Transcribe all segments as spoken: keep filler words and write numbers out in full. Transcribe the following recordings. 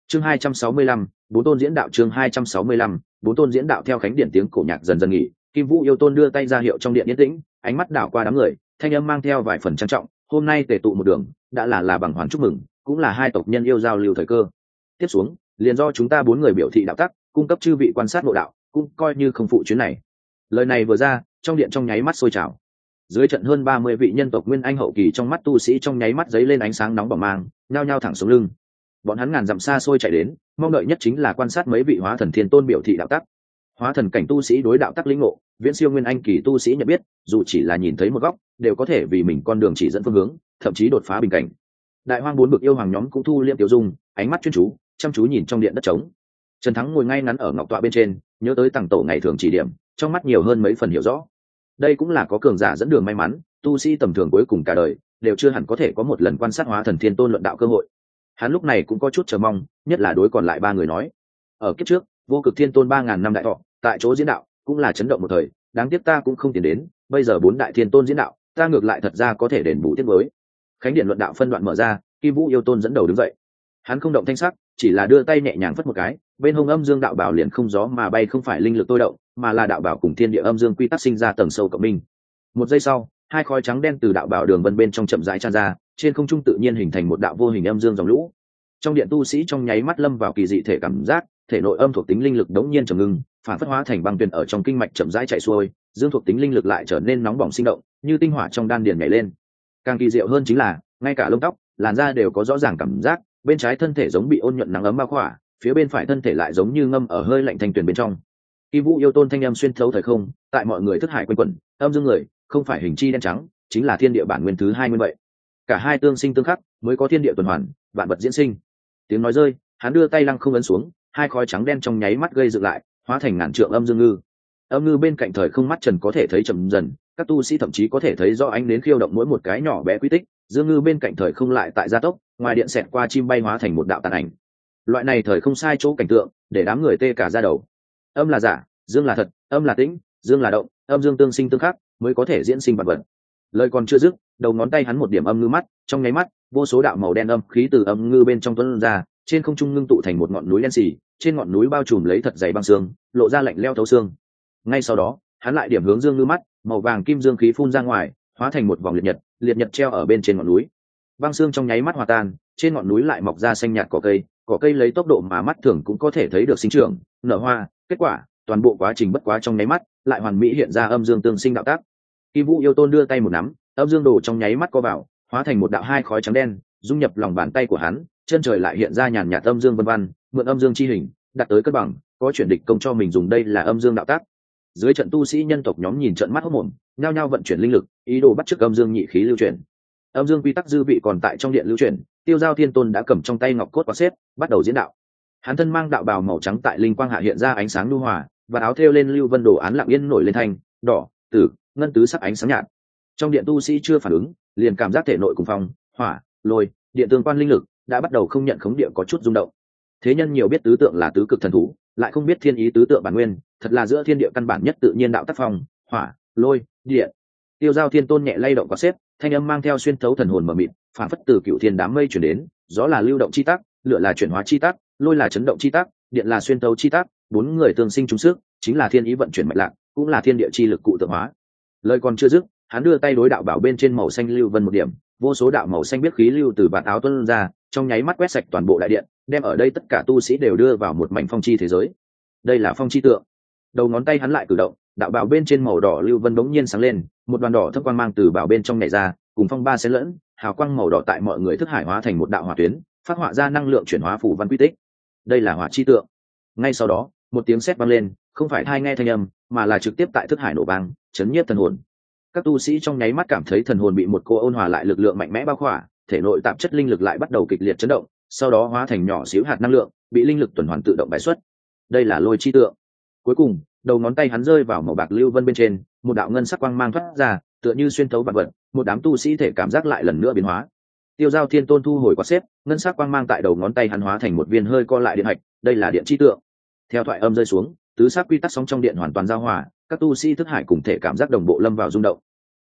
chương hai trăm sáu mươi lăm, bốn tôn diễn đạo. chương hai trăm sáu mươi lăm, bốn tôn diễn đạo. Theo khánh điện tiếng cổ nhạc dần dần nghỉ, Kim Vũ yêu tôn đưa tay ra hiệu trong điện yên tĩnh, ánh mắt đảo qua đám người, thanh âm mang theo vài phần trang trọng. Hôm nay tề tụ một đường, đã là là bằng hoàn chúc mừng, cũng là hai tộc nhân yêu giao lưu thời cơ. Tiếp xuống, liền do chúng ta bốn người biểu thị đạo tắc, cung cấp chư vị quan sát nội đạo, cũng coi như không phụ chuyến này. Lời này vừa ra, trong điện trong nháy mắt sôi trào. Dưới trận hơn ba mươi vị nhân tộc nguyên anh hậu kỳ trong mắt tu sĩ trong nháy mắt giấy lên ánh sáng nóng bỏng mang, nhao nhao thẳng xuống lưng. Bọn hắn ngàn dặm xa xôi chạy đến, mong đợi nhất chính là quan sát mấy vị hóa thần thiên tôn biểu thị đạo tắc. Hóa thần cảnh tu sĩ đối đạo tắc lĩnh ngộ, viễn siêu nguyên anh kỳ tu sĩ nhận biết, dù chỉ là nhìn thấy một góc, đều có thể vì mình con đường chỉ dẫn phương hướng, thậm chí đột phá bình cảnh. Đại hoang bốn bực yêu hoàng nhóm cũng thu liệm tiểu dung, ánh mắt chuyên chú, chăm chú nhìn trong điện đất trống. Trần Thắng ngồi ngay ngắn ở ngọc tọa bên trên, nhớ tới tầng tổ ngày thường chỉ điểm, trong mắt nhiều hơn mấy phần hiểu rõ. Đây cũng là có cường giả dẫn đường may mắn, tu sĩ tầm thường cuối cùng cả đời đều chưa hẳn có thể có một lần quan sát hóa thần thiên tôn luận đạo cơ hội. Hắn lúc này cũng có chút chờ mong, nhất là đối còn lại ba người nói. Ở kiếp trước, vô cực thiên tôn ba ngàn năm đại thọ, tại chỗ diễn đạo, cũng là chấn động một thời, đáng tiếc ta cũng không tiến đến, bây giờ bốn đại thiên tôn diễn đạo, ta ngược lại thật ra có thể đền bù tiết mới. Khánh điện luận đạo phân đoạn mở ra, Kim Vũ yêu tôn dẫn đầu đứng dậy. Hắn không động thanh sắc, chỉ là đưa tay nhẹ nhàng phất một cái, bên hông âm dương đạo bảo liền không gió mà bay, không phải linh lực tôi động, mà là đạo bảo cùng thiên địa âm dương quy tắc sinh ra tầng sâu cộng minh. Một giây sau, hai khói trắng đen từ đạo bảo đường vân bên trong chậm rãi tràn ra, trên không trung tự nhiên hình thành một đạo vô hình âm dương dòng lũ. Trong điện tu sĩ trong nháy mắt lâm vào kỳ dị thể cảm giác, thể nội âm thuộc tính linh lực đống nhiên trầm ngưng, phản phất hóa thành băng tuyền ở trong kinh mạch chậm rãi chạy xuôi, dương thuộc tính linh lực lại trở nên nóng bỏng sinh động, như tinh hỏa trong đan điền nhảy lên. Càng kỳ diệu hơn chính là, ngay cả lông tóc, làn da đều có rõ ràng cảm giác, bên trái thân thể giống bị ôn nhuận nắng ấm bao khỏa, phía bên phải thân thể lại giống như ngâm ở hơi lạnh thanh tuyền bên trong. Kim Vũ yêu tôn thanh âm xuyên thấu thời không, tại mọi người thức hải quanh quẩn, âm dương người, không phải hình chi đen trắng, chính là thiên địa bản nguyên thứ hai mươi bảy. Cả hai tương sinh tương khắc, mới có thiên địa tuần hoàn, vạn vật diễn sinh. Tiếng nói rơi, hắn đưa tay lăng không ấn xuống, hai khói trắng đen trong nháy mắt gây dựng lại, hóa thành ngàn trượng âm dương ngư. Âm ngư bên cạnh thời không mắt trần có thể thấy chậm dần, các tu sĩ thậm chí có thể thấy rõ ánh đến khiêu động mỗi một cái nhỏ bé quy tích, dương ngư bên cạnh thời không lại tại gia tốc, ngoài điện xẹt qua chim bay hóa thành một đạo tàn ảnh. Loại này thời không sai chỗ cảnh tượng, để đám người tê cả da đầu. Âm là giả, dương là thật, âm là tĩnh, dương là động, âm dương tương sinh tương khắc, mới có thể diễn sinh vật vật. Lời còn chưa dứt, đầu ngón tay hắn một điểm âm ngư mắt, trong nháy mắt, vô số đạo màu đen âm khí từ âm ngư bên trong tuôn ra, trên không trung ngưng tụ thành một ngọn núi đen xì, trên ngọn núi bao trùm lấy thật dày băng xương, lộ ra lạnh lẽo thấu xương. Ngay sau đó, hắn lại điểm hướng dương ngư mắt, màu vàng kim dương khí phun ra ngoài, hóa thành một vòng liệt nhật, liệt nhật treo ở bên trên ngọn núi. Băng xương trong nháy mắt hòa tan, trên ngọn núi lại mọc ra xanh nhạt cỏ cây, cỏ cây lấy tốc độ mà mắt thường cũng có thể thấy được sinh trưởng, nở hoa, kết quả, toàn bộ quá trình bất quá trong nháy mắt, lại hoàn mỹ hiện ra âm dương tương sinh đạo tác. Kim Vũ yêu tôn đưa tay một nắm, âm dương đồ trong nháy mắt co vào, hóa thành một đạo hai khói trắng đen, dung nhập lòng bàn tay của hắn, chân trời lại hiện ra nhàn nhạt âm dương vân vân, mượn âm dương chi hình, đạt tới cân bằng, có chuyển địch công cho mình dùng, đây là âm dương đạo tác. Dưới trận tu sĩ nhân tộc nhóm nhìn trận mắt hốt mồm, nhao nhao vận chuyển linh lực, ý đồ bắt chước âm dương nhị khí lưu chuyển. Âm dương quy tắc dư vị còn tại trong điện lưu chuyển, Tiêu Giao Thiên Tôn đã cầm trong tay ngọc cốt quạt xếp, bắt đầu diễn đạo. Hắn thân mang đạo bào màu trắng tại linh quang hạ hiện ra ánh sáng nhu hòa, và áo thêu lên lưu vân đồ án lặng yên nổi lên thanh, đỏ, tử, ngân tứ sắc ánh sáng nhạt. Trong điện tu sĩ chưa phản ứng, liền cảm giác thể nội cùng phong, hỏa, lôi, điện tương quan linh lực đã bắt đầu không nhận khống địa có chút rung động. Thế nhân nhiều biết tứ tượng là tứ cực thần thú, lại không biết thiên ý tứ tượng bản nguyên, thật là giữa thiên địa căn bản nhất tự nhiên đạo tác phong, hỏa, lôi, điện. Tiêu Giao Thiên Tôn nhẹ lay động quạt xếp, thanh âm mang theo xuyên thấu thần hồn mờ mịt, phản phất từ cựu thiên đám mây chuyển đến, gió là lưu động chi tác, lửa là chuyển hóa chi tác, lôi là chấn động chi tác, điện là xuyên thấu chi tác, bốn người tương sinh chung sức, chính là thiên ý vận chuyển mạch lạc, cũng là thiên địa chi lực cụ tượng hóa. Lời còn chưa dứt, hắn đưa tay đối đạo bảo bên trên màu xanh lưu vân một điểm, vô số đạo màu xanh biết khí lưu từ bạt áo tuôn ra, trong nháy mắt quét sạch toàn bộ đại điện, đem ở đây tất cả tu sĩ đều đưa vào một mảnh phong chi thế giới. Đây là phong chi tượng. Đầu ngón tay hắn lại cử động, đạo bảo bên trên màu đỏ lưu vân bỗng nhiên sáng lên, một đoàn đỏ thấp quang mang từ bảo bên trong nhảy ra, cùng phong ba xen lẫn, hào quang màu đỏ tại mọi người thức hải hóa thành một đạo hỏa tuyến, phát họa ra năng lượng chuyển hóa phủ văn quy tích. Đây là hỏa chi tượng. Ngay sau đó, một tiếng sét vang lên, không phải tai nghe thanh âm, mà là trực tiếp tại thức hải nổ vang, chấn nhiếp thần hồn. Các tu sĩ trong nháy mắt cảm thấy thần hồn bị một cô ôn hòa lại lực lượng mạnh mẽ bao khỏa, thể nội tạp chất linh lực lại bắt đầu kịch liệt chấn động, sau đó hóa thành nhỏ xíu hạt năng lượng, bị linh lực tuần hoàn tự động bài xuất. Đây là lôi chi tượng. Cuối cùng, đầu ngón tay hắn rơi vào màu bạc lưu vân bên trên, một đạo ngân sắc quang mang thoát ra, tựa như xuyên thấu vạn vật, một đám tu sĩ thể cảm giác lại lần nữa biến hóa. Tiêu Giao Thiên Tôn thu hồi quạt xếp, ngân sắc quang mang tại đầu ngón tay hắn hóa thành một viên hơi co lại điện hạch, đây là điện chi tượng. Theo thoại âm rơi xuống, tứ sắc quy tắc sóng trong điện hoàn toàn giao hòa, các tu sĩ thức hải cùng thể cảm giác đồng bộ lâm vào rung động.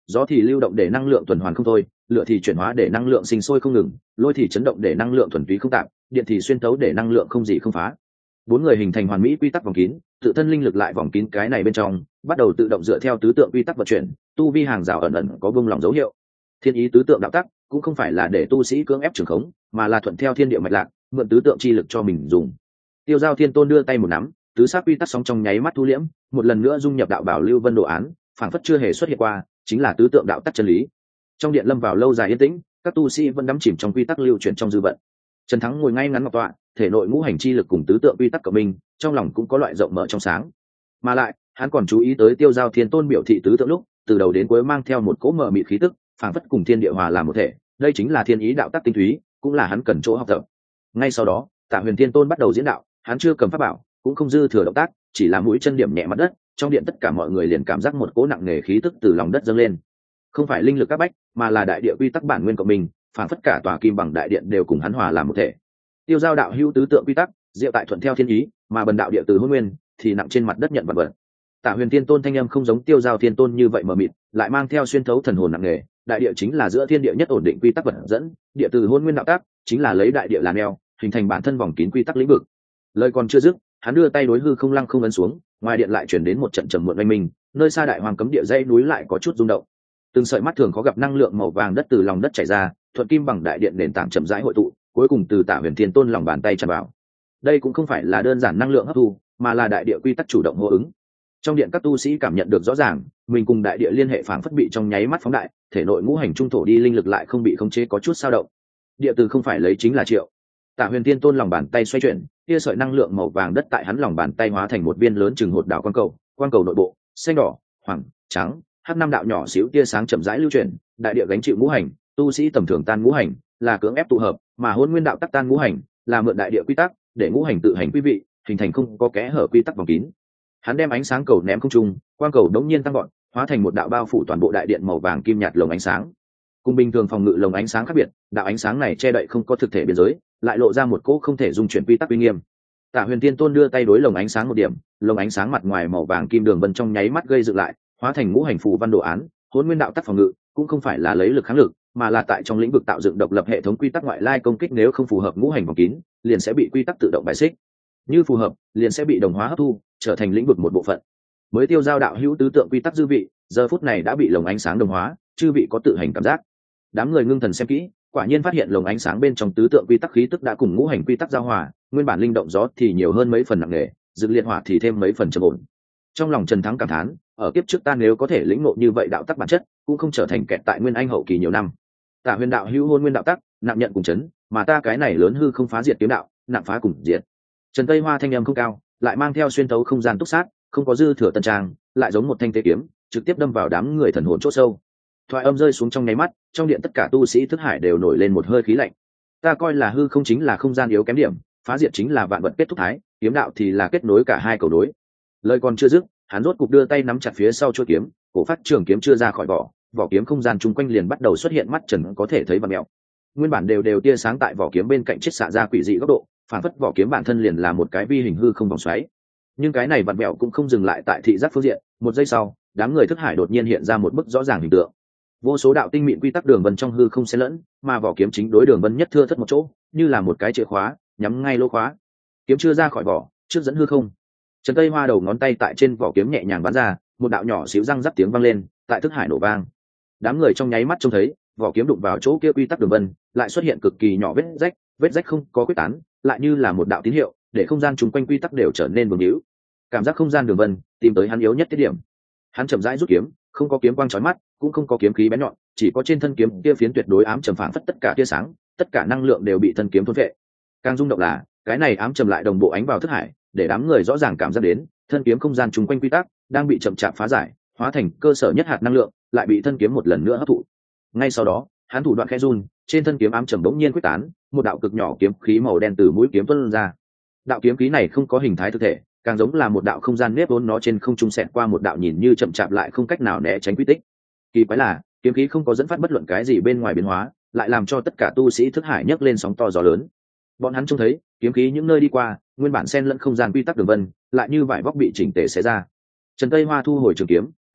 gió thì lưu động để năng lượng tuần hoàn không thôi, lửa thì chuyển hóa để năng lượng sinh sôi không ngừng, lôi thì chấn động để năng lượng thuần túy không tạp, điện thì xuyên thấu để năng lượng không gì không phá. Bốn người hình thành hoàn mỹ quy tắc vòng kín, tự thân linh lực lại vòng kín cái này bên trong, bắt đầu tự động dựa theo tứ tượng quy tắc vận chuyển, tu vi hàng rào ẩn ẩn có bung lòng dấu hiệu. Thiên ý tứ tượng đạo tắc cũng không phải là để tu sĩ cưỡng ép trường khống, mà là thuận theo thiên địa mạch lạc, mượn tứ tượng chi lực cho mình dùng. Tiêu Giao Thiên Tôn đưa tay một nắm, tứ sắc quy tắc sóng trong nháy mắt thu liễm, một lần nữa dung nhập đạo bảo lưu vân đồ án, phảng phất chưa hề xuất hiện qua, chính là tứ tượng đạo tắc chân lý. Trong điện lâm vào lâu dài yên tĩnh, các tu sĩ vẫn đắm chìm trong quy tắc lưu chuyển trong dư vận. Trần Thắng ngồi ngay ngắn ngọc tọa, thể nội ngũ hành chi lực cùng tứ tượng quy tắc của mình, trong lòng cũng có loại rộng mở trong sáng. Mà lại, hắn còn chú ý tới Tiêu Giao Thiên Tôn biểu thị tứ tượng lúc, từ đầu đến cuối mang theo một cỗ mờ mịt khí tức, phảng phất cùng thiên địa hòa làm một thể. Đây chính là thiên ý đạo tắc tinh túy, cũng là hắn cần chỗ học tập. Ngay sau đó, Tạ Huyền Thiên Tôn bắt đầu diễn đạo, hắn chưa cầm pháp bảo, cũng không dư thừa động tác, chỉ là mũi chân điểm nhẹ mặt đất, trong điện tất cả mọi người liền cảm giác một cỗ nặng nề khí tức từ lòng đất dâng lên. Không phải linh lực các bách, mà là đại địa quy tắc bản nguyên của mình, phảng phất cả tòa kim bằng đại điện đều cùng hắn hòa làm một thể. Tiêu Giao đạo hữu tứ tượng quy tắc, diệu tại thuận theo thiên ý, mà bần đạo địa từ hôn nguyên thì nặng trên mặt đất nhận vật vật. Tạ Huyền Thiên Tôn thanh âm không giống Tiêu Giao Thiên Tôn như vậy mờ mịt, lại mang theo xuyên thấu thần hồn nặng nề. Đại địa chính là giữa thiên địa nhất ổn định quy tắc vật dẫn, địa từ hôn nguyên đạo tác chính là lấy đại địa làm neo, hình thành bản thân vòng kín quy tắc lĩnh vực. Lời còn chưa dứt, hắn đưa tay đối hư không lăng không ấn xuống, ngoài điện lại chuyển đến một trận trầm muộn oanh minh, nơi xa đại hoàng cấm địa dãy núi lại có chút rung động. Từng sợi mắt thường khó gặp năng lượng màu vàng đất từ lòng đất chảy ra, thuận kim bằng đại điện nền tảng chậm rãi hội tụ, cuối cùng từ Tạ Huyền Thiên Tôn lòng bàn tay tràn vào. Đây cũng không phải là đơn giản năng lượng hấp thu, mà là đại địa quy tắc chủ động hô ứng. Trong điện các tu sĩ cảm nhận được rõ ràng, mình cùng đại địa liên hệ phảng phất bị trong nháy mắt phóng đại, thể nội ngũ hành trung thổ đi linh lực lại không bị khống chế có chút dao động. Địa từ không phải lấy chính là triệu. Tạ Huyền Thiên Tôn lòng bàn tay xoay chuyển, kia sợi năng lượng màu vàng đất tại hắn lòng bàn tay hóa thành một viên lớn chừng hột đảo quang cầu, quang cầu nội bộ, xanh đỏ, hoàng, trắng, hắc năm đạo nhỏ xíu tia sáng chậm rãi lưu chuyển, đại địa gánh chịu ngũ hành, tu sĩ tầm thường tan ngũ hành, là cưỡng ép tụ hợp, mà hôn nguyên đạo tắc tan ngũ hành, là mượn đại địa quy tắc, để ngũ hành tự hành quý vị, hình thành không có kẽ hở quy tắc vòng kín. Hắn đem ánh sáng cầu ném không trung, quang cầu đống nhiên tăng gọn, hóa thành một đạo bao phủ toàn bộ đại điện màu vàng kim nhạt lồng ánh sáng. Cùng bình thường phòng ngự lồng ánh sáng khác biệt, đạo ánh sáng này che đậy không có thực thể biên giới, lại lộ ra một cỗ không thể dung chuyển quy tắc uy nghiêm. Tạ Huyền Thiên Tôn đưa tay đối lồng ánh sáng một điểm, lồng ánh sáng mặt ngoài màu vàng kim đường vân trong nháy mắt gây dựng lại, hóa thành ngũ hành phù văn đồ án. Hỗn nguyên đạo tắc phòng ngự cũng không phải là lấy lực kháng lực, mà là tại trong lĩnh vực tạo dựng độc lập hệ thống quy tắc ngoại lai công kích, nếu không phù hợp ngũ hành vòng kín, liền sẽ bị quy tắc tự động bài xích. Như phù hợp, liền sẽ bị đồng hóa hấp thu, trở thành lĩnh vực một bộ phận. Mới Tiêu Giao đạo hữu tứ tượng quy tắc dư vị, giờ phút này đã bị lồng ánh sáng đồng hóa, chư vị có tự hành cảm giác. Đám người ngưng thần xem kỹ, quả nhiên phát hiện lồng ánh sáng bên trong tứ tượng quy tắc khí tức đã cùng ngũ hành quy tắc giao hòa, nguyên bản linh động gió thì nhiều hơn mấy phần nặng nề, dược liệt hỏa thì thêm mấy phần trầm ổn. Trong lòng Trần Thắng cảm thán, ở kiếp trước ta nếu có thể lĩnh ngộ như vậy đạo tắc bản chất, cũng không trở thành kẹt tại nguyên anh hậu kỳ nhiều năm. Tạ Huyền đạo hữu hôn nguyên đạo tắc, nặng nhận cùng chấn, mà ta cái này lớn hư không phá diệt kiếm đạo, nặng phá cùng diệt. Trần Tây Hoa thanh âm không cao, lại mang theo xuyên tấu không gian túc sát, không có dư thừa tân trang, lại giống một thanh tế kiếm, trực tiếp đâm vào đám người thần hồn chỗ sâu. Thoại âm rơi xuống trong nháy mắt, trong điện tất cả tu sĩ thức hải đều nổi lên một hơi khí lạnh. Ta coi là hư không chính là không gian yếu kém điểm, phá diệt chính là vạn vật kết thúc thái, kiếm đạo thì là kết nối cả hai cầu đối. Lời còn chưa dứt, hắn rốt cục đưa tay nắm chặt phía sau chuôi kiếm, cổ phát trường kiếm chưa ra khỏi vỏ, vỏ kiếm không gian chung quanh liền bắt đầu xuất hiện mắt trần có thể thấy vặn mèo. Nguyên bản đều đều tia sáng tại vỏ kiếm bên cạnh chiết xạ ra quỷ dị góc độ, phản phất vỏ kiếm bản thân liền là một cái vi hình hư không vòng xoáy. Nhưng cái này vặn mèo cũng không dừng lại tại thị giác phương diện, một giây sau, đám người thức hải đột nhiên hiện ra một bức rõ ràng hình tượng. Vô số đạo tinh mịn quy tắc đường vân trong hư không xen lẫn, mà vỏ kiếm chính đối đường vân nhất thưa thất một chỗ, như là một cái chìa khóa, nhắm ngay lỗ khóa. Kiếm chưa ra khỏi vỏ, trước dẫn hư không. Trần Tây Hoa đầu ngón tay tại trên vỏ kiếm nhẹ nhàng bắn ra, một đạo nhỏ xíu răng rắc tiếng vang lên, tại thức hải nổ vang. Đám người trong nháy mắt trông thấy, vỏ kiếm đụng vào chỗ kia quy tắc đường vân, lại xuất hiện cực kỳ nhỏ vết rách, vết rách không có quyết tán, lại như là một đạo tín hiệu, để không gian chung quanh quy tắc đều trở nên vương hữu. Cảm giác không gian đường vân, tìm tới hắn yếu nhất tiết điểm. Hắn chậm rãi rút kiếm, không có kiếm quang chói mắt, cũng không có kiếm khí bén nhọn, chỉ có trên thân kiếm kia phiến tuyệt đối ám trầm phảng phất tất cả tia sáng, tất cả năng lượng đều bị thân kiếm thôn phệ. Càng rung động là, cái này ám trầm lại đồng bộ ánh vào thức hải, để đám người rõ ràng cảm giác đến, thân kiếm không gian chung quanh quy tắc đang bị chậm chạp phá giải, hóa thành cơ sở nhất hạt năng lượng, lại bị thân kiếm một lần nữa hấp thụ. Ngay sau đó, hắn thủ đoạn khẽ run, trên thân kiếm ám trầm bỗng nhiên quyết tán, một đạo cực nhỏ kiếm khí màu đen từ mũi kiếm tuôn ra. Đạo kiếm khí này không có hình thái thực thể, càng giống là một đạo không gian nếp vốn, nó trên không trung xẹt qua một đạo nhìn như chậm chạp lại không cách nào né tránh quy tích. Kỳ quái là, kiếm khí không có dẫn phát bất luận cái gì bên ngoài biến hóa, lại làm cho tất cả tu sĩ thức hải nhấc lên sóng to gió lớn. Bọn hắn trông thấy, kiếm khí những nơi đi qua, nguyên bản xen lẫn không gian quy tắc đường vân, lại như vải vóc bị chỉnh tề xé ra. Trần Tây Hoa thu hồi trường kiếm,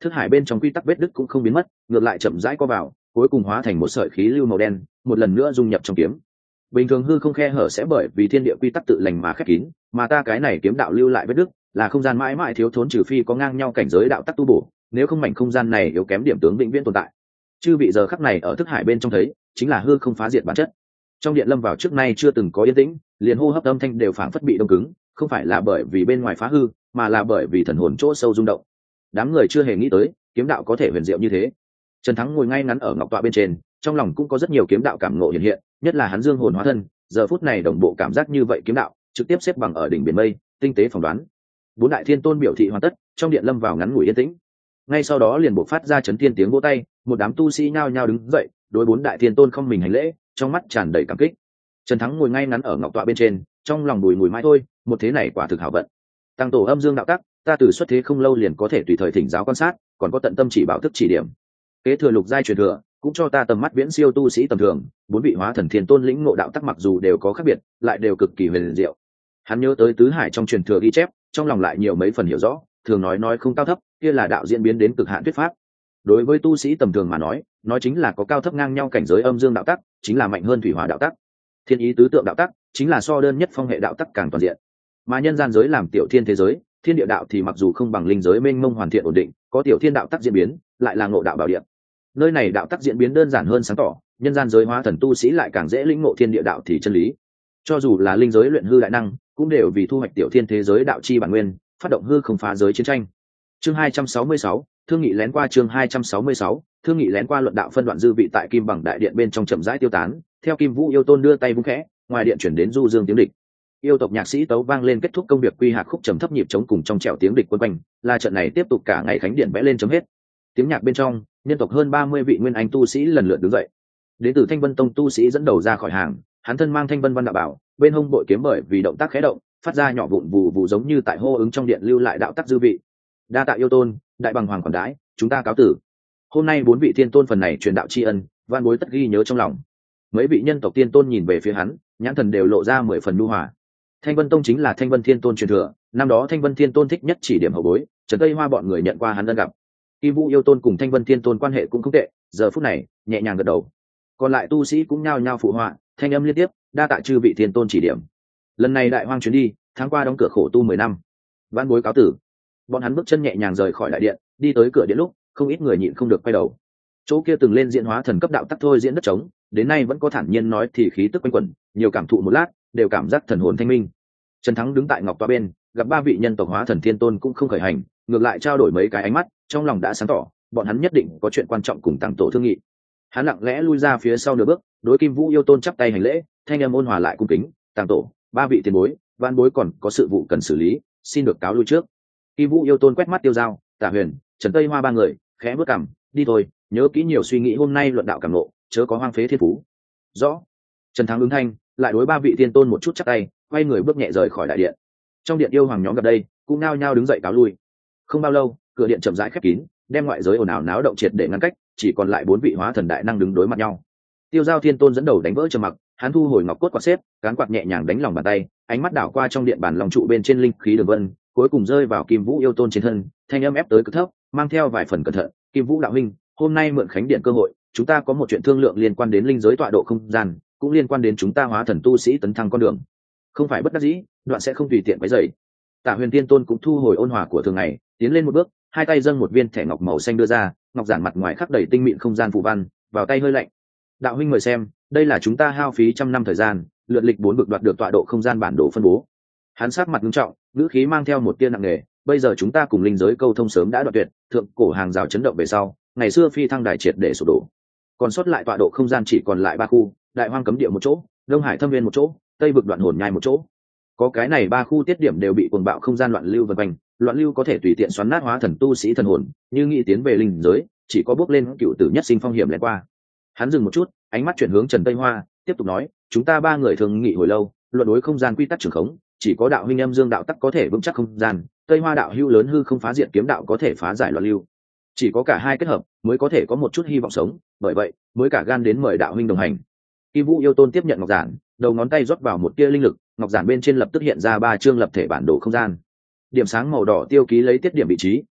thức hải bên trong quy tắc vết đứt cũng không biến mất, ngược lại chậm rãi co vào, cuối cùng hóa thành một sợi khí lưu màu đen, một lần nữa dung nhập trong kiếm. Bình thường hư không khe hở sẽ bởi vì thiên địa quy tắc tự lành mà khép kín, mà ta cái này kiếm đạo lưu lại vết đứt, là không gian mãi mãi thiếu thốn, trừ phi có ngang nhau cảnh giới đạo tắc tu bổ, nếu không mảnh không gian này yếu kém điểm tướng vĩnh viễn tồn tại. Chư vị giờ khắc này ở thức hải bên trong thấy, chính là hư không phá diệt bản chất. Trong điện lâm vào trước nay chưa từng có yên tĩnh, liền hô hấp âm thanh đều phảng phất bị đông cứng, không phải là bởi vì bên ngoài phá hư, mà là bởi vì thần hồn chỗ sâu rung động. Đám người chưa hề nghĩ tới kiếm đạo có thể huyền diệu như thế. Trần Thắng ngồi ngay ngắn ở ngọc tọa bên trên, trong lòng cũng có rất nhiều kiếm đạo cảm ngộ hiện hiện, nhất là hắn dương hồn hóa thân, giờ phút này đồng bộ cảm giác như vậy kiếm đạo, trực tiếp xếp bằng ở đỉnh biển mây, tinh tế phỏng đoán. Bốn đại thiên tôn biểu thị hoàn tất, trong điện lâm vào ngắn ngủi yên tĩnh. Ngay sau đó liền bộc phát ra chấn thiên tiếng vỗ tay, một đám tu sĩ nhao nhao đứng dậy, đối bốn đại thiên tôn không mình hành lễ, trong mắt tràn đầy cảm kích. Trần Thắng ngồi ngay ngắn ở ngọc tọa bên trên, trong lòng bùi ngùi mãi thôi, một thế này quả thực hảo vận. Tăng tổ âm dương đạo tắc, ta từ xuất thế không lâu liền có thể tùy thời thỉnh giáo quan sát, còn có tận tâm chỉ bảo thức chỉ điểm. Kế thừa lục giai truyền thừa, cũng cho ta tầm mắt viễn siêu tu sĩ tầm thường, bốn vị hóa thần thiên tôn lĩnh ngộ đạo tắc mặc dù đều có khác biệt, lại đều cực kỳ huyền diệu. Hắn nhớ tới tứ hải trong truyền thừa ghi chép, trong lòng lại nhiều mấy phần hiểu rõ, thường nói nói không cao thấp, kia là đạo diễn biến đến cực hạn thuyết pháp. Đối với tu sĩ tầm thường mà nói, nói chính là có cao thấp ngang nhau cảnh giới âm dương đạo tắc, chính là mạnh hơn thủy hỏa đạo tắc. Thiên ý tứ tượng đạo tắc, chính là so đơn nhất phong hệ đạo tắc càng toàn diện. Mà nhân gian giới làm tiểu thiên thế giới, thiên địa đạo thì mặc dù không bằng linh giới mênh mông hoàn thiện ổn định, có tiểu thiên đạo tắc diễn biến, lại là ngộ đạo bảo địa. Nơi này đạo tắc diễn biến đơn giản hơn sáng tỏ, nhân gian giới hóa thần tu sĩ lại càng dễ lĩnh ngộ thiên địa đạo thì chân lý. Cho dù là linh giới luyện hư đại năng, cũng đều vì thu hoạch tiểu thiên thế giới đạo chi bản nguyên, phát động hư không phá giới chiến tranh. Chương hai trăm sáu mươi sáu, thương nghị lén qua chương hai trăm sáu mươi sáu, thương nghị lén qua luận đạo phân đoạn dư vị tại Kim Bằng đại điện bên trong chậm rãi tiêu tán, theo Kim Vũ yêu tôn đưa tay vung khẽ, ngoài điện chuyển đến du dương tiếng địch. Yêu tộc nhạc sĩ tấu vang lên kết thúc công việc quy hạc khúc trầm thấp nhịp chống cùng trong trẻo tiếng địch quân quanh, là trận này tiếp tục cả ngày khánh điện vẽ lên chấm hết. Tiếng nhạc bên trong, nhân tộc hơn ba mươi vị nguyên anh tu sĩ lần lượt đứng dậy. Đến từ Thanh Vân Tông tu sĩ dẫn đầu ra khỏi hàng, hắn thân mang Thanh Vân Văn đạo bảo, bên hông bội kiếm bởi vì động tác khẽ động, phát ra nhỏ vụn vù vù giống như tại hô ứng trong điện lưu lại đạo tắc dư vị. Đa tạ yêu tôn, đại bằng hoàng quản đãi, chúng ta cáo tử. Hôm nay bốn vị thiên tôn phần này truyền đạo tri ân, van bối tất ghi nhớ trong lòng. Mấy vị nhân tộc tiên tôn nhìn về phía hắn, nhãn thần đều lộ ra mười phần nhu hòa. Thanh Vân Tông chính là Thanh Vân Thiên Tôn truyền thừa, năm đó Thanh Vân Thiên Tôn thích nhất chỉ điểm hậu bối, Trần Tây Hoa bọn người nhận qua hắn ân gặp. Kim Vũ yêu tôn cùng Thanh Vân Thiên Tôn quan hệ cũng không tệ, giờ phút này nhẹ nhàng gật đầu. Còn lại tu sĩ cũng nhao nhao phụ họa, thanh âm liên tiếp, đa tạ chư vị thiên tôn chỉ điểm. Lần này đại hoang chuyến đi, tháng qua đóng cửa khổ tu mười năm. Vãn bối cáo tử. Bọn hắn bước chân nhẹ nhàng rời khỏi đại điện, đi tới cửa điện lúc, không ít người nhịn không được quay đầu. Chỗ kia từng lên diễn hóa thần cấp đạo tắc thôi diễn đất trống, đến nay vẫn có thản nhiên nói thì khí tức quanh quẩn, nhiều cảm thụ một lát, đều cảm giác thần hồn thanh minh. Trần Thắng đứng tại ngọc toa bên, gặp ba vị nhân tộc hóa thần thiên tôn cũng không khởi hành, ngược lại trao đổi mấy cái ánh mắt, trong lòng đã sáng tỏ, bọn hắn nhất định có chuyện quan trọng cùng tăng tổ thương nghị. Hắn lặng lẽ lui ra phía sau nửa bước, đối Kim Vũ yêu tôn chắp tay hành lễ, thanh âm ôn hòa lại cung kính, tăng tổ, ba vị tiền bối, van bối còn có sự vụ cần xử lý, xin được cáo lui trước. Kim Vũ yêu tôn quét mắt Tiêu Giao, Tả Huyền, Trần Tây Hoa ba người, khẽ bước cằm, đi thôi, nhớ kỹ nhiều suy nghĩ hôm nay luận đạo cảm ngộ, chớ có hoang phế thiên phú. Rõ. Trần Thắng ứng thanh, lại đối ba vị thiên tôn một chút chắp tay, quay người bước nhẹ rời khỏi đại điện. Trong điện yêu hoàng nhóm gặp đây, cũng nao nhao đứng dậy cáo lui. Không bao lâu, cửa điện chậm rãi khép kín, đem ngoại giới ồn ào náo động triệt để ngăn cách, chỉ còn lại bốn vị hóa thần đại năng đứng đối mặt nhau. Tiêu Giao Thiên Tôn dẫn đầu đánh vỡ trầm mặc, hắn thu hồi ngọc cốt quạt xếp, cán quạt nhẹ nhàng đánh lòng bàn tay, ánh mắt đảo qua trong điện bàn lòng trụ bên trên linh khí đường vân, cuối cùng rơi vào Kim Vũ yêu tôn trên thân, thanh âm ép tới cực thấp, mang theo vài phần cẩn thận. Kim Vũ đạo huynh, hôm nay mượn khánh điện cơ hội, chúng ta có một chuyện thương lượng liên quan đến linh giới tọa độ không gian, cũng liên quan đến chúng ta hóa thần tu sĩ tấn thăng con đường. Không phải bất đắc dĩ, đoạn sẽ không tùy tiện quấy rầy. Tả Huyền Tiên Tôn cũng thu hồi ôn hòa của thường ngày, tiến lên một bước, hai tay dâng một viên thẻ ngọc màu xanh đưa ra, ngọc giản mặt ngoài khắc đầy tinh mịn không gian phù văn, vào tay hơi lạnh. Đạo huynh mời xem, đây là chúng ta hao phí trăm năm thời gian, lượt lịch bốn vực đoạt được tọa độ không gian bản đồ phân bố. Hắn sát mặt nghiêm trọng, ngữ khí mang theo một tia nặng nề, bây giờ chúng ta cùng linh giới câu thông sớm đã đoạn tuyệt, thượng cổ hàng rào chấn động về sau, ngày xưa phi thăng đài triệt để sụp đổ. Còn sót lại tọa độ không gian chỉ còn lại ba khu, đại hoang cấm địa một chỗ, đông hải thâm viên một chỗ, tây vực đoạn hồn nhai một chỗ. Có cái này ba khu tiết điểm đều bị cuồng bạo không gian loạn lưu vần quanh, loạn lưu có thể tùy tiện xoắn nát hóa thần tu sĩ thần hồn, như nghĩ tiến về linh giới, chỉ có bước lên cựu tử nhất sinh phong hiểm lén qua. Hắn dừng một chút, ánh mắt chuyển hướng Trần Tây Hoa, tiếp tục nói, chúng ta ba người thường nghị hồi lâu, luận đối không gian quy tắc trường khống, chỉ có đạo huynh âm dương đạo tắc có thể vững chắc không gian, Tây Hoa đạo hữu lớn hư không phá diện kiếm đạo có thể phá giải loạn lưu. Chỉ có cả hai kết hợp mới có thể có một chút hy vọng sống, bởi vậy mới cả gan đến mời đạo huynh đồng hành. Kim Vũ yêu tôn tiếp nhận ngọc giản, đầu ngón tay rót vào một tia linh lực, ngọc giản bên trên lập tức hiện ra ba chương lập thể bản đồ không gian. Điểm sáng màu đỏ tiêu ký lấy tiết điểm vị trí,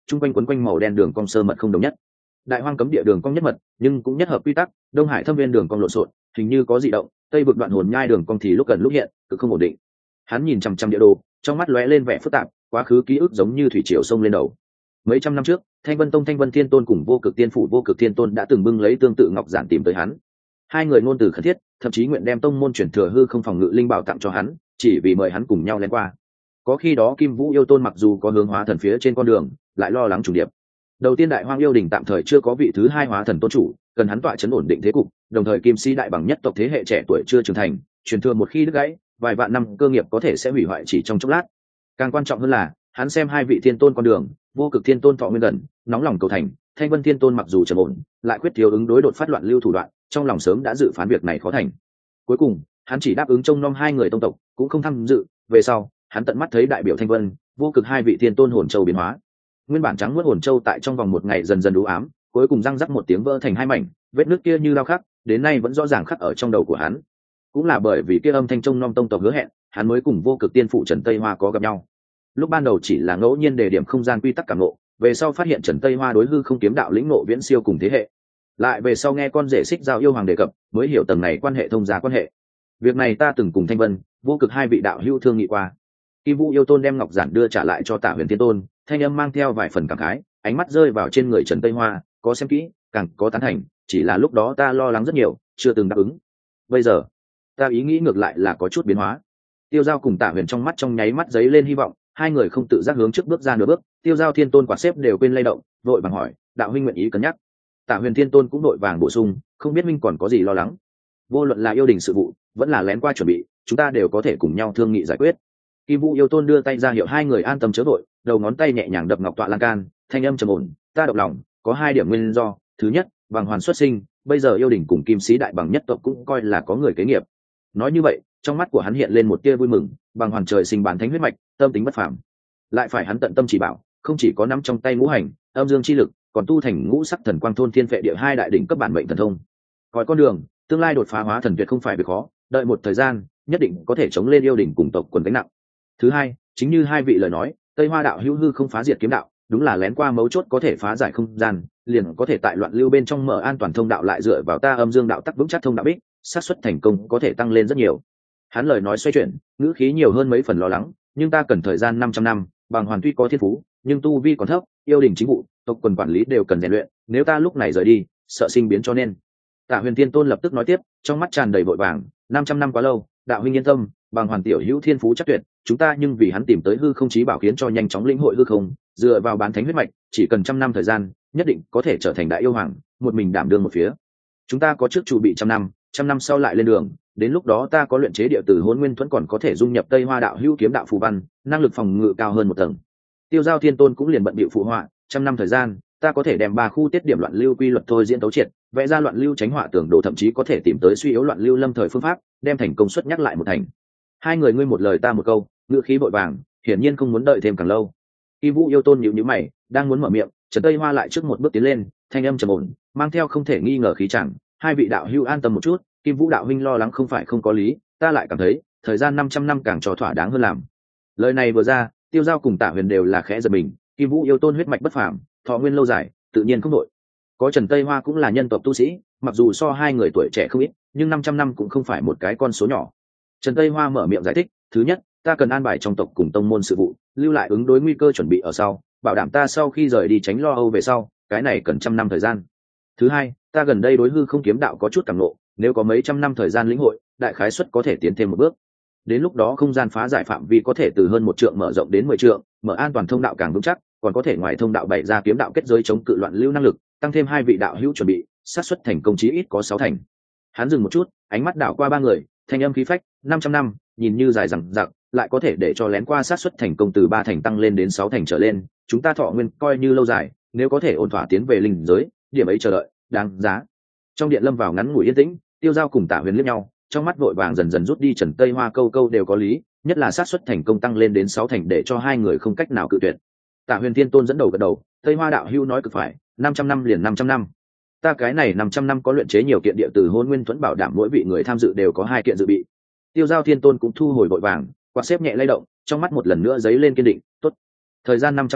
chung quanh quấn quanh màu đen đường cong sơ mật không đồng nhất. Đại hoang cấm địa đường cong nhất mật nhưng cũng nhất hợp quy tắc, đông hải thâm viên đường cong lộn xộn hình như có dị động, tây vực đoạn hồn nhai đường cong thì lúc gần lúc hiện cực không ổn định. Hắn nhìn chằm chằm địa đồ, trong mắt lóe lên vẻ phức tạp, quá khứ ký ức giống như thủy triều sông lên đầu. Mấy trăm năm trước, Thanh Vân Tông Thanh Vân Thiên Tôn cùng Vô Cực Tiên Phủ Vô Cực Thiên Tôn đã từng bưng lấy tương tự ngọc giản tìm tới hắn. Hai người ngôn từ khẩn thiết, thậm chí nguyện đem tông môn chuyển thừa hư không phòng ngự linh bảo tặng cho hắn, chỉ vì mời hắn cùng nhau lên qua. Có khi đó Kim Vũ yêu tôn mặc dù có hướng hóa thần phía trên con đường, lại lo lắng trùng điệp. Đầu tiên Đại Hoang yêu đình tạm thời chưa có vị thứ hai hóa thần tôn chủ, cần hắn tọa chấn ổn định thế cục, đồng thời Kim Si đại bằng nhất tộc thế hệ trẻ tuổi chưa trưởng thành, truyền thừa một khi đứt gãy, vài vạn năm cơ nghiệp có thể sẽ hủy hoại chỉ trong chốc lát. Càng quan trọng hơn là, hắn xem hai vị thiên tôn con đường, Vô Cực Thiên Tôn thọ nguyên gần, nóng lòng cầu thành, Thanh Vân Thiên Tôn mặc dù trầm ổn, lại quyết thiếu ứng đối đột phát loạn lưu thủ đoạn, trong lòng sớm đã dự phán việc này khó thành. Cuối cùng, hắn chỉ đáp ứng trông nom hai người tông tộc, cũng không tham dự. Về sau, hắn tận mắt thấy đại biểu Thanh Vân, Vô Cực hai vị thiên tôn hồn châu biến hóa. Nguyên bản trắng muốt hồn châu tại trong vòng một ngày dần dần u ám, cuối cùng răng rắc một tiếng vỡ thành hai mảnh, vết nước kia như lao khắc, đến nay vẫn rõ ràng khắc ở trong đầu của hắn. Cũng là bởi vì kia âm thanh trông nom tông tộc hứa hẹn, hắn mới cùng Vô Cực tiên phụ Trần Tây Hoa có gặp nhau. Lúc ban đầu chỉ là ngẫu nhiên đề điểm không gian quy tắc cảm ngộ, về sau phát hiện Trần Tây Hoa đối hư không kiếm đạo lĩnh ngộ viễn siêu cùng thế hệ. Lại về sau nghe con rể Xích Giao yêu hoàng đề cập, mới hiểu tầng này quan hệ thông gia quan hệ. Việc này ta từng cùng Thanh Vân, Vô Cực hai vị đạo hữu thương nghị qua. Kim Vũ yêu tôn đem ngọc giản đưa trả lại cho Tạ Huyền Thiên Tôn, thanh âm mang theo vài phần cảm khái, ánh mắt rơi vào trên người Trần Tây Hoa, có xem kỹ, càng có tán thành, chỉ là lúc đó ta lo lắng rất nhiều, chưa từng đáp ứng. Bây giờ, ta ý nghĩ ngược lại là có chút biến hóa. Tiêu Giao cùng Tạ Huyền trong mắt trong nháy mắt giấy lên hy vọng, hai người không tự giác hướng trước bước ra nửa bước. Tiêu Giao Thiên Tôn quả xếp đều quên lay động, vội vàng hỏi, đạo huynh nguyện ý cân nhắc. Tạ Huyền Thiên Tôn cũng đội vàng bổ sung, không biết minh còn có gì lo lắng. Vô luận là yêu đình sự vụ, vẫn là lén qua chuẩn bị, chúng ta đều có thể cùng nhau thương nghị giải quyết. Kim Vũ yêu tôn đưa tay ra hiệu hai người an tâm chớ vội, đầu ngón tay nhẹ nhàng đập ngọc tọa lan can, thanh âm trầm ổn, ta động lòng, có hai điểm nguyên do. Thứ nhất, bằng hoàn xuất sinh, bây giờ yêu đình cùng Kim Sĩ đại bằng nhất tộc cũng coi là có người kế nghiệp. Nói như vậy, trong mắt của hắn hiện lên một tia vui mừng, bằng hoàn trời sinh bản thánh huyết mạch, tâm tính bất phàm. Lại phải hắn tận tâm chỉ bảo, không chỉ có nắm trong tay ngũ hành, âm dương chi lực, còn tu thành ngũ sắc thần quang thôn thiên phệ địa hai đại đỉnh cấp bản mệnh thần thông. Coi con đường, tương lai đột phá hóa thần tuyệt không phải việc khó, đợi một thời gian, nhất định có thể chống lên yêu đình cùng tộc quần gánh nặng. Thứ hai, chính như hai vị lời nói, Tây Hoa đạo hữu hư không phá diệt kiếm đạo, đúng là lén qua mấu chốt có thể phá giải không gian, liền có thể tại loạn lưu bên trong mở an toàn thông đạo, lại dựa vào ta âm dương đạo tắc vững chắc thông đạo bích, xác suất thành công có thể tăng lên rất nhiều. Hắn lời nói xoay chuyển, ngữ khí nhiều hơn mấy phần lo lắng, nhưng ta cần thời gian 500 năm, bằng hoàn tuy có thiên phú, nhưng tu vi còn thấp, yêu đình chính vụ, tộc quần quản lý đều cần rèn luyện, nếu ta lúc này rời đi, sợ sinh biến cho nên. Tạ Huyền Tiên Tôn lập tức nói tiếp, trong mắt tràn đầy vội vàng, 500 năm quá lâu, đạo huynh yên tâm, bằng hoàn tiểu hữu thiên phú chắc tuyệt, chúng ta nhưng vì hắn tìm tới hư không chí bảo khiến cho nhanh chóng lĩnh hội hư không, dựa vào bán thánh huyết mạch, chỉ cần trăm năm thời gian, nhất định có thể trở thành đại yêu hoàng, một mình đảm đương một phía. Chúng ta có trước chuẩn bị trăm năm, trăm năm sau lại lên đường, đến lúc đó ta có luyện chế địa tử hôn nguyên thuẫn, còn có thể dung nhập Tây Hoa đạo hữu kiếm đạo phù văn, năng lực phòng ngự cao hơn một tầng. Tiêu Giao Thiên Tôn cũng liền bận bịu phụ họa, trăm năm thời gian, ta có thể đem ba khu tiết điểm loạn lưu quy luật thôi diễn tấu triệt, vẽ ra loạn lưu tránh họa tưởng đồ, thậm chí có thể tìm tới suy yếu loạn lưu lâm thời phương pháp, đem thành công suất nhắc lại một thành. Hai người ngươi một lời ta một câu, ngữ khí vội vàng, hiển nhiên không muốn đợi thêm càng lâu. Kim Vũ yêu tôn nhíu nhíu mày, đang muốn mở miệng, Trần Tây Hoa lại trước một bước tiến lên, thanh âm trầm ổn, mang theo không thể nghi ngờ khí chẳng, hai vị đạo hữu an tâm một chút, Kim Vũ đạo huynh lo lắng không phải không có lý, ta lại cảm thấy, thời gian 500 năm càng cho thỏa đáng hơn làm. Lời này vừa ra, Tiêu Giao cùng Tạ Huyền đều là khẽ giật mình, Kim Vũ yêu tôn huyết mạch bất phàm, thọ nguyên lâu dài, tự nhiên không đổi. Có Trần Tây Hoa cũng là nhân tộc tu sĩ, mặc dù so hai người tuổi trẻ không ít, nhưng 500 năm cũng không phải một cái con số nhỏ. Trần Tây Hoa mở miệng giải thích, thứ nhất, ta cần an bài trong tộc cùng tông môn sự vụ, lưu lại ứng đối nguy cơ chuẩn bị ở sau, bảo đảm ta sau khi rời đi tránh lo âu về sau, cái này cần trăm năm thời gian. Thứ hai, ta gần đây đối hư không kiếm đạo có chút cảm ngộ, nếu có mấy trăm năm thời gian lĩnh hội, đại khái suất có thể tiến thêm một bước. Đến lúc đó không gian phá giải phạm vi có thể từ hơn một trượng mở rộng đến mười trượng, mở an toàn thông đạo càng vững chắc, còn có thể ngoài thông đạo bày ra kiếm đạo kết giới chống cự loạn lưu năng lực, tăng thêm hai vị đạo hữu chuẩn bị, xác suất thành công chí ít có sáu thành. Hắn dừng một chút, ánh mắt đảo qua ba người, thanh âm khí phách, 500 năm, nhìn như dài dằng dặc, lại có thể để cho lén qua xác suất thành công từ ba thành tăng lên đến sáu thành trở lên, chúng ta thọ nguyên coi như lâu dài, nếu có thể ổn thỏa tiến về linh giới, điểm ấy chờ đợi, đáng giá. Trong điện lâm vào ngắn ngủi yên tĩnh, Tiêu Giao cùng Tạ Huyền liếc nhau, trong mắt vội vàng dần dần rút đi. Trần Tây Hoa câu câu đều có lý, nhất là xác suất thành công tăng lên đến sáu thành để cho hai người không cách nào cự tuyệt. Tạ Huyền Thiên Tôn dẫn đầu gật đầu, Tây Hoa đạo hữu nói cực phải, 500 năm liền 500 năm. Ta cái này 500 năm có luyện chế nhiều kiện địa tử hôn nguyên thuẫn, bảo đảm mỗi vị người tham dự đều có hai kiện dự bị. Tiêu Giao Thiên Tôn cũng thu hồi vội vàng, quạt xếp nhẹ lay động, trong mắt một lần nữa giấy lên kiên định, tốt. Thời gian 500 năm,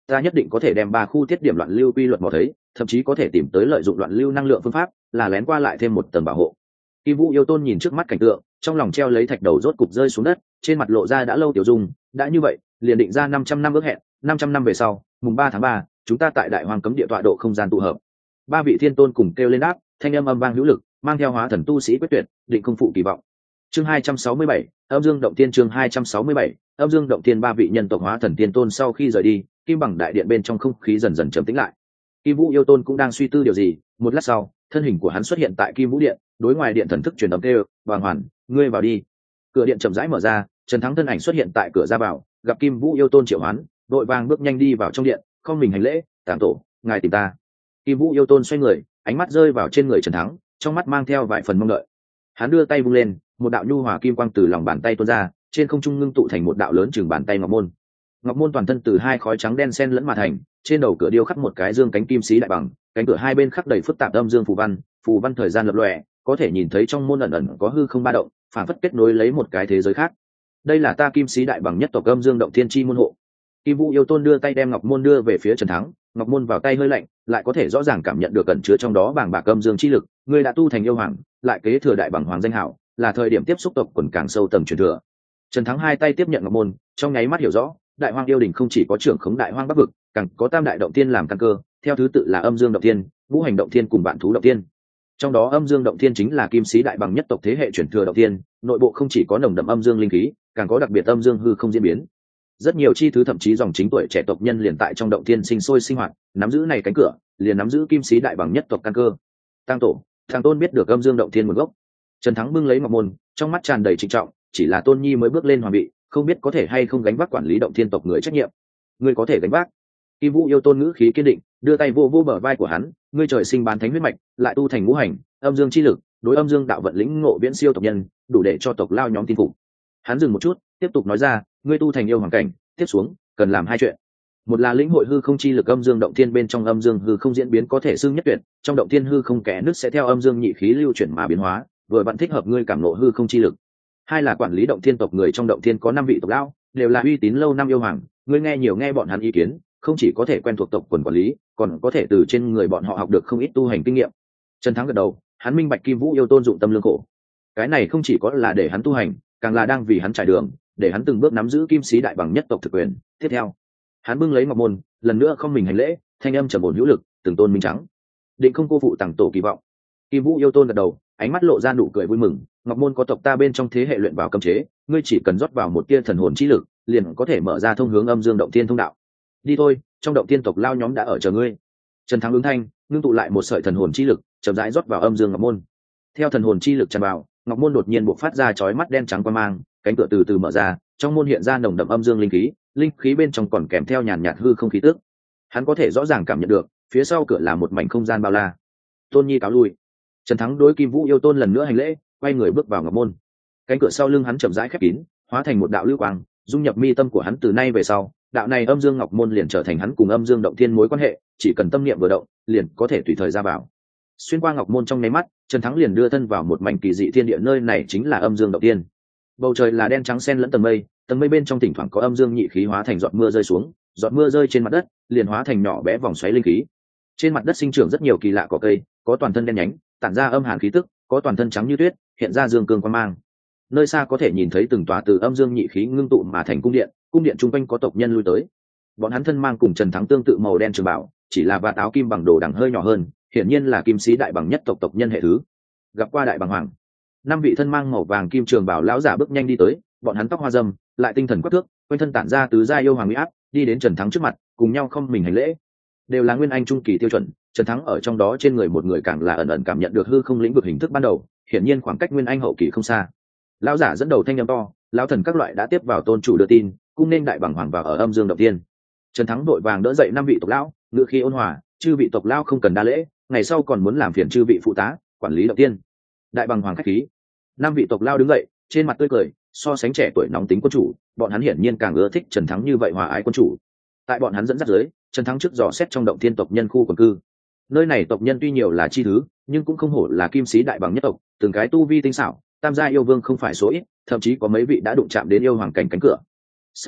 ta nhất định có thể đem ba khu tiết điểm loạn lưu quy luật mò thấy, thậm chí có thể tìm tới lợi dụng loạn lưu năng lượng phương pháp, là lén qua lại thêm một tầng bảo hộ. Kim Vũ Yêu Tôn nhìn trước mắt cảnh tượng, trong lòng treo lấy thạch đầu rốt cục rơi xuống đất, trên mặt lộ ra đã lâu tiểu dung, đã như vậy, liền định ra năm trăm năm ước hẹn, năm trăm năm về sau, mùng ba tháng ba, chúng ta tại Đại Hoang cấm địa tọa độ không gian tụ hợp. Ba vị thiên tôn cùng kêu lên đáp, thanh âm âm vang hữu lực, mang theo hóa thần tu sĩ quyết tuyệt, định không phụ kỳ vọng. Chương hai trăm sáu mươi bảy, Âm Dương Động Tiên chương hai trăm sáu mươi bảy, Âm Dương Động Tiên ba vị nhân tộc hóa thần tiên tôn sau khi rời đi, kim bằng đại điện bên trong không khí dần dần trầm tĩnh lại. Kim Vũ Yêu Tôn cũng đang suy tư điều gì, một lát sau, thân hình của hắn xuất hiện tại Kim Vũ điện, đối ngoài điện thần thức truyền âm kêu, "Bàng Hoàn, ngươi vào đi." Cửa điện chậm rãi mở ra, Trần Thắng thân ảnh xuất hiện tại cửa ra vào, gặp Kim Vũ Yêu Tôn triệu hoán, đội vàng bước nhanh đi vào trong điện, không mình hành lễ, "Tàng tổ, ngài tìm ta." Kim Vũ Yêu Tôn xoay người, ánh mắt rơi vào trên người Trần Thắng, trong mắt mang theo vài phần mong đợi. Hắn đưa tay vung lên, một đạo nhu hòa kim quang từ lòng bàn tay tuôn ra, trên không trung ngưng tụ thành một đạo lớn chừng bàn tay ngọc môn. Ngọc môn toàn thân từ hai khói trắng đen xen lẫn mà thành, trên đầu cửa điêu khắc một cái dương cánh kim sĩ đại bằng, cánh cửa hai bên khắc đầy phức tạp âm dương phù văn, phù văn thời gian lập lòe, có thể nhìn thấy trong môn ẩn ẩn có hư không ba động, phản phất kết nối lấy một cái thế giới khác. Đây là ta kim sĩ đại bằng nhất tộc âm dương động thiên chi môn hộ. Kim Vũ Yêu Tôn đưa tay đem ngọc môn đưa về phía Trần Thắng, ngọc môn vào tay hơi lạnh, lại có thể rõ ràng cảm nhận được ẩn chứa trong đó bàng bạc âm dương chi lực, người đã tu thành yêu hoàng, lại kế thừa đại bằng hoàng danh hảo, là thời điểm tiếp xúc tộc quần càng sâu tầng truyền thừa. Trần Thắng hai tay tiếp nhận ngọc môn, trong nháy mắt hiểu rõ, đại hoang yêu đình không chỉ có trưởng khống đại hoang bắc vực, càng có tam đại động tiên làm căn cơ, theo thứ tự là âm dương động tiên, ngũ hành động tiên cùng vạn thú động tiên. Trong đó âm dương động tiên chính là kim sĩ đại bằng nhất tộc thế hệ truyền thừa động tiên, nội bộ không chỉ có nồng đậm âm dương linh khí, càng có đặc biệt âm dương hư không diễn biến. Rất nhiều chi thứ thậm chí dòng chính tuổi trẻ tộc nhân liền tại trong động tiên sinh sôi sinh hoạt, nắm giữ này cánh cửa, liền nắm giữ kim sĩ đại bằng nhất tộc căn cơ. Tăng tổ, Thằng Tôn biết được âm dương động tiên nguồn gốc. Trần Thắng bưng lấy ngọc môn, trong mắt tràn đầy trịnh trọng, chỉ là Tôn Nhi mới bước lên hoàng vị, không biết có thể hay không gánh vác quản lý động thiên tộc người trách nhiệm. Ngươi có thể gánh vác. Kim Vũ Yêu Tôn ngữ khí kiên định, đưa tay vô vô bờ vai của hắn, ngươi trời sinh bán thánh huyết mạch, lại tu thành ngũ hành, âm dương chi lực, đối âm dương đạo vận lĩnh ngộ viễn siêu tộc nhân, đủ để cho tộc lao nhóm tin phục. Hắn dừng một chút, tiếp tục nói ra, ngươi tu thành yêu hoàng cảnh, tiếp xuống cần làm hai chuyện. Một là lĩnh hội hư không chi lực âm dương động thiên bên trong âm dương hư không diễn biến có thể xưng nhất tuyệt, trong động thiên hư không kẽ nứt sẽ theo âm dương nhị khí lưu chuyển mà biến hóa, vừa vặn thích hợp ngươi cảm ngộ hư không chi lực. Hai là quản lý động thiên tộc người trong động thiên có năm vị tộc lão, đều là uy tín lâu năm yêu hoàng, ngươi nghe nhiều nghe bọn hắn ý kiến, không chỉ có thể quen thuộc tộc quần quản lý, còn có thể từ trên người bọn họ học được không ít tu hành kinh nghiệm. Trần Thắng gật đầu, hắn minh bạch Kim Vũ Yêu Tôn dụng tâm lương khổ. Cái này không chỉ có là để hắn tu hành, càng là đang vì hắn trải đường, để hắn từng bước nắm giữ kim sĩ đại bằng nhất tộc thực quyền. Tiếp theo, hắn bưng lấy ngọc môn, lần nữa không mình hành lễ, thanh âm trầm ổn hữu lực, từng tôn minh trắng, định không cô phụ tặng tổ kỳ vọng. Kim Vũ Yêu Tôn gật đầu, ánh mắt lộ ra nụ cười vui mừng, ngọc môn có tộc ta bên trong thế hệ luyện vào cấm chế, ngươi chỉ cần rót vào một tia thần hồn chi lực, liền có thể mở ra thông hướng âm dương động thiên thông đạo. Đi thôi, trong động thiên tộc lao nhóm đã ở chờ ngươi. Trần Thắng ứng thanh, ngưng tụ lại một sợi thần hồn chi lực, chậm rãi rót vào âm dương ngọc môn. Theo thần hồn chi lực tràn vào, ngọc môn đột nhiên bộc phát ra chói mắt đen trắng quang mang, cánh cửa từ từ mở ra, trong môn hiện ra nồng đậm âm dương linh khí, linh khí bên trong còn kèm theo nhàn nhạt hư không khí tức. Hắn có thể rõ ràng cảm nhận được, phía sau cửa là một mảnh không gian bao la. Tôn Nhi cáo lui. Trần Thắng đối Kim Vũ Yêu Tôn lần nữa hành lễ, quay người bước vào ngọc môn. Cánh cửa sau lưng hắn chậm rãi khép kín, hóa thành một đạo lưu quang, dung nhập mi tâm của hắn. Từ nay về sau, đạo này âm dương ngọc môn liền trở thành hắn cùng âm dương động thiên mối quan hệ, chỉ cần tâm niệm vừa động, liền có thể tùy thời ra vào. Xuyên qua ngọc môn trong nháy mắt, Trần Thắng liền đưa thân vào một mảnh kỳ dị thiên địa, nơi này chính là âm dương động thiên. Bầu trời là đen trắng xen lẫn tầng mây, tầng mây bên trong thỉnh thoảng có âm dương nhị khí hóa thành giọt mưa rơi xuống, giọt mưa rơi trên mặt đất, liền hóa thành nhỏ bé vòng xoáy linh khí. Trên mặt đất sinh trưởng rất nhiều kỳ lạ cỏ cây, có toàn thân đen nhánh, tản ra âm hàn khí tức, có toàn thân trắng như tuyết, hiện ra dương cương quang mang. Nơi xa có thể nhìn thấy từng tòa từ âm dương nhị khí ngưng tụ mà thành cung điện, cung điện trung quanh có tộc nhân lui tới. Bọn hắn thân mang cùng Trần Thắng tương tự màu đen trường bảo, chỉ là vạt áo kim bằng đồ đằng hơi nhỏ hơn, hiển nhiên là kim sĩ đại bằng nhất tộc tộc nhân hệ thứ. Gặp qua đại bằng hoàng, năm vị thân mang màu vàng kim trường bảo lão giả bước nhanh đi tới, bọn hắn tóc hoa râm, lại tinh thần quắc thước, quanh thân tản ra tứ gia yêu hoàng uy áp, đi đến Trần Thắng trước mặt, cùng nhau không mình hành lễ. Đều là nguyên anh trung kỳ tiêu chuẩn, Trần Thắng ở trong đó trên người một người càng là ẩn ẩn cảm nhận được hư không lĩnh vực hình thức ban đầu, hiển nhiên khoảng cách nguyên anh hậu kỳ không xa. Lão giả dẫn đầu thanh âm to, lão thần các loại đã tiếp vào tôn chủ đưa tin, cũng nên đại bằng hoàng vào ở âm dương động tiên. Trần Thắng đội vàng đỡ dậy năm vị tộc lão, ngữ khí ôn hòa, chư vị tộc lão không cần đa lễ, ngày sau còn muốn làm phiền chư vị phụ tá quản lý động tiên. Đại bằng hoàng khách khí. Năm vị tộc lão đứng dậy, trên mặt tươi cười, so sánh trẻ tuổi nóng tính quân chủ, bọn hắn hiển nhiên càng ưa thích Trần Thắng như vậy hòa ái quân chủ. Tại bọn hắn dẫn dắt dưới, Trần Thắng trước dò xét trong động thiên tộc nhân khu quần cư. Nơi này tộc nhân tuy nhiều là chi thứ, nhưng cũng không hổ là kim sĩ đại bằng nhất tộc, từng cái tu vi tinh xảo, tam gia yêu vương không phải số ít, thậm chí có mấy vị đã đụng chạm đến yêu hoàng cảnh cánh cửa. Sau đó,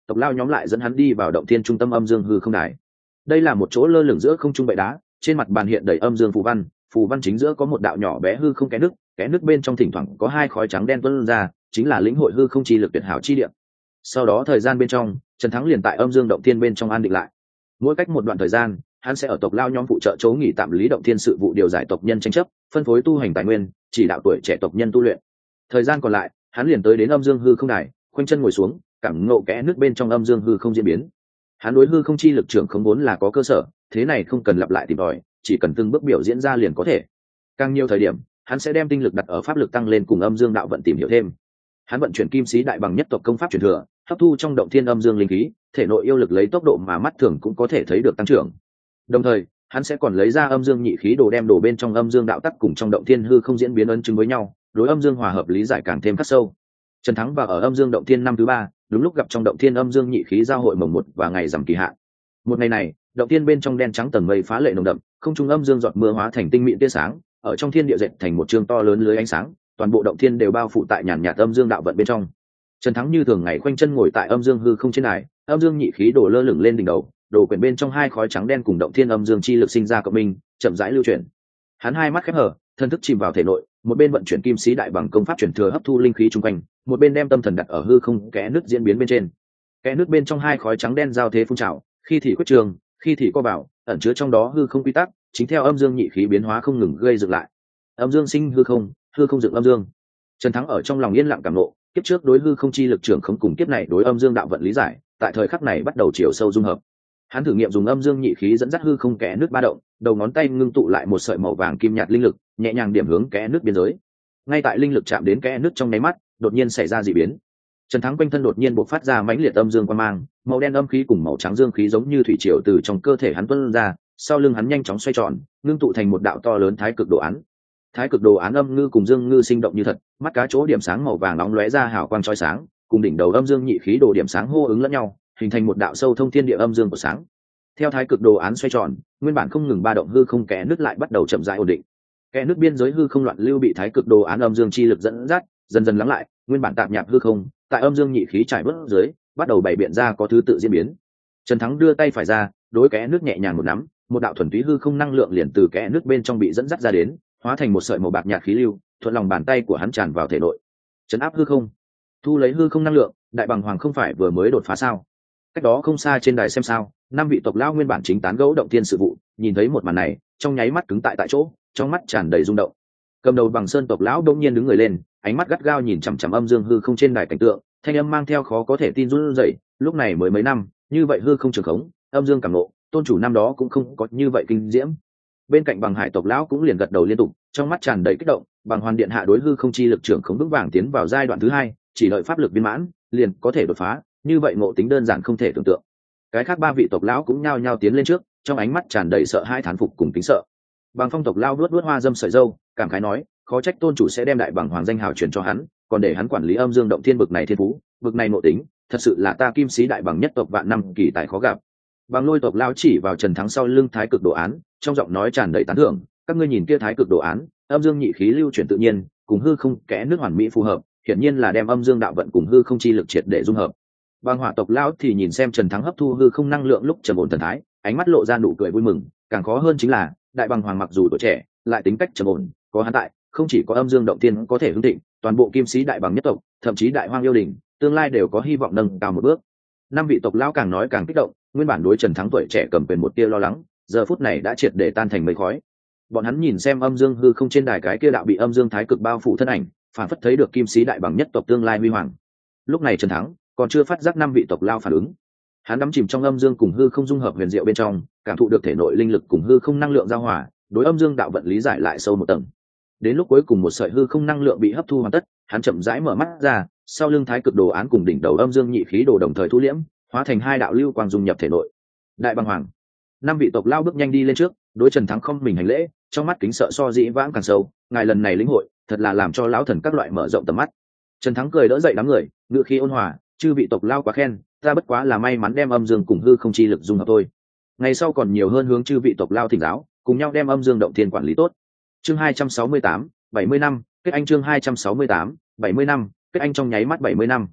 tộc lao nhóm lại dẫn hắn đi vào động thiên trung tâm âm dương hư không đài. Đây là một chỗ lơ lửng giữa không trung bệ đá, trên mặt bàn hiện đầy âm dương phù văn, phù văn chính giữa có một đạo nhỏ bé hư không kẽ nước, kẽ nước bên trong thỉnh thoảng có hai khói trắng đen tuôn ra, chính là lĩnh hội hư không chi lực tuyệt hảo chi địa. Sau đó thời gian bên trong, Trần Thắng liền tại âm dương động thiên bên trong an định lại. Mỗi cách một đoạn thời gian, hắn sẽ ở tộc lao nhóm phụ trợ chỗ nghỉ tạm lý động thiên sự vụ điều giải tộc nhân tranh chấp, phân phối tu hành tài nguyên, chỉ đạo tuổi trẻ tộc nhân tu luyện. Thời gian còn lại, hắn liền tới đến âm dương hư không đài, khoanh chân ngồi xuống, cảm ngộ kẽ nước bên trong âm dương hư không diễn biến. Hắn đối hư không chi lực trưởng không vốn là có cơ sở, thế này không cần lặp lại tìm tòi, chỉ cần từng bước biểu diễn ra liền có thể. Càng nhiều thời điểm, hắn sẽ đem tinh lực đặt ở pháp lực tăng lên cùng âm dương đạo vận tìm hiểu thêm. Hắn vận chuyển kim sĩ đại bằng nhất tộc công pháp truyền thừa, hấp thu trong động thiên âm dương linh khí, thể nội yêu lực lấy tốc độ mà mắt thường cũng có thể thấy được tăng trưởng. Đồng thời, hắn sẽ còn lấy ra âm dương nhị khí đồ đem đổ bên trong âm dương đạo tắc cùng trong động thiên hư không diễn biến ấn chứng với nhau, đối âm dương hòa hợp lý giải càng thêm khắc sâu. Trần Thắng vào ở âm dương động thiên năm thứ ba, đúng lúc gặp trong động thiên âm dương nhị khí giao hội mồng một và ngày rằm kỳ hạn. Một ngày này, động thiên bên trong đen trắng tầng mây phá lệ nồng đậm, không trung âm dương giọt mưa hóa thành tinh mịn tia sáng, ở trong thiên địa dệt thành một trường to lớn lưới ánh sáng, toàn bộ động thiên đều bao phủ tại nhàn nhạt âm dương đạo vận bên trong. Trần Thắng như thường ngày khoanh chân ngồi tại âm dương hư không trên đài, âm dương nhị khí đổ lơ lửng lên đỉnh đầu, đổ quyển bên trong hai khói trắng đen cùng động thiên âm dương chi lực sinh ra cộng minh, chậm rãi lưu chuyển. Hắn hai mắt khép hờ, thân thức chìm vào thể nội, một bên vận chuyển kim sĩ đại bằng công pháp truyền thừa hấp thu linh khí chung quanh, một bên đem tâm thần đặt ở hư không kẽ nước diễn biến bên trên. Kẽ nước bên trong hai khói trắng đen giao thế phun trào, khi thì quyết trường, khi thì co vào, ẩn chứa trong đó hư không quy tắc, chính theo âm dương nhị khí biến hóa không ngừng gây dựng lại. Âm dương sinh hư không, hư không dựng âm dương. Trần Thắng ở trong lòng yên lặng cảm ngộ, kiếp trước đối hư không chi lực trưởng không cùng kiếp này đối âm dương đạo vận lý giải, tại thời khắc này bắt đầu chiều sâu dung hợp. Hắn thử nghiệm dùng âm dương nhị khí dẫn dắt hư không kẽ nước ba động, đầu ngón tay ngưng tụ lại một sợi màu vàng kim nhạt linh lực, nhẹ nhàng điểm hướng kẽ nước biên giới. Ngay tại linh lực chạm đến kẽ nước trong nháy mắt, đột nhiên xảy ra dị biến. Trần Thắng quanh thân đột nhiên bộc phát ra mãnh liệt âm dương quang mang, màu đen âm khí cùng màu trắng dương khí giống như thủy triều từ trong cơ thể hắn tuôn ra, sau lưng hắn nhanh chóng xoay tròn, ngưng tụ thành một đạo to lớn thái cực đồ án. Thái cực đồ án âm ngư cùng dương ngư sinh động như thật, mắt cá chỗ điểm sáng màu vàng nóng lóe ra hào quang chói sáng, cùng đỉnh đầu âm dương nhị khí đồ điểm sáng hô ứng lẫn nhau, hình thành một đạo sâu thông thiên địa âm dương của sáng. Theo thái cực đồ án xoay tròn, nguyên bản không ngừng ba động hư không kẽ nước lại bắt đầu chậm rãi ổn định. Kẽ nước biên giới hư không loạn lưu bị thái cực đồ án âm dương chi lực dẫn dắt, dần dần lắng lại, nguyên bản tạp nhạp hư không, tại âm dương nhị khí trải bớt dưới, bắt đầu bày biện ra có thứ tự diễn biến. Trần Thắng đưa tay phải ra, đối kẽ nước nhẹ nhàng một nắm, một đạo thuần túy hư không năng lượng liền từ kẽ nước bên trong bị dẫn dắt ra đến, hóa thành một sợi màu bạc nhạt khí lưu, thuận lòng bàn tay của hắn tràn vào thể nội. Trấn áp hư không, thu lấy hư không năng lượng, đại bằng hoàng không phải vừa mới đột phá sao? Cách đó không xa trên đài xem sao, năm vị tộc lão nguyên bản chính tán gẫu động thiên sự vụ, nhìn thấy một màn này, trong nháy mắt cứng tại tại chỗ, trong mắt tràn đầy rung động. Cầm đầu bằng sơn tộc lão đông nhiên đứng người lên, ánh mắt gắt gao nhìn chằm chằm âm dương hư không trên đài cảnh tượng, thanh âm mang theo khó có thể tin run rẩy. Lúc này mới mấy năm, như vậy hư không trường khống, âm dương cảm nộ, tôn chủ năm đó cũng không có như vậy kinh diễm. Bên cạnh bằng hải tộc lão cũng liền gật đầu liên tục, trong mắt tràn đầy kích động. Bằng hoàn điện hạ đối hư không chi lực trưởng khống vững vàng tiến vào giai đoạn thứ hai, chỉ đợi pháp lực viên mãn, liền có thể đột phá. Như vậy ngộ tính đơn giản không thể tưởng tượng. Cái khác ba vị tộc lão cũng nhao nhao tiến lên trước, trong ánh mắt tràn đầy sợ hãi thán phục cùng kính sợ. Bằng phong tộc lão vuốt vuốt hoa dâm sợi râu, cảm khái nói, khó trách tôn chủ sẽ đem đại bằng hoàng danh hào truyền cho hắn, còn để hắn quản lý âm dương động thiên bực này thiên phú, bực này ngộ tính, thật sự là ta kim sĩ đại bằng nhất tộc vạn năm kỳ tài khó gặp. Bằng lôi tộc lão chỉ vào Trần Thắng sau lưng thái cực đồ án, trong giọng nói tràn đầy tán thưởng, các ngươi nhìn kia thái cực đồ án, âm dương nhị khí lưu chuyển tự nhiên, cùng hư không kẽ nước hoàn mỹ phù hợp, hiển nhiên là đem âm dương đạo vận cùng hư không chi lực triệt để dung hợp. Bằng hỏa tộc lão thì nhìn xem Trần Thắng hấp thu hư không năng lượng lúc trầm ổn thần thái, ánh mắt lộ ra nụ cười vui mừng. Càng khó hơn chính là đại bằng hoàng mặc dù tuổi trẻ, lại tính cách trầm ổn, có hắn tại, không chỉ có âm dương động tiên có thể hưng thịnh, toàn bộ kim sĩ đại bằng nhất tộc, thậm chí đại hoang yêu đình, tương lai đều có hy vọng nâng cao một bước. Năm vị tộc lão càng nói càng kích động, nguyên bản đối Trần Thắng tuổi trẻ cầm quyền một tia lo lắng, giờ phút này đã triệt để tan thành mây khói. Bọn hắn nhìn xem âm dương hư không trên đài cái kia đạo bị âm dương thái cực bao phủ thân ảnh, phản phất thấy được kim sĩ đại bằng nhất tộc tương lai huy hoàng. Lúc này Trần Thắng còn chưa phát giác năm vị tộc lao phản ứng, hắn đắm chìm trong âm dương cùng hư không dung hợp huyền diệu bên trong, cảm thụ được thể nội linh lực cùng hư không năng lượng giao hòa, đối âm dương đạo vận lý giải lại sâu một tầng. Đến lúc cuối cùng một sợi hư không năng lượng bị hấp thu hoàn tất, hắn chậm rãi mở mắt ra, sau lưng thái cực đồ án cùng đỉnh đầu âm dương nhị khí đồ đồng thời thu liễm, hóa thành hai đạo lưu quang dung nhập thể nội. Đại bằng hoàng, năm vị tộc lao bước nhanh đi lên trước, đối Trần Thắng không mình hành lễ, trong mắt kính sợ so dĩ vãng càng sâu. Ngài lần này lĩnh hội, thật là làm cho lão thần các loại mở rộng tầm mắt. Trần Thắng cười đỡ dậy đám người, ngữ khí ôn hòa, chư vị tộc lao quá khen, ta bất quá là may mắn đem âm dương cùng hư không chi lực dung hợp thôi. Ngày sau còn nhiều hơn hướng chư vị tộc lao thỉnh giáo, cùng nhau đem âm dương động thiên quản lý tốt. Chương hai trăm sáu mươi tám, bảy mươi năm, kết anh chương hai trăm sáu mươi tám, bảy mươi năm, kết anh trong nháy mắt bảy mươi năm.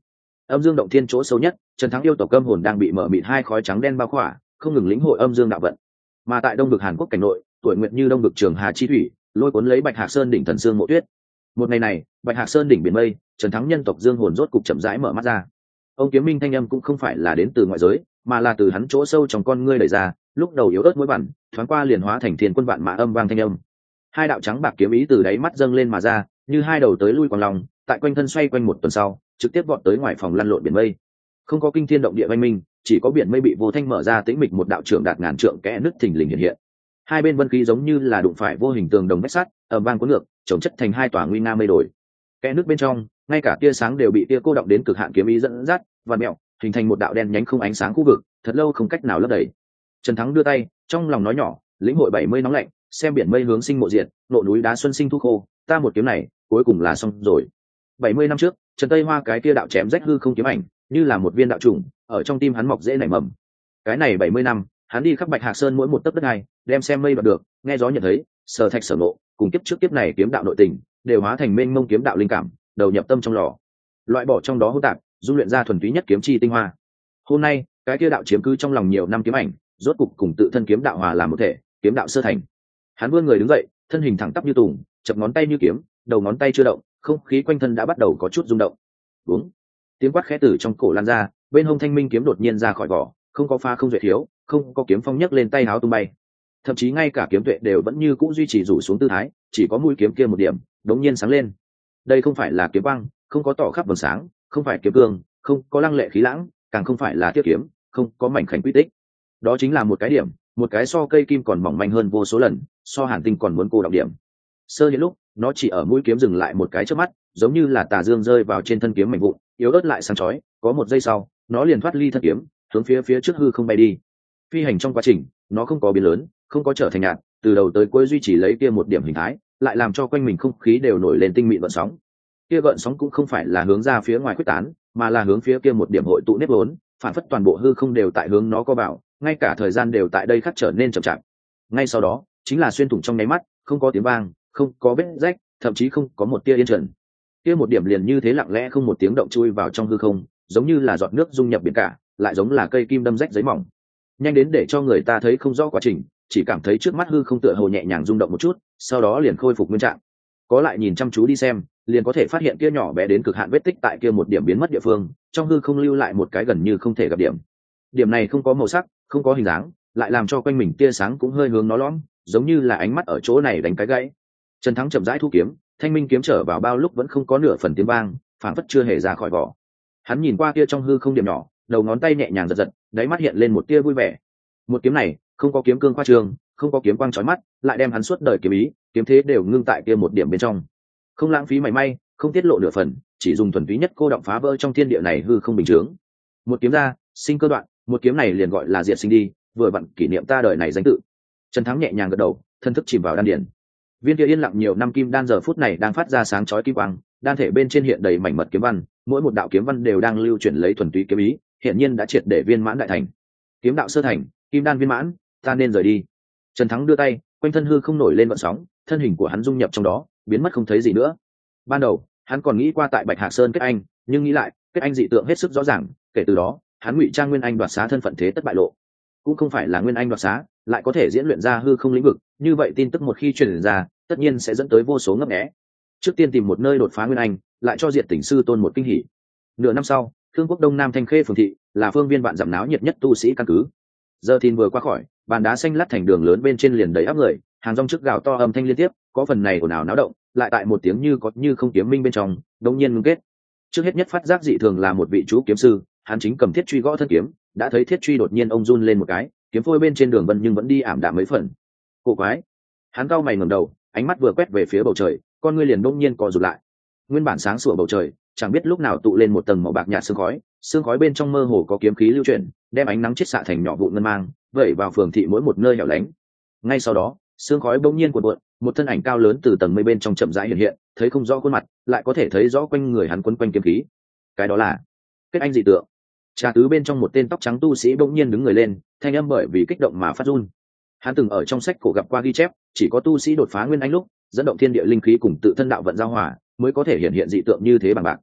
Âm dương động thiên chỗ sâu nhất, Trần Thắng yêu tộc âm hồn đang bị mở mịt hai khói trắng đen bao khỏa, không ngừng lĩnh hội âm dương đạo vận. Mà tại đông vực Hàn Quốc cảnh nội, tuổi nguyệt như đông vực Trường Hà chi thủy, lôi cuốn lấy Bạch Hạc Sơn đỉnh thần xương mộ tuyết. Một ngày này, Bạch Hạc Sơn đỉnh biển mây, Trần Thắng nhân tộc dương hồn rốt cục chậm rãi mở mắt ra. Ông kiếm minh thanh âm cũng không phải là đến từ ngoại giới, mà là từ hắn chỗ sâu trong con ngươi đẩy ra, lúc đầu yếu ớt mũi bản, thoáng qua liền hóa thành thiên quân vạn mã âm vang thanh âm. Hai đạo trắng bạc kiếm ý từ đáy mắt dâng lên mà ra, như hai đầu tới lui quằn lòng, tại quanh thân xoay quanh một tuần sau, trực tiếp vọt tới ngoài phòng lăn lộn biển mây. Không có kinh thiên động địa oanh minh, chỉ có biển mây bị vô thanh mở ra tĩnh mịch, một đạo trưởng đạt ngàn trượng kẽ nứt thình lình hiện hiện. Hai bên vân khí giống như là đụng phải vô hình tường đồng vách sắt, ầm vang cuốn ngược, chồng chất thành hai tòa nguy nga mây đổi. Kẽ nứt bên trong, ngay cả tia sáng đều bị tia cô động đến cực hạn kiếm ý dẫn dắt, và mẹo, hình thành một đạo đen nhánh không ánh sáng khu vực, thật lâu không cách nào lấp đầy. Trần Thắng đưa tay, trong lòng nói nhỏ, lĩnh hội bảy mươi nóng lạnh, xem biển mây hướng sinh mộ diệt, nộ núi đá xuân sinh thu khô, ta một kiếm này, cuối cùng là xong rồi. bảy mươi năm trước, Trần Tây Hoa cái kia đạo chém rách hư không kiếm ảnh, như là một viên đạo trùng, ở trong tim hắn mọc dễ nảy mầm. Cái này bảy mươi năm, hắn đi khắp Bạch Hạc Sơn mỗi một tấc đất này, đem xem mây đoạt được, nghe gió nhận thấy, sở thạch sở nộ, cùng kiếp trước kiếp này kiếm đạo nội tình, đều hóa thành mênh mông kiếm đạo linh cảm, đầu nhập tâm trong lò, loại bỏ trong đó hỗn tạp, dung luyện ra thuần túy nhất kiếm chi tinh hoa. Hôm nay, cái kia đạo chiếm cứ trong lòng nhiều năm kiếm ảnh, rốt cục cùng tự thân kiếm đạo hòa làm một thể, kiếm đạo sơ thành. Hắn vươn người đứng dậy, thân hình thẳng tắp như tùng, chập ngón tay như kiếm, đầu ngón tay chưa động, không khí quanh thân đã bắt đầu có chút rung động. Đúng, tiếng quát khẽ từ trong cổ lan ra, bên hông thanh minh kiếm đột nhiên ra khỏi vỏ, không có pha không duyệt thiếu, không có kiếm phong nhấc lên tay háo tung bay, thậm chí ngay cả kiếm tuệ đều vẫn như cũ duy trì rủ xuống tư thái, chỉ có mũi kiếm kia một điểm đống nhiên sáng lên. Đây không phải là kiếm băng, không có tỏ khắp vầng sáng, không phải kiếm cương, không có lăng lệ khí lãng, càng không phải là tiết kiếm, không có mảnh khảnh quy tích. Đó chính là một cái điểm, một cái so cây kim còn mỏng manh hơn vô số lần, so hàn tinh còn muốn cô đọng điểm. Sơ hiện lúc, nó chỉ ở mũi kiếm dừng lại một cái trước mắt, giống như là tà dương rơi vào trên thân kiếm mảnh vụn, yếu ớt lại sáng chói. Có một giây sau, nó liền thoát ly thân kiếm, hướng phía phía trước hư không bay đi. Phi hành trong quá trình, nó không có biến lớn, không có trở thành nhạt, từ đầu tới cuối duy trì lấy kia một điểm hình thái, lại làm cho quanh mình không khí đều nổi lên tinh mịn gợn sóng. Kia gợn sóng cũng không phải là hướng ra phía ngoài quyết tán, mà là hướng phía kia một điểm hội tụ nếp vốn, phản phất toàn bộ hư không đều tại hướng nó co vào, ngay cả thời gian đều tại đây khắc trở nên chậm chạp. Ngay sau đó, chính là xuyên thủng trong nháy mắt, không có tiếng vang, không có vết rách, thậm chí không có một tia yên trần. Kia một điểm liền như thế lặng lẽ không một tiếng động chui vào trong hư không, giống như là giọt nước dung nhập biển cả, lại giống là cây kim đâm rách giấy mỏng. Nhanh đến để cho người ta thấy không rõ quá trình, chỉ cảm thấy trước mắt hư không tựa hồ nhẹ nhàng rung động một chút, sau đó liền khôi phục nguyên trạng. Có lại nhìn chăm chú đi xem, liền có thể phát hiện kia nhỏ bé đến cực hạn vết tích tại kia một điểm biến mất địa phương, trong hư không lưu lại một cái gần như không thể gặp điểm. Điểm này không có màu sắc, không có hình dáng, lại làm cho quanh mình tia sáng cũng hơi hướng nó lõm, giống như là ánh mắt ở chỗ này đánh cái gãy. Trần Thắng chậm rãi thu kiếm, thanh minh kiếm trở vào bao lúc vẫn không có nửa phần tiếng vang, phảng phất chưa hề ra khỏi vỏ. Hắn nhìn qua kia trong hư không điểm nhỏ, đầu ngón tay nhẹ nhàng giật giật, đáy mắt hiện lên một tia vui vẻ. Một kiếm này, không có kiếm cương khoa trương, không có kiếm quang chói mắt, lại đem hắn suốt đời kiếm ý, kiếm thế đều ngưng tại kia một điểm bên trong. Không lãng phí mảy may, không tiết lộ nửa phần, chỉ dùng thuần túy nhất cô động phá vỡ trong thiên địa này hư không bình thường. Một kiếm ra, sinh cơ đoạn, một kiếm này liền gọi là diệt sinh đi, vừa vặn kỷ niệm ta đời này danh tự. Trần Thắng nhẹ nhàng gật đầu, thân thức chìm vào đan điền. Viên kia yên lặng nhiều năm kim đan giờ phút này đang phát ra sáng chói kim quang, đan thể bên trên hiện đầy mảnh mật kiếm văn, mỗi một đạo kiếm văn đều đang lưu chuyển lấy thuần túy kiếm ý, hiện nhiên đã triệt để viên mãn đại thành. Kiếm đạo sơ thành, kim đan viên mãn, ta nên rời đi. Trần Thắng đưa tay, quanh thân hư không nổi lên vận sóng, thân hình của hắn dung nhập trong đó, biến mất không thấy gì nữa. Ban đầu, hắn còn nghĩ qua tại Bạch Hạc Sơn kết anh, nhưng nghĩ lại, kết anh dị tượng hết sức rõ ràng, kể từ đó, hắn ngụy trang nguyên anh đoạt xá thân phận thế tất bại lộ. Cũng không phải là nguyên anh đoạt xá, lại có thể diễn luyện ra hư không lĩnh vực, như vậy tin tức một khi truyền ra, tất nhiên sẽ dẫn tới vô số ngấp nghé. Trước tiên tìm một nơi đột phá nguyên anh, lại cho Diệt Tỉnh sư tôn một kinh hỉ. Nửa năm sau, Thương quốc Đông Nam Thanh Khê phường thị, là phương viên vạn dặm náo nhiệt nhất tu sĩ căn cứ. Giờ Thìn vừa qua khỏi, bàn đá xanh lát thành đường lớn bên trên liền đầy áp người, hàng rong trước gào to âm thanh liên tiếp, có phần này ồn ào náo động, lại tại một tiếng như có như không kiếm minh bên trong, đột nhiên ngưng kết. Trước hết nhất phát giác dị thường là một vị chú kiếm sư, hắn chính cầm thiết truy gõ thân kiếm, đã thấy thiết truy đột nhiên ông run lên một cái, kiếm phôi bên trên đường vân nhưng vẫn đi ảm đạm mấy phần. Cổ quái. Hắn cau mày ngẩng đầu, ánh mắt vừa quét về phía bầu trời, con ngươi liền đột nhiên co rụt lại. Nguyên bản sáng sủa bầu trời, chẳng biết lúc nào tụ lên một tầng màu bạc nhạt sương khói, sương khói bên trong mơ hồ có kiếm khí lưu chuyển, đem ánh nắng chiết xạ thành nhỏ vụn ngân mang, vẩy vào phường thị mỗi một nơi hẻo lánh. Ngay sau đó, sương khói bỗng nhiên cuộn cuộn, một thân ảnh cao lớn từ tầng mây bên trong chậm rãi hiện hiện, thấy không rõ khuôn mặt, lại có thể thấy rõ quanh người hắn quấn quanh kiếm khí. Cái đó là kết anh dị tượng. Trà tứ bên trong một tên tóc trắng tu sĩ bỗng nhiên đứng người lên, thanh âm bởi vì kích động mà phát run. Hắn từng ở trong sách cổ gặp qua ghi chép, chỉ có tu sĩ đột phá nguyên anh lúc, dẫn động thiên địa linh khí cùng tự thân đạo vận giao hòa, mới có thể hiện hiện dị tượng như thế bằng bạc.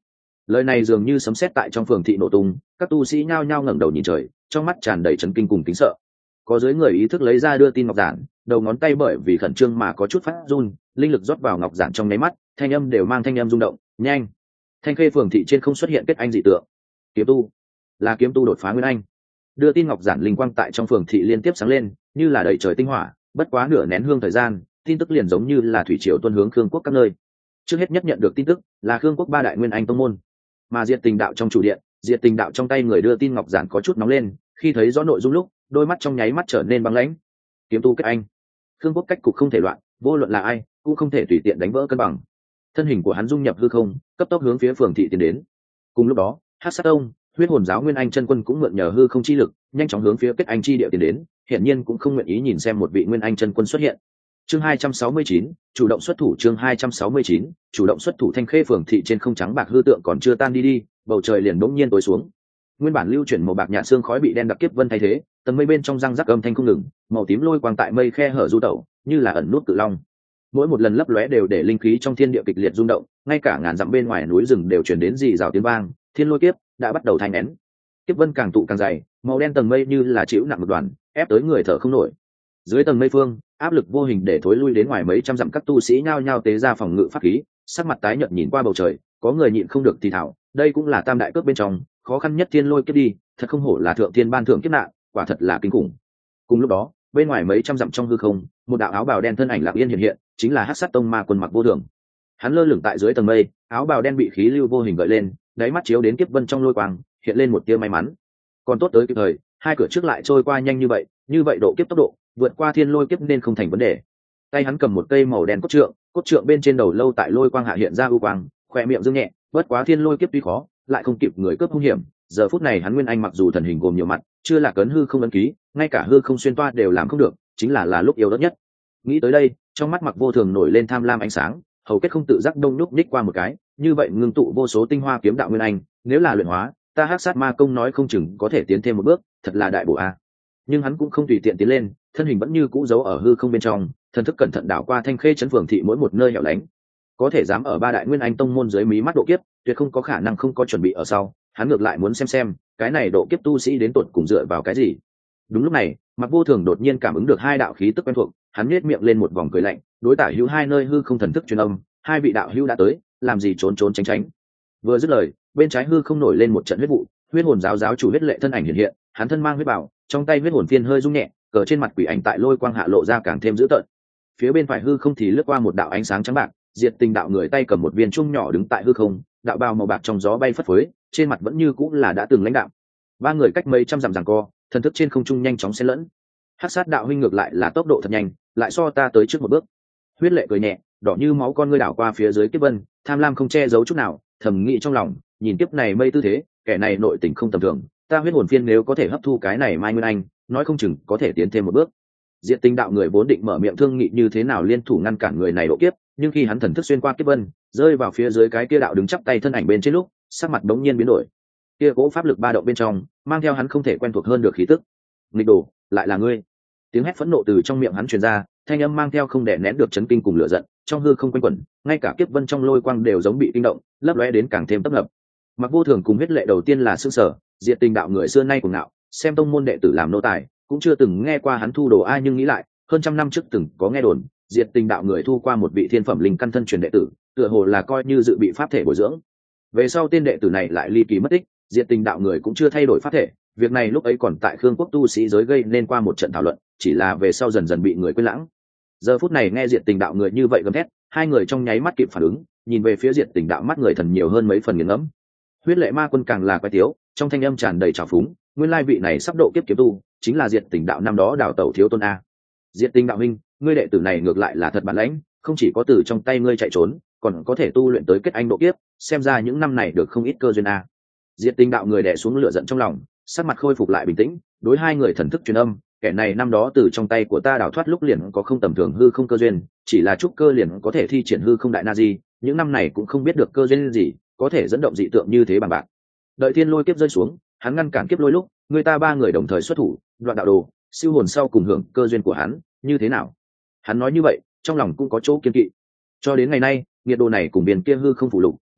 Lời này dường như sấm sét tại trong phường thị nổ tung, các tu sĩ nhao nhao ngẩng đầu nhìn trời, trong mắt tràn đầy chấn kinh cùng kính sợ. Có dưới người ý thức lấy ra đưa tin ngọc giản, đầu ngón tay bởi vì khẩn trương mà có chút phát run, linh lực rót vào ngọc giản trong nháy mắt, thanh âm đều mang thanh âm rung động. Nhanh! Thanh khê phường thị trên không xuất hiện kết anh dị tượng. Kiếm tu, là kiếm tu đột phá nguyên anh. Đưa tin ngọc giản linh quang tại trong phường thị liên tiếp sáng lên, như là đẩy trời tinh hỏa, bất quá nửa nén hương thời gian, tin tức liền giống như là thủy triều tuôn hướng khương quốc các nơi. Trước hết nhất nhận được tin tức là khương quốc ba đại nguyên anh tông môn, mà diệt tình đạo trong chủ điện, diệt tình đạo trong tay người đưa tin ngọc giản có chút nóng lên, khi thấy rõ nội dung lúc đôi mắt trong nháy mắt trở nên băng lãnh. Kiếm tu kết anh, khương quốc cách cục không thể loạn, vô luận là ai cũng không thể tùy tiện đánh vỡ cân bằng. Thân hình của hắn dung nhập hư không, cấp tốc hướng phía phường thị tiến đến. Cùng lúc đó, Hắc Sát Tông, huyết hồn giáo nguyên anh chân quân cũng mượn nhờ hư không chi lực, nhanh chóng hướng phía kết anh chi địa tiến đến, hiển nhiên cũng không nguyện ý nhìn xem một vị nguyên anh chân quân xuất hiện. Chương hai trăm sáu mươi chín, chủ động xuất thủ. Chương hai trăm sáu mươi chín, chủ động xuất thủ. Thanh khê phường thị trên không trắng bạc hư tượng còn chưa tan đi đi, bầu trời liền bỗng nhiên tối xuống. Nguyên bản lưu chuyển màu bạc nhạt xương khói bị đen đặc kiếp vân thay thế, tầng mây bên trong răng rắc âm thanh không ngừng, màu tím lôi quang tại mây khe hở du tẩu, như là ẩn nút cự long. Mỗi một lần lấp lóe đều để linh khí trong thiên địa kịch liệt rung động, ngay cả ngàn dặm bên ngoài núi rừng đều truyền đến rì rào tiếng vang. Thiên lôi kiếp đã bắt đầu thanh nén, kiếp vân càng tụ càng dày, màu đen tầng mây như là chịu nặng một đoàn, ép tới người thở không nổi. Dưới tầng mây phương, áp lực vô hình để thối lui đến ngoài mấy trăm dặm các tu sĩ nhao nhao tế ra phòng ngự pháp khí, sắc mặt tái nhợt nhìn qua bầu trời, có người nhịn không được thì thào, đây cũng là tam đại cước bên trong khó khăn nhất thiên lôi kiếp đi, thật không hổ là thượng thiên ban thưởng kiếp nạn, quả thật là kinh khủng. Cùng lúc đó, bên ngoài mấy trăm dặm trong hư không, một đạo áo bào đen thân ảnh lặng yên hiện hiện, chính là Hắc Sát Tông ma quân Mặc Vô Thường. Hắn lơ lửng tại dưới tầng mây, áo bào đen bị khí lưu vô hình gợi lên, đáy mắt chiếu đến kiếp vân trong lôi quang, hiện lên một tia may mắn. Còn tốt tới kịp thời, hai cửa trước lại trôi qua nhanh như vậy, như vậy độ kiếp tốc độ vượt qua thiên lôi kiếp nên không thành vấn đề. Tay hắn cầm một cây màu đen cốt trượng, cốt trượng bên trên đầu lâu tại lôi quang hạ hiện ra u quang, khỏe miệng dương nhẹ, bất quá thiên lôi kiếp tuy khó, lại không kịp người cướp hung hiểm. Giờ phút này hắn nguyên anh mặc dù thần hình gồm nhiều mặt, chưa là cấn hư không ấn ký, ngay cả hư không xuyên toa đều làm không được, chính là là lúc yếu đất nhất. Nghĩ tới đây, trong mắt Mặc Vô Thường nổi lên tham lam ánh sáng, hầu kết không tự giác đông núc ních qua một cái, như vậy ngưng tụ vô số tinh hoa kiếm đạo nguyên anh, nếu là luyện hóa, ta Hắc Sát Ma công nói không chừng có thể tiến thêm một bước, thật là đại bổ a. Nhưng hắn cũng không tùy tiện tiến lên, thân hình vẫn như cũ giấu ở hư không bên trong, thần thức cẩn thận đảo qua Thanh khê trấn phường thị mỗi một nơi hẻo lánh. Có thể dám ở ba đại nguyên anh tông môn dưới mí mắt độ kiếp, tuyệt không có khả năng không có chuẩn bị ở sau, hắn ngược lại muốn xem xem, cái này độ kiếp tu sĩ đến tột cùng dựa vào cái gì. Đúng lúc này, Mặc Vô Thường đột nhiên cảm ứng được hai đạo khí tức quen thuộc, hắn nhếch miệng lên một vòng cười lạnh, đối tả hữu hai nơi hư không thần thức truyền âm, hai vị đạo hữu đã tới, làm gì trốn trốn tránh tránh. Vừa dứt lời, bên trái hư không nổi lên một trận huyết vụ, huyết hồn giáo giáo chủ huyết lệ thân ảnh hiện hiện, hắn thân mang huyết bảo, trong tay huyết hồn phiên hơi rung nhẹ, cờ trên mặt quỷ ảnh tại lôi quang hạ lộ ra càng thêm dữ tợn. Phía bên phải hư không thì lướt qua một đạo ánh sáng trắng bạc, diệt tình đạo người tay cầm một viên chuông nhỏ đứng tại hư không, đạo bào màu bạc trong gió bay phất phới, trên mặt vẫn như cũng là đã từng lãnh đạo. Ba người cách mấy trăm dặm giằng co, thần thức trên không trung nhanh chóng xen lẫn. Hắc Sát đạo huynh ngược lại là tốc độ thật nhanh, lại so ta tới trước một bước. Huyết lệ cười nhẹ, đỏ như máu con ngươi đảo qua phía dưới kiếp vân, tham lam không che giấu chút nào, thầm nghĩ trong lòng, nhìn kiếp này mây tư thế, kẻ này nội tình không tầm thường, ta huyết hồn phiên nếu có thể hấp thu cái này mai nguyên anh, nói không chừng có thể tiến thêm một bước. Diệt tình đạo người vốn định mở miệng thương nghị như thế nào liên thủ ngăn cản người này độ kiếp, nhưng khi hắn thần thức xuyên qua kiếp vân, rơi vào phía dưới cái kia đạo đứng chắp tay thân ảnh bên trên lúc, sắc mặt đống nhiên biến đổi. Kia cỗ pháp lực ba động bên trong, mang theo hắn không thể quen thuộc hơn được khí tức. Nghịch đồ, lại là ngươi! Tiếng hét phẫn nộ từ trong miệng hắn truyền ra, thanh âm mang theo không đè nén được chấn kinh cùng lửa giận, trong hư không quanh quẩn, ngay cả kiếp vân trong lôi quang đều giống bị kinh động, lấp lóe đến càng thêm tấp nập. Mặc Vô Thường cùng huyết lệ đầu tiên là sương sở, diệt tình đạo người xưa nay cùng ngạo, xem tông môn đệ tử làm nô tài, cũng chưa từng nghe qua hắn thu đồ ai, nhưng nghĩ lại, hơn trăm năm trước từng có nghe đồn, diệt tình đạo người thu qua một vị thiên phẩm linh căn thân truyền đệ tử, tựa hồ là coi như dự bị pháp thể bồi dưỡng. Về sau tên đệ tử này lại ly kỳ mất tích, diệt tình đạo người cũng chưa thay đổi pháp thể, việc này lúc ấy còn tại Khương quốc tu sĩ giới gây nên qua một trận thảo luận, chỉ là về sau dần dần bị người quên lãng. Giờ phút này nghe diệt tình đạo người như vậy gầm thét, hai người trong nháy mắt kịp phản ứng, nhìn về phía diệt tình đạo, mắt người thần nhiều hơn mấy phần nghiền ngẫm. Huyết lệ ma quân càng là quái tiếu, trong thanh âm tràn đầy trào phúng, nguyên lai vị này sắp độ kiếp kiếm tu, chính là diệt tình đạo năm đó đào tẩu thiếu tôn a. Diệt tình đạo huynh, ngươi đệ tử này ngược lại là thật bản lãnh, không chỉ có từ trong tay ngươi chạy trốn, còn có thể tu luyện tới kết anh độ kiếp, xem ra những năm này được không ít cơ duyên a. Diệt tình đạo người đè xuống lửa giận trong lòng, sắc mặt khôi phục lại bình tĩnh, đối hai người thần thức truyền âm, kẻ này năm đó từ trong tay của ta đào thoát lúc liền có không tầm thường hư không cơ duyên, chỉ là trúc cơ liền có thể thi triển hư không đại na di, những năm này cũng không biết được cơ duyên gì, có thể dẫn động dị tượng như thế bằng bạc. Đợi thiên lôi kiếp rơi xuống, hắn ngăn cản kiếp lôi lúc, người ta ba người đồng thời xuất thủ, đoạn đạo đồ, siêu hồn sau cùng hưởng cơ duyên của hắn, như thế nào? Hắn nói như vậy, trong lòng cũng có chỗ kiên kỵ. Cho đến ngày nay, nghiệt đồ này cùng biển kia hư không phụ lục,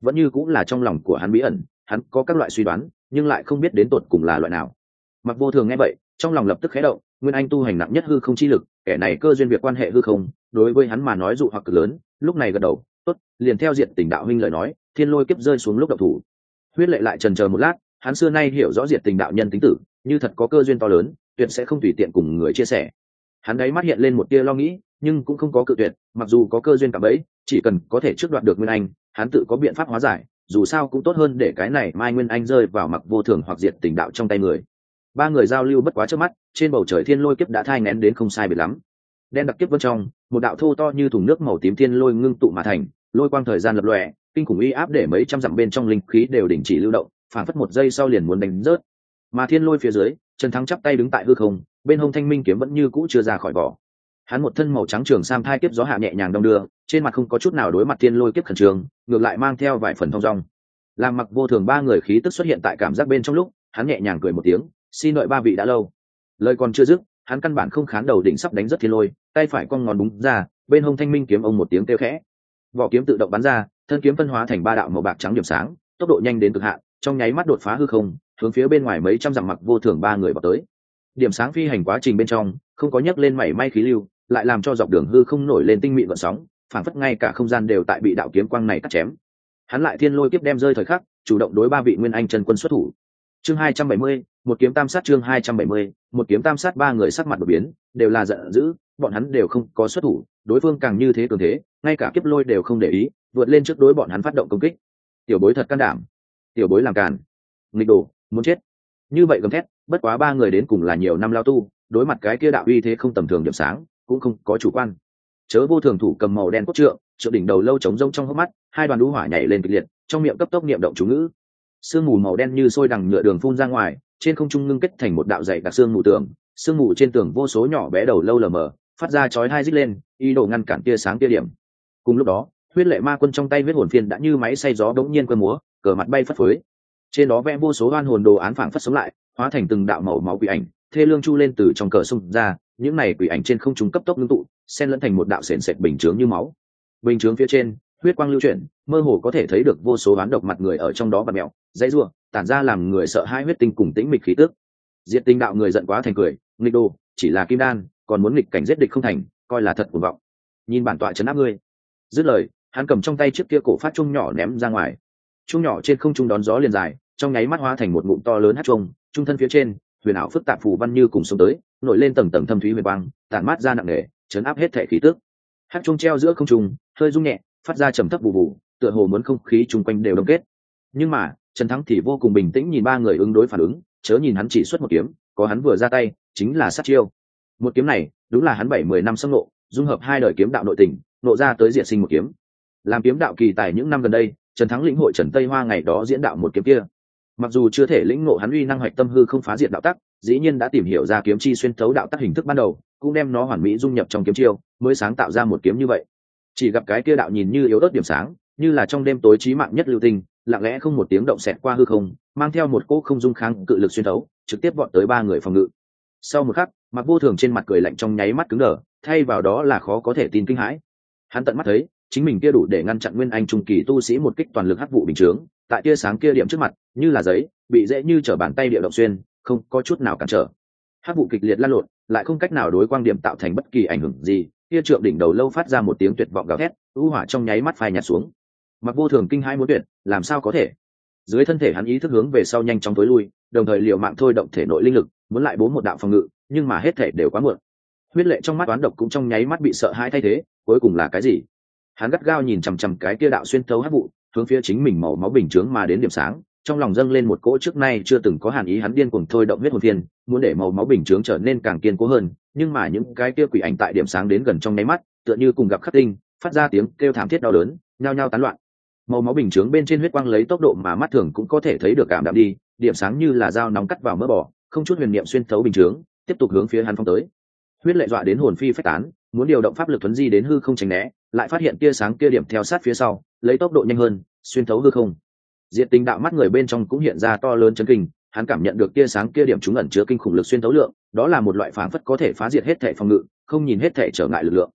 vẫn như cũng là trong lòng của hắn bí ẩn, hắn có các loại suy đoán nhưng lại không biết đến tột cùng là loại nào. Mặc Vô Thường nghe vậy trong lòng lập tức khẽ động, nguyên anh tu hành nặng nhất hư không chi lực, kẻ này cơ duyên việc quan hệ hư không, đối với hắn mà nói dụ hoặc cực lớn. Lúc này gật đầu, tốt, liền theo Diệt Tình đạo huynh lời nói, thiên lôi kiếp rơi xuống lúc động thủ. Huyết Lệ lại chần chờ một lát, hắn xưa nay hiểu rõ Diệt Tình đạo nhân tính tử, như thật có cơ duyên to lớn tuyệt sẽ không tùy tiện cùng người chia sẻ. Hắn đáy mắt hiện lên một tia lo nghĩ nhưng cũng không có cự tuyệt, mặc dù có cơ duyên cả bấy, chỉ cần có thể trước đoạt được nguyên anh, hắn tự có biện pháp hóa giải, dù sao cũng tốt hơn để cái này mai nguyên anh rơi vào Mặc Vô Thường hoặc Diệt Tình đạo trong tay người. Ba người giao lưu bất quá trước mắt, trên bầu trời thiên lôi kiếp đã thai nén đến không sai biệt lắm. Đen đặc kiếp vân trong, một đạo thô to như thùng nước màu tím thiên lôi ngưng tụ mà thành, lôi quang thời gian lập lòe, kinh khủng uy áp để mấy trăm dặm bên trong linh khí đều đình chỉ lưu động, phản phất một giây sau liền muốn đánh rớt. Mà thiên lôi phía dưới, Trần Thắng chắp tay đứng tại hư không, bên hông thanh minh kiếm vẫn như cũ chưa ra khỏi vỏ. Hắn một thân màu trắng trường sam thai kiếp gió hạ nhẹ nhàng đong đưa, trên mặt không có chút nào đối mặt thiên lôi kiếp khẩn trương, ngược lại mang theo vài phần thong dong. Làm Mặc Vô Thường ba người khí tức xuất hiện tại cảm giác bên trong lúc, hắn nhẹ nhàng cười một tiếng, xin đợi ba vị đã lâu. Lời còn chưa dứt, hắn căn bản không khán đầu đỉnh sắp đánh rất thiên lôi, tay phải cong ngón búng ra, bên hông thanh minh kiếm ông một tiếng kêu khẽ, vỏ kiếm tự động bắn ra, thân kiếm phân hóa thành ba đạo màu bạc trắng điểm sáng, tốc độ nhanh đến cực hạn, trong nháy mắt đột phá hư không, hướng phía bên ngoài mấy trăm dặm Mặc Vô Thường ba người vào tới. Điểm sáng phi hành quá trình bên trong không có nhấc lên mảy may khí lưu, lại làm cho dọc đường hư không nổi lên tinh mịn gợn sóng, phảng phất ngay cả không gian đều tại bị đạo kiếm quang này cắt chém. Hắn lại thiên lôi kiếp đem rơi thời khắc, chủ động đối ba vị nguyên anh chân quân xuất thủ. Chương hai trăm bảy mươi, một kiếm tam sát. Chương hai trăm bảy mươi, một kiếm tam sát. Ba người sắc mặt đột biến, đều là giận dữ, bọn hắn đều không có xuất thủ, đối phương càng như thế cường thế, ngay cả kiếp lôi đều không để ý, vượt lên trước đối bọn hắn phát động công kích. Tiểu bối thật can đảm, tiểu bối làm càn, nghịch đồ, muốn chết. Như vậy gầm thét, bất quá ba người đến cùng là nhiều năm lao tu, đối mặt cái kia đạo uy thế không tầm thường điểm sáng, cũng không có chủ quan. Chớ Vô Thường thủ cầm màu đen cốt trượng, trượng đỉnh đầu lâu trống rông trong hốc mắt, hai đoàn đũ hỏa nhảy lên kịch liệt, trong miệng cấp tốc niệm động chú ngữ. Sương mù màu đen như sôi đằng nhựa đường phun ra ngoài, trên không trung ngưng kết thành một đạo dày đặc sương mù tường, sương mù trên tường vô số nhỏ bé đầu lâu lờ mờ, phát ra chói tai rít lên, ý đồ ngăn cản tia sáng tia điểm. Cùng lúc đó, huyết lệ ma quân trong tay huyết hồn phiên đã như máy xay gió bỗng nhiên quơ múa, cờ mặt bay phất phới. Trên đó vẽ vô số oan hồn đồ án phảng phất sống lại, hóa thành từng đạo màu máu quỷ ảnh, thê lương chu lên từ trong cờ xung ra, những này quỷ ảnh trên không trung cấp tốc ngưng tụ, xen lẫn thành một đạo sền sệt bình chướng như máu. Bình chướng phía trên, huyết quang lưu chuyển, mơ hồ có thể thấy được vô số oán độc mặt người ở trong đó bặm mèo, dãy rủa, tản ra làm người sợ hãi huyết tinh cùng tĩnh mịch khí tức. Diệt Tinh đạo người giận quá thành cười, nghịch đồ, chỉ là kim đan, còn muốn nghịch cảnh giết địch không thành, coi là thật cuồng vọng. Nhìn bản tọa trấn áp ngươi. Dứt lời, hắn cầm trong tay chiếc kia cổ phát trung nhỏ ném ra ngoài. Trung nhỏ trên không trung đón gió liền dài, trong nháy mắt hóa thành một ngụm to lớn hát trung, trung thân phía trên, huyền ảo phức tạp phù văn như cùng sông tới, nổi lên tầng tầng thâm thúy huyền quang, tản mát ra nặng nề, chấn áp hết thể khí tức. Hát trung treo giữa không trung, hơi rung nhẹ, phát ra trầm thấp bù bù, tựa hồ muốn không khí chung quanh đều đông kết. Nhưng mà Trần Thắng thì vô cùng bình tĩnh nhìn ba người ứng đối phản ứng, chớ nhìn hắn chỉ xuất một kiếm, có hắn vừa ra tay chính là sát chiêu. Một kiếm này đúng là hắn bảy mười năm xâm ngộ, dung hợp hai đời kiếm đạo nội tình, nộ ra tới diệt sinh một kiếm. Làm kiếm đạo kỳ tài những năm gần đây, Trần Thắng lĩnh hội Trần Tây Hoa ngày đó diễn đạo một kiếm kia. Mặc dù chưa thể lĩnh ngộ hắn uy năng hoạch tâm hư không phá diệt đạo tắc, dĩ nhiên đã tìm hiểu ra kiếm chi xuyên thấu đạo tắc hình thức ban đầu, cũng đem nó hoàn mỹ dung nhập trong kiếm chiêu, mới sáng tạo ra một kiếm như vậy. Chỉ gặp cái kia đạo nhìn như yếu ớt điểm sáng, như là trong đêm tối chí mạng nhất lưu tinh, lặng lẽ không một tiếng động xẹt qua hư không, mang theo một cỗ không dung kháng cự lực xuyên thấu, trực tiếp vọt tới ba người phòng ngự. Sau một khắc, Mặc Vô Thường trên mặt cười lạnh trong nháy mắt cứng đờ, thay vào đó là khó có thể tin kinh hãi. Hắn tận mắt thấy, chính mình kia đủ để ngăn chặn nguyên anh trung kỳ tu sĩ một kích toàn lực hắc vụ bình chướng, tại tia sáng kia điểm trước mặt, như là giấy, bị dễ như trở bàn tay địa động xuyên, không có chút nào cản trở. Hắc vụ kịch liệt lan lộn, lại không cách nào đối quang điểm tạo thành bất kỳ ảnh hưởng gì, kia trượng đỉnh đầu lâu phát ra một tiếng tuyệt vọng gào thét, u hỏa trong nháy mắt phai nhạt xuống. Mặc Vô Thường kinh hãi muốn tuyệt, làm sao có thể? Dưới thân thể hắn ý thức hướng về sau nhanh chóng tối lui, đồng thời liều mạng thôi động thể nội linh lực, muốn lại bố một đạo phòng ngự, nhưng mà hết thể đều quá muộn. Huyết lệ trong mắt toán độc cũng trong nháy mắt bị sợ hãi thay thế, cuối cùng là cái gì? Hắn gắt gao nhìn chằm chằm cái kia đạo xuyên thấu hắc vụ, hướng phía chính mình màu máu bình chướng mà đến điểm sáng, trong lòng dâng lên một cỗ trước nay chưa từng có hàn ý, hắn điên cuồng thôi động huyết hồn phiên, muốn để màu máu bình chướng trở nên càng kiên cố hơn, nhưng mà những cái kia quỷ ảnh tại điểm sáng đến gần trong nháy mắt, tựa như cùng gặp khắc tinh, phát ra tiếng kêu thảm thiết đau đớn, nhao nhao tán loạn. Màu máu bình chướng bên trên huyết quang lấy tốc độ mà mắt thường cũng có thể thấy được cảm đạm đi, điểm sáng như là dao nóng cắt vào mỡ bò, không chút huyền niệm xuyên thấu bình chướng, tiếp tục hướng phía hắn phong tới. Huyết lệ dọa đến hồn phi phách tán, muốn điều động pháp lực thuấn di đến hư không tránh né, lại phát hiện tia sáng kia điểm theo sát phía sau, lấy tốc độ nhanh hơn, xuyên thấu hư không. Diệt Tinh đạo mắt người bên trong cũng hiện ra to lớn chấn kinh, hắn cảm nhận được tia sáng kia điểm chúng ẩn chứa kinh khủng lực xuyên thấu lượng, đó là một loại phảng phất có thể phá diệt hết thể phòng ngự, không nhìn hết thể trở ngại lực lượng.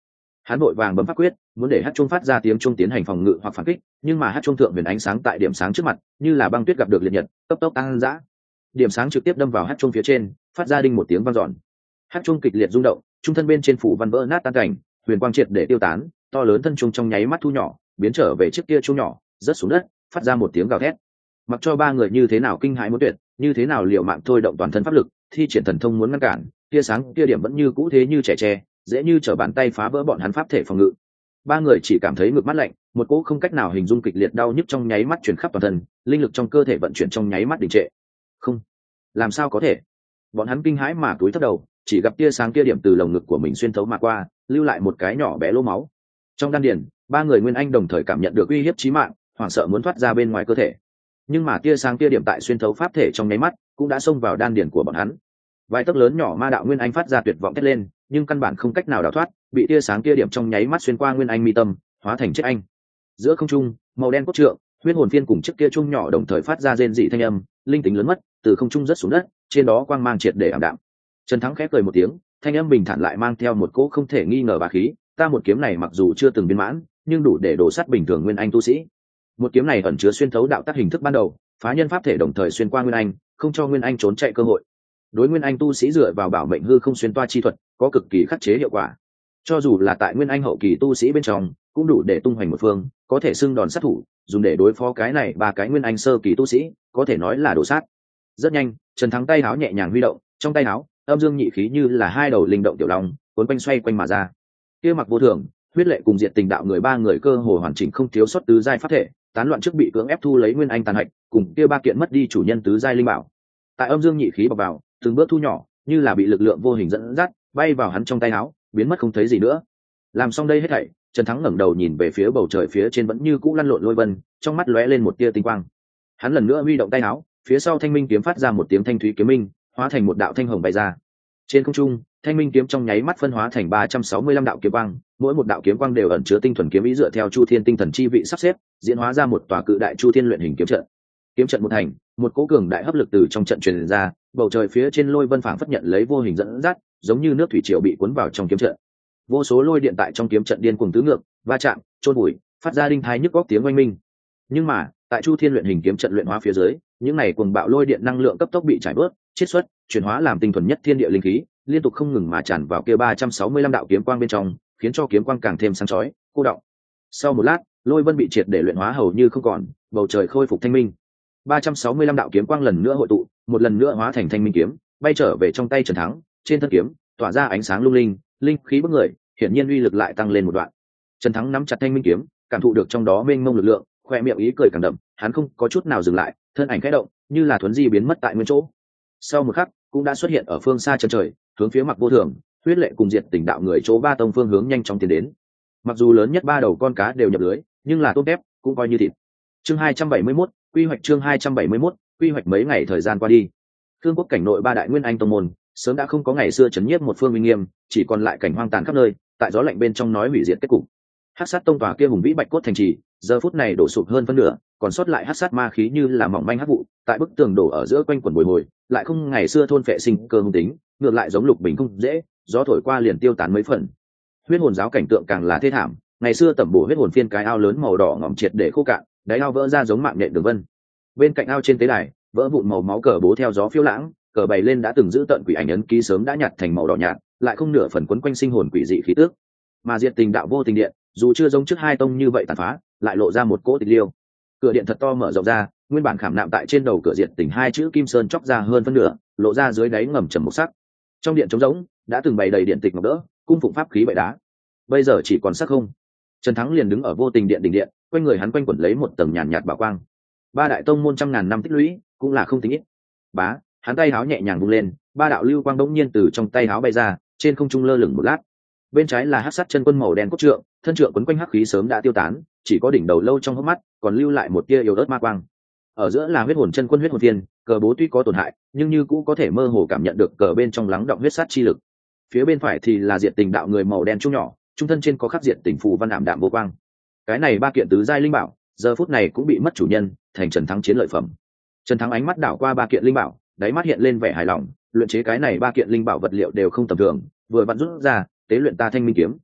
Hắn vội vàng bấm pháp quyết, muốn để hát chuông phát ra tiếng chuông tiến hành phòng ngự hoặc phản kích, nhưng mà hát chuông thượng huyền ánh sáng tại điểm sáng trước mặt như là băng tuyết gặp được liệt nhật, cấp tốc tăng dã. Điểm sáng trực tiếp đâm vào hát chuông phía trên, phát ra đinh một tiếng vang dọn. Hát chuông kịch liệt rung động, trung thân bên trên phủ văn vỡ nát tan cảnh, huyền quang triệt để tiêu tán, to lớn thân chuông trong nháy mắt thu nhỏ, biến trở về chiếc kia chuông nhỏ, rớt xuống đất, phát ra một tiếng gào thét. Mặc cho ba người như thế nào kinh hãi muốn tuyệt, như thế nào liều mạng thôi động toàn thân pháp lực, thi triển thần thông muốn ngăn cản, tia sáng tia điểm vẫn như cũ thế như trẻ tre, dễ như trở bàn tay phá vỡ bọn hắn pháp thể phòng ngự. Ba người chỉ cảm thấy ngực mắt lạnh, một cỗ không cách nào hình dung kịch liệt đau nhức trong nháy mắt chuyển khắp toàn thân, linh lực trong cơ thể vận chuyển trong nháy mắt đình trệ. Không, làm sao có thể? Bọn hắn kinh hãi mà cúi thấp đầu, chỉ gặp tia sáng kia điểm từ lồng ngực của mình xuyên thấu mà qua, lưu lại một cái nhỏ bé lỗ máu. Trong đan điền, ba người nguyên anh đồng thời cảm nhận được uy hiếp chí mạng, hoảng sợ muốn thoát ra bên ngoài cơ thể. Nhưng mà tia sáng tia điểm tại xuyên thấu pháp thể trong nháy mắt, cũng đã xông vào đan điền của bọn hắn. Vài tấc lớn nhỏ ma đạo nguyên anh phát ra tuyệt vọng thét lên, nhưng căn bản không cách nào đào thoát, bị tia sáng tia điểm trong nháy mắt xuyên qua nguyên anh mi tâm, hóa thành chết anh. Giữa không trung, màu đen cốt trượng, huyết hồn phiên cùng chiếc kia chung nhỏ đồng thời phát ra rên dị thanh âm, linh tính lớn mất, từ không trung rớt xuống đất, trên đó quang mang triệt để ảm đạm. Trần Thắng khẽ cười một tiếng, thanh âm bình thản lại mang theo một cỗ không thể nghi ngờ bá khí, ta một kiếm này mặc dù chưa từng viên mãn, nhưng đủ để đổ sát bình thường nguyên anh tu sĩ. Một kiếm này ẩn chứa xuyên thấu đạo tác hình thức ban đầu, phá nhân pháp thể đồng thời xuyên qua nguyên anh, không cho nguyên anh trốn chạy cơ hội. Đối nguyên anh tu sĩ dựa vào bảo mệnh hư không xuyên toa chi thuật, có cực kỳ khắc chế hiệu quả. Cho dù là tại nguyên anh hậu kỳ tu sĩ bên trong, cũng đủ để tung hoành một phương, có thể xưng đòn sát thủ, dùng để đối phó cái này ba cái nguyên anh sơ kỳ tu sĩ, có thể nói là đổ sát. Rất nhanh, Trần Thắng tay áo nhẹ nhàng huy động, trong tay áo, âm dương nhị khí như là hai đầu linh động tiểu long, cuốn quanh xoay quanh mà ra. Kia Mặc Vô Thường, Huyết Lệ cùng Diệt Tình đạo người ba người cơ hồ hoàn chỉnh không thiếu sót tứ giai pháp thể, tán loạn trước bị cưỡng ép thu lấy nguyên anh tàn hạch, cùng kia ba kiện mất đi chủ nhân tứ giai linh bảo. Tại âm dương nhị khí bọc vào, từng bước thu nhỏ, như là bị lực lượng vô hình dẫn dắt, bay vào hắn trong tay áo, biến mất không thấy gì nữa. Làm xong đây hết thảy, Trần Thắng ngẩng đầu nhìn về phía bầu trời phía trên vẫn như cũ lăn lộn lôi vân, trong mắt lóe lên một tia tinh quang. Hắn lần nữa huy động tay áo, phía sau thanh minh kiếm phát ra một tiếng thanh thúy kiếm minh, hóa thành một đạo thanh hồng bay ra. Trên không trung, thanh minh kiếm trong nháy mắt phân hóa thành ba trăm sáu mươi lăm đạo kiếm quang, mỗi một đạo kiếm quang đều ẩn chứa tinh thuần kiếm ý dựa theo Chu Thiên tinh thần chi vị sắp xếp, diễn hóa ra một tòa cự đại Chu Thiên luyện hình kiếm trận. Kiếm trận một thành, một cỗ cường đại hấp lực từ trong trận truyền ra, bầu trời phía trên lôi vân phảng phất nhận lấy vô hình dẫn dắt, giống như nước thủy triều bị cuốn vào trong kiếm trận. Vô số lôi điện tại trong kiếm trận điên cuồng tứ ngược, va chạm, chôn bụi, phát ra đinh thái nhức góc tiếng oanh minh. Nhưng mà, tại Chu Thiên luyện hình kiếm trận luyện hóa phía dưới, những này cuồng bạo lôi điện năng lượng cấp tốc bị trải bớt, chiết xuất, chuyển hóa làm tinh thuần nhất thiên địa linh khí, liên tục không ngừng mà tràn vào kia ba trăm sáu mươi lăm đạo kiếm quang bên trong, khiến cho kiếm quang càng thêm sáng chói, cô đọng. Sau một lát, lôi vân bị triệt để luyện hóa hầu như không còn, bầu trời khôi phục thanh minh. ba trăm sáu mươi lăm đạo kiếm quang lần nữa hội tụ, một lần nữa hóa thành thanh minh kiếm, bay trở về trong tay Trần Thắng, trên thân kiếm tỏa ra ánh sáng lung linh, linh khí bức người, hiển nhiên uy lực lại tăng lên một đoạn. Trần Thắng nắm chặt thanh minh kiếm, cảm thụ được trong đó mênh mông lực lượng, khoe miệng ý cười càng đậm, hắn không có chút nào dừng lại, thân ảnh khẽ động, như là thuấn di biến mất tại nguyên chỗ. Sau một khắc, cũng đã xuất hiện ở phương xa chân trời, hướng phía Mặc Vô Thường, Huyết Lệ cùng Diệt Tình đạo người chỗ ba tông phương hướng nhanh chóng tiến đến. Mặc dù lớn nhất ba đầu con cá đều nhập lưới, nhưng là tốt tép, cũng coi như thịt. Chương hai trăm bảy mươi mốt, quy hoạch chương hai trăm bảy mươi mốt, quy hoạch mấy ngày thời gian qua đi. Thương quốc cảnh nội ba đại nguyên anh tông môn, sớm đã không có ngày xưa chấn nhiếp một phương uy nghiêm, chỉ còn lại cảnh hoang tàn khắp nơi, tại gió lạnh bên trong nói hủy diệt kết cục. Hắc sát tông tòa kia hùng vĩ bạch cốt thành trì, giờ phút này đổ sụp hơn phân nửa, còn sót lại hắc sát ma khí như là mỏng manh hắc vụ, tại bức tường đổ ở giữa quanh quần bồi hồi, lại không ngày xưa thôn phệ sinh cơ hung tính, ngược lại giống lục bình không dễ, gió thổi qua liền tiêu tán mấy phần. Huyết hồn giáo cảnh tượng càng là thê thảm, ngày xưa tẩm bổ huyết hồn phiên cái ao lớn màu đỏ ngỏm triệt để khô cạn, đáy ao vỡ ra giống mạng nhện đường vân. Bên cạnh ao trên tế đài, vỡ vụn màu máu cờ bố theo gió phiêu lãng, cờ bày lên đã từng giữ tận quỷ ảnh ấn ký sớm đã nhạt thành màu đỏ nhạt, lại không nửa phần quấn quanh sinh hồn quỷ dị khí tước. Mà Diệt Tình đạo vô tình điện, dù chưa giống trước hai tông như vậy tàn phá, lại lộ ra một cỗ tịch liêu. Cửa điện thật to mở rộng ra, nguyên bản khảm nạm tại trên đầu cửa Diệt Tình hai chữ kim sơn chóc ra hơn phân nửa, lộ ra dưới đáy ngầm trầm một sắc. Trong điện trống rỗng, đã từng bày đầy điện tịch ngọc đỡ, cung phụng pháp khí bệ đá. Bây giờ chỉ còn sắc không. Trần Thắng liền đứng ở vô tình điện đỉnh điện, quanh người hắn quanh quẩn lấy một tầng nhàn nhạt bảo quang. Ba đại tông môn trăm ngàn năm tích lũy, cũng là không tính ít. Bá, hắn tay háo nhẹ nhàng vung lên, ba đạo lưu quang bỗng nhiên từ trong tay háo bay ra, trên không trung lơ lửng một lát. Bên trái là hắc sát chân quân màu đen cốt trượng, thân trượng quấn quanh hắc khí sớm đã tiêu tán, chỉ có đỉnh đầu lâu trong hốc mắt còn lưu lại một tia yếu ớt ma quang. Ở giữa là huyết hồn chân quân huyết hồn thiên, cờ bố tuy có tổn hại, nhưng như cũ có thể mơ hồ cảm nhận được cờ bên trong lắng động huyết sát chi lực. Phía bên phải thì là Diệt Tình đạo người màu đen trung nhỏ, trung thân trên có khắc Diệt Tình phù văn ảm đạm vô quang. Cái này ba kiện tứ giai linh bảo, giờ phút này cũng bị mất chủ nhân, thành Trần Thắng chiến lợi phẩm. Trần Thắng ánh mắt đảo qua ba kiện linh bảo, đáy mắt hiện lên vẻ hài lòng, luyện chế cái này ba kiện linh bảo vật liệu đều không tầm thường, vừa vặn rút ra, tế luyện ta thanh minh kiếm.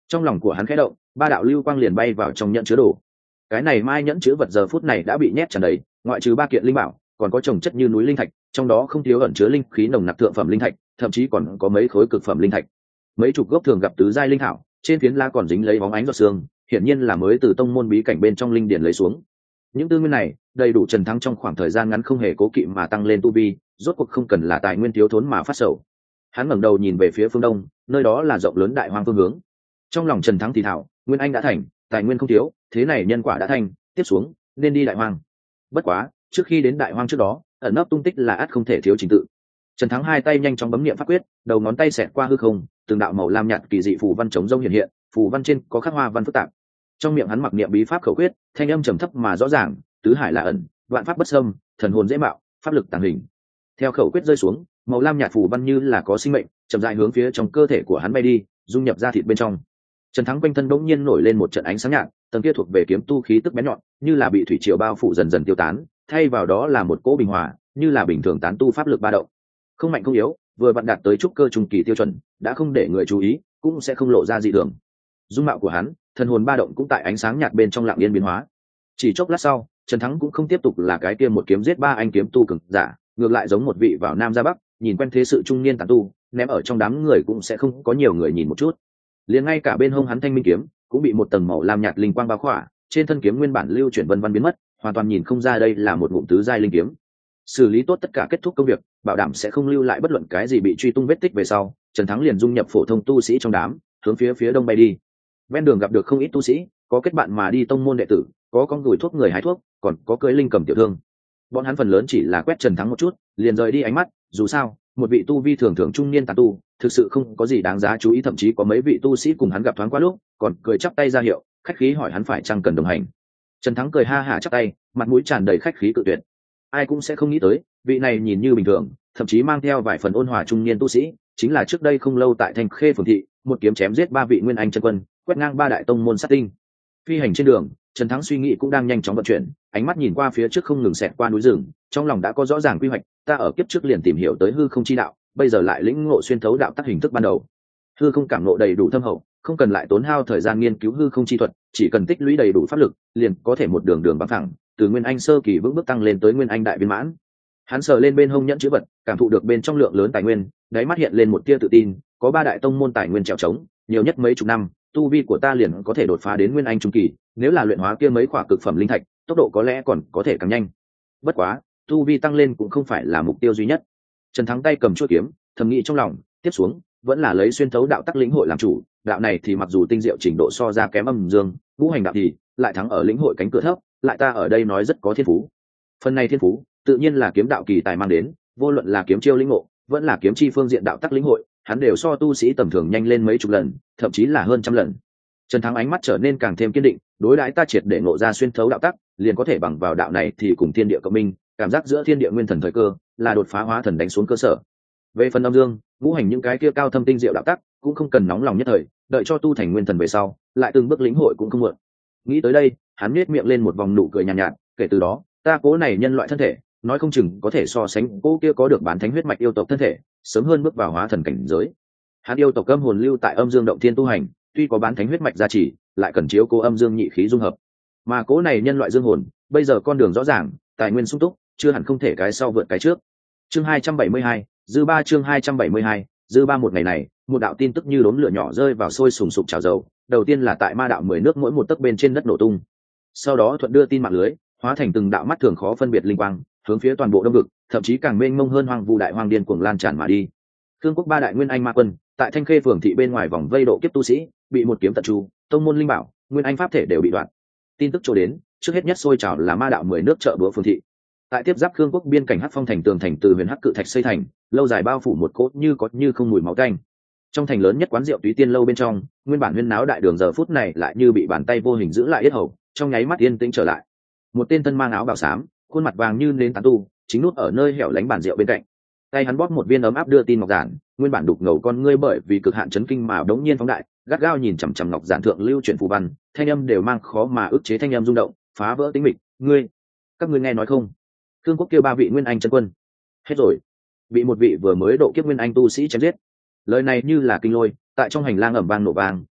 Trong lòng của hắn khẽ động, ba đạo lưu quang liền bay vào trong nhẫn chứa đồ. Cái này mai nhẫn chứa vật giờ phút này đã bị nhét tràn đầy, ngoại trừ ba kiện linh bảo, còn có chồng chất như núi linh thạch, trong đó không thiếu ẩn chứa linh khí nồng nặc thượng phẩm linh thạch, thậm chí còn có mấy khối cực phẩm linh thạch. Mấy chục gốc thường gặp tứ giai linh thảo, trên phiến lá còn dính lấy bóng ánh giọt sương, hiển nhiên là mới từ tông môn bí cảnh bên trong linh điển lấy xuống. Những tư nguyên này đầy đủ Trần Thắng trong khoảng thời gian ngắn không hề cố kỵ mà tăng lên tu vi, rốt cuộc không cần là tài nguyên thiếu thốn mà phát sầu. Hắn ngẩng đầu nhìn về phía phương đông, nơi đó là rộng lớn đại hoang phương hướng. Trong lòng Trần Thắng thì thảo, nguyên anh đã thành, tài nguyên không thiếu, thế này nhân quả đã thành, tiếp xuống nên đi đại hoang. Bất quá, trước khi đến đại hoang trước đó, ẩn nấp tung tích là ắt không thể thiếu trình tự. Trần Thắng hai tay nhanh chóng bấm niệm pháp quyết, đầu ngón tay xẹt qua hư không, từng đạo màu lam nhạt kỳ dị phù văn chống rông hiện hiện, phù văn trên có khắc hoa văn phức tạp. Trong miệng hắn mặc niệm bí pháp khẩu quyết, thanh âm trầm thấp mà rõ ràng, tứ hải là ẩn, vạn pháp bất xâm, thần hồn dễ mạo, pháp lực tàng hình. Theo khẩu quyết rơi xuống, màu lam nhạt phù văn như là có sinh mệnh, chậm rãi hướng phía trong cơ thể của hắn bay đi, dung nhập ra thịt bên trong. Trần Thắng quanh thân bỗng nhiên nổi lên một trận ánh sáng nhạt, tầng kia thuộc về kiếm tu khí tức bén nhọn, như là bị thủy triều bao phủ dần dần tiêu tán, thay vào đó là một cỗ bình hòa, như là bình thường tán tu pháp lực ba động. Không mạnh không yếu, vừa vặn đạt tới trúc cơ trung kỳ tiêu chuẩn, đã không để người chú ý, cũng sẽ không lộ ra dị thường. Dung mạo của hắn, thần hồn ba động cũng tại ánh sáng nhạt bên trong lặng yên biến hóa. Chỉ chốc lát sau, Trần Thắng cũng không tiếp tục là cái kia một kiếm giết ba anh kiếm tu cường giả, ngược lại giống một vị vào nam ra bắc, nhìn quen thế sự trung niên tán tu, ném ở trong đám người cũng sẽ không có nhiều người nhìn một chút. Liền ngay cả bên hông hắn thanh minh kiếm cũng bị một tầng màu lam nhạt linh quang bao khỏa, trên thân kiếm nguyên bản lưu chuyển vân vân biến mất, hoàn toàn nhìn không ra đây là một ngụm tứ giai linh kiếm. Xử lý tốt tất cả kết thúc công việc, bảo đảm sẽ không lưu lại bất luận cái gì bị truy tung vết tích về sau, Trần Thắng liền dung nhập phổ thông tu sĩ trong đám, hướng phía phía đông bay đi. Ven đường gặp được không ít tu sĩ, có kết bạn mà đi tông môn đệ tử, có con gửi thuốc người hái thuốc, còn có cưới linh cầm tiểu thương. Bọn hắn phần lớn chỉ là quét Trần Thắng một chút, liền rời đi ánh mắt, dù sao, một vị tu vi thường thường trung niên tán tu, thực sự không có gì đáng giá chú ý, thậm chí có mấy vị tu sĩ cùng hắn gặp thoáng qua lúc, còn cười chắp tay ra hiệu, khách khí hỏi hắn phải chăng cần đồng hành. Trần Thắng cười ha hả chắp tay, mặt mũi tràn đầy khách khí cự tuyệt. Ai cũng sẽ không nghĩ tới, vị này nhìn như bình thường, thậm chí mang theo vài phần ôn hòa trung niên tu sĩ, chính là trước đây không lâu tại Thanh Khê phường thị, một kiếm chém giết ba vị nguyên anh chân quân, quét ngang ba đại tông môn sát tinh. Phi hành trên đường, Trần Thắng suy nghĩ cũng đang nhanh chóng vận chuyển, ánh mắt nhìn qua phía trước không ngừng xẹt qua núi rừng, trong lòng đã có rõ ràng quy hoạch, ta ở kiếp trước liền tìm hiểu tới hư không chi đạo, bây giờ lại lĩnh ngộ xuyên thấu đạo tắc hình thức ban đầu. Hư không cảm ngộ đầy đủ thâm hậu, không cần lại tốn hao thời gian nghiên cứu hư không chi thuật, chỉ cần tích lũy đầy đủ pháp lực, liền có thể một đường đường bằng thẳng, từ nguyên anh sơ kỳ vững bước tăng lên tới nguyên anh đại viên mãn. Hắn sờ lên bên hông nhẫn chữ vật, cảm thụ được bên trong lượng lớn tài nguyên, đáy mắt hiện lên một tia tự tin, có ba đại tông môn tài nguyên trèo trống, nhiều nhất mấy chục năm, tu vi của ta liền có thể đột phá đến nguyên anh trung kỳ, nếu là luyện hóa kia mấy quả cực phẩm linh thạch, tốc độ có lẽ còn có thể càng nhanh. Bất quá, tu vi tăng lên cũng không phải là mục tiêu duy nhất. Trần Thắng tay cầm chuôi kiếm, thầm nghĩ trong lòng, tiếp xuống vẫn là lấy xuyên thấu đạo tắc lĩnh hội làm chủ, đạo này thì mặc dù tinh diệu trình độ so ra kém âm dương, ngũ hành đạo thì lại thắng ở lĩnh hội cánh cửa thấp, lại ta ở đây nói rất có thiên phú. Phần này thiên phú, tự nhiên là kiếm đạo kỳ tài mang đến, vô luận là kiếm chiêu lĩnh ngộ, vẫn là kiếm chi phương diện đạo tắc lĩnh hội, hắn đều so tu sĩ tầm thường nhanh lên mấy chục lần, thậm chí là hơn trăm lần. Trần Thắng ánh mắt trở nên càng thêm kiên định, đối đãi ta triệt để ngộ ra xuyên thấu đạo tắc, liền có thể bằng vào đạo này thì cùng thiên địa cộng minh, cảm giác giữa thiên địa nguyên thần thời cơ, là đột phá hóa thần đánh xuống cơ sở. Về phần âm dương, ngũ hành những cái kia cao thâm tinh diệu đạo tắc, cũng không cần nóng lòng nhất thời, đợi cho tu thành nguyên thần về sau, lại từng bước lĩnh hội cũng không muộn. Nghĩ tới đây, hắn nhếch miệng lên một vòng nụ cười nhàn nhạt, nhạt, kể từ đó, ta cố này nhân loại thân thể, nói không chừng có thể so sánh cố kia có được bán thánh huyết mạch yêu tộc thân thể, sớm hơn bước vào hóa thần cảnh giới. Hắn yêu tộc âm hồn lưu tại âm dương động thiên tu hành, tuy có bán thánh huyết mạch gia trì, lại cần chiếu cố âm dương nhị khí dung hợp. Mà cố này nhân loại dương hồn, bây giờ con đường rõ ràng, tài nguyên sung túc, chưa hẳn không thể cái sau vượt cái trước. Chương hai trăm bảy mươi hai, dư ba chương hai trăm bảy mươi hai, dư ba một ngày này, một đạo tin tức như đốm lửa nhỏ rơi vào sôi sùng sục trào dầu, đầu tiên là tại ma đạo mười nước mỗi một tấc bên trên đất nổ tung. Sau đó thuận đưa tin mạng lưới, hóa thành từng đạo mắt thường khó phân biệt linh quang, hướng phía toàn bộ đông vực, thậm chí càng mênh mông hơn hoang vu đại hoang điên cuồng lan tràn mà đi. Cương quốc ba đại nguyên anh ma quân, tại Thanh Khê phường thị bên ngoài vòng vây độ kiếp tu sĩ, bị một kiếm tận chu, tông môn linh bảo, nguyên anh pháp thể đều bị đoạn. Tin tức trôi đến, trước hết nhất sôi trào là ma đạo mười nước chợ búa phường thị. Tại tiếp giáp Cương quốc biên cảnh Hắc Phong thành tường thành từ huyền hắc cự thạch xây thành, lâu dài bao phủ một cốt như có như không mùi máu tanh. Trong thành lớn nhất quán rượu Túy Tiên lâu bên trong, nguyên bản huyên náo đại đường giờ phút này lại như bị bàn tay vô hình giữ lại yết hầu, trong nháy mắt yên tĩnh trở lại. Một tên thân mang áo bào xám, khuôn mặt vàng như nến tán tu, chính nút ở nơi hẻo lánh bàn rượu bên cạnh. Tay hắn bóp một viên ấm áp đưa tin ngọc giản, nguyên bản đục ngầu con ngươi bởi vì cực hạn chấn kinh mà đống nhiên phóng đại, gắt gao nhìn chằm chằm ngọc giản thượng lưu chuyển phù văn, thanh âm đều mang khó mà ức chế thanh âm rung động, phá vỡ tĩnh mịch. Ngươi, các ngươi nghe nói không? Cương quốc kêu ba vị nguyên anh chân quân, hết rồi, bị một vị vừa mới độ kiếp nguyên anh tu sĩ chém giết. Lời này như là kinh lôi, tại trong hành lang ầm vang nổ vang,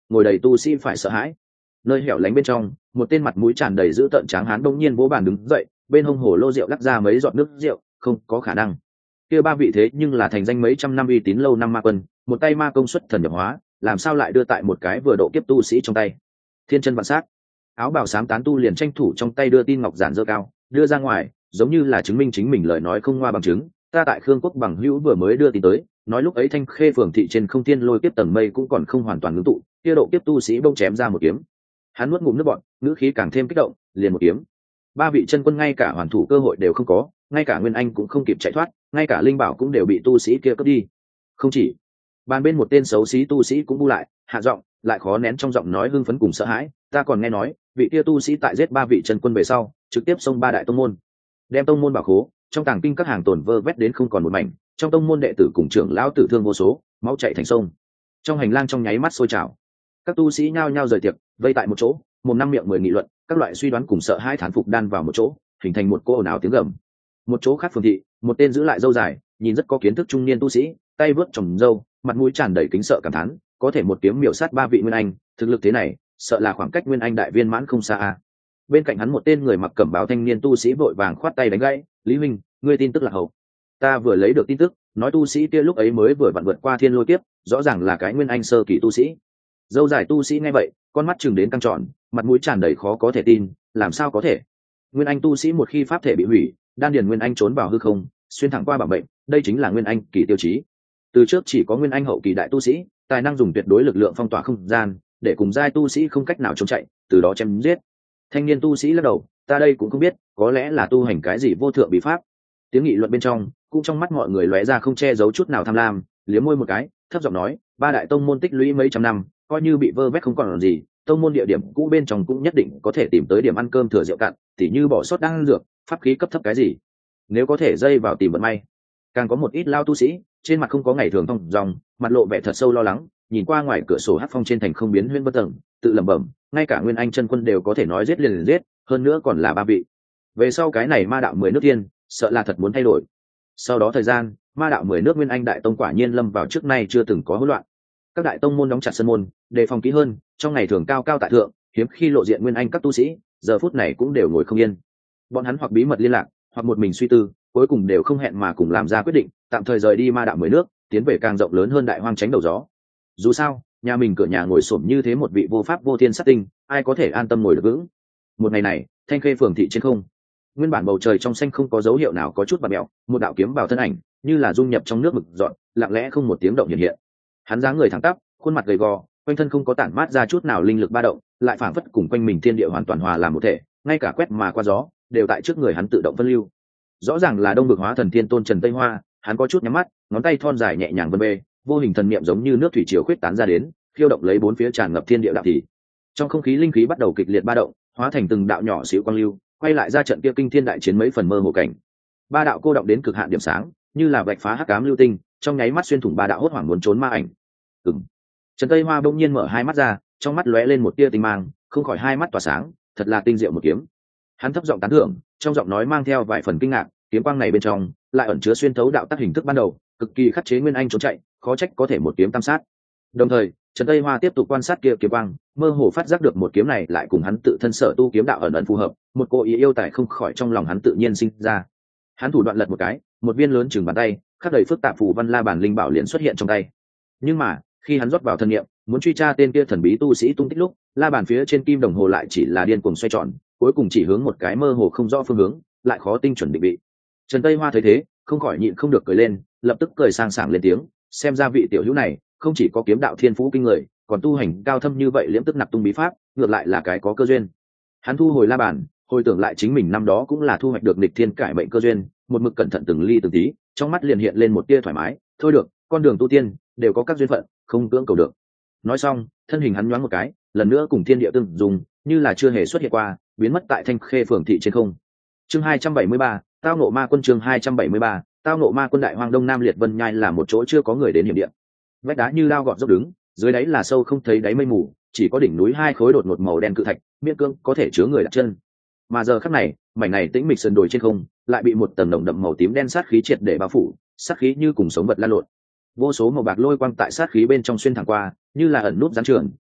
ngồi đầy tu sĩ phải sợ hãi. Nơi hẻo lánh bên trong, một tên mặt mũi tràn đầy dữ tợn tráng hán đông nhiên vỗ bàn đứng dậy, bên hông hồ lô rượu lắc ra mấy giọt nước rượu, không có khả năng. Kia ba vị thế nhưng là thành danh mấy trăm năm uy tín lâu năm ma quân, một tay ma công xuất thần nhập hóa, làm sao lại đưa tại một cái vừa độ kiếp tu sĩ trong tay. Thiên chân vạn sát. Áo bào xám tán tu liền tranh thủ trong tay đưa tin ngọc giản dơ cao, đưa ra ngoài, giống như là chứng minh chính mình lời nói không ngoa bằng chứng. Ta tại Khương Quốc bằng hữu vừa mới đưa tin tới, nói lúc ấy Thanh Khê phường thị trên không thiên lôi kiếp tầng mây cũng còn không hoàn toàn ngưng tụ, kia độ kiếp tu sĩ bông chém ra một kiếm. Hắn nuốt ngụm nước bọt, ngữ khí càng thêm kích động, liền một kiếm. Ba vị chân quân ngay cả hoàn thủ cơ hội đều không có, ngay cả Nguyên Anh cũng không kịp chạy thoát, ngay cả linh bảo cũng đều bị tu sĩ kia cướp đi. Không chỉ, bàn bên một tên xấu xí tu sĩ cũng bu lại, hạ giọng, lại khó nén trong giọng nói hưng phấn cùng sợ hãi, ta còn nghe nói, vị kia tu sĩ tại giết ba vị chân quân về sau, trực tiếp xông ba đại tông môn, đem tông môn bảo khố, trong tàng kinh các hàng tồn vơ vét đến không còn một mảnh, trong tông môn đệ tử cùng trưởng lão tử thương vô số, máu chảy thành sông. Trong hành lang trong nháy mắt sôi trào, các tu sĩ nhao nhao rời tiệc, vây tại một chỗ, một năm miệng mười nghị luận, các loại suy đoán cùng sợ hãi thán phục đan vào một chỗ, hình thành một cô ồn ào tiếng gầm. Một chỗ khác phường thị, một tên giữ lại râu dài, nhìn rất có kiến thức trung niên tu sĩ, tay vớt trồng râu, mặt mũi tràn đầy kính sợ cảm thán, có thể một kiếm miểu sát ba vị nguyên anh, thực lực thế này, sợ là khoảng cách nguyên anh đại viên mãn không xa a. Bên cạnh hắn một tên người mặc cẩm bào thanh niên tu sĩ vội vàng khoát tay đánh gãy, lý huynh, ngươi tin tức là hậu. Ta vừa lấy được tin tức, nói tu sĩ kia lúc ấy mới vừa vặn vượt qua thiên lôi kiếp, rõ ràng là cái nguyên anh sơ kỳ tu sĩ. Dâu dài tu sĩ nghe vậy, con mắt chừng đến căng tròn, mặt mũi tràn đầy khó có thể tin, làm sao có thể? Nguyên anh tu sĩ một khi pháp thể bị hủy, đan điền nguyên anh trốn vào hư không, xuyên thẳng qua bảo mệnh, đây chính là nguyên anh kỳ tiêu chí. Từ trước chỉ có nguyên anh hậu kỳ đại tu sĩ, tài năng dùng tuyệt đối lực lượng phong tỏa không gian, để cùng giai tu sĩ không cách nào chống chạy, từ đó chém giết. Thanh niên tu sĩ lắc đầu, ta đây cũng không biết, có lẽ là tu hành cái gì vô thượng bí pháp. Tiếng nghị luận bên trong, cũng trong mắt mọi người lóe ra không che giấu chút nào tham lam, liếm môi một cái, thấp giọng nói, ba đại tông môn tích lũy mấy trăm năm, coi như bị vơ vét không còn gì, tông môn địa điểm cũ bên trong cũng nhất định có thể tìm tới điểm ăn cơm thừa rượu cạn, tỉ như bỏ sót đang ăn dược, pháp khí cấp thấp cái gì. Nếu có thể dây vào tìm vận may. Càng có một ít lao tu sĩ, trên mặt không có ngày thường thông dòng, mặt lộ vẻ thật sâu lo lắng, nhìn qua ngoài cửa sổ hắc phong trên thành không biến huyễn bất tầng, tự lẩm bẩm, ngay cả nguyên anh chân quân đều có thể nói giết liền liền giết, hơn nữa còn là ba vị. Về sau cái này ma đạo mười nước thiên, sợ là thật muốn thay đổi. Sau đó thời gian, ma đạo mười nước nguyên anh đại tông quả nhiên lâm vào trước nay chưa từng có hỗn loạn. Các đại tông môn đóng chặt sân môn, đề phòng kỹ hơn, trong ngày thường cao cao tại thượng, hiếm khi lộ diện nguyên anh các tu sĩ, giờ phút này cũng đều ngồi không yên. Bọn hắn hoặc bí mật liên lạc, hoặc một mình suy tư, cuối cùng đều không hẹn mà cùng làm ra quyết định, tạm thời rời đi ma đạo mười nước, tiến về càng rộng lớn hơn đại hoang tránh đầu gió. Dù sao, nhà mình cửa nhà ngồi xổm như thế một vị vô pháp vô thiên sát tinh, ai có thể an tâm ngồi được vững. Một ngày này, Thanh Khê phường thị trên không, nguyên bản bầu trời trong xanh không có dấu hiệu nào có chút bạt mèo, một đạo kiếm vào thân ảnh, như là dung nhập trong nước mực dọn, lặng lẽ không một tiếng động hiện hiện. Hắn dáng người thẳng tắp, khuôn mặt gầy gò, quanh thân không có tản mát ra chút nào linh lực ba động, lại phảng phất cùng quanh mình thiên địa hoàn toàn hòa làm một thể, ngay cả quét mà qua gió, đều tại trước người hắn tự động phân lưu. Rõ ràng là Đông Vực Hóa Thần Thiên Tôn Trần Tây Hoa, hắn có chút nhắm mắt, ngón tay thon dài nhẹ nhàng vân bê, vô hình thần niệm giống như nước thủy triều khuyết tán ra đến, khiêu động lấy bốn phía tràn ngập thiên địa đạo thì. Trong không khí linh khí bắt đầu kịch liệt ba động, hóa thành từng đạo nhỏ xíu quang lưu, quay lại ra trận kia kinh thiên đại chiến mấy phần mơ hồ cảnh. Ba đạo cô động đến cực hạn điểm sáng, như là vạch phá hắc ám lưu tinh, trong nháy mắt xuyên thủng ba đạo hốt hoảng muốn trốn ma ảnh. Ừm. Trần Tây Hoa bỗng nhiên mở hai mắt ra, trong mắt lóe lên một tia tinh mang, không khỏi hai mắt tỏa sáng, thật là tinh diệu một kiếm. Hắn thấp giọng tán thưởng, trong giọng nói mang theo vài phần kinh ngạc, kiếm quang này bên trong lại ẩn chứa xuyên thấu đạo tác hình thức ban đầu, cực kỳ khắc chế nguyên anh trốn chạy, khó trách có thể một kiếm tam sát. Đồng thời, Trần Tây Hoa tiếp tục quan sát kia kiếm quang, mơ hồ phát giác được một kiếm này lại cùng hắn tự thân sở tu kiếm đạo ẩn ẩn phù hợp, một cô ý yêu tài không khỏi trong lòng hắn tự nhiên sinh ra. Hắn thủ đoạn lật một cái, một viên lớn chừng bàn tay, khắc đầy phức tạp phù văn la bàn linh bảo liền xuất hiện trong tay. Nhưng mà, khi hắn rót vào thân niệm, muốn truy tra tên kia thần bí tu sĩ tung tích lúc, la bàn phía trên kim đồng hồ lại chỉ là điên cuồng xoay tròn, cuối cùng chỉ hướng một cái mơ hồ không rõ phương hướng, lại khó tinh chuẩn định vị. Trần Tây Hoa thấy thế, không khỏi nhịn không được cười lên, lập tức cười sang sảng lên tiếng, xem ra vị tiểu hữu này không chỉ có kiếm đạo thiên phú kinh người, còn tu hành cao thâm như vậy liễm tức nặc tung bí pháp, ngược lại là cái có cơ duyên. Hắn thu hồi la bàn, hồi tưởng lại chính mình năm đó cũng là thu hoạch được nghịch thiên cải mệnh cơ duyên, một mực cẩn thận từng ly từng tí, trong mắt liền hiện lên một tia thoải mái, thôi được, con đường tu tiên đều có các duyên phận, không cưỡng cầu được. Nói xong, thân hình hắn nhoáng một cái, lần nữa cùng thiên địa tương dùng, như là chưa hề xuất hiện qua, biến mất tại Thanh Khê phường thị trên không. Chương hai trăm bảy mươi ba, tao ngộ ma quân. Chương hai trăm bảy mươi ba, tao ngộ ma quân. Đại hoang đông nam liệt vân nhai là một chỗ chưa có người đến hiểm địa. Vách đá như lao gọt dốc đứng, dưới đáy là sâu không thấy đáy mây mù, chỉ có đỉnh núi hai khối đột ngột màu đen cự thạch, miễn cưỡng có thể chứa người đặt chân. Mà giờ khắc này, mảnh này tĩnh mịch sườn đồi trên không, lại bị một tầng nồng đậm màu tím đen sát khí triệt để bao phủ, sát khí như cùng sống vật lan lộn. Vô số màu bạc lôi quang tại sát khí bên trong xuyên thẳng qua, như là ẩn nút gián trường,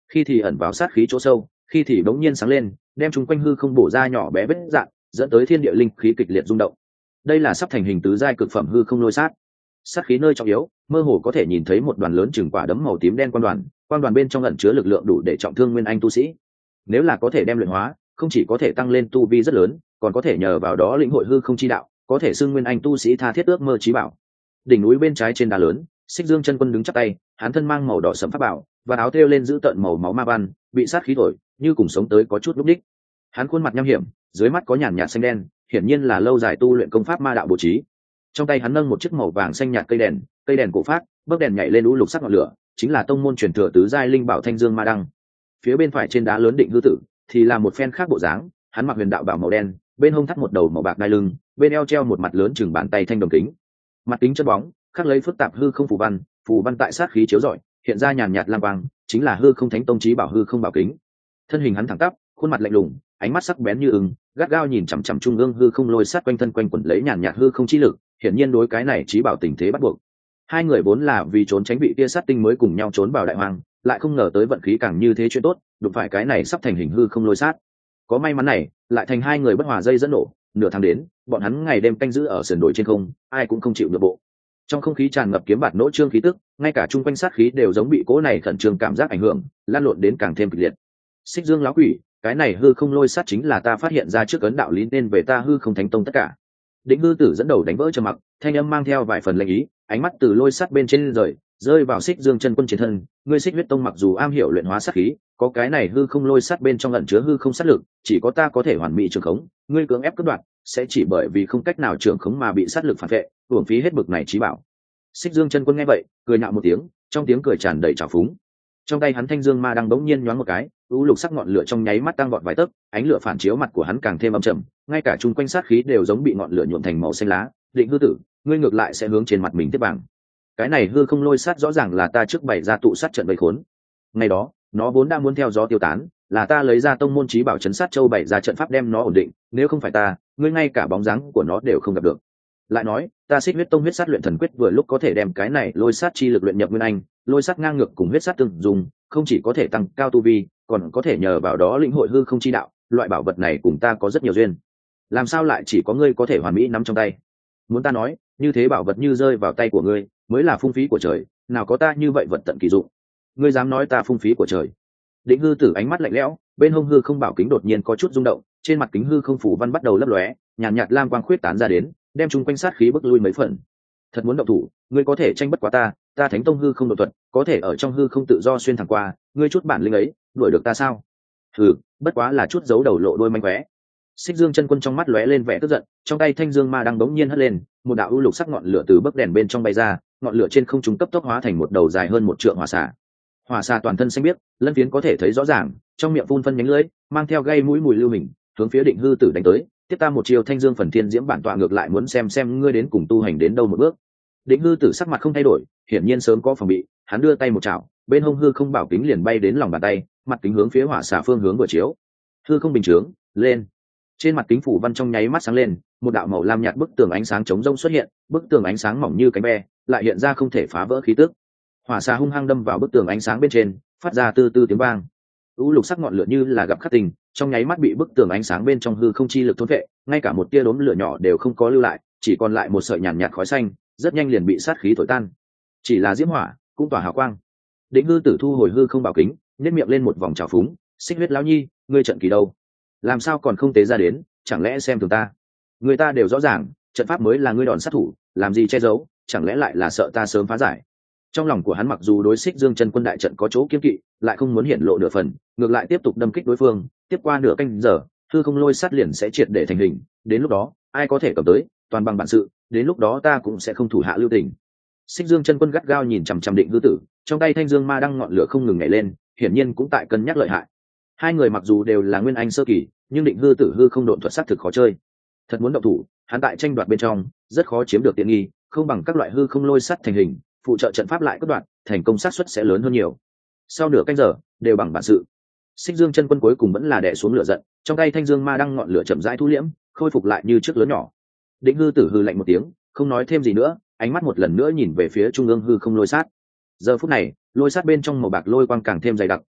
khi thì ẩn vào sát khí chỗ sâu, khi thì bỗng nhiên sáng lên, đem chúng quanh hư không bổ ra nhỏ bé vết dạn, dẫn tới thiên địa linh khí kịch liệt rung động. Đây là sắp thành hình tứ giai cực phẩm hư không lôi sát. Sát khí nơi trọng yếu, mơ hồ có thể nhìn thấy một đoàn lớn chừng quả đấm màu tím đen quan đoàn, quan đoàn bên trong ẩn chứa lực lượng đủ để trọng thương nguyên anh tu sĩ. Nếu là có thể đem luyện hóa, không chỉ có thể tăng lên tu vi rất lớn, còn có thể nhờ vào đó lĩnh hội hư không chi đạo, có thể xưng nguyên anh tu sĩ tha thiết ước mơ chí bảo. Đỉnh núi bên trái trên đá lớn, Xích Dương chân quân đứng chắp tay, hắn thân mang màu đỏ sẫm pháp bảo, và áo thêu lên giữ tận màu máu ma văn, bị sát khí thổi, như cùng sống tới có chút lúc đích. Hắn khuôn mặt nham hiểm, dưới mắt có nhàn nhạt xanh đen, hiển nhiên là lâu dài tu luyện công pháp ma đạo bố trí. Trong tay hắn nâng một chiếc màu vàng xanh nhạt cây đèn, cây đèn cổ phát, bấc đèn nhảy lên u lục sắc ngọn lửa, chính là tông môn truyền thừa tứ giai linh bảo Thanh Dương Ma Đăng. Phía bên phải trên đá lớn Định Hư Tử thì là một phen khác bộ dáng, hắn mặc huyền đạo bảo màu đen, bên hông thắt một đầu màu bạc đai lưng, bên eo treo một mặt lớn chừng bàn tay thanh đồng kính. Mặt kính chân bóng, khắc lấy phức tạp hư không phù văn, phù văn tại sát khí chiếu rọi, hiện ra nhàn nhạt lam quang, chính là hư không thánh tông chí bảo hư không bảo kính. Thân hình hắn thẳng tắp, khuôn mặt lạnh lùng, ánh mắt sắc bén như ưng, gắt gao nhìn chằm chằm trung ương hư không lôi sát quanh thân quanh quẩn lấy nhàn nhạt hư không chi lực, hiển nhiên đối cái này chí bảo tình thế bắt buộc. Hai người vốn là vì trốn tránh vị kia sát tinh mới cùng nhau trốn vào đại hoang, lại không ngờ tới vận khí càng như thế chuyện tốt, đụng phải cái này sắp thành hình hư không lôi sát. Có may mắn này, lại thành hai người bất hòa dây dẫn nổ, nửa tháng đến, bọn hắn ngày đêm canh giữ ở sườn đồi trên không, ai cũng không chịu nhượng bộ. Trong không khí tràn ngập kiếm bạt nỗ trương khí tức, ngay cả chung quanh sát khí đều giống bị cỗ này khẩn trương cảm giác ảnh hưởng, lan lộn đến càng thêm kịch liệt. Xích Dương lão quỷ, cái này hư không lôi sát chính là ta phát hiện ra trước ấn đạo lý nên về ta hư không thánh tông tất cả. Định Hư Tử dẫn đầu đánh vỡ trầm mặc, thanh âm mang theo vài phần lệnh ý, ánh mắt từ lôi sát bên trên rời, rơi vào Xích Dương chân quân trên thân. Ngươi Xích huyết tông mặc dù am hiểu luyện hóa sát khí, có cái này hư không lôi sát bên trong ẩn chứa hư không sát lực, chỉ có ta có thể hoàn mỹ trường khống. Ngươi cưỡng ép cướp đoạt, sẽ chỉ bởi vì không cách nào trường khống mà bị sát lực phản vệ, uổng phí hết bực này chí bảo. Xích Dương chân quân nghe vậy, cười nhạo một tiếng, trong tiếng cười tràn đầy trào phúng. Trong tay hắn Thanh Dương Ma đang bỗng nhiên nhoáng một cái, u lục sắc ngọn lửa trong nháy mắt tăng vọt vài tấc, ánh lửa phản chiếu mặt của hắn càng thêm âm trầm, ngay cả chung quanh sát khí đều giống bị ngọn lửa nhuộm thành màu xanh lá. Định Hư Tử, ngươi ngược lại sẽ hướng trên mặt mình tiếp bằng. Cái này hư không lôi sát rõ ràng là ta trước bày ra tụ sát trận vây khốn. Ngày đó, nó vốn đang muốn theo gió tiêu tán, là ta lấy ra tông môn chí bảo chấn sát châu bày ra trận pháp đem nó ổn định, nếu không phải ta, ngươi ngay cả bóng dáng của nó đều không gặp được. Lại nói, ta Xích huyết tông huyết sát luyện thần quyết vừa lúc có thể đem cái này lôi sát chi lực luyện nhập nguyên anh, lôi sát ngang ngược cùng huyết sát tương dùng, không chỉ có thể tăng cao tu vi, còn có thể nhờ vào đó lĩnh hội hư không chi đạo. Loại bảo vật này cùng ta có rất nhiều duyên, làm sao lại chỉ có ngươi có thể hoàn mỹ nắm trong tay? Muốn ta nói, như thế bảo vật như rơi vào tay của ngươi, mới là phung phí của trời, nào có ta như vậy vật tận kỳ dụng. Ngươi dám nói ta phung phí của trời? Định Hư Tử ánh mắt lạnh lẽo, bên hông hư không bảo kính đột nhiên có chút rung động, trên mặt kính hư không phủ văn bắt đầu lấp lóe, nhàn nhạt, nhạt lam quang khuyết tán ra đến, đem chung quanh sát khí bức lui mấy phần. Thật muốn động thủ, ngươi có thể tranh bất quá ta, ta Thánh tông hư không độ thuật, có thể ở trong hư không tự do xuyên thẳng qua, ngươi chút bản lĩnh ấy, đuổi được ta sao? Hừ, bất quá là chút giấu đầu lộ đôi manh khóe. Xích Dương chân quân trong mắt lóe lên vẻ tức giận, trong tay Thanh Dương Ma đang bỗng nhiên hất lên, một đạo u lục sắc ngọn lửa từ bấc đèn bên trong bay ra, ngọn lửa trên không trung cấp tốc hóa thành một đầu dài hơn một trượng hỏa xà. Hỏa xà toàn thân xanh biếc, lân phiến có thể thấy rõ ràng, trong miệng phun phân nhánh lưỡi, mang theo gây mũi mùi lưu hình, hướng phía Định Hư Tử đánh tới. Tiếp ta một chiều Thanh Dương phần thiên diễm bản tọa ngược lại muốn xem xem ngươi đến cùng tu hành đến đâu một bước. Định Hư Tử sắc mặt không thay đổi, hiển nhiên sớm có phòng bị, hắn đưa tay một chảo, bên hông hư không bảo kính liền bay đến lòng bàn tay, mặt kính hướng phía hỏa xà phương hướng vừa chiếu. Hư không bình chướng, lên. Trên mặt kính phủ văn trong nháy mắt sáng lên, một đạo màu lam nhạt bức tường ánh sáng chống rông xuất hiện, bức tường ánh sáng mỏng như cánh ve, lại hiện ra không thể phá vỡ khí tức. Hỏa xà hung hăng đâm vào bức tường ánh sáng bên trên, phát ra tư tư tiếng vang. U lục sắc ngọn lửa như là gặp khắc tình, trong nháy mắt bị bức tường ánh sáng bên trong hư không chi lực thôn vệ, ngay cả một tia đốm lửa nhỏ đều không có lưu lại, chỉ còn lại một sợi nhàn nhạt khói xanh, rất nhanh liền bị sát khí thổi tan. Chỉ là diễm hỏa, cũng tỏa hào quang. Định Hư Tử thu hồi hư không bảo kính, nhếch miệng lên một vòng trào phúng, Xích huyết lão nhi, ngươi trận kỳ đâu? Làm sao còn không tế ra đến, chẳng lẽ xem thường ta? Người ta đều rõ ràng, trận pháp mới là ngươi đòn sát thủ, làm gì che giấu, chẳng lẽ lại là sợ ta sớm phá giải? Trong lòng của hắn mặc dù đối Xích Dương chân quân đại trận có chỗ kiêng kỵ, lại không muốn hiện lộ nửa phần, ngược lại tiếp tục đâm kích đối phương. Tiếp qua nửa canh giờ, hư không lôi sát liền sẽ triệt để thành hình, đến lúc đó ai có thể cầm tới, toàn bằng bản sự, đến lúc đó ta cũng sẽ không thủ hạ lưu tình. Xích Dương chân quân gắt gao nhìn chằm chằm Định Hư Tử, trong tay Thanh Dương Ma đăng ngọn lửa không ngừng nhảy lên, hiển nhiên cũng tại cân nhắc lợi hại. Hai người mặc dù đều là nguyên anh sơ kỳ, nhưng Định Hư Tử hư không độn thuật sắc thực khó chơi. Thật muốn động thủ, hắn tại tranh đoạt bên trong rất khó chiếm được tiện nghi, không bằng các loại hư không lôi sắt thành hình, phụ trợ trận pháp lại cắt đoạn, thành công xác suất sẽ lớn hơn nhiều. Sau nửa canh giờ, đều bằng bản sự. Xích Dương chân quân cuối cùng vẫn là đè xuống lửa giận, trong tay Thanh Dương Ma đăng ngọn lửa chậm rãi thu liễm, khôi phục lại như trước lớn nhỏ. Định Hư Tử hư lạnh một tiếng, không nói thêm gì nữa, ánh mắt một lần nữa nhìn về phía trung ương hư không lôi sát. Giờ phút này, lôi sát bên trong màu bạc lôi quang càng thêm dày đặc,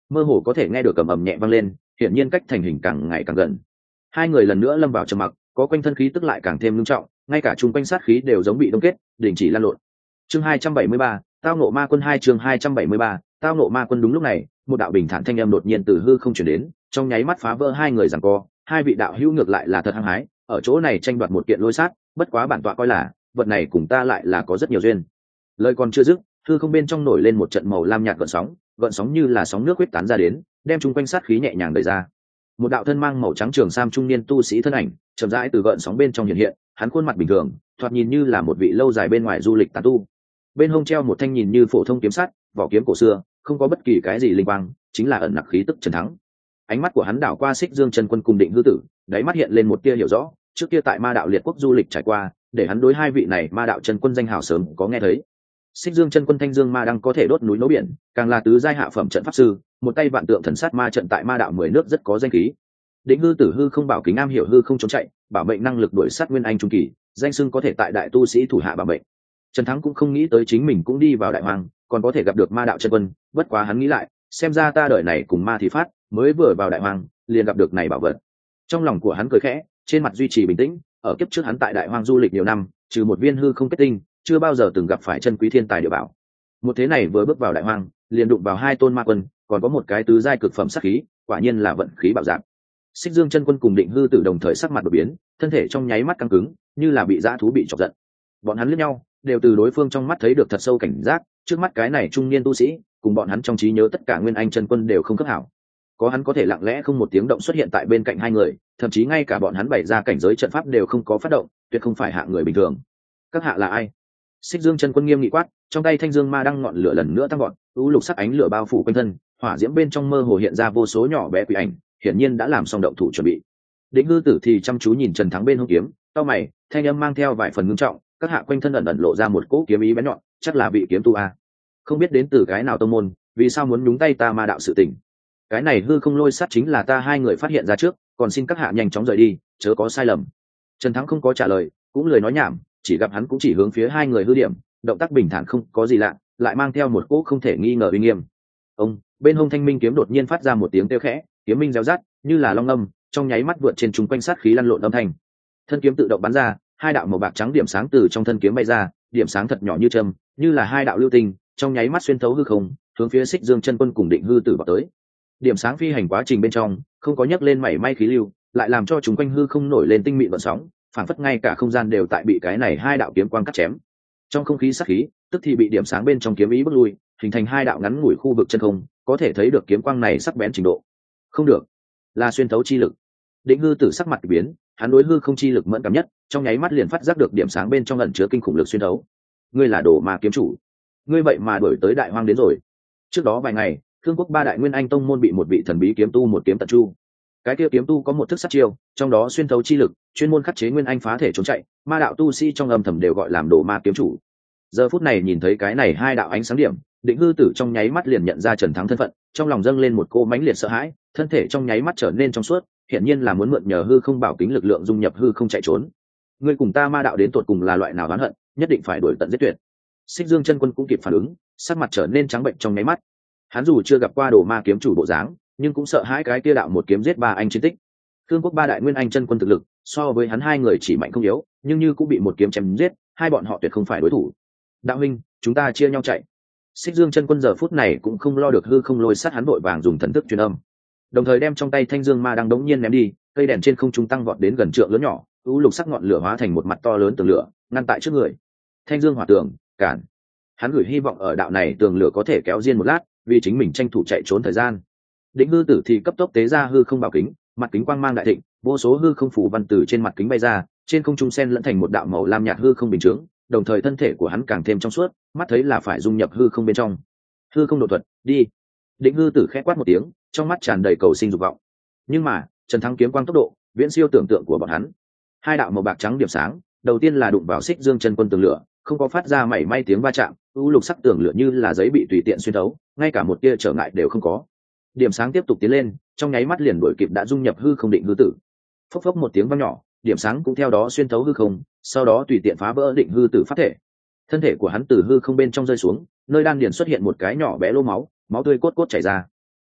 mơ hồ có thể nghe được cầm ầm nhẹ vang lên, hiển nhiên cách thành hình càng ngày càng gần. Hai người lần nữa lâm vào trầm mặc, có quanh thân khí tức lại càng thêm nghiêm trọng, ngay cả chung quanh sát khí đều giống bị đông kết, đình chỉ lan lộn. Chương hai trăm bảy mươi ba, tao ngộ ma quân hai chương hai trăm bảy mươi ba, tao ngộ ma quân. Đúng lúc này, một đạo bình thản thanh âm đột nhiên từ hư không truyền đến, trong nháy mắt phá vỡ hai người giằng co, hai vị đạo hữu ngược lại là thật hăng hái, ở chỗ này tranh đoạt một kiện lôi sát, bất quá bản tọa coi là, vật này cùng ta lại là có rất nhiều duyên. Lời còn chưa dứt, hư không bên trong nổi lên một trận màu lam nhạt gợn sóng, gợn sóng như là sóng nước huyết tán ra đến, đem chung quanh sát khí nhẹ nhàng đẩy ra. Một đạo thân mang màu trắng trường sam trung niên tu sĩ thân ảnh, chậm rãi từ gợn sóng bên trong hiện hiện, hắn khuôn mặt bình thường, thoạt nhìn như là một vị lâu dài bên ngoài du lịch tán tu. Bên hông treo một thanh nhìn như phổ thông kiếm sắt, vỏ kiếm cổ xưa, không có bất kỳ cái gì linh quang, chính là ẩn nặc khí tức trần thắng. Ánh mắt của hắn đảo qua Xích Dương chân quân cùng Định Hư Tử, đáy mắt hiện lên một tia hiểu rõ, trước kia tại Ma đạo liệt quốc du lịch trải qua, để hắn đối hai vị này Ma đạo chân quân danh hào sớm có nghe thấy. Xích Dương chân quân Thanh Dương Ma đăng có thể đốt núi nấu biển, càng là tứ giai hạ phẩm trận pháp sư, một tay vạn tượng thần sát ma trận tại Ma đạo mười nước rất có danh khí. Định Hư Tử hư không bảo kính am hiểu hư không trốn chạy, bảo mệnh năng lực đuổi sát nguyên anh trung kỳ, danh xưng có thể tại đại tu sĩ thủ hạ bảo mệnh. Trần Thắng cũng không nghĩ tới chính mình cũng đi vào đại hoàng, còn có thể gặp được Ma đạo chân quân, bất quá hắn nghĩ lại, xem ra ta đợi này cùng ma thì phát, mới vừa vào đại hoàng, liền gặp được này bảo vật. Trong lòng của hắn cười khẽ, trên mặt duy trì bình tĩnh, ở kiếp trước hắn tại đại hoang du lịch nhiều năm, trừ một viên hư không kết tinh, chưa bao giờ từng gặp phải chân quý thiên tài địa bảo. Một thế này vừa bước vào đại hoang, liền đụng vào hai tôn ma quân, còn có một cái tứ giai cực phẩm sát khí, quả nhiên là vận khí bảo dạng. Xích Dương chân quân cùng Định Hư Tử đồng thời sắc mặt đột biến, thân thể trong nháy mắt căng cứng, như là bị dã thú bị chọc giận. Bọn hắn liếc nhau, đều từ đối phương trong mắt thấy được thật sâu cảnh giác, trước mắt cái này trung niên tu sĩ, cùng bọn hắn trong trí nhớ tất cả nguyên anh chân quân đều không cấp hảo. Có hắn có thể lặng lẽ không một tiếng động xuất hiện tại bên cạnh hai người, thậm chí ngay cả bọn hắn bày ra cảnh giới trận pháp đều không có phát động, tuyệt không phải hạ người bình thường. Các hạ là ai? Xích Dương chân quân nghiêm nghị quát, trong tay Thanh Dương ma đăng ngọn lửa lần nữa tăng gọn, u lục sắc ánh lửa bao phủ quanh thân, hỏa diễm bên trong mơ hồ hiện ra vô số nhỏ bé quỷ ảnh, hiển nhiên đã làm xong động thủ chuẩn bị. Định Hư Tử thì chăm chú nhìn Trần Thắng bên hông kiếm, cau mày, thanh âm mang theo vài phần ngưng trọng, các hạ quanh thân ẩn ẩn lộ ra một cỗ kiếm ý bén nhọn, chắc là vị kiếm tu a. Không biết đến từ cái nào tông môn, vì sao muốn nhúng tay ta ma đạo sự tình. Cái này hư không lôi sát chính là ta hai người phát hiện ra trước, còn xin các hạ nhanh chóng rời đi, chớ có sai lầm. Trần Thắng không có trả lời, cũng lời nói nhảm, chỉ gặp hắn cũng chỉ hướng phía hai người hư điểm, động tác bình thản không có gì lạ, lại mang theo một cỗ không thể nghi ngờ uy nghiêm. Ông, bên hông Thanh Minh kiếm đột nhiên phát ra một tiếng kêu khẽ, kiếm minh réo rát, như là long âm, trong nháy mắt vượt trên chúng quanh sát khí lăn lộn âm thanh. Thân kiếm tự động bắn ra, hai đạo màu bạc trắng điểm sáng từ trong thân kiếm bay ra, điểm sáng thật nhỏ như châm, như là hai đạo lưu tinh, trong nháy mắt xuyên thấu hư không, hướng phía Xích Dương chân quân cùng Định Hư Tử vào tới. Điểm sáng phi hành quá trình bên trong, không có nhấc lên mảy may khí lưu, lại làm cho chúng quanh hư không nổi lên tinh mịn vận sóng, phản phất ngay cả không gian đều tại bị cái này hai đạo kiếm quang cắt chém. Trong không khí sát khí, tức thì bị điểm sáng bên trong kiếm ý bước lui, hình thành hai đạo ngắn ngủi khu vực chân không, có thể thấy được kiếm quang này sắc bén trình độ. Không được, là xuyên thấu chi lực. Định Hư Tử sắc mặt biến, hắn đối hư không chi lực mẫn cảm nhất, trong nháy mắt liền phát giác được điểm sáng bên trong ẩn chứa kinh khủng lực xuyên thấu. Ngươi là đồ ma kiếm chủ, ngươi vậy mà đuổi tới đại hoang đến rồi. Trước đó vài ngày, Thương quốc ba đại nguyên anh tông môn bị một vị thần bí kiếm tu một kiếm tận chu. Cái kia kiếm tu có một thức sát chiêu, trong đó xuyên thấu chi lực, chuyên môn khắc chế nguyên anh phá thể trốn chạy, ma đạo tu sĩ trong âm thầm đều gọi làm đồ ma kiếm chủ. Giờ phút này nhìn thấy cái này hai đạo ánh sáng điểm, Định Hư Tử trong nháy mắt liền nhận ra Trần Thắng thân phận, trong lòng dâng lên một cô mãnh liệt sợ hãi, thân thể trong nháy mắt trở nên trong suốt, hiện nhiên là muốn mượn nhờ hư không bảo kính lực lượng dung nhập hư không chạy trốn. Ngươi cùng ta ma đạo đến tột cùng là loại nào oán hận, nhất định phải đuổi tận giết tuyệt. Xích Dương chân quân cũng kịp phản ứng, sắc mặt trở nên trắng bệnh trong nháy mắt. Hắn dù chưa gặp qua đồ ma kiếm chủ bộ dáng, nhưng cũng sợ hãi cái kia đạo một kiếm giết ba anh chiến tích. Thương quốc ba đại nguyên anh chân quân thực lực, so với hắn hai người chỉ mạnh không yếu, nhưng như cũng bị một kiếm chém giết, hai bọn họ tuyệt không phải đối thủ. Đạo huynh, chúng ta chia nhau chạy. Xích Dương chân quân giờ phút này cũng không lo được hư không lôi sát hắn vội vàng dùng thần thức truyền âm, đồng thời đem trong tay Thanh Dương ma đang đống nhiên ném đi, cây đèn trên không trung tăng vọt đến gần trượng lớn nhỏ, u lục sắc ngọn lửa hóa thành một mặt to lớn tường lửa, ngăn tại trước người. Thanh Dương hỏa tường, cản. Hắn gửi hy vọng ở đạo này tường lửa có thể kéo riêng một lát, vì chính mình tranh thủ chạy trốn thời gian. Định Hư Tử thì cấp tốc tế ra hư không bảo kính, mặt kính quang mang đại thịnh, vô số hư không phủ văn từ trên mặt kính bay ra, trên không trung sen lẫn thành một đạo màu lam nhạt hư không bình chứng, đồng thời thân thể của hắn càng thêm trong suốt, mắt thấy là phải dung nhập hư không bên trong. Hư không độ thuật, đi. Định Hư Tử khẽ quát một tiếng, trong mắt tràn đầy cầu sinh dục vọng. Nhưng mà, Trần Thắng kiếm quang tốc độ, viễn siêu tưởng tượng của bọn hắn. Hai đạo màu bạc trắng điểm sáng, đầu tiên là đụng vào Xích Dương chân quân tường lửa, không có phát ra mảy may tiếng va chạm, u lục sắc tường lửa như là giấy bị tùy tiện xuyên thấu, ngay cả một tia trở ngại đều không có. Điểm sáng tiếp tục tiến lên, trong nháy mắt liền đuổi kịp đã dung nhập hư không Định Hư Tử. Phốc phốc một tiếng vang nhỏ, điểm sáng cũng theo đó xuyên thấu hư không, sau đó tùy tiện phá vỡ Định Hư Tử pháp thể. Thân thể của hắn từ hư không bên trong rơi xuống, nơi đan điền xuất hiện một cái nhỏ bé lỗ máu, máu tươi cốt cốt chảy ra.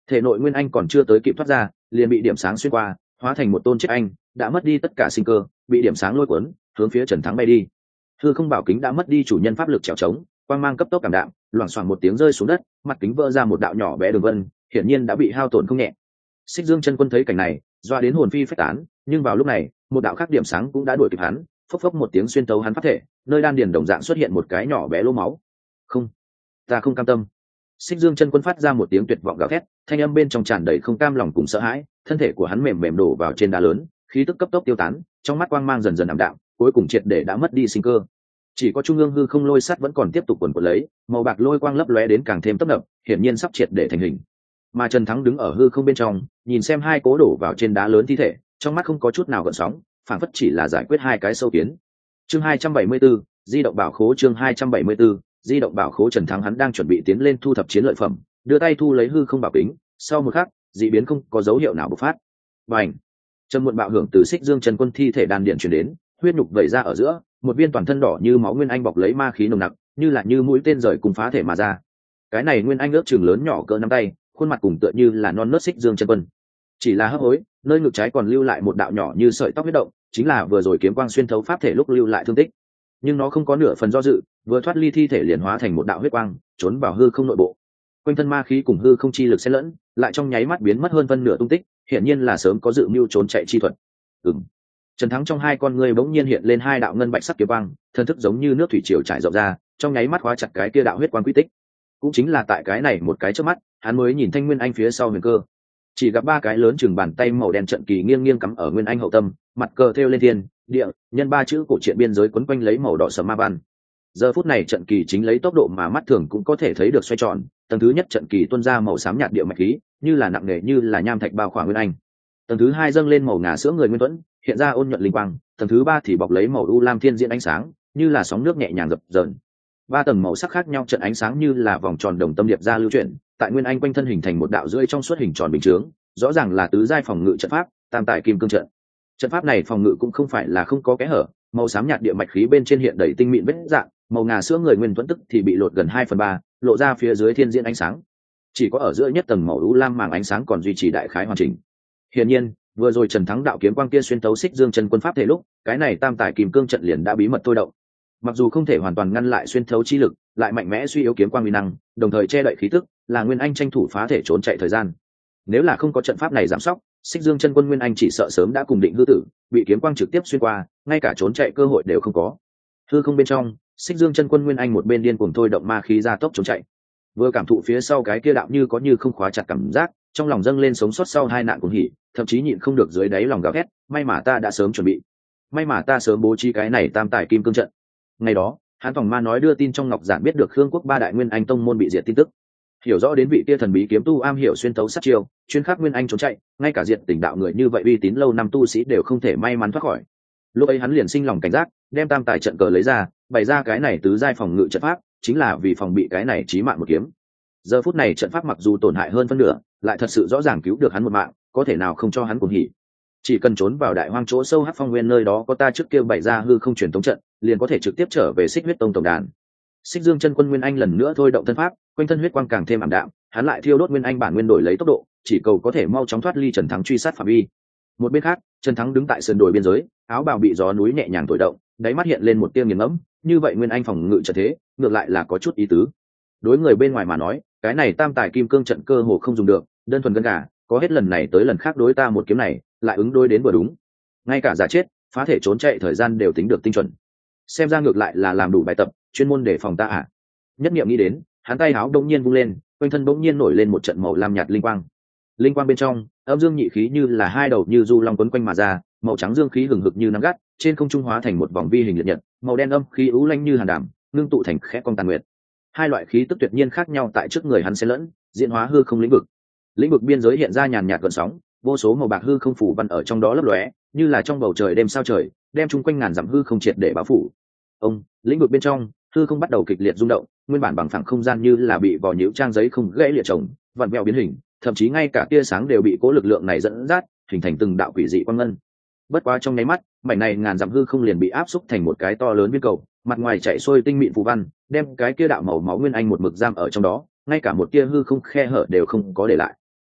Thể nội nguyên anh còn chưa tới kịp thoát ra, liền bị điểm sáng xuyên qua, hóa thành một tôn chết anh, đã mất đi tất cả sinh cơ, bị điểm sáng lôi cuốn, hướng phía Trần Thắng bay đi. Hư không bảo kính đã mất đi chủ nhân pháp lực trèo trống, quang mang cấp tốc cảm đạm, loảng xoảng một tiếng rơi xuống đất, mặt kính vỡ ra một đạo nhỏ bé đường vân, hiển nhiên đã bị hao tổn không nhẹ. Xích Dương Chân Quân thấy cảnh này, doa đến hồn phi phách tán, nhưng vào lúc này, một đạo khác điểm sáng cũng đã đuổi kịp hắn, phốc phốc một tiếng xuyên tấu hắn pháp thể, nơi đan điền đồng dạng xuất hiện một cái nhỏ bé lỗ máu. Không, ta không cam tâm. Xích Dương Chân Quân phát ra một tiếng tuyệt vọng gào thét, thanh âm bên trong tràn đầy không cam lòng cùng sợ hãi, thân thể của hắn mềm mềm đổ vào trên đá lớn, khí tức cấp tốc tiêu tán, trong mắt quang mang dần dần ảm đạm, cuối cùng triệt để đã mất đi sinh cơ. Chỉ có trung ương hư không lôi sắt vẫn còn tiếp tục quần quật lấy, màu bạc lôi quang lấp lóe đến càng thêm tấp nập, hiển nhiên sắp triệt để thành hình. Mà Trần Thắng đứng ở hư không bên trong, nhìn xem hai cố đổ vào trên đá lớn thi thể, trong mắt không có chút nào gợn sóng, phảng phất chỉ là giải quyết hai cái sâu kiến. Chương hai trăm bảy mươi 274, di động bảo khố. Chương hai trăm bảy mươi 274, di động bảo khố. Trần Thắng hắn đang chuẩn bị tiến lên thu thập chiến lợi phẩm, đưa tay thu lấy hư không bảo kính, sau một khắc, dị biến không có dấu hiệu nào bộc phát. Bành! Trầm muộn bạo hưởng từ Xích Dương Chân Quân thi thể đan điện truyền đến, huyết nhục vẩy ra ở giữa, một viên toàn thân đỏ như máu nguyên anh bọc lấy ma khí nồng nặc, như là như mũi tên rời cùng phá thể mà ra. Cái này nguyên anh ước chừng lớn nhỏ cỡ nắm tay, khuôn mặt cùng tựa như là non nớt Xích Dương Chân Quân. Chỉ là hấp hối, nơi ngực trái còn lưu lại một đạo nhỏ như sợi tóc huyết động, chính là vừa rồi kiếm quang xuyên thấu pháp thể lúc lưu lại thương tích. Nhưng nó không có nửa phần do dự, vừa thoát ly thi thể liền hóa thành một đạo huyết quang, trốn vào hư không nội bộ. Quanh thân ma khí cùng hư không chi lực xen lẫn, lại trong nháy mắt biến mất hơn phân nửa tung tích, hiển nhiên là sớm có dự mưu trốn chạy chi thuật. Ừm. Trần Thắng trong hai con ngươi bỗng nhiên hiện lên hai đạo ngân bạch sắc kiếm quang, thân thức giống như nước thủy triều trải rộng ra, trong nháy mắt khóa chặt cái kia đạo huyết quang quy tích. Cũng chính là tại cái này một cái chớp mắt, hắn mới nhìn thanh nguyên anh phía sau huyền cơ. Chỉ gặp ba cái lớn chừng bàn tay màu đen trận kỳ nghiêng nghiêng cắm ở nguyên anh hậu tâm, mặt cờ thêu lên thiên, địa, nhân ba chữ cổ truyện biên giới quấn quanh lấy màu đỏ sẫm ma văn. Giờ phút này trận kỳ chính lấy tốc độ mà mắt thường cũng có thể thấy được xoay tròn, tầng thứ nhất trận kỳ tuôn ra màu xám nhạt địa mạch khí, như là nặng nề như là nham thạch bao khỏa nguyên anh. Tầng thứ hai dâng lên màu ngà sữa người nguyên tuẫn, hiện ra ôn nhuận linh quang, tầng thứ ba thì bọc lấy màu u lam thiên diễn ánh sáng, như là sóng nước nhẹ nhàng dập dờn. Ba tầng màu sắc khác nhau trận ánh sáng như là vòng tròn đồng tâm điệp ra lưu chuyển, tại nguyên anh quanh thân hình thành một đạo rưỡi trong suốt hình tròn bình chướng, rõ ràng là tứ giai phòng ngự trận pháp, tam tại kim cương trận. Trận pháp này phòng ngự cũng không phải là không có kẽ hở, màu xám nhạt địa mạch khí bên trên hiện đầy tinh mịn vết dạng, màu ngà sữa người nguyên tuẫn tức thì bị lột gần hai phần ba, lộ ra phía dưới thiên diễn ánh sáng. Chỉ có ở giữa nhất tầng màu u lam màng ánh sáng còn duy trì đại khái hoàn chỉnh. Hiển nhiên, vừa rồi Trần Thắng đạo kiếm quang kia xuyên tấu Xích Dương Chân Quân pháp thể lúc, cái này tam tài kim cương trận liền đã bí mật thôi động. Mặc dù không thể hoàn toàn ngăn lại xuyên thấu chi lực, lại mạnh mẽ suy yếu kiếm quang uy năng, đồng thời che đậy khí tức, là nguyên anh tranh thủ phá thể trốn chạy thời gian. Nếu là không có trận pháp này giám sóc, Xích Dương Chân Quân nguyên anh chỉ sợ sớm đã cùng định hư tử, bị kiếm quang trực tiếp xuyên qua, ngay cả trốn chạy cơ hội đều không có. Hư không bên trong, Xích Dương Chân Quân nguyên anh một bên điên cuồng thôi động ma khí ra tốc trốn chạy. Vừa cảm thụ phía sau cái kia đạo như có như không khóa chặt cảm giác, trong lòng dâng lên sống sót sau hai nạn cuồng hỉ, thậm chí nhịn không được dưới đáy lòng gào thét, may mà ta đã sớm chuẩn bị, may mà ta sớm bố trí cái này tam tài kim cương trận. Ngày đó, Hán Phòng Ma nói đưa tin trong ngọc giản biết được Khương Quốc ba đại nguyên anh tông môn bị diệt tin tức, hiểu rõ đến vị kia thần bí kiếm tu am hiểu xuyên tấu sát chiêu, chuyên khắc nguyên anh trốn chạy, ngay cả diệt tình đạo người như vậy uy tín lâu năm tu sĩ đều không thể may mắn thoát khỏi. Lúc ấy hắn liền sinh lòng cảnh giác, đem tam tài trận cờ lấy ra, bày ra cái này tứ giai phòng ngự trận pháp, chính là vì phòng bị cái này chí mạng một kiếm. Giờ phút này trận pháp mặc dù tổn hại hơn phân nửa, lại thật sự rõ ràng cứu được hắn một mạng, có thể nào không cho hắn cuồng hỉ. Chỉ cần trốn vào đại hoang chỗ sâu hắc phong nguyên nơi đó có ta trước kia bày ra hư không truyền tống trận, liền có thể trực tiếp trở về Xích Huyết Tông tổng đàn. Xích Dương Chân Quân nguyên anh lần nữa thôi động thân pháp, quanh thân huyết quang càng thêm ảm đạm, hắn lại thiêu đốt nguyên anh bản nguyên đổi lấy tốc độ, chỉ cầu có thể mau chóng thoát ly Trần Thắng truy sát phạm vi. Một bên khác, Trần Thắng đứng tại sườn đồi biên giới, áo bào bị gió núi nhẹ nhàng thổi động, đáy mắt hiện lên một tia nghiền ngẫm, như vậy nguyên anh phòng ngự trận thế, ngược lại là có chút ý tứ. Đối người bên ngoài mà nói, cái này tam tài kim cương trận cơ hồ không dùng được, đơn thuần gân gà, có hết lần này tới lần khác đối ta một kiếm này, lại ứng đối đến vừa đúng. Ngay cả giả chết, phá thể trốn chạy thời gian đều tính được tinh chuẩn. Xem ra ngược lại là làm đủ bài tập, chuyên môn để phòng ta à. Nhất niệm nghĩ đến, hắn tay áo đông nhiên vung lên, quanh thân bỗng nhiên nổi lên một trận màu lam nhạt linh quang. Linh quang bên trong, âm dương nhị khí như là hai đầu như du long quấn quanh mà ra, màu trắng dương khí hừng hực như nắng gắt, trên không trung hóa thành một vòng vi hình liệt nhật, màu đen âm khí ú lanh như hàn đảm, ngưng tụ thành khẽ cong tàn nguyệt. Hai loại khí tức tuyệt nhiên khác nhau tại trước người hắn xen lẫn, diễn hóa hư không lĩnh vực. Lĩnh vực biên giới hiện ra nhàn nhạt gợn sóng, vô số màu bạc hư không phủ văn ở trong đó lấp lóe, như là trong bầu trời đêm sao trời, đem chung quanh ngàn dặm hư không triệt để bao phủ. Ông, lĩnh vực bên trong, hư không bắt đầu kịch liệt rung động, nguyên bản bằng phẳng không gian như là bị vò nhiễu trang giấy không gãy liệt chồng, vặn vẹo biến hình, thậm chí ngay cả tia sáng đều bị cố lực lượng này dẫn dắt, hình thành từng đạo quỷ dị quang ngân. Bất quá trong nháy mắt, mảnh này ngàn dặm hư không liền bị áp xúc thành một cái to lớn viên cầu, mặt ngoài chạy xuôi tinh mịn phù văn, đem cái kia đạo màu máu nguyên anh một mực giam ở trong đó, ngay cả một tia hư không khe hở đều không có để lại.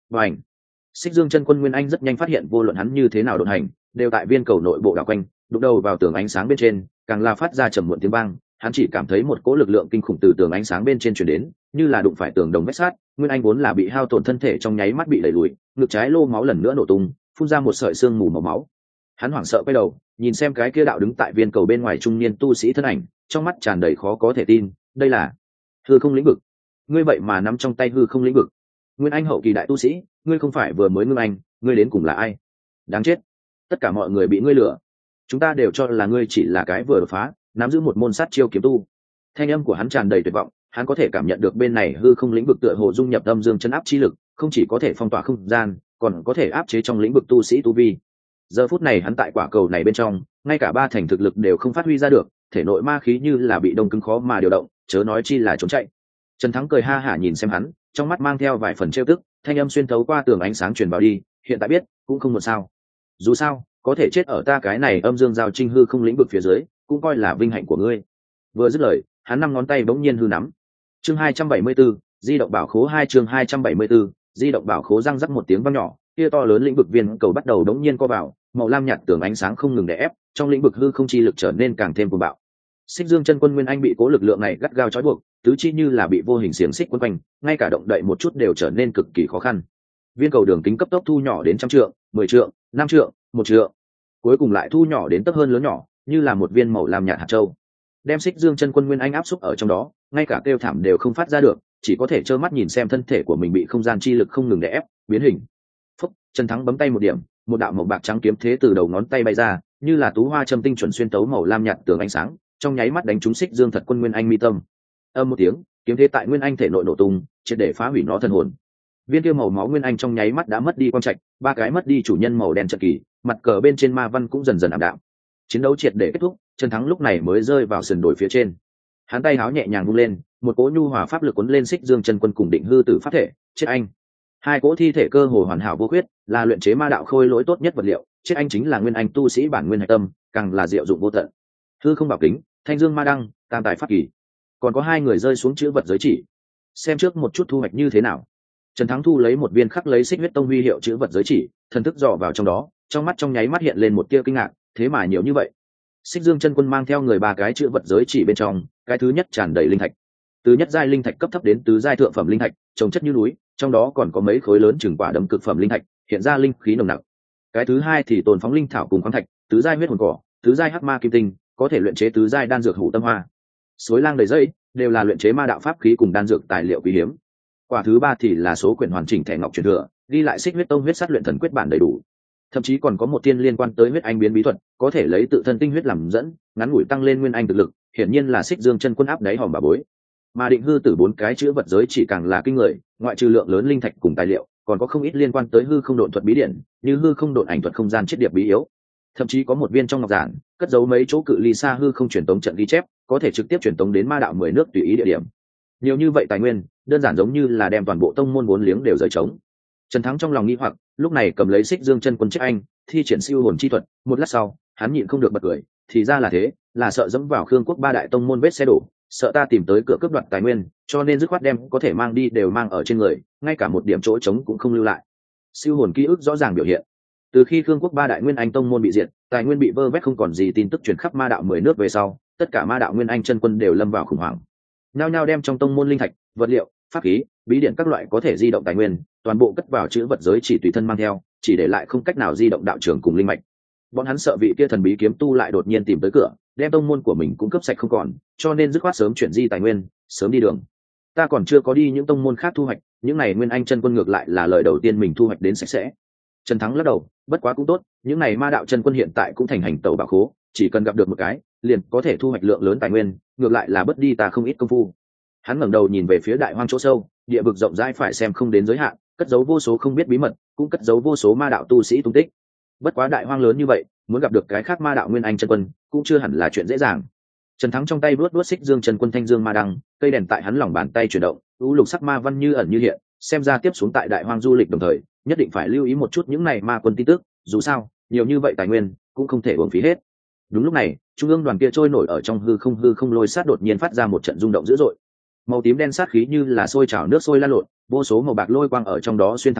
và ảnh Xích Dương Chân Quân Nguyên Anh rất nhanh phát hiện vô luận hắn như thế nào đột hành, đều tại viên cầu nội bộ đảo quanh, đụng đầu vào tường ánh sáng bên trên, càng là phát ra trầm muộn tiếng vang, hắn chỉ cảm thấy một cỗ lực lượng kinh khủng từ tường ánh sáng bên trên truyền đến, như là đụng phải tường đồng vách sắt. Nguyên Anh vốn là bị hao tổn thân thể trong nháy mắt bị đẩy lùi, ngực trái lô máu lần nữa nổ tung, phun ra một sợi xương mù màu máu. Hắn hoảng sợ quay đầu, nhìn xem cái kia đạo đứng tại viên cầu bên ngoài trung niên tu sĩ thân ảnh, trong mắt tràn đầy khó có thể tin, đây là hư không lĩnh vực. Ngươi vậy mà nắm trong tay hư không lĩnh vực. Nguyên Anh hậu kỳ đại tu sĩ, ngươi không phải vừa mới ngưng anh, ngươi đến cùng là ai? Đáng chết, tất cả mọi người bị ngươi lừa. Chúng ta đều cho là ngươi chỉ là cái vừa đột phá, nắm giữ một môn sát chiêu kiếm tu. Thanh âm của hắn tràn đầy tuyệt vọng, hắn có thể cảm nhận được bên này hư không lĩnh vực tựa hồ dung nhập âm dương chân áp chi lực, không chỉ có thể phong tỏa không gian, còn có thể áp chế trong lĩnh vực tu sĩ tu vi. Giờ phút này hắn tại quả cầu này bên trong, ngay cả ba thành thực lực đều không phát huy ra được, thể nội ma khí như là bị đông cứng khó mà điều động, chớ nói chi là trốn chạy. Trần Thắng cười ha hả nhìn xem hắn, trong mắt mang theo vài phần trêu tức, thanh âm xuyên thấu qua tường ánh sáng truyền vào đi, hiện tại biết cũng không muộn sao. Dù sao, có thể chết ở ta cái này âm dương giao trinh hư không lĩnh vực phía dưới, cũng coi là vinh hạnh của ngươi. Vừa dứt lời, hắn năm ngón tay bỗng nhiên hư nắm. Chương hai trăm bảy mươi 274, di động bảo khố hai chương hai trăm bảy mươi 274, di động bảo khố răng rắc một tiếng vang nhỏ, kia to lớn lĩnh vực viên cầu bắt đầu đống nhiên co vào, màu lam nhạt tường ánh sáng không ngừng đè ép, trong lĩnh vực hư không chi lực trở nên càng thêm cuồng bạo. Xích Dương Chân Quân Nguyên Anh bị cố lực lượng này gắt gao trói buộc, tứ chi như là bị vô hình xiềng xích quấn quanh, ngay cả động đậy một chút đều trở nên cực kỳ khó khăn. Viên cầu đường kính cấp tốc thu nhỏ đến trăm trượng, mười trượng, năm trượng, một trượng, cuối cùng lại thu nhỏ đến tấp hơn lớn nhỏ, như là một viên màu lam nhạt hạt châu. Đem Xích Dương Chân Quân Nguyên Anh áp xúc ở trong đó, ngay cả kêu thảm đều không phát ra được, chỉ có thể trơ mắt nhìn xem thân thể của mình bị không gian chi lực không ngừng đè ép, biến hình. Phúc, Trần Thắng bấm tay một điểm, một đạo màu bạc trắng kiếm thế từ đầu ngón tay bay ra, như là tú hoa châm tinh chuẩn xuyên tấu màu lam nhạt tường ánh sáng, trong nháy mắt đánh trúng Xích Dương Thật Quân Nguyên Anh mi tâm. Âm một tiếng, kiếm thế tại Nguyên Anh thể nội nổ tung, triệt để phá hủy nó thần hồn. Viên kia màu máu Nguyên Anh trong nháy mắt đã mất đi quang trạch, ba cái mất đi chủ nhân màu đen trận kỳ, mặt cờ bên trên ma văn cũng dần dần ảm đạm. Chiến đấu triệt để kết thúc, Trần Thắng lúc này mới rơi vào sườn đồi phía trên. Hắn tay háo nhẹ nhàng vung lên, một cỗ nhu hòa pháp lực cuốn lên Xích Dương Chân Quân cùng Định Hư Tử pháp thể, chết anh. Hai cỗ thi thể cơ hồ hoàn hảo vô khuyết, là luyện chế ma đạo khôi lỗi tốt nhất vật liệu, chết anh chính là Nguyên Anh tu sĩ bản nguyên hạch tâm, càng là diệu dụng vô tận. Hư không bảo kính, Thanh Dương ma đăng, tam tài pháp kỳ, còn có hai người rơi xuống chữ vật giới chỉ. Xem trước một chút thu hoạch như thế nào. Trần Thắng thu lấy một viên khắc lấy Xích Huyết Tông huy hiệu chữ vật giới chỉ, thần thức dò vào trong đó, trong mắt trong nháy mắt hiện lên một tia kinh ngạc, thế mà nhiều như vậy. Xích Dương Chân Quân mang theo người ba cái chữ vật giới chỉ bên trong, cái thứ nhất tràn đầy linh thạch, từ nhất giai linh thạch cấp thấp đến tứ giai thượng phẩm linh thạch, trồng chất như núi, trong đó còn có mấy khối lớn chừng quả đấm cực phẩm linh thạch, hiện ra linh khí nồng nặc. Cái thứ hai thì tồn phóng linh thảo cùng khoáng thạch, tứ giai huyết hồn cỏ, tứ giai hắc ma kim tinh, có thể luyện chế tứ giai đan dược hủ tâm hoa. Suối lang đầy dây, đều là luyện chế ma đạo pháp khí cùng đan dược tài liệu quý hiếm. Quả thứ ba thì là số quyển hoàn chỉnh thẻ ngọc truyền thừa, ghi lại Xích Huyết Tông huyết sát luyện thần quyết bản đầy đủ. Thậm chí còn có một tiên liên quan tới huyết anh biến bí thuật, có thể lấy tự thân tinh huyết làm dẫn, ngắn ngủi tăng lên nguyên anh thực lực, hiển nhiên là Xích Dương Chân Quân áp đáy hòm bà bối. Mà Định Hư Tử bốn cái chữ vật giới chỉ càng là kinh người, ngoại trừ lượng lớn linh thạch cùng tài liệu, còn có không ít liên quan tới hư không độn thuật bí điển, như hư không độn ảnh thuật không gian chiết điệp bí yếu. Thậm chí có một viên trong ngọc giản, cất giấu mấy chỗ cự ly xa hư không truyền tống trận ghi chép, có thể trực tiếp truyền tống đến ma đạo mười nước tùy ý địa điểm. Nhiều như vậy tài nguyên, đơn giản giống như là đem toàn bộ tông môn vốn liếng đều rời trống. Trần Thắng trong lòng nghi hoặc, lúc này cầm lấy Xích Dương Chân Quân chết anh, thi triển siêu hồn chi thuật, một lát sau, hắn nhịn không được bật cười, thì ra là thế, là sợ dẫm vào Khương Quốc ba đại tông môn vết xe đổ, sợ ta tìm tới cửa cướp đoạt tài nguyên, cho nên dứt khoát đem có thể mang đi đều mang ở trên người, ngay cả một điểm chỗ trống cũng không lưu lại. Siêu hồn ký ức rõ ràng biểu hiện, từ khi Khương Quốc ba đại nguyên anh tông môn bị diệt, tài nguyên bị vơ vét không còn gì, tin tức truyền khắp ma đạo mười nước về sau, tất cả ma đạo nguyên anh chân quân đều lâm vào khủng hoảng, nhao nhao đem trong tông môn linh thạch, vật liệu, pháp khí, bí điển các loại có thể di động tài nguyên, toàn bộ cất vào chữ vật giới chỉ tùy thân mang theo, chỉ để lại không cách nào di động đạo trường cùng linh mạch. Bọn hắn sợ vị kia thần bí kiếm tu lại đột nhiên tìm tới cửa, đem tông môn của mình cũng cấp sạch không còn, cho nên dứt khoát sớm chuyển di tài nguyên, sớm đi đường. Ta còn chưa có đi những tông môn khác thu hoạch, những này nguyên anh chân quân ngược lại là lời đầu tiên mình thu hoạch đến sạch sẽ. Trần Thắng lắc đầu, bất quá cũng tốt, những này ma đạo chân quân hiện tại cũng thành hành tẩu bảo khố, chỉ cần gặp được một cái, liền có thể thu hoạch lượng lớn tài nguyên, ngược lại là bất đi ta không ít công phu. Hắn ngẩng đầu nhìn về phía đại hoang chỗ sâu, địa vực rộng rãi phải xem không đến giới hạn, cất giấu vô số không biết bí mật, cũng cất giấu vô số ma đạo tu sĩ tung tích. Bất quá đại hoang lớn như vậy, muốn gặp được cái khác ma đạo nguyên anh chân quân, cũng chưa hẳn là chuyện dễ dàng. Trần Thắng trong tay vuốt vuốt Xích Dương Chân Quân Thanh Dương ma đăng, cây đèn tại hắn lòng bàn tay chuyển động, u lục sắc ma văn như ẩn như hiện, xem ra tiếp xuống tại đại hoang du lịch đồng thời, nhất định phải lưu ý một chút những này ma quân tin tức, dù sao, nhiều như vậy tài nguyên cũng không thể uổng phí hết. Đúng lúc này, trung ương đoàn kia trôi nổi ở trong hư không hư không lôi sát đột nhiên phát ra một trận rung động dữ dội. Màu tím đen sát khí như là sôi trào nước sôi lan lộn, vô số màu bạc lôi quang ở trong đó xuyên thẳng qua,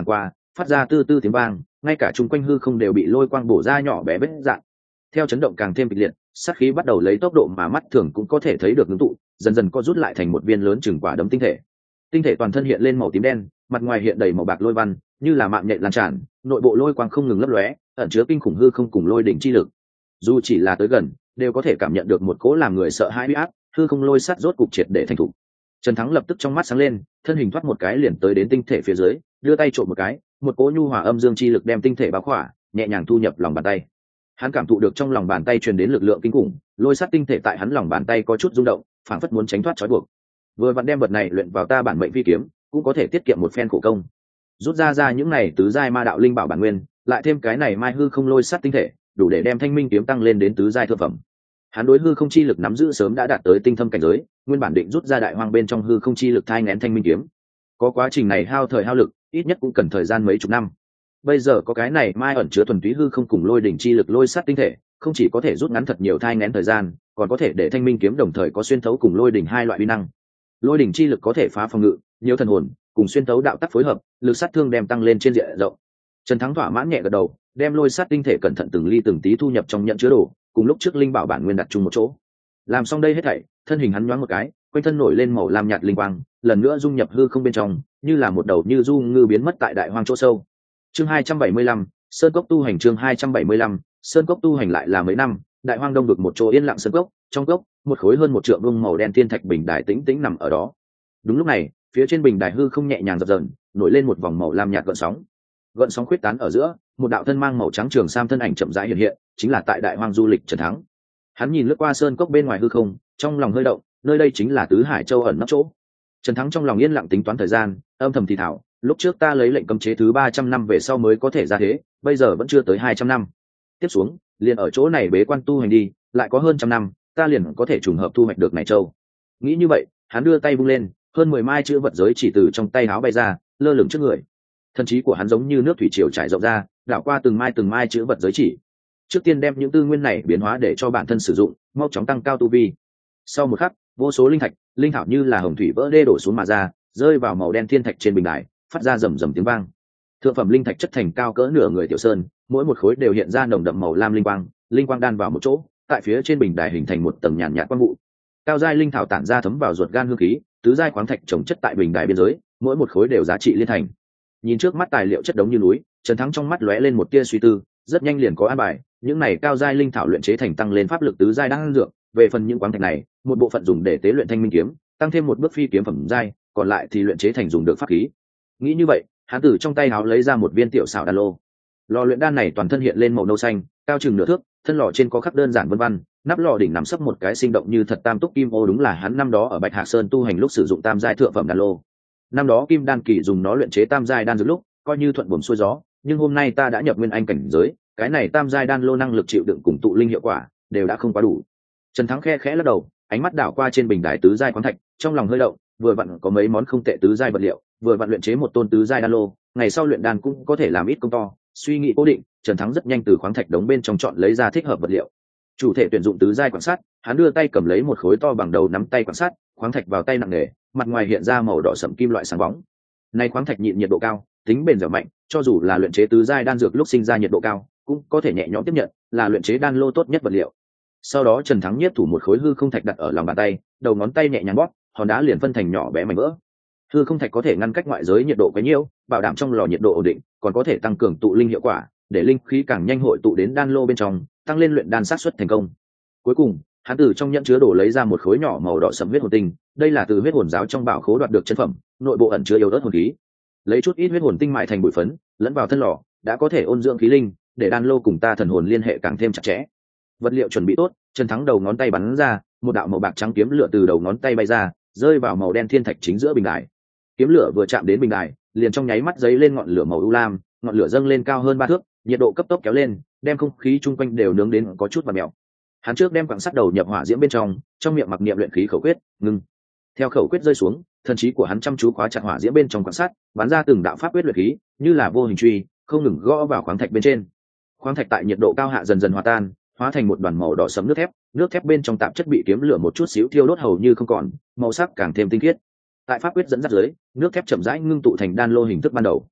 phát ra tư tư tiếng vang, ngay cả chung quanh hư không đều bị lôi quang bổ ra nhỏ bé vết dạn. Theo chấn động càng thêm kịch liệt, sát khí bắt đầu lấy tốc độ mà mắt thường cũng có thể thấy được ngưng tụ, dần dần co rút lại thành một viên lớn chừng quả đấm tinh thể. Tinh thể toàn thân hiện lên màu tím đen, mặt ngoài hiện đầy màu bạc lôi văn, như là mạng nhện lan tràn, nội bộ lôi quang không ngừng lấp lóe, ẩn chứa kinh khủng hư không cùng lôi đỉnh chi lực. Dù chỉ là tới gần, đều có thể cảm nhận được một cỗ làm người sợ hãi uy áp, hư không lôi sắt rốt cục triệt để thành thủ. Trần Thắng lập tức trong mắt sáng lên, thân hình thoát một cái liền tới đến tinh thể phía dưới, đưa tay trộm một cái, một cỗ nhu hòa âm dương chi lực đem tinh thể bao khỏa, nhẹ nhàng thu nhập lòng bàn tay. Hắn cảm thụ được trong lòng bàn tay truyền đến lực lượng kinh khủng, lôi sắt tinh thể tại hắn lòng bàn tay có chút rung động, phảng phất muốn tránh thoát trói buộc. Vừa vặn đem vật này luyện vào ta bản mệnh phi kiếm, cũng có thể tiết kiệm một phen khổ công. Rút ra ra những này tứ giai ma đạo linh bảo bản nguyên, lại thêm cái này mai hư không lôi sắt tinh thể, đủ để đem thanh minh kiếm tăng lên đến tứ giai thượng phẩm. Hắn đối hư không chi lực nắm giữ sớm đã đạt tới tinh thâm cảnh giới, nguyên bản định rút ra đại hoang bên trong hư không chi lực thai nghén thanh minh kiếm. Có quá trình này hao thời hao lực, ít nhất cũng cần thời gian mấy chục năm. Bây giờ có cái này mai ẩn chứa thuần túy hư không cùng lôi đỉnh chi lực lôi sắt tinh thể, không chỉ có thể rút ngắn thật nhiều thai nghén thời gian, còn có thể để thanh minh kiếm đồng thời có xuyên thấu cùng lôi đỉnh hai loại uy năng. Lôi đỉnh chi lực có thể phá phòng ngự, nhiều thần hồn, cùng xuyên thấu đạo tắc phối hợp, lực sát thương đem tăng lên trên diện rộng. Trần Thắng thỏa mãn nhẹ gật đầu, đem lôi sắt tinh thể cẩn thận từng ly từng tí thu nhập trong nhận chứa đồ, cùng lúc trước linh bảo bản nguyên đặt chung một chỗ. Làm xong đây hết thảy, thân hình hắn nhoáng một cái, quanh thân nổi lên màu lam nhạt linh quang, lần nữa dung nhập hư không bên trong, như là một đầu như du ngư biến mất tại đại hoang chỗ sâu. Chương hai trăm bảy mươi lăm, Sơn cốc tu hành chương hai trăm bảy mươi lăm, Sơn cốc tu hành lại là mấy năm, đại hoang đông được một chỗ yên lặng sơn cốc, trong cốc, một khối hơn một trượng vuông màu đen thiên thạch bình đài tĩnh tĩnh nằm ở đó. Đúng lúc này, phía trên bình đài hư không nhẹ nhàng dập dờn, nổi lên một vòng màu lam nhạt gợn sóng. Gợn sóng khuyết tán ở giữa, một đạo thân mang màu trắng trường sam thân ảnh chậm rãi hiện hiện, chính là tại đại hoang du lịch Trần Thắng. Hắn nhìn lướt qua sơn cốc bên ngoài hư không, trong lòng hơi động, nơi đây chính là tứ hải châu ẩn nấp chỗ. Trần Thắng trong lòng yên lặng tính toán thời gian, âm thầm thì thảo, lúc trước ta lấy lệnh cấm chế thứ ba trăm năm về sau mới có thể ra thế, bây giờ vẫn chưa tới hai trăm năm. Tiếp xuống, liền ở chỗ này bế quan tu hành đi, lại có hơn trăm năm, ta liền có thể trùng hợp thu hoạch được này châu. Nghĩ như vậy, hắn đưa tay vung lên, hơn mười mai chữ vật giới chỉ từ trong tay áo bay ra, lơ lửng trước người. Thần trí của hắn giống như nước thủy triều trải rộng ra, đảo qua từng mai từng mai chữ vật giới chỉ. Trước tiên đem những tư nguyên này biến hóa để cho bản thân sử dụng, mau chóng tăng cao tu vi. Sau một khắc, vô số linh thạch, linh thảo như là hồng thủy vỡ đê đổ xuống mà ra, rơi vào màu đen thiên thạch trên bình đài, phát ra rầm rầm tiếng vang. Thượng phẩm linh thạch chất thành cao cỡ nửa người tiểu sơn, mỗi một khối đều hiện ra nồng đậm màu lam linh quang, linh quang đan vào một chỗ, tại phía trên bình đài hình thành một tầng nhàn nhạt quang vụ. Cao giai linh thảo tản ra thấm vào ruột gan hương khí, tứ giai khoáng thạch trồng chất tại bình đài biên giới, mỗi một khối đều giá trị liên thành. Nhìn trước mắt tài liệu chất đống như núi, Trần Thắng trong mắt lóe lên một tia suy tư, rất nhanh liền có an bài, những này cao giai linh thảo luyện chế thành tăng lên pháp lực tứ giai đang dược, về phần những khoáng thạch này, một bộ phận dùng để tế luyện thanh minh kiếm, tăng thêm một bước phi kiếm phẩm giai, còn lại thì luyện chế thành dùng được pháp khí. Nghĩ như vậy, hắn từ trong tay áo lấy ra một viên tiểu xảo đan lô. Lò luyện đan này toàn thân hiện lên màu nâu xanh, cao chừng nửa thước, thân lò trên có khắc đơn giản vân vân, nắp lò đỉnh nằm sấp một cái sinh động như thật tam túc kim ô, đúng là hắn năm đó ở Bạch Hạc Sơn tu hành lúc sử dụng tam giai thượng phẩm đan lô. Năm đó Kim Đan kỳ dùng nó luyện chế tam giai đan dược lúc, coi như thuận buồm xuôi gió, nhưng hôm nay ta đã nhập nguyên anh cảnh giới, cái này tam giai đan lô năng lực chịu đựng cùng tụ linh hiệu quả đều đã không quá đủ. Trần Thắng khe khẽ lắc đầu, ánh mắt đảo qua trên bình đài tứ giai khoáng thạch, trong lòng hơi động, vừa vặn có mấy món không tệ tứ giai vật liệu, vừa vặn luyện chế một tôn tứ giai đan lô, ngày sau luyện đan cũng có thể làm ít công to. Suy nghĩ cố định, Trần Thắng rất nhanh từ khoáng thạch đống bên trong chọn lấy ra thích hợp vật liệu. Chủ thể tuyển dụng tứ giai quan sát, hắn đưa tay cầm lấy một khối to bằng đầu nắm tay quan sát, khoáng thạch vào tay nặng nề, mặt ngoài hiện ra màu đỏ sẫm kim loại sáng bóng. Này khoáng thạch nhịn nhiệt độ cao, tính bền dẻo mạnh, cho dù là luyện chế tứ giai đan dược lúc sinh ra nhiệt độ cao, cũng có thể nhẹ nhõm tiếp nhận, là luyện chế đan lô tốt nhất vật liệu. Sau đó Trần Thắng nhiếp thủ một khối hư không thạch đặt ở lòng bàn tay, đầu ngón tay nhẹ nhàng bóp, hòn đá liền phân thành nhỏ bé mảnh vỡ. Hư không thạch có thể ngăn cách ngoại giới nhiệt độ quá nhiều, bảo đảm trong lò nhiệt độ ổn định, còn có thể tăng cường tụ linh hiệu quả, để linh khí càng nhanh hội tụ đến đan lô bên trong, tăng lên luyện đan xác suất thành công. Cuối cùng, hắn từ trong nhẫn chứa đồ lấy ra một khối nhỏ màu đỏ sẫm huyết hồn tinh, đây là từ huyết hồn giáo trong bảo khố đoạt được chân phẩm, nội bộ ẩn chứa yếu ớt hồn khí. Lấy chút ít huyết hồn tinh mại thành bụi phấn, lẫn vào thân lò, đã có thể ôn dưỡng khí linh, để đan lô cùng ta thần hồn liên hệ càng thêm chặt chẽ. Vật liệu chuẩn bị tốt, Trần Thắng đầu ngón tay bắn ra, một đạo màu bạc trắng kiếm lửa từ đầu ngón tay bay ra, rơi vào màu đen thiên thạch chính giữa bình đài. Kiếm lửa vừa chạm đến bình đài, liền trong nháy mắt giấy lên ngọn lửa màu u lam, ngọn lửa dâng lên cao hơn ba thước, nhiệt độ cấp tốc kéo lên, đem không khí chung quanh đều nướng đến có chút vặn mèo. Hắn trước đem quặng sắt đầu nhập hỏa diễm bên trong, trong miệng mặc niệm luyện khí khẩu quyết, ngưng. Theo khẩu quyết rơi xuống, thần trí của hắn chăm chú khóa chặt hỏa diễm bên trong quặng sắt, bắn ra từng đạo pháp quyết luyện khí, như là vô hình truy, không ngừng gõ vào khoáng thạch bên trên. Khoáng thạch tại nhiệt độ cao hạ dần dần hòa tan, hóa thành một đoàn màu đỏ sẫm nước thép, nước thép bên trong tạp chất bị kiếm lửa một chút xíu thiêu đốt hầu như không còn, màu sắc càng thêm tinh khiết. Tại pháp quyết dẫn dắt dưới, nước thép chậm rãi ngưng tụ thành đan lô hình thức ban đầu.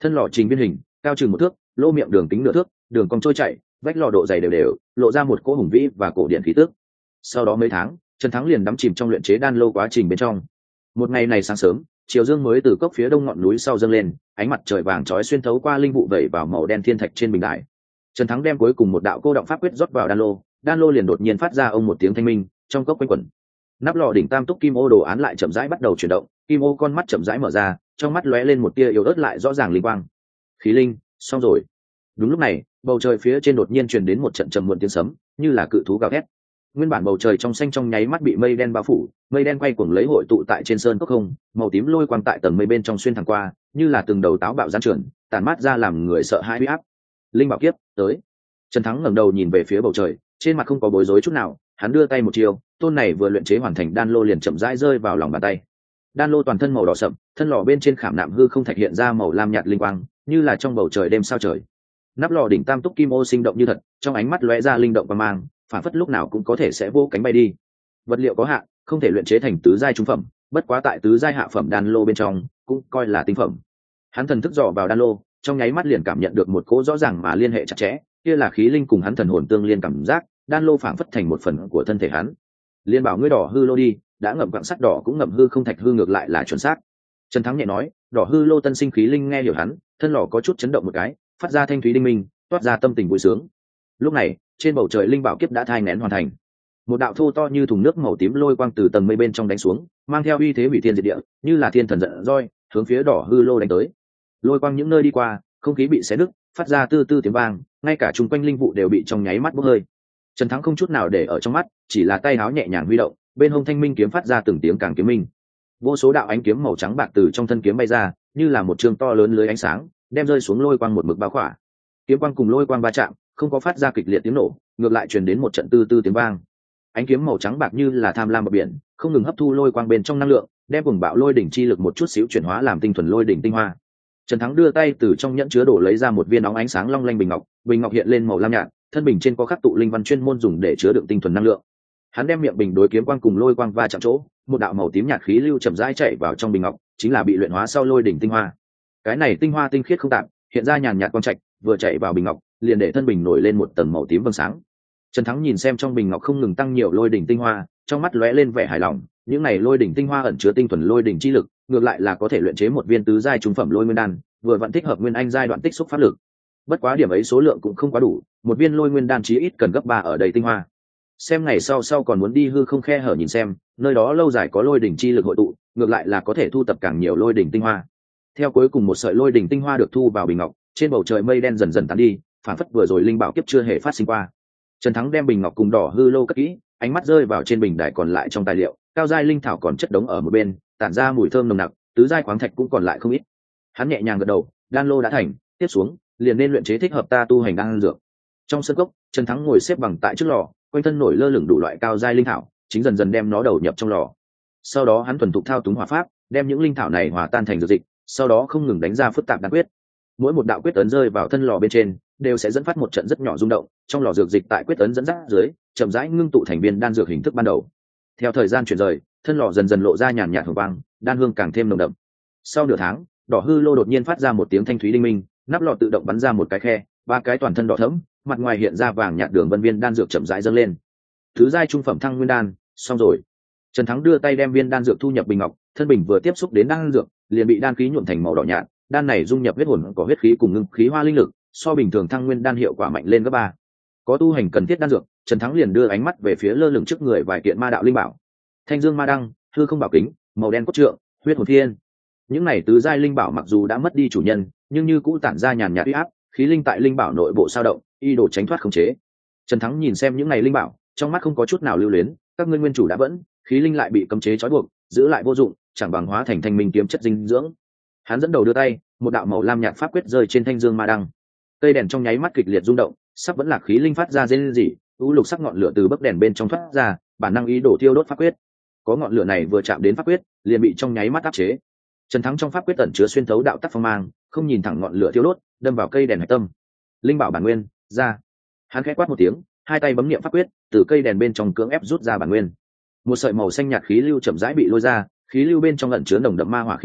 thân lò trình biên hình, cao chừng một thước, lỗ miệng đường kính nửa thước, đường cong trôi chảy, vách lò độ dày đều đều, lộ ra một cỗ hùng vĩ và cổ điển khí tức. Sau đó mấy tháng, Trần Thắng liền đắm chìm trong luyện chế đan lô quá trình bên trong. Một ngày này sáng sớm, chiều dương mới từ cốc phía đông ngọn núi sau dâng lên, ánh mặt trời vàng chói xuyên thấu qua linh vụ vẩy vào màu đen thiên thạch trên bình đài. Trần Thắng đem cuối cùng một đạo cô động pháp quyết rót vào đan lô, đan lô liền đột nhiên phát ra ông một tiếng thanh minh, trong cốc quanh quẩn. Nắp lò đỉnh tam túc kim ô đồ án lại chậm rãi bắt đầu chuyển động, kim ô con mắt chậm rãi mở ra, trong mắt lóe lên một tia yếu ớt lại rõ ràng linh quang. Khí linh, xong rồi. Đúng lúc này, bầu trời phía trên đột nhiên truyền đến một trận trầm muộn tiếng sấm, như là cự thú gào thét. Nguyên bản bầu trời trong xanh trong nháy mắt bị mây đen bao phủ, mây đen quay cuồng lấy hội tụ tại trên sơn cốc không, màu tím lôi quang tại tầng mây bên trong xuyên thẳng qua, như là từng đầu táo bạo giáng trườn, tàn mát ra làm người sợ hãi uy áp. Linh bảo kiếp, tới. Trần Thắng ngẩng đầu nhìn về phía bầu trời, trên mặt không có bối rối chút nào, hắn đưa tay một chiều, tôn này vừa luyện chế hoàn thành đan lô liền chậm rãi rơi vào lòng bàn tay. Đan lô toàn thân màu đỏ sậm, thân lò bên trên khảm nạm hư không thạch hiện ra màu lam nhạt linh quang, như là trong bầu trời đêm sao trời. Nắp lò đỉnh tam túc kim ô sinh động như thật, trong ánh mắt lóe ra linh động và mang, phản phất lúc nào cũng có thể sẽ vô cánh bay đi. Vật liệu có hạn, không thể luyện chế thành tứ giai trung phẩm, bất quá tại tứ giai hạ phẩm đan lô bên trong cũng coi là tinh phẩm. Hắn thần thức dò vào đan lô, trong nháy mắt liền cảm nhận được một cỗ rõ ràng mà liên hệ chặt chẽ, kia là khí linh cùng hắn thần hồn tương liên cảm giác, đan lô phảng phất thành một phần của thân thể hắn. Liên bảo ngươi đỏ hư lô đi, đã ngậm quặng sắt đỏ cũng ngậm hư không thạch hư ngược lại là chuẩn xác. Trần Thắng nhẹ nói, đỏ hư lô tân sinh khí linh nghe hiểu hắn, thân lò có chút chấn động một cái, phát ra thanh thúy đinh minh, toát ra tâm tình vui sướng. Lúc này, trên bầu trời linh bảo kiếp đã thai nghén hoàn thành. Một đạo thô to như thùng nước màu tím lôi quang từ tầng mây bên trong đánh xuống, mang theo uy thế hủy thiên diệt địa, như là thiên thần giận roi, hướng phía đỏ hư lô đánh tới. Lôi quang những nơi đi qua, không khí bị xé nứt, phát ra tư tư tiếng vang, ngay cả chung quanh linh vụ đều bị trong nháy mắt bốc hơi. Trần Thắng không chút nào để ở trong mắt, chỉ là tay áo nhẹ nhàng huy động, bên hông thanh minh kiếm phát ra từng tiếng càng kiếm minh. Vô số đạo ánh kiếm màu trắng bạc từ trong thân kiếm bay ra, như là một trường to lớn lưới ánh sáng, đem rơi xuống lôi quang một mực bao khỏa. Kiếm quang cùng lôi quang va chạm, không có phát ra kịch liệt tiếng nổ, ngược lại truyền đến một trận tư tư tiếng vang. Ánh kiếm màu trắng bạc như là tham lam bờ biển, không ngừng hấp thu lôi quang bên trong năng lượng, đem vùng bạo lôi đỉnh chi lực một chút xíu chuyển hóa làm tinh thuần lôi đỉnh tinh hoa. Trần Thắng đưa tay từ trong nhẫn chứa đồ lấy ra một viên óng ánh sáng long lanh bình ngọc, bình ngọc hiện lên màu lam nhạt, thân bình trên có khắc tụ linh văn chuyên môn dùng để chứa đựng tinh thuần năng lượng. Hắn đem miệng bình đối kiếm quang cùng lôi quang va chạm chỗ, một đạo màu tím nhạt khí lưu chậm rãi chạy vào trong bình ngọc, chính là bị luyện hóa sau lôi đỉnh tinh hoa. Cái này tinh hoa tinh khiết không tạp, hiện ra nhàn nhạt quang trạch, vừa chạy vào bình ngọc, liền để thân bình nổi lên một tầng màu tím vầng sáng. Trần Thắng nhìn xem trong bình ngọc không ngừng tăng nhiều lôi đỉnh tinh hoa, trong mắt lóe lên vẻ hài lòng, những này lôi đỉnh tinh hoa ẩn chứa tinh thuần lôi đỉnh chi lực, ngược lại là có thể luyện chế một viên tứ giai trung phẩm lôi nguyên đan, vừa vặn thích hợp nguyên anh giai đoạn tích xúc pháp lực. Bất quá điểm ấy số lượng cũng không quá đủ, một viên lôi nguyên đan chí ít cần gấp ba ở đầy tinh hoa. Xem ngày sau sau còn muốn đi hư không khe hở nhìn xem, nơi đó lâu dài có lôi đỉnh chi lực hội tụ, ngược lại là có thể thu tập càng nhiều lôi đỉnh tinh hoa. Theo cuối cùng một sợi lôi đỉnh tinh hoa được thu vào bình ngọc, trên bầu trời mây đen dần dần tán đi, phản phất vừa rồi linh bảo kiếp chưa hề phát sinh qua. Trần Thắng đem bình ngọc cùng đỏ hư lô cất kỹ, ánh mắt rơi vào trên bình đài còn lại trong tài liệu, cao giai linh thảo còn chất đống ở một bên, tản ra mùi thơm nồng nặc, tứ giai khoáng thạch cũng còn lại không ít. Hắn nhẹ nhàng gật đầu, đan lô đã thành, tiếp xuống liền nên luyện chế thích hợp ta tu hành đan dược. Trong sân cốc, Trần Thắng ngồi xếp bằng tại trước lò, quanh thân nổi lơ lửng đủ loại cao giai linh thảo, chính dần dần đem nó đầu nhập trong lò. Sau đó hắn thuần thục thao túng hỏa pháp, đem những linh thảo này hòa tan thành dược dịch, sau đó không ngừng đánh ra phức tạp đan quyết. Mỗi một đạo quyết ấn rơi vào thân lò bên trên, đều sẽ dẫn phát một trận rất nhỏ rung động, trong lò dược dịch tại quyết ấn dẫn dắt dưới, chậm rãi ngưng tụ thành viên đan dược hình thức ban đầu. Theo thời gian chuyển rời, thân lò dần dần lộ ra nhàn nhạt hồng quang, đan hương càng thêm nồng đậm. Sau nửa tháng, đỏ hư lô đột nhiên phát ra một tiếng thanh thúy đinh minh, nắp lò tự động bắn ra một cái khe, ba cái toàn thân đỏ thẫm, mặt ngoài hiện ra vàng nhạt đường vân viên đan dược chậm rãi dâng lên. Thứ giai trung phẩm thăng nguyên đan, xong rồi. Trần Thắng đưa tay đem viên đan dược thu nhập bình ngọc, thân bình vừa tiếp xúc đến đan dược, liền bị đan khí nhuộm thành màu đỏ nhạt, đan này dung nhập huyết hồn có huyết khí cùng ngưng khí hoa linh lực, so bình thường thăng nguyên đan hiệu quả mạnh lên gấp ba. Có tu hành cần thiết đan dược, Trần Thắng liền đưa ánh mắt về phía lơ lửng trước người vài kiện ma đạo linh bảo. Thanh dương ma đăng, hư không bảo kính, màu đen cốt trượng, huyết hồn thiên. Những này tứ giai linh bảo mặc dù đã mất đi chủ nhân, nhưng như cũ tản ra nhàn nhạt uy áp, khí linh tại linh bảo nội bộ sao động, y đồ tránh thoát khống chế. Trần Thắng nhìn xem những này linh bảo, trong mắt không có chút nào lưu luyến, các ngươi nguyên chủ đã vẫn, khí linh lại bị cấm chế trói buộc, giữ lại vô dụng, chẳng bằng hóa thành thanh minh kiếm chất dinh dưỡng. Hắn dẫn đầu đưa tay, một đạo màu lam nhạt pháp quyết rơi trên thanh dương ma đăng. Cây đèn trong nháy mắt kịch liệt rung động, sắp vẫn là khí linh phát ra rên rỉ, u lục sắc ngọn lửa từ bấc đèn bên trong thoát ra, bản năng ý đổ thiêu đốt pháp quyết. Có ngọn lửa này vừa chạm đến pháp quyết, liền bị trong nháy mắt áp chế. Trần Thắng trong pháp quyết tẩn chứa xuyên thấu đạo tắc phong mang, không nhìn thẳng ngọn lửa thiêu đốt, đâm vào cây đèn hạch tâm. Linh bảo bản nguyên, ra. Hắn khẽ quát một tiếng, hai tay bấm niệm pháp quyết, từ cây đèn bên trong cưỡng ép rút ra bản nguyên. Một sợi màu xanh nhạt khí lưu chậm rãi bị lôi ra, khí lưu bên trong ẩn chứa nồng đậm ma hỏa khí tức,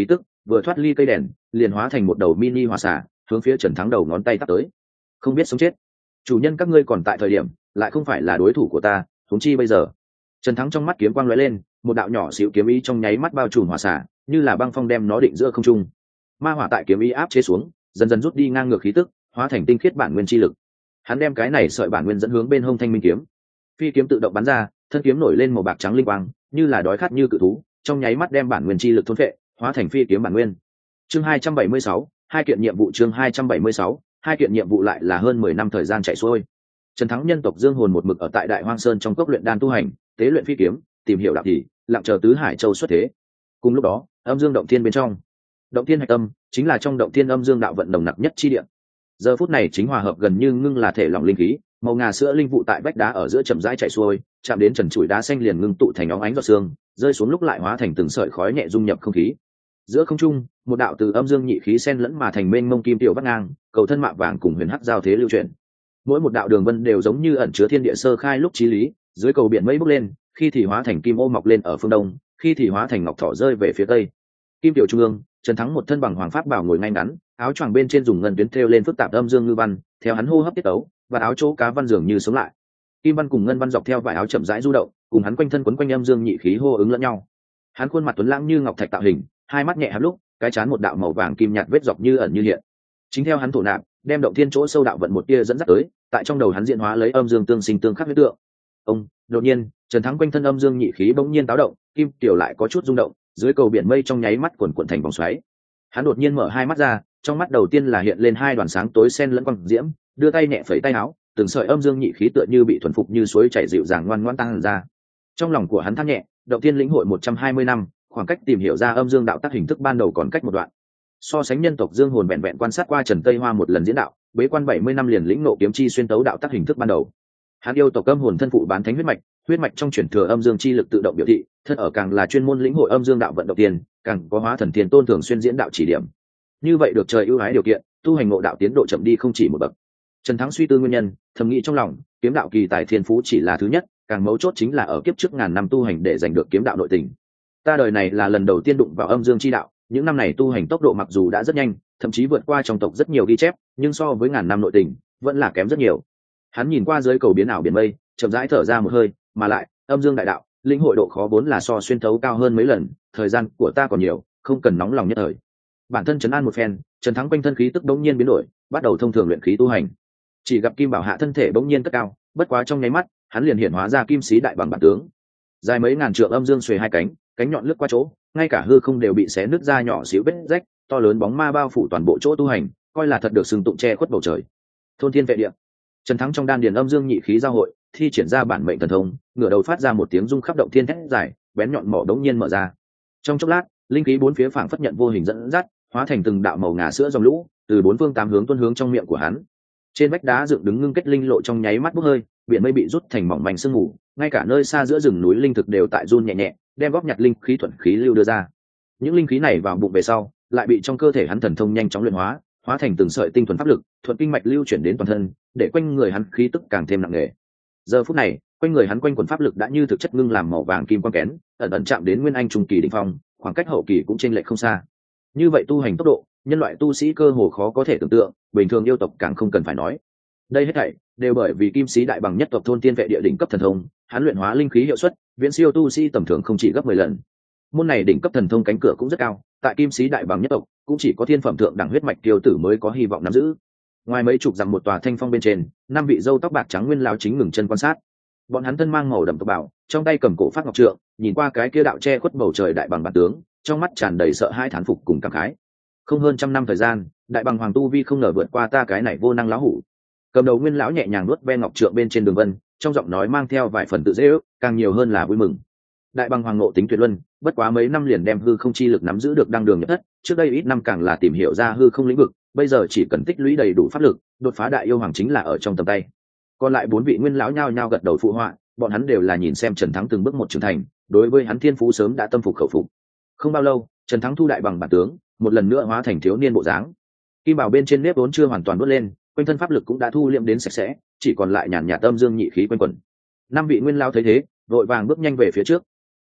vừa thoát ly cây đèn liền hóa thành một đầu mini hỏa xả hướng phía Trần Thắng đầu ngón tay tắt tới. Không biết sống chết, chủ nhân các ngươi còn tại thời điểm lại không phải là đối thủ của ta, huống chi bây giờ. Trần Thắng trong mắt kiếm quang lóe lên, một đạo nhỏ xíu kiếm ý trong nháy mắt bao trùm hỏa xả, như là băng phong đem nó định giữa không trung. Ma hỏa tại kiếm ý áp chế xuống, dần dần rút đi ngang ngược khí tức, hóa thành tinh khiết bản nguyên chi lực. Hắn đem cái này sợi bản nguyên dẫn hướng bên hông thanh minh kiếm. Phi kiếm tự động bắn ra, thân kiếm nổi lên màu bạc trắng linh quang, như là đói khát như cự thú, trong nháy mắt đem bản nguyên chi lực thôn phệ, hóa thành phi kiếm bản nguyên. Chương hai trăm bảy mươi sáu, hai kiện nhiệm vụ. Chương hai trăm bảy mươi sáu, hai kiện nhiệm vụ lại là hơn mười năm thời gian chạy xuôi. Trần Thắng nhân tộc Dương hồn một mực ở tại Đại Hoang Sơn trong cốc luyện đan tu hành, tế luyện phi kiếm, tìm hiểu đạo thì, lặng chờ tứ hải châu xuất thế. Cùng lúc đó, âm dương động thiên bên trong, động thiên hạch tâm chính là trong động thiên âm dương đạo vận nồng nặc nhất chi địa. Giờ phút này chính hòa hợp gần như ngưng là thể lỏng linh khí, màu ngà sữa linh vụ tại vách đá ở giữa chậm rãi chạy xuôi, chạm đến trần trụi đá xanh liền ngưng tụ thành óng ánh giọt sương, rơi xuống lúc lại hóa thành từng sợi khói nhẹ dung nhập không khí. Giữa không trung, một đạo từ âm dương nhị khí xen lẫn mà thành mênh mông kim tiểu vắt ngang, cầu thân mạ vàng cùng huyền hắc giao thế lưu chuyển. Mỗi một đạo đường vân đều giống như ẩn chứa thiên địa sơ khai lúc chí lý, dưới cầu biển mây bốc lên, khi thì hóa thành kim ô mọc lên ở phương đông, khi thì hóa thành ngọc thỏ rơi về phía tây. Kim tiểu trung ương, Trần Thắng một thân bằng hoàng pháp bảo ngồi ngay ngắn, áo choàng bên trên dùng ngân tuyến thêu lên phức tạp âm dương ngư văn, theo hắn hô hấp tiết tấu, và áo chỗ cá văn dường như sống lại. Kim văn cùng ngân văn dọc theo vải áo chậm rãi du động, cùng hắn quanh thân quấn quanh âm dương nhị khí hô ứng lẫn nhau. Hắn khuôn mặt tuấn lãng như ngọc thạch tạo hình, hai mắt nhẹ hấp lúc, cái trán một đạo màu vàng kim nhạt vết dọc như ẩn như hiện. Chính theo hắn thổ nạp, đem động thiên chỗ sâu đạo vận một tia dẫn dắt tới, tại trong đầu hắn diễn hóa lấy âm dương tương sinh tương khắc huyết tượng. Ông, đột nhiên, Trần Thắng quanh thân âm dương nhị khí bỗng nhiên táo động, kim tiểu lại có chút rung động, dưới cầu biển mây trong nháy mắt cuộn cuộn thành vòng xoáy. Hắn đột nhiên mở hai mắt ra, trong mắt đầu tiên là hiện lên hai đoàn sáng tối xen lẫn quang diễm, đưa tay nhẹ phẩy tay áo, từng sợi âm dương nhị khí tựa như bị thuần phục như suối chảy dịu dàng ngoan ngoãn tăng ra. Trong lòng của hắn than nhẹ, động thiên lĩnh hội một trăm hai mươi năm, khoảng cách tìm hiểu ra âm dương đạo tác hình thức ban đầu còn cách một đoạn. So sánh nhân tộc Dương hồn vẹn vẹn quan sát qua Trần Tây Hoa một lần diễn đạo, bế quan bảy mươi năm liền lĩnh ngộ kiếm chi xuyên tấu đạo tác hình thức ban đầu. Hắn yêu tộc âm hồn thân phụ bán thánh huyết mạch, huyết mạch trong chuyển thừa âm dương chi lực tự động biểu thị, thân ở càng là chuyên môn lĩnh hội âm dương đạo vận động tiền, càng có hóa thần tiền tôn thường xuyên diễn đạo chỉ điểm. Như vậy được trời ưu ái điều kiện, tu hành ngộ đạo tiến độ chậm đi không chỉ một bậc. Trần Thắng suy tư nguyên nhân, thầm nghĩ trong lòng, kiếm đạo kỳ tài thiên phú chỉ là thứ nhất, càng mấu chốt chính là ở kiếp trước ngàn năm tu hành để giành được kiếm đạo nội tình. Ta đời này là lần đầu tiên đụng vào âm dương chi đạo, những năm này tu hành tốc độ mặc dù đã rất nhanh, thậm chí vượt qua trong tộc rất nhiều ghi chép, nhưng so với ngàn năm nội tình, vẫn là kém rất nhiều. Hắn nhìn qua dưới cầu biến ảo biển mây, chậm rãi thở ra một hơi, mà lại, âm dương đại đạo, lĩnh hội độ khó vốn là so xuyên thấu cao hơn mấy lần, thời gian của ta còn nhiều, không cần nóng lòng nhất thời. Bản thân trấn an một phen, Trần Thắng quanh thân khí tức bỗng nhiên biến đổi, bắt đầu thông thường luyện khí tu hành. Chỉ gặp Kim Bảo Hạ thân thể bỗng nhiên cất cao, bất quá trong nháy mắt, hắn liền hiện hóa ra kim sĩ đại bằng bản tướng. Dài mấy ngàn trượng âm dương xuề hai cánh, cánh nhọn lướt qua chỗ, ngay cả hư không đều bị xé nứt ra nhỏ xíu vết rách, to lớn bóng ma bao phủ toàn bộ chỗ tu hành, coi là thật được sừng tụng che khuất bầu trời. Thôn thiên vệ địa. Trần Thắng trong đan điền âm dương nhị khí giao hội, thi triển ra bản mệnh thần thông, ngửa đầu phát ra một tiếng rung khắp động thiên thét dài, bén nhọn mỏ đống nhiên mở ra. Trong chốc lát, linh khí bốn phía phảng phất nhận vô hình dẫn dắt, hóa thành từng đạo màu ngà sữa dòng lũ, từ bốn phương tám hướng tuôn hướng trong miệng của hắn. Trên vách đá dựng đứng ngưng kết linh lộ trong nháy mắt bốc hơi, biển mây bị rút thành mỏng manh sương mù, ngay cả nơi xa giữa rừng núi linh thực đều tại run nhẹ nhẹ, đem góp nhặt linh khí thuận khí lưu đưa ra. Những linh khí này vào bụng về sau, lại bị trong cơ thể hắn thần thông nhanh chóng luyện hóa, hóa thành từng sợi tinh thuần pháp lực, thuận kinh mạch lưu chuyển đến toàn thân, để quanh người hắn khí tức càng thêm nặng nề. Giờ phút này, quanh người hắn quanh quần pháp lực đã như thực chất ngưng làm màu vàng kim quang kén, ẩn ẩn chạm đến nguyên anh trung kỳ đỉnh phong, khoảng cách hậu kỳ cũng chênh lệch không xa. Như vậy tu hành tốc độ, nhân loại tu sĩ cơ hồ khó có thể tưởng tượng, bình thường yêu tộc càng không cần phải nói. Đây hết thảy đều bởi vì kim sĩ đại bằng nhất tộc thôn tiên vệ địa đỉnh cấp thần thông, hắn luyện hóa linh khí hiệu suất, viễn siêu tu sĩ tầm thường không chỉ gấp mười lần. Môn này đỉnh cấp thần thông cánh cửa cũng rất cao, tại kim sĩ đại bằng nhất tộc, cũng chỉ có thiên phẩm thượng đẳng huyết mạch tiêu tử mới có hy vọng nắm giữ. Ngoài mấy chục dặm một tòa thanh phong bên trên, năm vị dâu tóc bạc trắng nguyên lão chính ngừng chân quan sát. Bọn hắn thân mang màu đậm tộc bảo, trong tay cầm cổ phát ngọc trượng, nhìn qua cái kia đạo che khuất bầu trời đại bằng bản tướng, trong mắt tràn đầy sợ hãi thán phục cùng cảm khái. Không hơn trăm năm thời gian, đại bằng hoàng tu vi không ngờ vượt qua ta cái này vô năng lão hủ. Cầm đầu nguyên lão nhẹ nhàng nuốt ve ngọc trượng bên trên đường vân, trong giọng nói mang theo vài phần tự dễ ước, càng nhiều hơn là vui mừng. Đại bằng hoàng ngộ tính tuyệt luân, bất quá mấy năm liền đem hư không chi lực nắm giữ được đăng đường nhập thất, trước đây ít năm càng là tìm hiểu ra hư không lĩnh vực, bây giờ chỉ cần tích lũy đầy đủ pháp lực, đột phá đại yêu hoàng chính là ở trong tầm tay. Còn lại bốn vị nguyên lão nhao nhao gật đầu phụ họa, bọn hắn đều là nhìn xem Trần Thắng từng bước một trưởng thành, đối với hắn thiên phú sớm đã tâm phục khẩu phục. Không bao lâu, Trần Thắng thu đại bằng bản tướng, một lần nữa hóa thành thiếu niên bộ dáng. Kim bảo bên trên nếp vốn chưa hoàn toàn bớt lên, quanh thân pháp lực cũng đã thu liệm đến sạch sẽ, chỉ còn lại nhàn nhạt âm dương nhị khí quanh quẩn. Năm vị nguyên lão thấy thế, vội vàng bước nhanh về phía trước.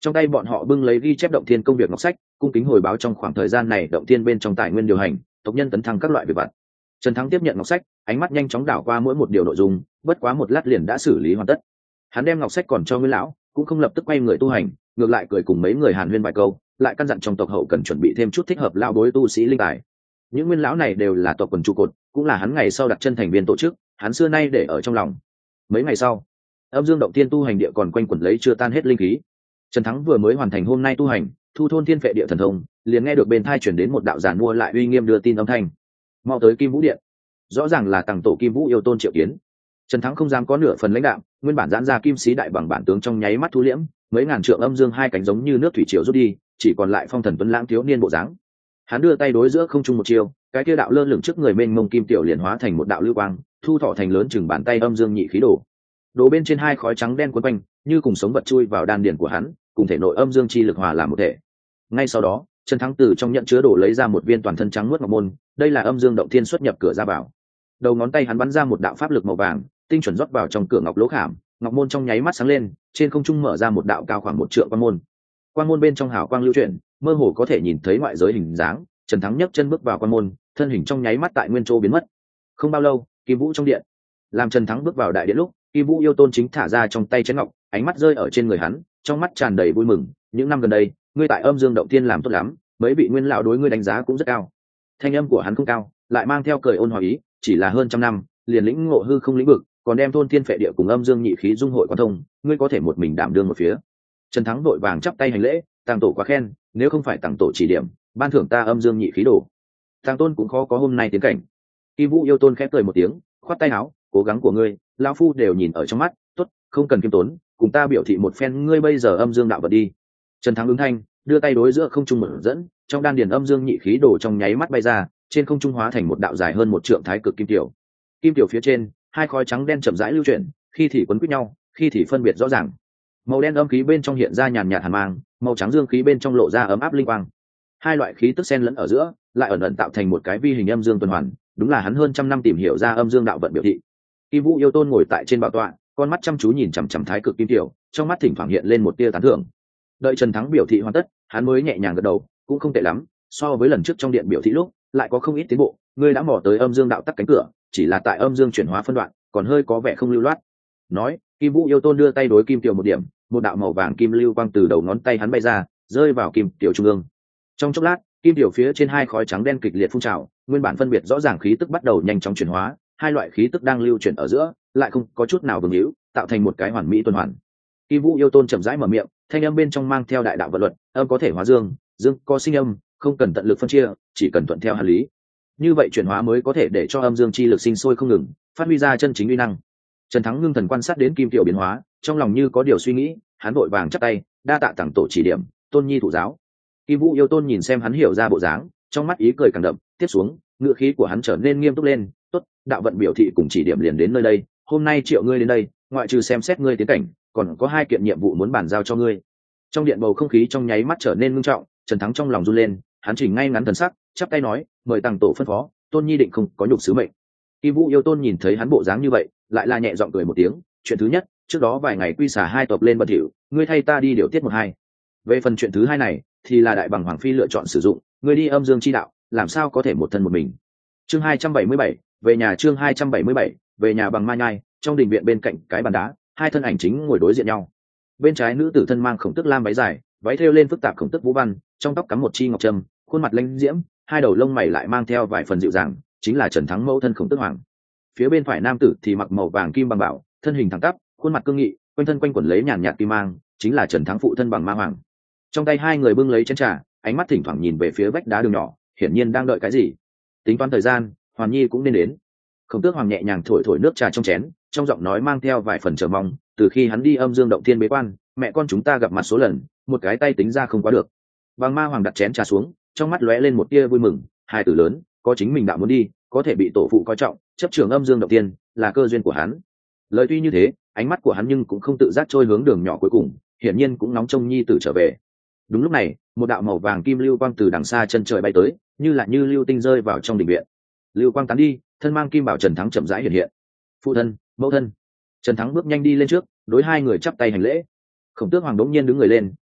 Trong tay bọn họ bưng lấy ghi chép động thiên công việc ngọc sách, cung kính hồi báo trong khoảng thời gian này động thiên bên trong tài nguyên điều hành, tộc nhân tấn thăng các loại việc vặt. Trần Thắng tiếp nhận ngọc sách, ánh mắt nhanh chóng đảo qua mỗi một điều nội dung, bất quá một lát liền đã xử lý hoàn tất. Hắn đem ngọc sách còn cho Nguyên lão, cũng không lập tức quay người tu hành, ngược lại cười cùng mấy người hàn huyên vài câu, lại căn dặn trong tộc hậu cần chuẩn bị thêm chút thích hợp lão bối tu sĩ linh tài. Những Nguyên lão này đều là tộc quần trụ cột, cũng là hắn ngày sau đặt chân thành viên tổ chức, hắn xưa nay để ở trong lòng. Mấy ngày sau, Âm Dương động thiên tu hành địa còn quanh quẩn lấy chưa tan hết linh khí. Trần Thắng vừa mới hoàn thành hôm nay tu hành, thu thôn thiên phệ địa thần thông, liền nghe được bên tai chuyển đến một đạo giản mua lại uy nghiêm đưa tin âm thanh. Mau tới Kim Vũ điện. Rõ ràng là tàng tổ Kim Vũ yêu tôn triệu kiến. Trần Thắng không dám có nửa phần lãnh đạm, nguyên bản giãn ra kim sĩ đại bằng bản tướng trong nháy mắt thu liễm, mấy ngàn trượng âm dương hai cánh giống như nước thủy triều rút đi, chỉ còn lại phong thần tuấn lãng thiếu niên bộ dáng. Hắn đưa tay đối giữa không trung một chiêu, cái kia đạo lơ lửng trước người mênh mông kim tiểu liền hóa thành một đạo lưu quang, thu thọ thành lớn chừng bàn tay âm dương nhị khí đồ. Đồ bên trên hai khói trắng đen quấn quanh, như cùng sống vật chui vào đan điền của hắn, cùng thể nội âm dương chi lực hòa làm một thể. Ngay sau đó, Trần Thắng từ trong nhận chứa đồ lấy ra một viên toàn thân trắng muốt ngọc môn, đây là âm dương động thiên xuất nhập cửa ra vào. Đầu ngón tay hắn bắn ra một đạo pháp lực màu vàng, tinh chuẩn rót vào trong cửa ngọc lỗ khảm, ngọc môn trong nháy mắt sáng lên, trên không trung mở ra một đạo cao khoảng một trượng quan môn. Quan môn bên trong hào quang lưu chuyển, mơ hồ có thể nhìn thấy ngoại giới hình dáng. Trần Thắng nhấc chân bước vào quan môn, thân hình trong nháy mắt tại nguyên chỗ biến mất. Không bao lâu, Kim Vũ trong điện, làm Trần Thắng bước vào đại điện lúc, Kim Vũ yêu tôn chính thả ra trong tay chén ngọc, ánh mắt rơi ở trên người hắn, trong mắt tràn đầy vui mừng. Những năm gần đây, ngươi tại Âm Dương động thiên làm tốt lắm, mấy vị nguyên lão đối ngươi đánh giá cũng rất cao. Thanh âm của hắn không cao, lại mang theo cười ôn hòa ý, chỉ là hơn trăm năm, liền lĩnh ngộ hư không lĩnh vực, còn đem thôn thiên phệ địa cùng âm dương nhị khí dung hội quan thông, ngươi có thể một mình đảm đương một phía. Trần Thắng đội vàng chắp tay hành lễ, tàng tổ quá khen, nếu không phải tàng tổ chỉ điểm, ban thưởng ta âm dương nhị khí đồ, tàng tôn cũng khó có hôm nay tiến cảnh. Kim Vũ yêu tôn khẽ cười một tiếng, khoát tay áo, cố gắng của ngươi, lão phu đều nhìn ở trong mắt, tốt, không cần kiêm tốn, cùng ta biểu thị một phen ngươi bây giờ âm dương đạo vật đi. Trần Thắng ứng thanh, đưa tay đối giữa không trung mở dẫn, trong đan điền âm dương nhị khí đồ trong nháy mắt bay ra, trên không trung hóa thành một đạo dài hơn một trượng thái cực kim tiểu. Kim tiểu phía trên, hai khói trắng đen chậm rãi lưu chuyển, khi thì quấn quýt nhau, khi thì phân biệt rõ ràng. Màu đen âm khí bên trong hiện ra nhàn nhạt hàn mang, màu trắng dương khí bên trong lộ ra ấm áp linh quang. Hai loại khí tức xen lẫn ở giữa, lại ẩn ẩn tạo thành một cái vi hình âm dương tuần hoàn, đúng là hắn hơn trăm năm tìm hiểu ra âm dương đạo vận biểu thị. Kim Vũ yêu tôn ngồi tại trên bảo tọa, con mắt chăm chú nhìn chằm chằm thái cực kim tiểu, trong mắt thỉnh thoảng hiện lên một tia tán thưởng. Đợi Trần Thắng biểu thị hoàn tất, hắn mới nhẹ nhàng gật đầu, cũng không tệ lắm, so với lần trước trong điện biểu thị lúc, lại có không ít tiến bộ. Ngươi đã mò tới âm dương đạo tắc cánh cửa, chỉ là tại âm dương chuyển hóa phân đoạn, còn hơi có vẻ không lưu loát. Nói, Kim Vũ yêu tôn đưa tay đối kim tiểu một điểm, một đạo màu vàng kim lưu quang từ đầu ngón tay hắn bay ra, rơi vào kim tiểu trung ương. Trong chốc lát, kim tiểu phía trên hai khói trắng đen kịch liệt phun trào, nguyên bản phân biệt rõ ràng khí tức bắt đầu nhanh chóng chuyển hóa, hai loại khí tức đang lưu chuyển ở giữa, lại không có chút nào vương hữu, tạo thành một cái hoàn mỹ tuần hoàn. Kim Vũ yêu tôn chậm rãi mở miệng, thanh âm bên trong mang theo đại đạo vận luật, âm có thể hóa dương, dương có sinh âm, không cần tận lực phân chia, chỉ cần thuận theo hạt lý. Như vậy chuyển hóa mới có thể để cho âm dương chi lực sinh sôi không ngừng, phát huy ra chân chính uy năng. Trần Thắng ngưng thần quan sát đến kim tiểu biến hóa, trong lòng như có điều suy nghĩ, hắn vội vàng chắp tay, đa tạ tặng tổ chỉ điểm, tôn nhi thủ giáo. Kim Vũ yêu tôn nhìn xem hắn hiểu ra bộ dáng, trong mắt ý cười càng đậm, tiếp xuống, ngữ khí của hắn trở nên nghiêm túc lên, tốt, đạo vận biểu thị cùng chỉ điểm liền đến nơi đây, hôm nay triệu ngươi đến đây, ngoại trừ xem xét ngươi tiến cảnh, còn có hai kiện nhiệm vụ muốn bàn giao cho ngươi. Trong điện bầu không khí trong nháy mắt trở nên ngưng trọng, Trần Thắng trong lòng run lên, hắn chỉnh ngay ngắn thần sắc, chắp tay nói, mời tàng tổ phân phó, tôn nhi định không có nhục sứ mệnh. Kim Vũ yêu tôn nhìn thấy hắn bộ dáng như vậy, lại là nhẹ giọng cười một tiếng, chuyện thứ nhất, trước đó vài ngày quy xả hai tộc lên bận thỉu, ngươi thay ta đi điều tiết một hai. Về phần chuyện thứ hai này, thì là đại bằng hoàng phi lựa chọn sử dụng, ngươi đi âm dương chi đạo, làm sao có thể một thân một mình. Chương hai trăm bảy mươi bảy, về nhà chương hai trăm bảy mươi bảy, về nhà bằng ma nhai, trong đình viện bên cạnh cái bàn đá, hai thân ảnh chính ngồi đối diện nhau. Bên trái nữ tử thân mang khổng tức lam váy dài, váy thêu lên phức tạp khổng tức vũ văn, trong tóc cắm một chi ngọc trâm, khuôn mặt lãnh diễm, hai đầu lông mày lại mang theo vài phần dịu dàng, chính là Trần Thắng mẫu thân khổng tức hoàng. Phía bên phải nam tử thì mặc màu vàng kim bằng bảo, thân hình thẳng tắp, khuôn mặt cương nghị, quanh thân quanh quẩn lấy nhàn nhạt kim mang, chính là Trần Thắng phụ thân bằng ma hoàng. Trong tay hai người bưng lấy chén trà, ánh mắt thỉnh thoảng nhìn về phía vách đá đường nhỏ, hiển nhiên đang đợi cái gì. Tính toán thời gian, Hoàn Nhi cũng nên đến. Khổng tước hoàng nhẹ nhàng thổi thổi nước trà trong chén, trong giọng nói mang theo vài phần chờ mong, từ khi hắn đi âm dương động thiên bế quan, mẹ con chúng ta gặp mặt số lần, một cái tay tính ra không quá được. Bằng ma hoàng đặt chén trà xuống, trong mắt lóe lên một tia vui mừng, hai tử lớn, có chính mình đạo muốn đi, có thể bị tổ phụ coi trọng, chấp trường âm dương động thiên, là cơ duyên của hắn. Lời tuy như thế, ánh mắt của hắn nhưng cũng không tự giác trôi hướng đường nhỏ cuối cùng, hiển nhiên cũng nóng trông nhi tử trở về. Đúng lúc này, một đạo màu vàng kim lưu quang từ đằng xa chân trời bay tới, như là như lưu tinh rơi vào trong đình viện. Lưu quang tán đi, thân mang kim bảo Trần Thắng chậm rãi hiện hiện. Phụ thân, mẫu thân. Trần Thắng bước nhanh đi lên trước, đối hai người chắp tay hành lễ. Khổng tước hoàng đống nhiên đứng người lên,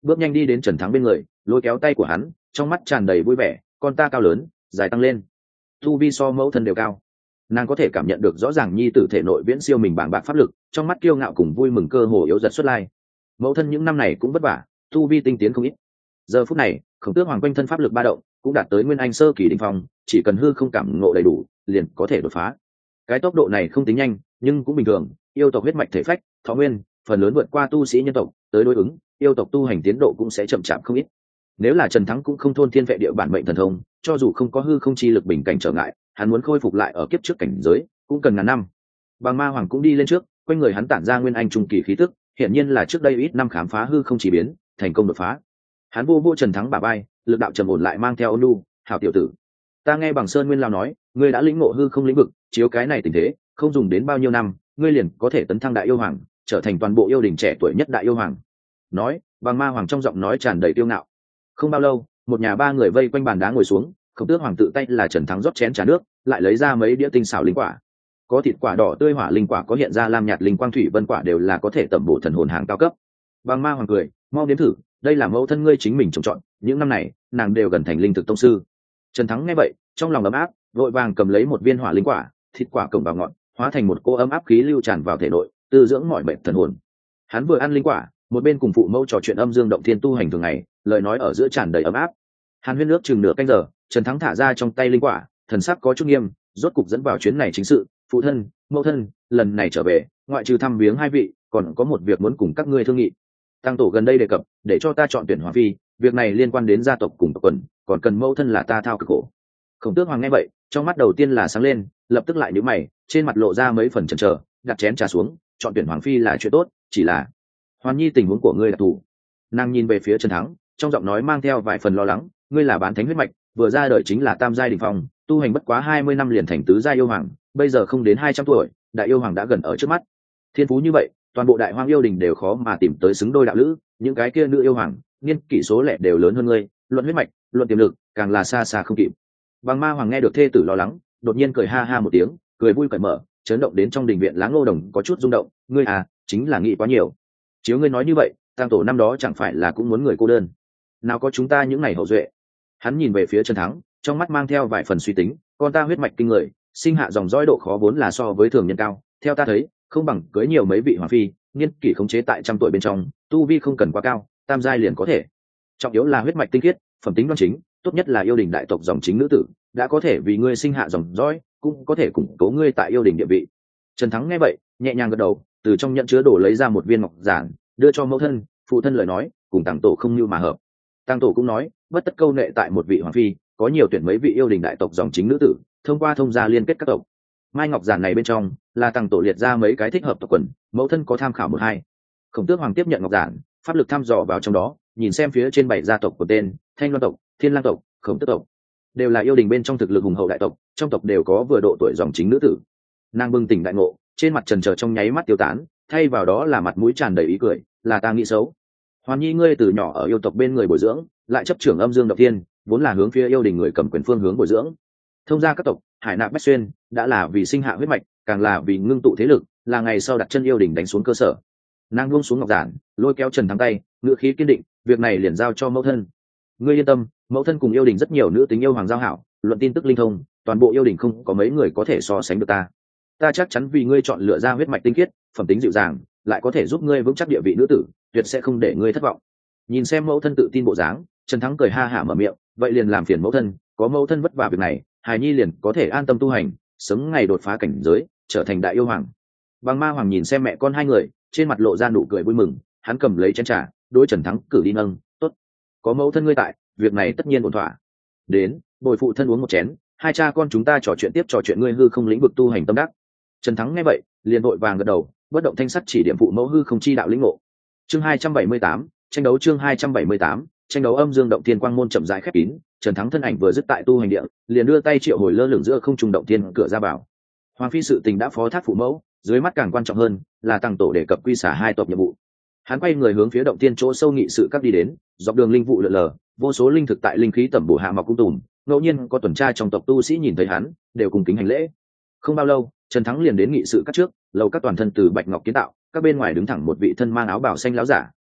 bước nhanh đi đến Trần Thắng bên người, lôi kéo tay của hắn, trong mắt tràn đầy vui vẻ. Con ta cao lớn, dài tăng lên, tu vi so mẫu thân đều cao. Nàng có thể cảm nhận được rõ ràng nhi tử thể nội viễn siêu mình bàng bạc pháp lực, trong mắt kiêu ngạo cùng vui mừng cơ hồ yếu dần xuất lai. Mẫu thân những năm này cũng vất vả, tu vi tinh tiến không ít. Giờ phút này, Khổng Tước Hoàng quanh thân pháp lực ba động cũng đạt tới nguyên anh sơ kỳ đỉnh phong, chỉ cần hư không cảm ngộ đầy đủ, liền có thể đột phá. Cái tốc độ này không tính nhanh, nhưng cũng bình thường. Yêu tộc huyết mạch thể phách, thọ nguyên, phần lớn vượt qua tu sĩ nhân tộc, tới đối ứng, yêu tộc tu hành tiến độ cũng sẽ chậm chạp không ít. Nếu là Trần Thắng cũng không thôn thiên vệ địa bản mệnh thần thông, cho dù không có hư không chi lực bình cảnh trở ngại, hắn muốn khôi phục lại ở kiếp trước cảnh giới, cũng cần ngàn năm. Bàng Ma Hoàng cũng đi lên trước, quanh người hắn tản ra nguyên anh trung kỳ khí tức, hiển nhiên là trước đây ít năm khám phá hư không chỉ biến, thành công đột phá. Hắn vô vô Trần Thắng bả vai, lực đạo trầm ổn lại mang theo ôn nhu, "Hảo tiểu tử, ta nghe Bằng Sơn Nguyên Lao nói, ngươi đã lĩnh ngộ hư không lĩnh vực, chiếu cái này tình thế, không dùng đến bao nhiêu năm, ngươi liền có thể tấn thăng đại yêu hoàng, trở thành toàn bộ yêu đình trẻ tuổi nhất đại yêu hoàng." Nói, Bàng Ma Hoàng trong giọng nói tràn đầy kiêu ngạo. Không bao lâu, một nhà ba người vây quanh bàn đá ngồi xuống, Khổng Tước Hoàng tự tay là Trần Thắng rót chén trà nước, lại lấy ra mấy đĩa tinh xảo linh quả. Có thịt quả đỏ tươi hỏa linh quả, có hiện ra lam nhạt linh quang thủy vân quả, đều là có thể tẩm bổ thần hồn hàng cao cấp. Bàng Ma Hoàng cười, "Mau nếm thử, đây là mẫu thân ngươi chính mình trồng trọt, những năm này, nàng đều gần thành linh thực tông sư." Trần Thắng nghe vậy, trong lòng ấm áp, vội vàng cầm lấy một viên hỏa linh quả, thịt quả cổng vào ngọn, hóa thành một cô ấm áp khí lưu tràn vào thể nội, tư dưỡng mọi bệnh thần hồn. Hắn vừa ăn linh quả, một bên cùng phụ mẫu trò chuyện âm dương động thiên tu hành thường ngày, lời nói ở giữa tràn đầy ấm áp. Hàn Huyên nước chừng nửa canh giờ, Trần Thắng thả ra trong tay linh quả, thần sắc có chút nghiêm, rốt cục dẫn vào chuyến này chính sự. "Phụ thân, mẫu thân, lần này trở về, ngoại trừ thăm viếng hai vị, còn có một việc muốn cùng các ngươi thương nghị. Tăng tổ gần đây đề cập, để cho ta chọn tuyển hoàng phi, việc này liên quan đến gia tộc cùng tộc quần, còn cần mẫu thân là ta thao cực khổ." Khổng Tước Hoàng nghe vậy, trong mắt đầu tiên là sáng lên, lập tức lại nhíu mày, trên mặt lộ ra mấy phần chần chờ, đặt chén trà xuống, "Chọn tuyển hoàng phi là chuyện tốt, chỉ là Hoàn Nhi tình huống của ngươi đặc thù." Nàng nhìn về phía Trần Thắng, trong giọng nói mang theo vài phần lo lắng, "Ngươi là bán thánh huyết mạch, vừa ra đời chính là tam giai đỉnh phong, tu hành bất quá hai mươi năm liền thành tứ giai yêu hoàng, bây giờ không đến hai trăm tuổi, đại yêu hoàng đã gần ở trước mắt. Thiên phú như vậy, toàn bộ đại hoang yêu đình đều khó mà tìm tới xứng đôi đạo lữ, những cái kia nữ yêu hoàng, niên kỷ số lẻ đều lớn hơn ngươi, luận huyết mạch, luận tiềm lực, càng là xa xa không kịp." Bàng Ma Hoàng nghe được thê tử lo lắng, đột nhiên cười ha ha một tiếng, cười vui cởi mở, chấn động đến trong đình viện Láng Ngô Đồng có chút rung động, "Ngươi à, chính là nghĩ quá nhiều. Chiếu ngươi nói như vậy, Tang tổ năm đó chẳng phải là cũng muốn người cô đơn? Nào có chúng ta những ngày hậu duệ." Hắn nhìn về phía Trần Thắng, trong mắt mang theo vài phần suy tính, "Con ta huyết mạch kinh người, sinh hạ dòng dõi độ khó vốn là so với thường nhân cao, theo ta thấy, không bằng cưới nhiều mấy vị hoàng phi, niên kỷ khống chế tại trăm tuổi bên trong, tu vi không cần quá cao, tam giai liền có thể. Trọng yếu là huyết mạch tinh khiết, phẩm tính đoan chính, tốt nhất là yêu đình đại tộc dòng chính nữ tử, đã có thể vì ngươi sinh hạ dòng dõi, cũng có thể củng cố ngươi tại yêu đình địa vị." Trần Thắng nghe vậy, nhẹ nhàng gật đầu, từ trong nhận chứa đồ lấy ra một viên ngọc giản, đưa cho mẫu thân. "Phụ thân lời nói, cùng Tàng tổ không như mà hợp. Tàng tổ cũng nói, bất tất câu nệ tại một vị hoàng phi, có nhiều tuyển mấy vị yêu đình đại tộc dòng chính nữ tử, thông qua thông gia liên kết các tộc." Mai ngọc giản này bên trong là Tàng tổ liệt ra mấy cái thích hợp tộc quần, mẫu thân có tham khảo một hai. Khổng Tước Hoàng tiếp nhận ngọc giản, pháp lực thăm dò vào trong đó, nhìn xem phía trên bảy gia tộc của tên: Thanh Loan tộc, Thiên Lang tộc, Khổng Tước tộc, đều là yêu đình bên trong thực lực hùng hậu đại tộc, trong tộc đều có vừa độ tuổi dòng chính nữ tử. Nàng bừng tỉnh đại ngộ, trên mặt trần trờ trong nháy mắt tiêu tán, thay vào đó là mặt mũi tràn đầy ý cười, "Là ta nghĩ xấu. Hoàn Nhi ngươi từ nhỏ ở yêu tộc bên người bồi dưỡng, lại chấp trưởng âm dương động thiên, vốn là hướng phía yêu đình người cầm quyền phương hướng bồi dưỡng. Thông gia các tộc, hải nạp bách xuyên, đã là vì sinh hạ huyết mạch, càng là vì ngưng tụ thế lực, là ngày sau đặt chân yêu đình đánh xuống cơ sở." Nàng buông xuống ngọc giản, lôi kéo Trần Thắng tay, ngữ khí kiên định, "Việc này liền giao cho mẫu thân. Ngươi yên tâm, mẫu thân cùng yêu đình rất nhiều nữ tính yêu hoàng giao hảo, luận tin tức linh thông, toàn bộ yêu đình không có mấy người có thể so sánh được ta. Ta chắc chắn vì ngươi chọn lựa ra huyết mạch tinh khiết, phẩm tính dịu dàng, lại có thể giúp ngươi vững chắc địa vị nữ tử, tuyệt sẽ không để ngươi thất vọng." Nhìn xem mẫu thân tự tin bộ dáng, Trần Thắng cười ha hả mở miệng, "Vậy liền làm phiền mẫu thân, có mẫu thân vất vả việc này, hài nhi liền có thể an tâm tu hành, sớm ngày đột phá cảnh giới, trở thành đại yêu hoàng." Bàng Ma Hoàng nhìn xem mẹ con hai người, trên mặt lộ ra nụ cười vui mừng, hắn cầm lấy chén trà, đối Trần Thắng cử đi nâng, "Tốt, có mẫu thân ngươi tại, việc này tất nhiên ổn thỏa. Đến, bồi phụ thân uống một chén, hai cha con chúng ta trò chuyện tiếp trò chuyện ngươi hư không lĩnh vực tu hành tâm đắc." Trần Thắng nghe vậy, liền vội vàng gật đầu, bất động thanh sắt chỉ điểm phụ mẫu hư không chi đạo lĩnh ngộ. Chương hai trăm bảy mươi tám, tranh đấu chương hai trăm bảy mươi tám, tranh đấu âm dương động thiên quang môn chậm rãi khép kín, Trần Thắng thân ảnh vừa dứt tại tu hành địa, liền đưa tay triệu hồi lơ lửng giữa không trung động thiên cửa ra vào. Hoàng phi sự tình đã phó thác phụ mẫu, dưới mắt càng quan trọng hơn là Tàng tổ đề cập quy xả hai tộc nhiệm vụ. Hắn quay người hướng phía động thiên chỗ sâu nghị sự các đi đến, dọc đường linh vụ lượn lờ, vô số linh thực tại linh khí tẩm bổ hạ mọc cung tùm, ngẫu nhiên có tuần tra trong tộc tu sĩ nhìn thấy hắn, đều cùng kính hành lễ. Không bao lâu, Trần Thắng liền đến nghị sự các trước, lầu các toàn thân từ bạch ngọc kiến tạo, các bên ngoài đứng thẳng một vị thân mang áo bào xanh láo giả,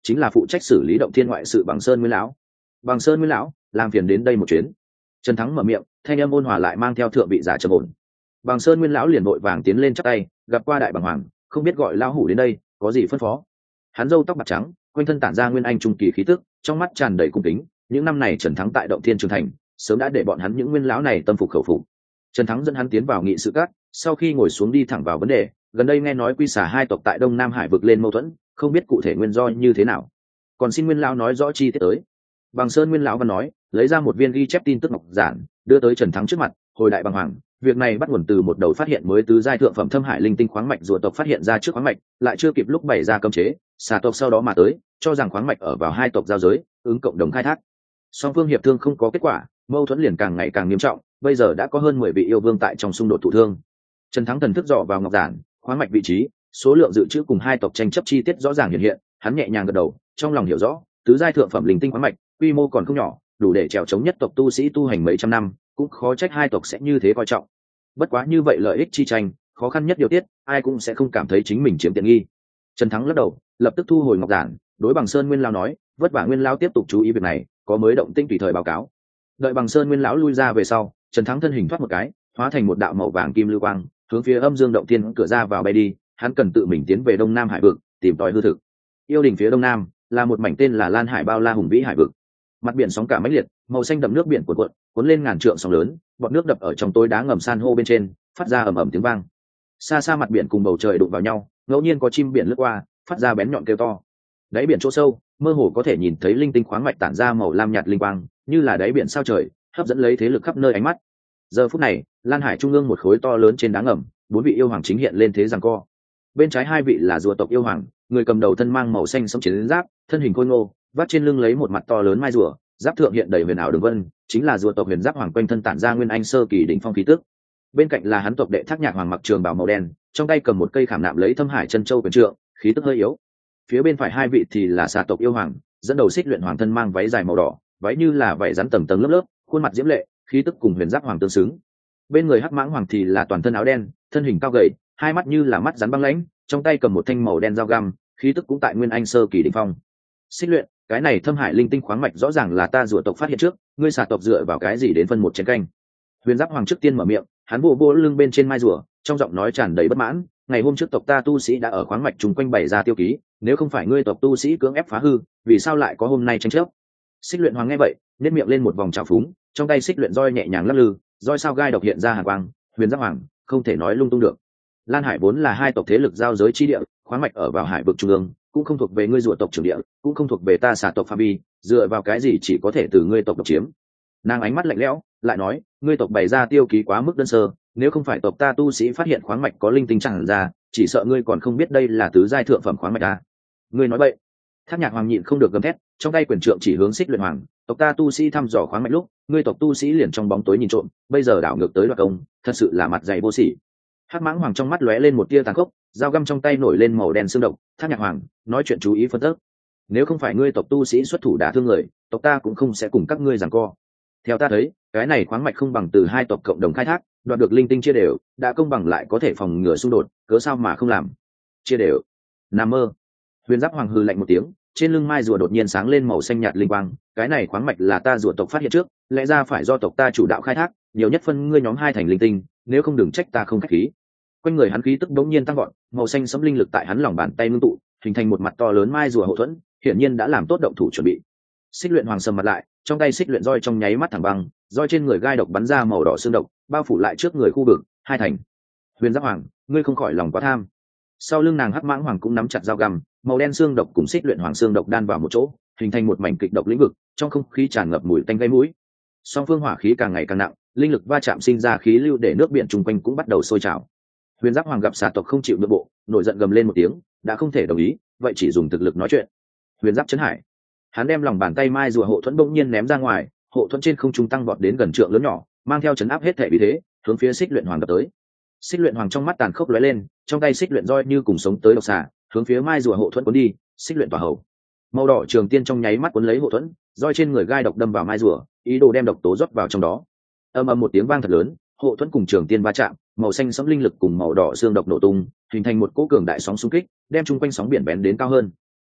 chính là phụ trách xử lý động thiên ngoại sự Bằng Sơn Nguyên lão. Bằng Sơn Nguyên lão, làm phiền đến đây một chuyến. Trần Thắng mở miệng, thanh âm ôn hòa lại mang theo thượng vị giả trầm ổn. Bằng Sơn Nguyên lão liền vội vàng tiến lên chắp tay, gặp qua đại bằng hoàng, không biết gọi lão hủ đến đây, có gì phân phó. Hắn râu tóc bạc trắng, quanh thân tản ra nguyên anh trung kỳ khí tức, trong mắt tràn đầy cung kính. Những năm này Trần Thắng tại động thiên trường thành, sớm đã để bọn hắn những nguyên lão này tâm phục khẩu phục. Trần Thắng dẫn hắn tiến vào nghị sự các, sau khi ngồi xuống đi thẳng vào vấn đề. Gần đây nghe nói quy xả hai tộc tại Đông Nam Hải vực lên mâu thuẫn, không biết cụ thể nguyên do như thế nào, còn xin nguyên lão nói rõ chi tiết tới. Bằng Sơn Nguyên lão văn nói, lấy ra một viên ghi chép tin tức ngọc giản, đưa tới Trần Thắng trước mặt. Hồi đại bằng hoàng, việc này bắt nguồn từ một đầu phát hiện mới tứ giai thượng phẩm thâm hải linh tinh khoáng mạch rùa tộc phát hiện ra trước khoáng mạch, lại chưa kịp lúc bày ra cấm chế, xà tộc sau đó mà tới, cho rằng khoáng mạch ở vào hai tộc giao giới, ứng cộng đồng khai thác. Song phương hiệp thương không có kết quả, mâu thuẫn liền càng ngày càng nghiêm trọng, bây giờ đã có hơn mười vị yêu vương tại trong xung đột thụ thương. Trần Thắng thần thức dò vào ngọc giản, khoáng mạch vị trí, số lượng dự trữ cùng hai tộc tranh chấp chi tiết rõ ràng hiện hiện, hắn nhẹ nhàng gật đầu, trong lòng hiểu rõ, tứ giai thượng phẩm linh tinh khoáng mạch, quy mô còn không nhỏ, đủ để trèo chống nhất tộc tu sĩ tu hành mấy trăm năm, cũng khó trách hai tộc sẽ như thế coi trọng. Bất quá như vậy lợi ích chi tranh, khó khăn nhất điều tiết, ai cũng sẽ không cảm thấy chính mình chiếm tiện nghi. Trần Thắng lắc đầu, lập tức thu hồi ngọc giản, đối Bằng Sơn Nguyên lão nói, vất vả Nguyên lão tiếp tục chú ý việc này, có mới động tĩnh tùy thời báo cáo. Đợi Bằng Sơn Nguyên lão lui ra về sau, Trần Thắng thân hình thoát một cái, hóa thành một đạo màu vàng kim lưu quang, hướng phía Âm Dương động thiên cửa ra vào bay đi. Hắn cần tự mình tiến về Đông Nam Hải vực, tìm tòi hư thực. Yêu đình phía đông nam là một mảnh tên là Lan Hải bao la hùng vĩ hải vực. Mặt biển sóng cả mãnh liệt, màu xanh đậm nước biển cuộn cuộn, cuốn lên ngàn trượng sóng lớn, bọt nước đập ở trong tối đá ngầm san hô bên trên, phát ra ầm ầm tiếng vang. Xa xa mặt biển cùng bầu trời đụng vào nhau, ngẫu nhiên có chim biển lướt qua, phát ra bén nhọn kêu to. Đáy biển chỗ sâu, mơ hồ có thể nhìn thấy linh tinh khoáng mạch tản ra màu lam nhạt linh quang, như là đáy biển sao trời, hấp dẫn lấy thế lực khắp nơi ánh mắt. Giờ phút này, Lan Hải trung ương một khối to lớn trên đá ngầm, bốn vị yêu hoàng chính hiện lên thế giằng co. Bên trái hai vị là rùa tộc yêu hoàng, người cầm đầu thân mang màu xanh sống chiến giáp, thân hình khôi ngô, vắt trên lưng lấy một mặt to lớn mai rùa, giáp thượng hiện đầy huyền ảo đường vân, chính là rùa tộc huyền giáp hoàng, quanh thân tản ra nguyên anh sơ kỳ đỉnh phong khí tức. Bên cạnh là hắn tộc đệ Thác Nhạc hoàng, mặc trường bào màu đen, trong tay cầm một cây khảm nạm lấy thâm hải chân châu quyền trượng, khí tức hơi yếu. Phía bên phải hai vị thì là xà tộc yêu hoàng, dẫn đầu Xích Luyện hoàng, thân mang váy dài màu đỏ, váy như là vảy rắn tầng tầng lớp lớp, khuôn mặt diễm lệ, khí tức cùng huyền giáp hoàng tương xứng. Bên người Hắc Mãng hoàng thì là toàn thân áo đen, thân hình cao gầy, hai mắt như là mắt rắn băng lãnh, trong tay cầm một thanh màu đen dao găm, khí tức cũng tại nguyên anh sơ kỳ đỉnh phong. Xích Luyện, cái này thâm hải linh tinh khoáng mạch rõ ràng là ta rùa tộc phát hiện trước, ngươi xà tộc dựa vào cái gì đến phân một chén canh? Huyền Giáp hoàng trước tiên mở miệng, hắn vô vô lưng bên trên mai rùa, trong giọng nói tràn đầy bất mãn. Ngày hôm trước tộc ta tu sĩ đã ở khoáng mạch trùng quanh bày ra tiêu ký, nếu không phải ngươi tộc tu sĩ cưỡng ép phá hư, vì sao lại có hôm nay tranh chấp? Xích Luyện hoàng nghe vậy, nhếch miệng lên một vòng trào phúng, trong tay xích luyện roi nhẹ nhàng lắc lư, roi sao gai độc hiện ra hàn quang. Huyền Giáp hoàng, không thể nói lung tung được. Lan Hải vốn là hai tộc thế lực giao giới chi địa, khoáng mạch ở vào hải vực trung ương, cũng không thuộc về ngươi rùa tộc trưởng địa, cũng không thuộc về ta xà tộc phạm vi, dựa vào cái gì chỉ có thể từ ngươi tộc độc chiếm? Nàng ánh mắt lạnh lẽo, lại nói, ngươi tộc bày ra tiêu ký quá mức đơn sơ, nếu không phải tộc ta tu sĩ phát hiện khoáng mạch có linh tinh chẳng ra, chỉ sợ ngươi còn không biết đây là tứ giai thượng phẩm khoáng mạch ta. Ngươi nói vậy? Thác Nhạc hoàng nhịn không được gầm thét, trong tay quyền trượng chỉ hướng Xích Luyện hoàng, tộc ta tu sĩ thăm dò khoáng mạch lúc, ngươi tộc tu sĩ liền trong bóng tối nhìn trộm, bây giờ đảo ngược tới đoạt công, thật sự là mặt dày vô sỉ. Hắc Mãng hoàng trong mắt lóe lên một tia tàn khốc, dao găm trong tay nổi lên màu đen xương độc. Thác Nhạc hoàng, nói chuyện chú ý phân tích. Nếu không phải ngươi tộc tu sĩ xuất thủ đả thương người, tộc ta cũng không sẽ cùng các ngươi giằng co. Theo ta thấy, cái này khoáng mạch không bằng từ hai tộc cộng đồng khai thác, đoạt được linh tinh chia đều, đã công bằng lại có thể phòng ngừa xung đột, cớ sao mà không làm? Chia đều? Nằm mơ. Huyền Giáp hoàng hừ lạnh một tiếng, trên lưng mai rùa đột nhiên sáng lên màu xanh nhạt linh quang, cái này khoáng mạch là ta rùa tộc phát hiện trước, lẽ ra phải do tộc ta chủ đạo khai thác, nhiều nhất phân ngươi nhóm hai thành linh tinh, nếu không đừng trách ta không khách khí. Quanh người hắn khí tức bỗng nhiên tăng vọt, màu xanh sẫm linh lực tại hắn lòng bàn tay ngưng tụ, hình thành một mặt to lớn mai rùa hậu thuẫn, hiển nhiên đã làm tốt động thủ chuẩn bị. Xích Luyện hoàng sầm mặt lại, trong tay xích luyện roi trong nháy mắt thẳng băng, roi trên người gai độc bắn ra màu đỏ xương độc, bao phủ lại trước người khu vực hai thành. Huyền Giáp hoàng, ngươi không khỏi lòng quá tham. Sau lưng nàng Hắc Mãng hoàng cũng nắm chặt dao găm, màu đen xương độc cùng xích luyện hoàng xương độc đan vào một chỗ, hình thành một mảnh kịch độc lĩnh vực, trong không khí tràn ngập mùi tanh gây mũi. Song phương hỏa khí càng ngày càng nặng, linh lực va chạm sinh ra khí lưu để nước biển chung quanh cũng bắt đầu sôi trào. Huyền Giáp hoàng gặp xà tộc không chịu nhượng bộ, nổi giận gầm lên một tiếng, đã không thể đồng ý, vậy chỉ dùng thực lực nói chuyện. Huyền Giáp chấn hải, hắn đem lòng bàn tay mai rùa hộ thuẫn bỗng nhiên ném ra ngoài, hộ thuẫn trên không trung tăng vọt đến gần trượng lớn nhỏ, mang theo chấn áp hết thể vì thế, hướng phía Xích Luyện hoàng đập tới. Xích Luyện hoàng trong mắt tàn khốc lóe lên, trong tay xích luyện roi như cùng sống tới độc xà, hướng phía mai rùa hộ thuẫn cuốn đi. Xích luyện tỏa hầu, màu đỏ trường tiên trong nháy mắt cuốn lấy hộ thuẫn, roi trên người gai độc đâm vào mai rùa, ý đồ đem độc tố rót vào trong đó. Ầm ầm một tiếng vang thật lớn, hộ thuẫn cùng trường tiên va chạm, màu xanh sẫm linh lực cùng màu đỏ xương độc nổ tung, hình thành một cỗ cường đại sóng xung kích, đem chung quanh sóng biển bén đến cao hơn.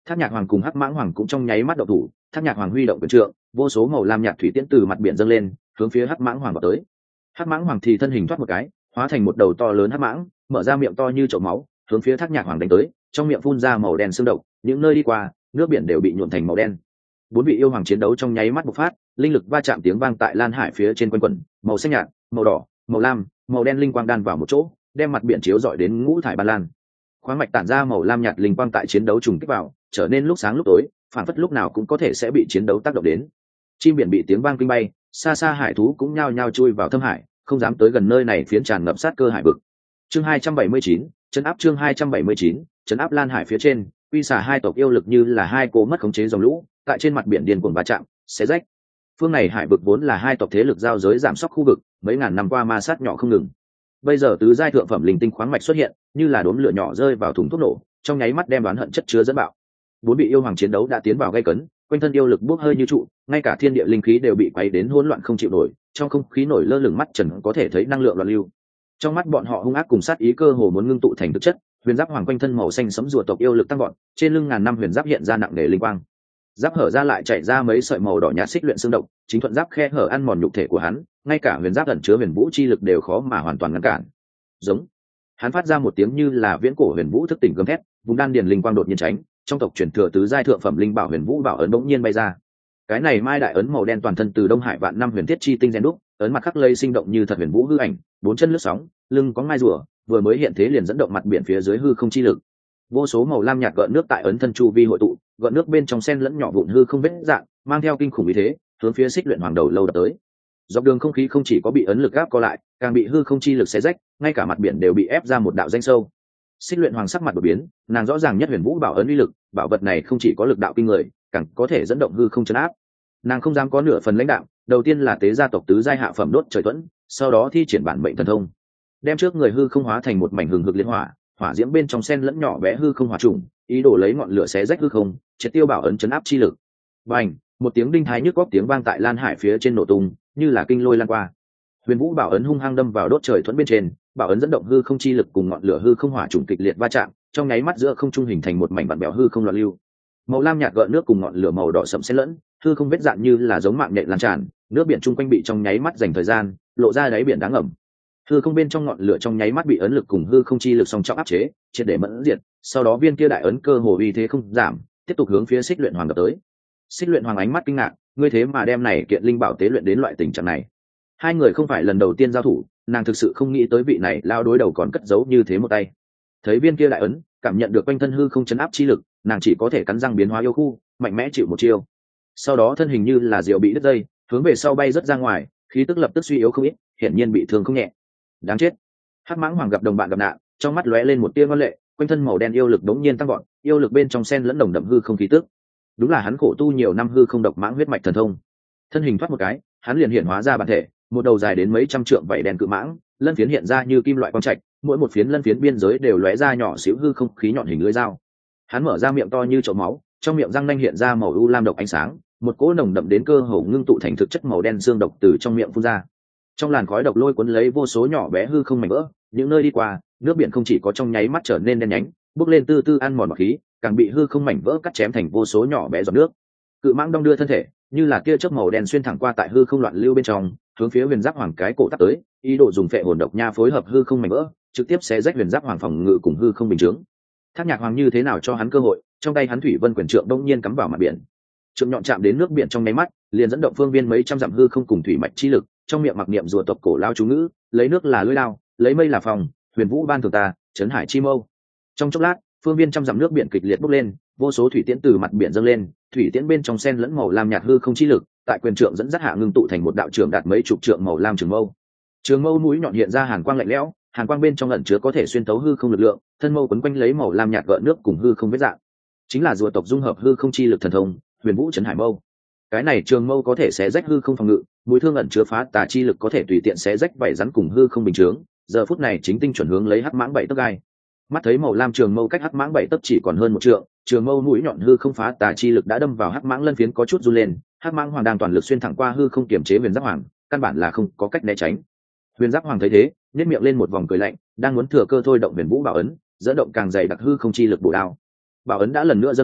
Thác Nhạc Hoàng cùng Hắc Mãng Hoàng cũng trong nháy mắt động thủ. Thác Nhạc Hoàng huy động quyền trượng, vô số màu lam nhạt thủy tiễn từ mặt biển dâng lên, hướng phía Hắc Mãng Hoàng vào tới. Hắc Mãng Hoàng thì thân hình thoát một cái, hóa thành một đầu to lớn hắc mãng, mở ra miệng to như chậu máu, hướng phía Thác Nhạc Hoàng đánh tới, trong miệng phun ra màu đen xương độc, những nơi đi qua, nước biển đều bị nhuộm thành màu đen. Bốn vị yêu hoàng chiến đấu trong nháy mắt bộc phát, linh lực va chạm tiếng vang tại Lan Hải phía trên quanh quẩn, màu xanh nhạt, màu đỏ, màu lam, màu đen linh quang đan vào một chỗ, đem mặt biển chiếu rọi đến ngũ thải ban lan. Khoáng mạch tản ra màu lam nhạt linh quang tại chiến đấu trùng kích vào, trở nên lúc sáng lúc tối, phản phất lúc nào cũng có thể sẽ bị chiến đấu tác động đến. Chim biển bị tiếng vang kinh bay, xa xa hải thú cũng nhao nhao chui vào thâm hải, không dám tới gần nơi này phiến tràn ngập sát cơ hải vực. Chương hai trăm bảy mươi chín, trấn áp chương hai trăm bảy mươi chín, trấn áp Lan Hải phía trên, quy xà hai tộc yêu lực như là hai cô mất khống chế dòng lũ, tại trên mặt biển điên cuồng va chạm, xé rách. Phương này hải vực vốn là hai tộc thế lực giao giới giảm sóc khu vực, mấy ngàn năm qua ma sát nhỏ không ngừng. Bây giờ tứ giai thượng phẩm linh tinh khoáng mạch xuất hiện, như là đốm lửa nhỏ rơi vào thùng thuốc nổ, trong nháy mắt đem đoán hận chất chứa dẫn bạo. Bốn vị yêu hoàng chiến đấu đã tiến vào gay cấn, quanh thân yêu lực bốc hơi như trụ, ngay cả thiên địa linh khí đều bị quấy đến hỗn loạn không chịu nổi, trong không khí nổi lơ lửng mắt trần có thể thấy năng lượng loạn lưu. Trong mắt bọn họ hung ác cùng sát ý cơ hồ muốn ngưng tụ thành thực chất, huyền giáp hoàng quanh thân màu xanh sẫm rùa tộc yêu lực tăng vọt, trên lưng ngàn năm huyền giáp hiện ra nặng nề linh quang. Giáp hở ra lại chảy ra mấy sợi màu đỏ nhạt xích luyện xương độc, chính thuận giáp khe hở ăn mòn nhục thể của hắn, ngay cả huyền giáp ẩn chứa huyền vũ chi lực đều khó mà hoàn toàn ngăn cản. Giống. Hắn phát ra một tiếng như là viễn cổ huyền vũ thức tỉnh gầm thét, vùng đan điền linh quang đột nhiên tránh, trong tộc truyền thừa tứ giai thượng phẩm linh bảo huyền vũ bảo ấn bỗng nhiên bay ra. Cái này mai đại ấn màu đen toàn thân từ đông hải vạn năm huyền thiết chi tinh rèn đúc, ấn mặt khắc lây sinh động như thật huyền vũ hư ảnh, bốn chân lướt sóng, lưng có mai rùa, vừa mới hiện thế liền dẫn động mặt biển phía dưới hư không chi lực. Vô số màu lam nhạt gợn nước tại ấn thân chu vi hội tụ, gợn nước bên trong sen lẫn nhỏ vụn hư không vết dạng, mang theo kinh khủng ý thế, hướng phía xích luyện hoàng đầu lâu đập tới. Dọc đường không khí không chỉ có bị ấn lực áp co lại, càng bị hư không chi lực xé rách, ngay cả mặt biển đều bị ép ra một đạo danh sâu. Xích luyện hoàng sắc mặt đột biến, nàng rõ ràng nhất huyền vũ bảo ấn uy lực, bảo vật này không chỉ có lực đạo kinh người, càng có thể dẫn động hư không chấn áp. Nàng không dám có nửa phần lãnh đạo, đầu tiên là tế gia tộc tứ giai hạ phẩm đốt trời tuẫn, sau đó thi triển bản mệnh thần thông, đem trước người hư không hóa thành một mảnh hừng hực liên hỏa, hỏa diễm bên trong sen lẫn nhỏ bé hư không hỏa trùng, ý đồ lấy ngọn lửa xé rách hư không, triệt tiêu bảo ấn chấn áp chi lực. Bành, một tiếng đinh thái nhức góc tiếng vang tại Lan Hải phía trên nổ tung, như là kinh lôi lan qua. Huyền vũ bảo ấn hung hăng đâm vào đốt trời thuẫn bên trên, bảo ấn dẫn động hư không chi lực cùng ngọn lửa hư không hỏa trùng kịch liệt va chạm, trong nháy mắt giữa không trung hình thành một mảnh vặn bèo hư không loạn lưu. Màu lam nhạt gợn nước cùng ngọn lửa màu đỏ sẫm xen lẫn, hư không vết dạn như là giống mạng nhện lan tràn, nước biển chung quanh bị trong nháy mắt dành thời gian, lộ ra đáy biển đáng ngầm. Hư không bên trong ngọn lửa trong nháy mắt bị ấn lực cùng hư không chi lực song trọng áp chế, triệt để mẫn diệt, sau đó viên kia đại ấn cơ hồ uy thế không giảm, tiếp tục hướng phía Xích Luyện Hoàng đập tới. Xích Luyện Hoàng ánh mắt kinh ngạc, ngươi thế mà đem này kiện linh bảo tế luyện đến loại tình trạng này. Hai người không phải lần đầu tiên giao thủ, nàng thực sự không nghĩ tới vị này lao đối đầu còn cất giấu như thế một tay. Thấy viên kia đại ấn, cảm nhận được quanh thân hư không chấn áp chi lực, nàng chỉ có thể cắn răng biến hóa yêu khu, mạnh mẽ chịu một chiêu. Sau đó thân hình như là diều bị đứt dây, hướng về sau bay rất ra ngoài, khí tức lập tức suy yếu không ít, hiển nhiên bị thương không nhẹ. Đáng chết. Hắc Mãng Hoàng gặp đồng bạn gặp nạn, trong mắt lóe lên một tia ngoan lệ, quanh thân màu đen yêu lực đống nhiên tăng vọt, yêu lực bên trong sen lẫn đồng đậm hư không khí tức. Đúng là hắn khổ tu nhiều năm hư không độc mãng huyết mạch thần thông. Thân hình thoát một cái, hắn liền hiện hóa ra bản thể, một đầu dài đến mấy trăm trượng vảy đen cự mãng, lân phiến hiện ra như kim loại quang trạch, mỗi một phiến lân phiến biên giới đều lóe ra nhỏ xíu hư không khí nhọn hình lưỡi dao. Hắn mở ra miệng to như chậu máu, trong miệng răng nanh hiện ra màu u lam độc ánh sáng, một cỗ nồng đậm đến cơ hồ ngưng tụ thành thực chất màu đen xương độc từ trong miệng phun ra. Trong làn khói độc lôi cuốn lấy vô số nhỏ bé hư không mảnh vỡ, những nơi đi qua, nước biển không chỉ có trong nháy mắt trở nên đen nhánh, bốc lên tư tư ăn mòn bọt khí, càng bị hư không mảnh vỡ cắt chém thành vô số nhỏ bé giọt nước. Cự mãng đong đưa thân thể, như là tia chớp màu đen xuyên thẳng qua tại hư không loạn lưu bên trong, hướng phía Huyền Giáp Hoàng cái cổ tắt tới, ý đồ dùng phệ hồn độc nha phối hợp hư không mảnh vỡ, trực tiếp xé rách Huyền Giáp Hoàng phòng ngự cùng hư không bình chướng. Thác Nhạc Hoàng như thế nào cho hắn cơ hội, trong tay hắn thủy vân quyền trượng đông nhiên cắm vào mặt biển. Trượng nhọn chạm đến nước biển trong nháy mắt, liền dẫn động phương viên mấy trăm dặm hư không cùng thủy mạch chi lực, trong miệng mặc niệm rùa tộc cổ lao chú ngữ, lấy nước là lưỡi lao, lấy mây là phòng, huyền vũ ban thường ta, trấn hải chi mâu. Trong chốc lát, phương viên trăm dặm nước biển kịch liệt bốc lên, vô số thủy tiễn từ mặt biển dâng lên, thủy tiễn bên trong sen lẫn màu lam nhạt hư không chi lực, tại quyền trượng dẫn dắt hạ ngưng tụ thành một đạo trường đạt mấy chục trượng màu lam trường mâu. Trường mâu mũi nhọn hiện ra hàn quang lạnh lẽo, hàn quang bên trong ẩn chứa có thể xuyên tấu hư không lực lượng, thân mâu quấn quanh lấy màu lam nhạt gợn nước cùng hư không vết dạng. Chính là rùa tộc dung hợp hư không chi lực thần thông, huyền vũ trấn hải mâu. Cái này trường mâu có thể xé rách hư không phòng ngự, mũi thương ẩn chứa phá tà chi lực có thể tùy tiện xé rách vảy rắn cùng hư không bình chướng, giờ phút này chính tinh chuẩn hướng lấy hắc mãng bảy tấc gai. Mắt thấy màu lam trường mâu cách hắc mãng bảy tấc chỉ còn hơn một trượng, trường mâu mũi nhọn hư không phá tà chi lực đã đâm vào hắc mãng lân phiến có chút run lên, hắc mãng hoàng đang toàn lực xuyên thẳng qua hư không kiềm chế Huyền Giáp Hoàng, căn bản là không có cách né tránh. Huyền Giáp Hoàng thấy thế, nhếch miệng lên một vòng cười lạnh, đang muốn thừa cơ thôi động huyền vũ bảo ấn, dẫn động càng dày đặc hư không chi lực bổ đao. Bảo ấn đã lần nữa dâng lên,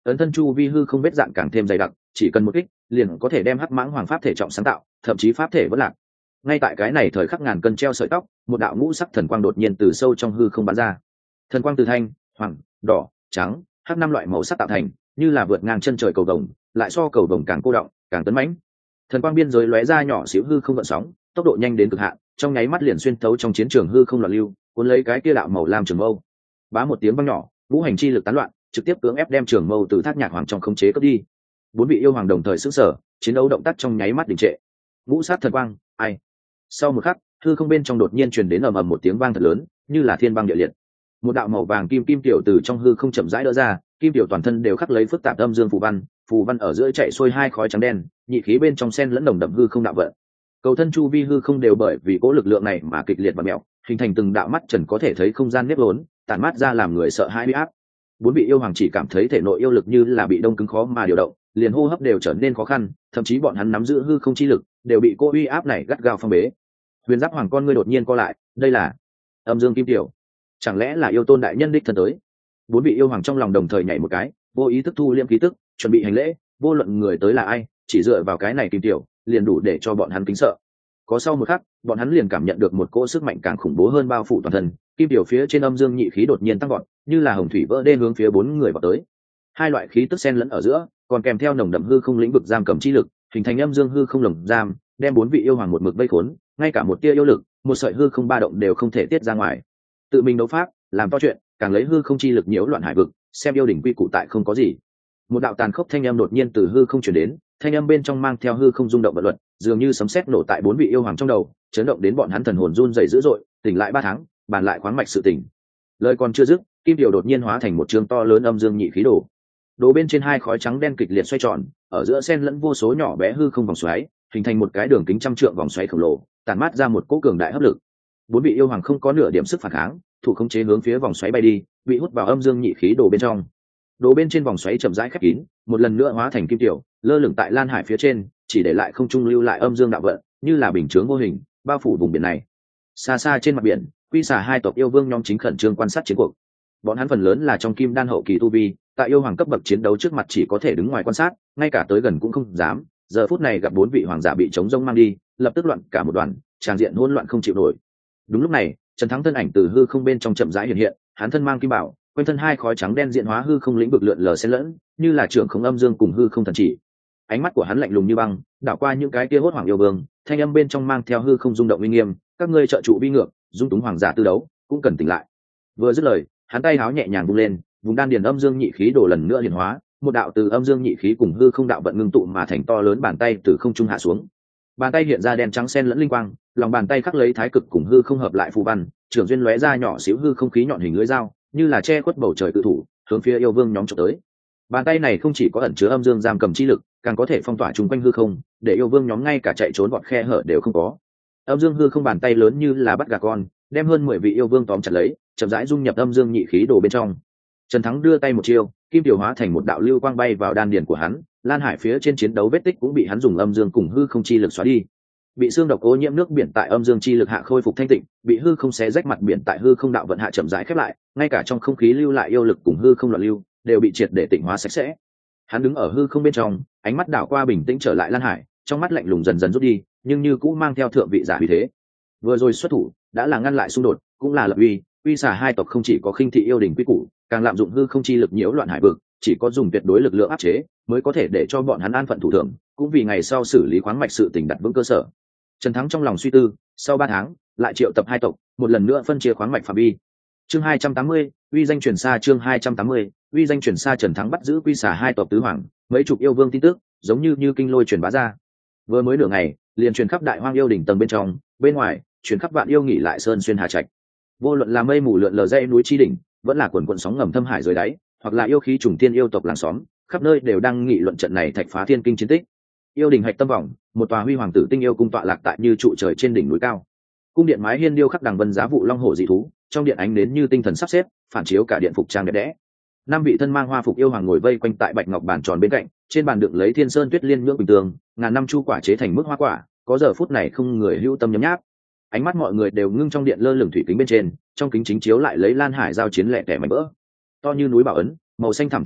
ấn thân chu vi hư không vết dạng càng thêm dày đặc, chỉ cần một kích liền có thể đem hắc mãng hoàng pháp thể trọng sáng tạo, thậm chí pháp thể vẫn lạc. Ngay tại cái này thời khắc ngàn cân treo sợi tóc, một đạo ngũ sắc thần quang đột nhiên từ sâu trong hư không bắn ra. Thần quang từ thanh, hoàng, đỏ, trắng, hắc năm loại màu sắc tạo thành, như là vượt ngang chân trời cầu vồng, lại so cầu vồng càng cô động, càng tấn mãnh. Thần quang biên giới lóe ra nhỏ xíu hư không gợn sóng, tốc độ nhanh đến cực hạn, trong nháy mắt liền xuyên thấu trong chiến trường hư không loạn lưu, cuốn lấy cái kia đạo màu lam trường mâu. Bá một tiếng vang nhỏ, ngũ hành chi lực tán loạn, trực tiếp cưỡng ép đem trường mâu từ Thác Nhạc Hoàng trong khống chế cướp đi. Bốn vị yêu hoàng đồng thời sững sờ, chiến đấu động tác trong nháy mắt đình trệ. Ngũ sát thần quang, ai? Sau một khắc, hư không bên trong đột nhiên truyền đến ầm ầm một tiếng vang thật lớn, như là thiên băng địa liệt. Một đạo màu vàng kim kim tiểu từ trong hư không chậm rãi đỡ ra, kim tiểu toàn thân đều khắc lấy phức tạp âm dương phù văn, phù văn ở giữa chạy xuôi hai khói trắng đen, nhị khí bên trong xen lẫn nồng đậm hư không đạo vận. Cầu thân chu vi hư không đều bởi vì cố lực lượng này mà kịch liệt và mèo, hình thành từng đạo mắt trần có thể thấy không gian nếp vốn, tản mát ra làm người sợ hãi uy áp. Bốn vị yêu hoàng chỉ cảm thấy thể nội yêu lực như là bị đông cứng khó mà điều động, liền hô hấp đều trở nên khó khăn, thậm chí bọn hắn nắm giữ hư không chi lực đều bị cô uy áp này gắt gao phong bế. Huyền Giáp Hoàng con ngươi đột nhiên co lại, đây là âm dương kim tiểu, chẳng lẽ là yêu tôn đại nhân đích thân tới? Bốn vị yêu hoàng trong lòng đồng thời nhảy một cái, vô ý thức thu liêm khí tức, chuẩn bị hành lễ, vô luận người tới là ai, chỉ dựa vào cái này kim tiểu, liền đủ để cho bọn hắn kính sợ. Có sau một khắc, bọn hắn liền cảm nhận được một cỗ sức mạnh càng khủng bố hơn bao phủ toàn thân, kim tiểu phía trên âm dương nhị khí đột nhiên tăng vọt, như là hồng thủy vỡ đê hướng phía bốn người vào tới. Hai loại khí tức xen lẫn ở giữa, còn kèm theo nồng đậm hư không lĩnh vực giam cầm chi lực, hình thành âm dương hư không lồng giam, đem bốn vị yêu hoàng một mực vây khốn, ngay cả một tia yêu lực, một sợi hư không ba động đều không thể tiết ra ngoài. Tự mình đấu pháp, làm to chuyện, càng lấy hư không chi lực nhiễu loạn hải vực, xem yêu đỉnh quy củ tại không có gì. Một đạo tàn khốc thanh âm đột nhiên từ hư không truyền đến, thanh âm bên trong mang theo hư không rung động vật luật, dường như sấm sét nổ tại bốn vị yêu hoàng trong đầu, chấn động đến bọn hắn thần hồn run rẩy dữ dội, tỉnh lại ba tháng, bàn lại khoáng mạch sự tỉnh. Lời còn chưa dứt, kim điều đột nhiên hóa thành một trường to lớn âm dương nhị khí đồ. Đồ bên trên hai khói trắng đen kịch liệt xoay tròn, ở giữa xen lẫn vô số nhỏ bé hư không vòng xoáy, hình thành một cái đường kính trăm trượng vòng xoáy khổng lồ, tản mát ra một cỗ cường đại hấp lực. Bốn vị yêu hoàng không có nửa điểm sức phản kháng, thủ khống chế hướng phía vòng xoáy bay đi, bị hút vào âm dương nhị khí đồ bên trong. Đồ bên trên vòng xoáy chậm rãi khép kín, một lần nữa hóa thành kim tiểu, lơ lửng tại lan hải phía trên, chỉ để lại không trung lưu lại âm dương đạo vận, như là bình chướng vô hình, bao phủ vùng biển này. Xa xa trên mặt biển, quy xà hai tộc yêu vương nhóm chính khẩn trương quan sát chiến cuộc. Bọn hắn phần lớn là trong kim đan hậu kỳ tu vi, tại yêu hoàng cấp bậc chiến đấu trước mặt chỉ có thể đứng ngoài quan sát, ngay cả tới gần cũng không dám. Giờ phút này gặp bốn vị hoàng giả bị chống rông mang đi, lập tức loạn cả một đoàn, tràn diện hỗn loạn không chịu nổi. Đúng lúc này, Trần Thắng thân ảnh từ hư không bên trong chậm rãi hiện hiện, hắn thân mang kim bảo, quanh thân hai khói trắng đen diện hóa hư không lĩnh vực lượn lờ xen lẫn, như là trưởng khống âm dương cùng hư không thần chỉ. Ánh mắt của hắn lạnh lùng như băng, đảo qua những cái kia hốt hoảng yêu vương, thanh âm bên trong mang theo hư không rung động uy nghiêm, các ngươi trợ trụ vi ngược, dung túng hoàng giả tư đấu, cũng cần tỉnh lại. Vừa dứt lời, hắn tay háo nhẹ nhàng vung lên, vùng đan điền âm dương nhị khí đổ lần nữa hiển hóa, một đạo từ âm dương nhị khí cùng hư không đạo vận ngưng tụ mà thành to lớn bàn tay từ không trung hạ xuống. Bàn tay hiện ra đen trắng xen lẫn linh quang, lòng bàn tay khắc lấy thái cực cùng hư không hợp lại phù văn, trường duyên lóe ra nhỏ xíu hư không khí nhọn hình lưỡi dao, như là che khuất bầu trời cự thủ, hướng phía yêu vương nhóm chụp tới. Bàn tay này không chỉ có ẩn chứa âm dương giam cầm chi lực, càng có thể phong tỏa chung quanh hư không, để yêu vương nhóm ngay cả chạy trốn vọt khe hở đều không có. Âm dương hư không bàn tay lớn như là bắt gà con, đem hơn mười vị yêu vương tóm chặt lấy, chậm rãi dung nhập âm dương nhị khí đồ bên trong. Trần Thắng đưa tay một chiêu, kim tiểu hóa thành một đạo lưu quang bay vào đan điền của hắn, lan hải phía trên chiến đấu vết tích cũng bị hắn dùng âm dương cùng hư không chi lực xóa đi. Bị xương độc ô nhiễm nước biển tại âm dương chi lực hạ khôi phục thanh tịnh, bị hư không xé rách mặt biển tại hư không đạo vận hạ chậm rãi khép lại, ngay cả trong không khí lưu lại yêu lực cùng hư không loạn lưu đều bị triệt để tịnh hóa sạch sẽ. Hắn đứng ở hư không bên trong, ánh mắt đảo qua bình tĩnh trở lại lan hải, trong mắt lạnh lùng dần dần rút đi, nhưng như cũng mang theo thượng vị giả uy thế. Vừa rồi xuất thủ đã là ngăn lại xung đột, cũng là lập uy, uy xả hai tộc không chỉ có khinh thị yêu đình quy củ, càng lạm dụng hư không chi lực nhiễu loạn hải vực, chỉ có dùng tuyệt đối lực lượng áp chế mới có thể để cho bọn hắn an phận thủ thường, cũng vì ngày sau xử lý khoáng mạch sự tình đặt vững cơ sở. Trần Thắng trong lòng suy tư, sau ba tháng lại triệu tập hai tộc, một lần nữa phân chia khoáng mạch phạm vi. Chương hai trăm tám mươi, uy danh truyền xa. Chương hai trăm tám mươi, uy danh truyền xa. Trần Thắng bắt giữ quy xả hai tộc tứ hoàng, mấy chục yêu vương tin tức giống như như kinh lôi truyền bá ra. Vừa mới nửa ngày, liền truyền khắp đại hoang yêu đỉnh tầng bên trong, bên ngoài truyền khắp vạn yêu nghỉ lại sơn xuyên hà trạch. Vô luận là mây mù lượn lờ dãy núi chi đỉnh, vẫn là quần quần sóng ngầm thâm hải dưới đáy, hoặc là yêu khí trùng tiên yêu tộc làng xóm, khắp nơi đều đang nghị luận trận này thạch phá thiên kinh chiến tích. Yêu đình hạch tâm vòng, một tòa huy hoàng tử tinh yêu cung tọa lạc tại như trụ trời trên đỉnh núi cao. Cung điện mái hiên điêu khắc đằng vân giá vụ long hổ dị thú, trong điện ánh đến như tinh thần sắp xếp, phản chiếu cả điện phục trang đẹp đẽ. Năm vị thân mang hoa phục yêu hoàng ngồi vây quanh tại bạch ngọc bàn tròn bên cạnh, trên bàn đựng lấy thiên sơn tuyết liên nhưỡng bình tường, ngàn năm chu quả chế thành mức hoa quả, có giờ phút này không người hữu tâm nhấm nháp. Ánh mắt mọi người đều ngưng trong điện lơ lửng thủy kính bên trên, trong kính chính chiếu lại lấy lan hải giao chiến lẻ tẻ mảnh vỡ. To như núi bảo ấn, màu xanh thẳm trường mâu,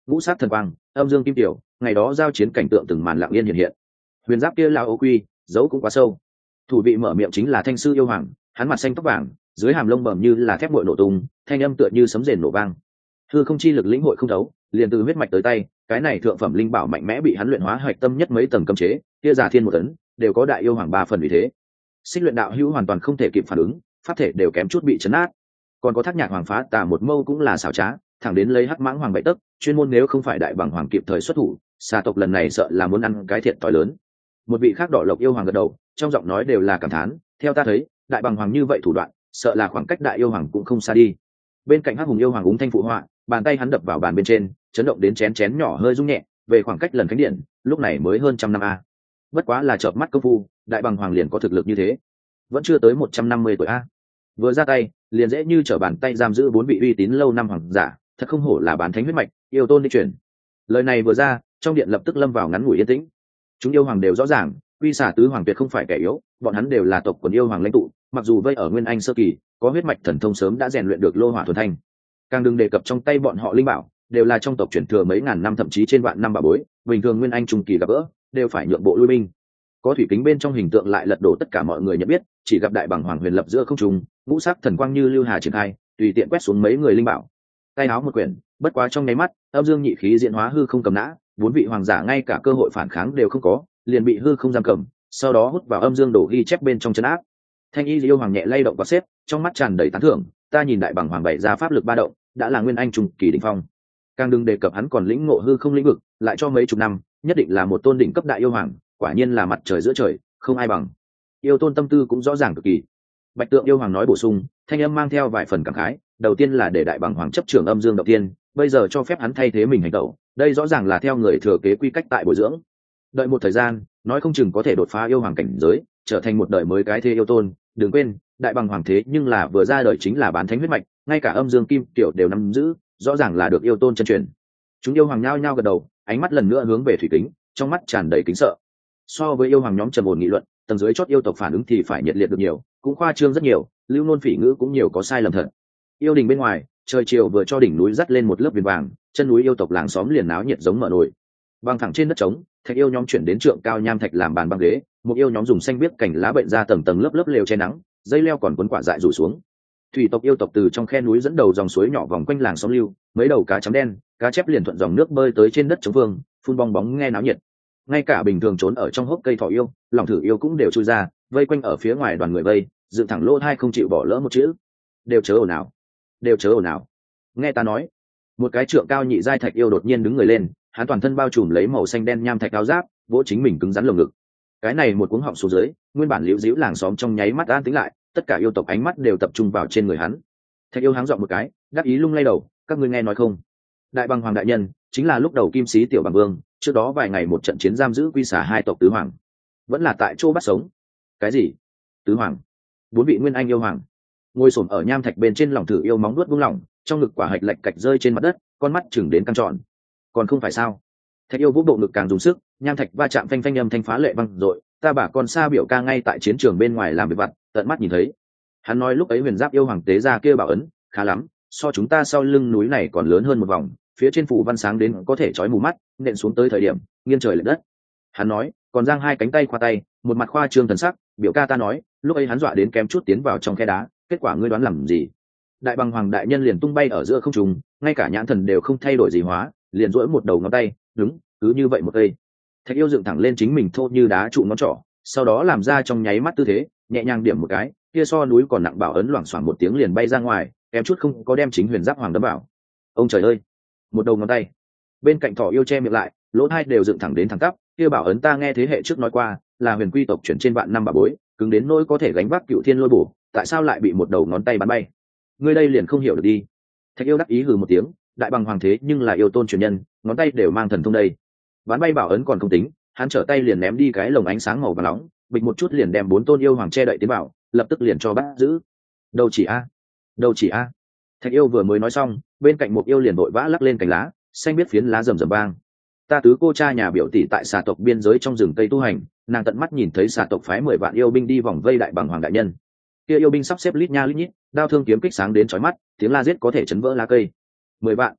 ngũ sát thần quang, âm dương kim tiểu, ngày đó giao chiến cảnh tượng từng màn lặng yên hiện hiện. Huyền giáp kia lao ô quy, giấu cũng quá sâu. Thủ vị mở miệng chính là thanh sư yêu hoàng, hắn mặt xanh tóc vàng, dưới hàm lông bầm như là thép nguội nổ tung, thanh âm tựa như sấm rền nổ vang. Hư không chi lực lĩnh hội không thấu, liền từ huyết mạch tới tay, cái này thượng phẩm linh bảo mạnh mẽ bị hắn luyện hóa hạch tâm nhất mấy tầng cấm chế, kia giả thiên một tấn, đều có đại yêu hoàng ba phần vì thế. Xích luyện đạo hữu hoàn toàn không thể kịp phản ứng, pháp thể đều kém chút bị chấn át. Còn có thác nhạc hoàng phá tà một mâu cũng là xảo trá, thẳng đến lấy hắc mãng hoàng bậy tấc, chuyên môn nếu không phải đại bằng hoàng kịp thời xuất thủ, xà tộc lần này sợ là muốn ăn cái thiệt tỏi lớn. Một vị khác đỏ lộc yêu hoàng gật đầu, trong giọng nói đều là cảm thán, theo ta thấy, đại bằng hoàng như vậy thủ đoạn, sợ là khoảng cách đại yêu hoàng cũng không xa đi. Bên cạnh hắc hùng yêu hoàng úng thanh phụ họa, bàn tay hắn đập vào bàn bên trên, chấn động đến chén chén nhỏ hơi rung nhẹ, về khoảng cách lần khánh điện, lúc này mới hơn trăm năm a. Bất quá là chợp mắt công phu, đại bằng hoàng liền có thực lực như thế, vẫn chưa tới một trăm năm mươi tuổi a. Vừa ra tay, liền dễ như trở bàn tay giam giữ bốn vị uy tín lâu năm hoàng giả, thật không hổ là bán thánh huyết mạch, yêu tôn đi chuyển. Lời này vừa ra, trong điện lập tức lâm vào ngắn ngủi yên tĩnh. Chúng yêu hoàng đều rõ ràng, quy xả tứ hoàng tuyệt không phải kẻ yếu, bọn hắn đều là tộc quần yêu hoàng lãnh tụ, mặc dù vây ở nguyên anh sơ kỳ, có huyết mạch thần thông sớm đã rèn luyện được lô hỏa thuần thanh. Càng đừng đề cập trong tay bọn họ linh bảo, đều là trong tộc truyền thừa mấy ngàn năm thậm chí trên vạn năm bà bối, bình thường nguyên anh trung kỳ gặp gỡ, đều phải nhượng bộ lui binh. Có thủy kính bên trong hình tượng lại lật đổ tất cả mọi người nhận biết, chỉ gặp đại bằng hoàng huyền lập giữa không trung, ngũ sắc thần quang như lưu hà triển khai, tùy tiện quét xuống mấy người linh bảo. Tay áo một quyển, bất quá trong nháy mắt, âm dương nhị khí diễn hóa hư không cầm nã, bốn vị hoàng giả ngay cả cơ hội phản kháng đều không có, liền bị hư không giam cầm, sau đó hút vào âm dương đổ ghi chép bên trong chân áp. Thanh y yêu hoàng nhẹ lay động và xếp, trong mắt tràn đầy tán thưởng, ta nhìn đại bằng hoàng bảy ra pháp lực ba động, đã là nguyên anh trung kỳ đỉnh phong. Càng đừng đề cập hắn còn lĩnh ngộ hư không lĩnh vực, lại cho mấy chục năm, nhất định là một tôn đỉnh cấp đại yêu hoàng, quả nhiên là mặt trời giữa trời, không ai bằng. Yêu tôn tâm tư cũng rõ ràng cực kỳ. Bạch Tượng yêu hoàng nói bổ sung, thanh âm mang theo vài phần cảm khái, đầu tiên là để đại bằng hoàng chấp trưởng âm dương động tiên, bây giờ cho phép hắn thay thế mình hành động, đây rõ ràng là theo người thừa kế quy cách tại bồi dưỡng. Đợi một thời gian, nói không chừng có thể đột phá yêu hoàng cảnh giới, trở thành một đời mới cái thế yêu tôn. Đừng quên, đại bằng hoàng thế nhưng là vừa ra đời chính là bán thánh huyết mạch, ngay cả âm dương kim tiểu đều nắm giữ, rõ ràng là được yêu tôn chân truyền. Chúng yêu hoàng nhao nhao gật đầu, ánh mắt lần nữa hướng về thủy kính, trong mắt tràn đầy kính sợ. So với yêu hoàng nhóm trầm ổn nghị luận, tầng dưới chót yêu tộc phản ứng thì phải nhiệt liệt được nhiều, cũng khoa trương rất nhiều, lưu nôn phỉ ngữ cũng nhiều có sai lầm thật. Yêu đình bên ngoài, trời chiều vừa cho đỉnh núi dắt lên một lớp viền vàng, chân núi yêu tộc làng xóm liền náo nhiệt giống mở nồi. Băng thẳng trên đất trống, thạch yêu nhóm chuyển đến trượng cao nham thạch làm bàn băng ghế, một yêu nhóm dùng xanh biếc cành lá bệnh ra tầng tầng lớp lớp lều che nắng, dây leo còn cuốn quả dại rủ xuống. Thủy tộc yêu tộc từ trong khe núi dẫn đầu dòng suối nhỏ vòng quanh làng xóm lưu, mấy đầu cá chấm đen, cá chép liền thuận dòng nước bơi tới trên đất trống vương, phun bong bóng nghe náo nhiệt. Ngay cả bình thường trốn ở trong hốc cây thỏ yêu, lòng thử yêu cũng đều chui ra, vây quanh ở phía ngoài đoàn người vây, dựng thẳng lỗ hai không chịu bỏ lỡ một chữ. Đều chớ ồn ào, đều chớ ồn ào. Nghe ta nói. Một cái trượng cao nhị giai thạch yêu đột nhiên đứng người lên, hắn toàn thân bao trùm lấy màu xanh đen nham thạch áo giáp, vỗ chính mình cứng rắn lồng ngực. Cái này một cuống họng xuống dưới, nguyên bản liễu díu làng xóm trong nháy mắt an tĩnh lại, tất cả yêu tộc ánh mắt đều tập trung vào trên người hắn. Thạch yêu háng giọng một cái, đáp ý lung lay đầu, các ngươi nghe nói không? Đại bằng hoàng đại nhân chính là lúc đầu kim sĩ tiểu bằng vương, trước đó vài ngày một trận chiến giam giữ quy xả hai tộc tứ hoàng, vẫn là tại chỗ bắt sống. Cái gì? Tứ hoàng? Bốn vị nguyên anh yêu hoàng? Ngồi xổm ở nham thạch bên trên lòng thử yêu móng nuốt buông lỏng, trong ngực quả hạch lạch cạch rơi trên mặt đất, con mắt chừng đến căng tròn. Còn không phải sao? Thạch yêu vũ bộ ngực càng dùng sức, nham thạch va chạm phanh phanh âm thanh phá lệ vang dội, ta bả con xa biểu ca ngay tại chiến trường bên ngoài làm việc vặt, tận mắt nhìn thấy. Hắn nói lúc ấy huyền giáp yêu hoàng tế ra kia bảo ấn, khá lắm, so chúng ta sau lưng núi này còn lớn hơn một vòng, phía trên phủ văn sáng đến có thể chói mù mắt, nện xuống tới thời điểm nghiêng trời lệch đất. Hắn nói, còn giang hai cánh tay khoa tay, một mặt khoa trương thần sắc, biểu ca ta nói, lúc ấy hắn dọa đến kém chút tiến vào trong khe đá, kết quả ngươi đoán làm gì? Đại bằng hoàng đại nhân liền tung bay ở giữa không trung, ngay cả nhãn thần đều không thay đổi gì hóa, liền duỗi một đầu ngón tay, đúng, cứ như vậy một cây. Thạch yêu dựng thẳng lên chính mình thô như đá trụ ngón trỏ, sau đó làm ra trong nháy mắt tư thế, nhẹ nhàng điểm một cái, kia so núi còn nặng bảo ấn loảng xoảng một tiếng liền bay ra ngoài, kém chút không có đem chính huyền giáp hoàng đấm bảo. Ông trời ơi, một đầu ngón tay. Bên cạnh thỏ yêu che miệng lại, lỗ hai đều dựng thẳng đến thẳng tắp, kia bảo ấn ta nghe thế hệ trước nói qua, là huyền quy tộc chuyển trên vạn năm bà bối, cứng đến nỗi có thể gánh vác cựu thiên lôi bổ, tại sao lại bị một đầu ngón tay bắn bay? Ngươi đây liền không hiểu được đi. Thạch yêu đắc ý hừ một tiếng, đại bằng hoàng thế nhưng là yêu tôn truyền nhân, ngón tay đều mang thần thông đây. Bắn bay bảo ấn còn không tính, hắn trở tay liền ném đi cái lồng ánh sáng màu vàng nóng, bịch một chút liền đem bốn tôn yêu hoàng che đậy tiến bảo, lập tức liền cho bắt giữ. Đâu chỉ a, đâu chỉ a. Thạch yêu vừa mới nói xong, bên cạnh một yêu liền vội vã lắc lên cành lá, xanh biết phiến lá rầm rầm vang. Ta tứ cô cha nhà biểu tỷ tại xà tộc biên giới trong rừng tây tu hành, nàng tận mắt nhìn thấy xà tộc phái mười vạn yêu binh đi vòng vây đại bằng hoàng đại nhân. Kia yêu binh sắp xếp lít nha lít nhít, đao thương kiếm kích sáng đến chói mắt, tiếng la giết có thể chấn vỡ lá cây. Mười vạn,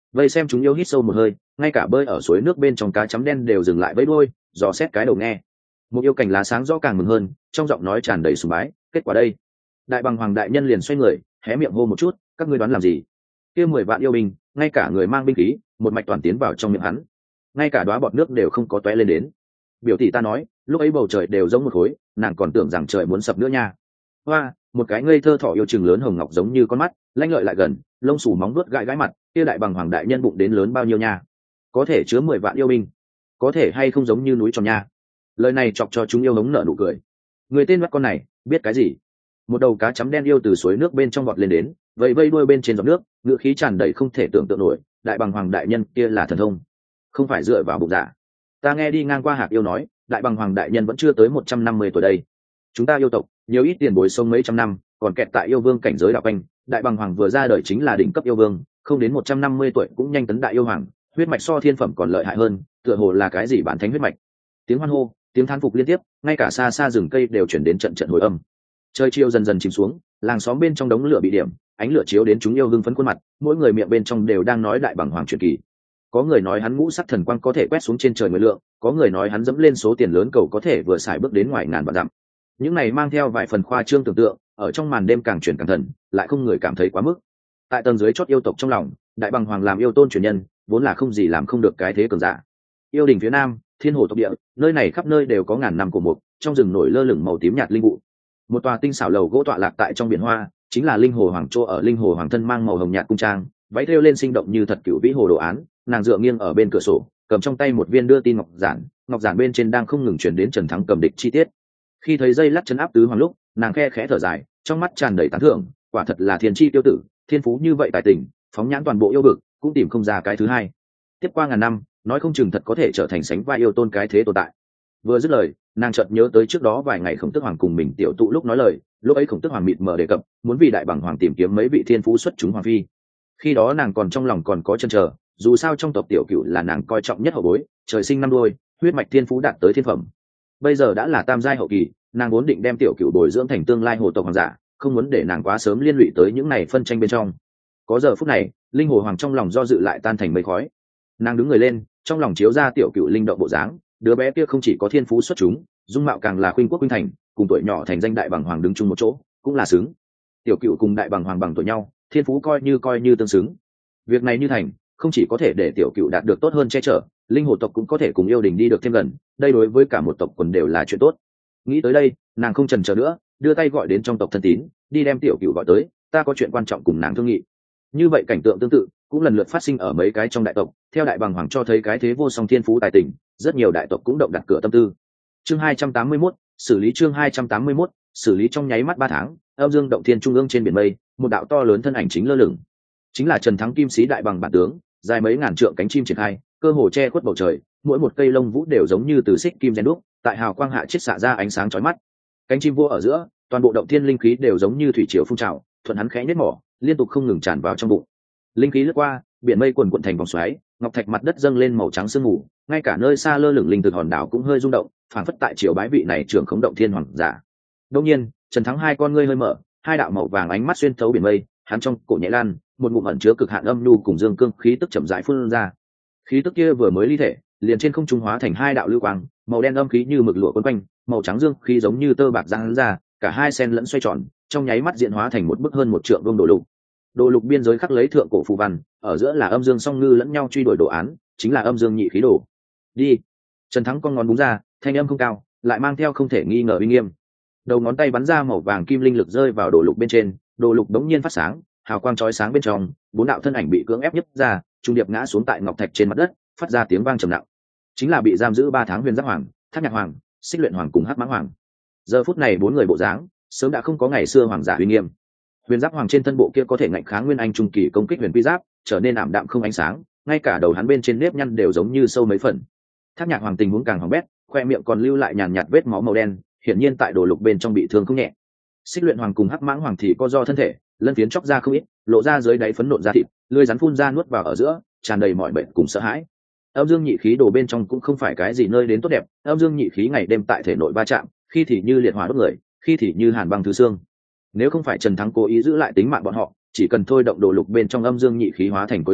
Vây xem chúng yêu hít sâu một hơi, ngay cả bơi ở suối nước bên trong cá chấm đen đều dừng lại vẫy đuôi, dò xét cái đầu nghe. Một yêu cành lá sáng rõ càng mừng hơn, trong giọng nói tràn đầy sùng bái. Kết quả đây? Đại bằng hoàng đại nhân liền xoay người, hé miệng hô một chút, các ngươi đoán làm gì? Kia mười vạn yêu binh, ngay cả người mang binh khí, một mạch toàn tiến vào trong miệng hắn, ngay cả đóa bọt nước đều không có tóe lên đến. Biểu tỷ ta nói, lúc ấy bầu trời đều giống một khối, nàng còn tưởng rằng trời muốn sập nữa nha. Hoa, một cái ngây thơ thỏ yêu chừng lớn hồng ngọc giống như con mắt, lanh lợi lại gần, lông xù móng vuốt gãi gãi mặt, kia đại bằng hoàng đại nhân bụng đến lớn bao nhiêu nha? Có thể chứa mười vạn yêu binh, có thể hay không giống như núi tròn nha? Lời này chọc cho chúng yêu hống nở nụ cười. Người tên mắt con này, biết cái gì? Một đầu cá chấm đen yêu từ suối nước bên trong vọt lên đến, vẫy vây đuôi bên trên giọt nước, ngựa khí tràn đầy không thể tưởng tượng nổi. Đại bằng hoàng đại nhân kia là thần thông, không phải dựa vào bụng dạ. Ta nghe đi ngang qua hạc yêu nói, đại bằng hoàng đại nhân vẫn chưa tới một trăm năm mươi tuổi đây. Chúng ta yêu tộc nhiều ít tiền bối sống mấy trăm năm, còn kẹt tại yêu vương cảnh giới đạo quanh. Đại bằng hoàng vừa ra đời chính là đỉnh cấp yêu vương, không đến một trăm năm mươi tuổi cũng nhanh tấn đại yêu hoàng, huyết mạch so thiên phẩm còn lợi hại hơn, tựa hồ là cái gì bản thánh huyết mạch. Tiếng hoan hô, tiếng thán phục liên tiếp, ngay cả xa xa rừng cây đều chuyển đến trận trận hồi âm. Trời chiều dần dần chìm xuống, làng xóm bên trong đống lửa bị điểm, ánh lửa chiếu đến chúng yêu hưng phấn khuôn mặt, mỗi người miệng bên trong đều đang nói đại bằng hoàng truyền kỳ. Có người nói hắn ngũ sắc thần quang có thể quét xuống trên trời mười lượng, có người nói hắn dẫm lên số tiền lớn cầu có thể vừa xài bước đến ngoài ngàn vạn dặm. Những này mang theo vài phần khoa trương tưởng tượng, ở trong màn đêm càng chuyển càng thần, lại không người cảm thấy quá mức. Tại tầng dưới chót yêu tộc trong lòng, đại bằng hoàng làm yêu tôn truyền nhân, vốn là không gì làm không được cái thế cường giả. Yêu đình phía nam, thiên hồ tộc địa, nơi này khắp nơi đều có ngàn năm cổ mục, trong rừng nổi lơ lửng màu tím nhạt linh vụ. Một tòa tinh xảo lầu gỗ tọa lạc tại trong biển hoa, chính là linh hồ hoàng chỗ ở. Linh hồ hoàng thân mang màu hồng nhạt cung trang, váy thêu lên sinh động như thật cửu vĩ hồ đồ án, nàng dựa nghiêng ở bên cửa sổ, cầm trong tay một viên đưa tin ngọc giản, ngọc giản bên trên đang không ngừng truyền đến Trần Thắng cầm địch chi tiết. Khi thấy dây lắc chấn áp tứ hoàng lúc, nàng khe khẽ thở dài, trong mắt tràn đầy tán thưởng, quả thật là thiên chi tiêu tử, thiên phú như vậy tài tình, phóng nhãn toàn bộ yêu vực, cũng tìm không ra cái thứ hai. Tiếp qua ngàn năm, nói không chừng thật có thể trở thành sánh vai yêu tôn cái thế tồn tại. Vừa dứt lời, nàng chợt nhớ tới trước đó vài ngày Khổng Tước Hoàng cùng mình tiểu tụ lúc nói lời, lúc ấy Khổng Tước Hoàng mịt mờ đề cập, muốn vì đại bằng hoàng tìm kiếm mấy vị thiên phú xuất chúng hoàng phi. Khi đó nàng còn trong lòng còn có chân chờ, dù sao trong tộc tiểu cửu là nàng coi trọng nhất hậu bối, trời sinh năm đôi, huyết mạch thiên phú đạt tới thiên phẩm. Bây giờ đã là tam giai hậu kỳ, nàng vốn định đem tiểu cửu bồi dưỡng thành tương lai hồ tộc hoàng giả, không muốn để nàng quá sớm liên lụy tới những này phân tranh bên trong. Có giờ phút này, linh hồ hoàng trong lòng do dự lại tan thành mây khói. Nàng đứng người lên, trong lòng chiếu ra tiểu cửu linh động bộ dáng, đứa bé kia không chỉ có thiên phú xuất chúng, dung mạo càng là khuynh quốc khuynh thành, cùng tuổi nhỏ thành danh đại bằng hoàng đứng chung một chỗ, cũng là xứng. Tiểu cửu cùng đại bằng hoàng bằng tuổi nhau, thiên phú coi như coi như tương xứng. Việc này như thành, không chỉ có thể để tiểu cửu đạt được tốt hơn che chở, linh hồ tộc cũng có thể cùng yêu đình đi được thêm gần, đây đối với cả một tộc quần đều là chuyện tốt. Nghĩ tới đây, nàng không chần chờ nữa, đưa tay gọi đến trong tộc thân tín, đi đem tiểu cửu gọi tới, ta có chuyện quan trọng cùng nàng thương nghị. Như vậy cảnh tượng tương tự cũng lần lượt phát sinh ở mấy cái trong đại tộc, theo đại bằng hoàng cho thấy cái thế vô song thiên phú tài tình, rất nhiều đại tộc cũng động đặt cửa tâm tư. Chương hai trăm tám mươi mốt, xử lý chương hai trăm tám mươi mốt, xử lý trong nháy mắt ba tháng, Âm Dương động thiên trung ương trên biển mây, một đạo to lớn thân ảnh chính lơ lửng. Chính là Trần Thắng kim sĩ đại bằng bản tướng, dài mấy ngàn trượng cánh chim triển khai, cơ hồ che khuất bầu trời, mỗi một cây lông vũ đều giống như từ xích kim rèn đúc, tại hào quang hạ chiết xạ ra ánh sáng chói mắt. Cánh chim vua ở giữa, toàn bộ động thiên linh khí đều giống như thủy triều phun trào, thuận hắn khẽ nhếch mỏ, liên tục không ngừng tràn vào trong bụng. Linh khí lướt qua, biển mây cuồn cuộn thành vòng xoáy, ngọc thạch mặt đất dâng lên màu trắng sương mù, ngay cả nơi xa lơ lửng linh thực hòn đảo cũng hơi rung động, phảng phất tại triều bái vị này trưởng khống động thiên hoàng giả. Đương nhiên, Trần Thắng hai con ngươi hơi mở, hai đạo màu vàng ánh mắt xuyên thấu biển mây, hắn trong cổ nhẹ lan, một ngụm ẩn chứa cực hạn âm nhu cùng dương cương khí tức chậm rãi phun ra. Khí tức kia vừa mới ly thể, liền trên không trung hóa thành hai đạo lưu quang, màu đen âm khí như mực lụa quấn quanh, màu trắng dương khí giống như tơ bạc giăng ra, cả hai xen lẫn xoay tròn, trong nháy mắt diễn hóa thành một bức hơn một trượng vuông đồ lục. Đồ lục biên giới khắc lấy thượng cổ phù văn, ở giữa là âm dương song ngư lẫn nhau truy đuổi đồ án, chính là âm dương nhị khí đồ. Đi. Trần Thắng con ngón búng ra, thanh âm không cao, lại mang theo không thể nghi ngờ uy nghiêm. Đầu ngón tay bắn ra màu vàng kim linh lực rơi vào đồ lục bên trên, đồ lục đống nhiên phát sáng, hào quang chói sáng bên trong, bốn đạo thân ảnh bị cưỡng ép nhấc ra, trung điệp ngã xuống tại ngọc thạch trên mặt đất, phát ra tiếng vang trầm nặng. Chính là bị giam giữ ba tháng Huyền Giáp Hoàng, Thác Nhạc Hoàng, Xích Luyện Hoàng cùng Hắc Mã Hoàng. Giờ phút này bốn người bộ dáng, sớm đã không có ngày xưa hoàng giả uy nghiêm. Huyền Giáp Hoàng trên thân bộ kia có thể ngạnh kháng nguyên anh trung kỳ công kích huyền quy giáp, trở nên ảm đạm không ánh sáng, ngay cả đầu hắn bên trên nếp nhăn đều giống như sâu mấy phần. Thác Nhạc Hoàng tình huống càng hỏng bét, khoe miệng còn lưu lại nhàn nhạt vết máu màu đen, hiển nhiên tại đồ lục bên trong bị thương không nhẹ. Xích Luyện Hoàng cùng Hắc Mã Hoàng thì co do thân thể, lân phiến chóc ra không ít, lộ ra dưới đáy phấn nộn da thịt, lưỡi rắn phun ra nuốt vào ở giữa, tràn đầy mọi bệnh cùng sợ hãi. Âm dương nhị khí đồ bên trong cũng không phải cái gì nơi đến tốt đẹp, âm dương nhị khí ngày đêm tại thể nội va chạm, khi thì như liệt hỏa đốt người, khi thì như hàn băng thứ xương. Nếu không phải Trần Thắng cố ý giữ lại tính mạng bọn họ, chỉ cần thôi động đồ lục bên trong âm dương nhị khí hóa thành cối xay,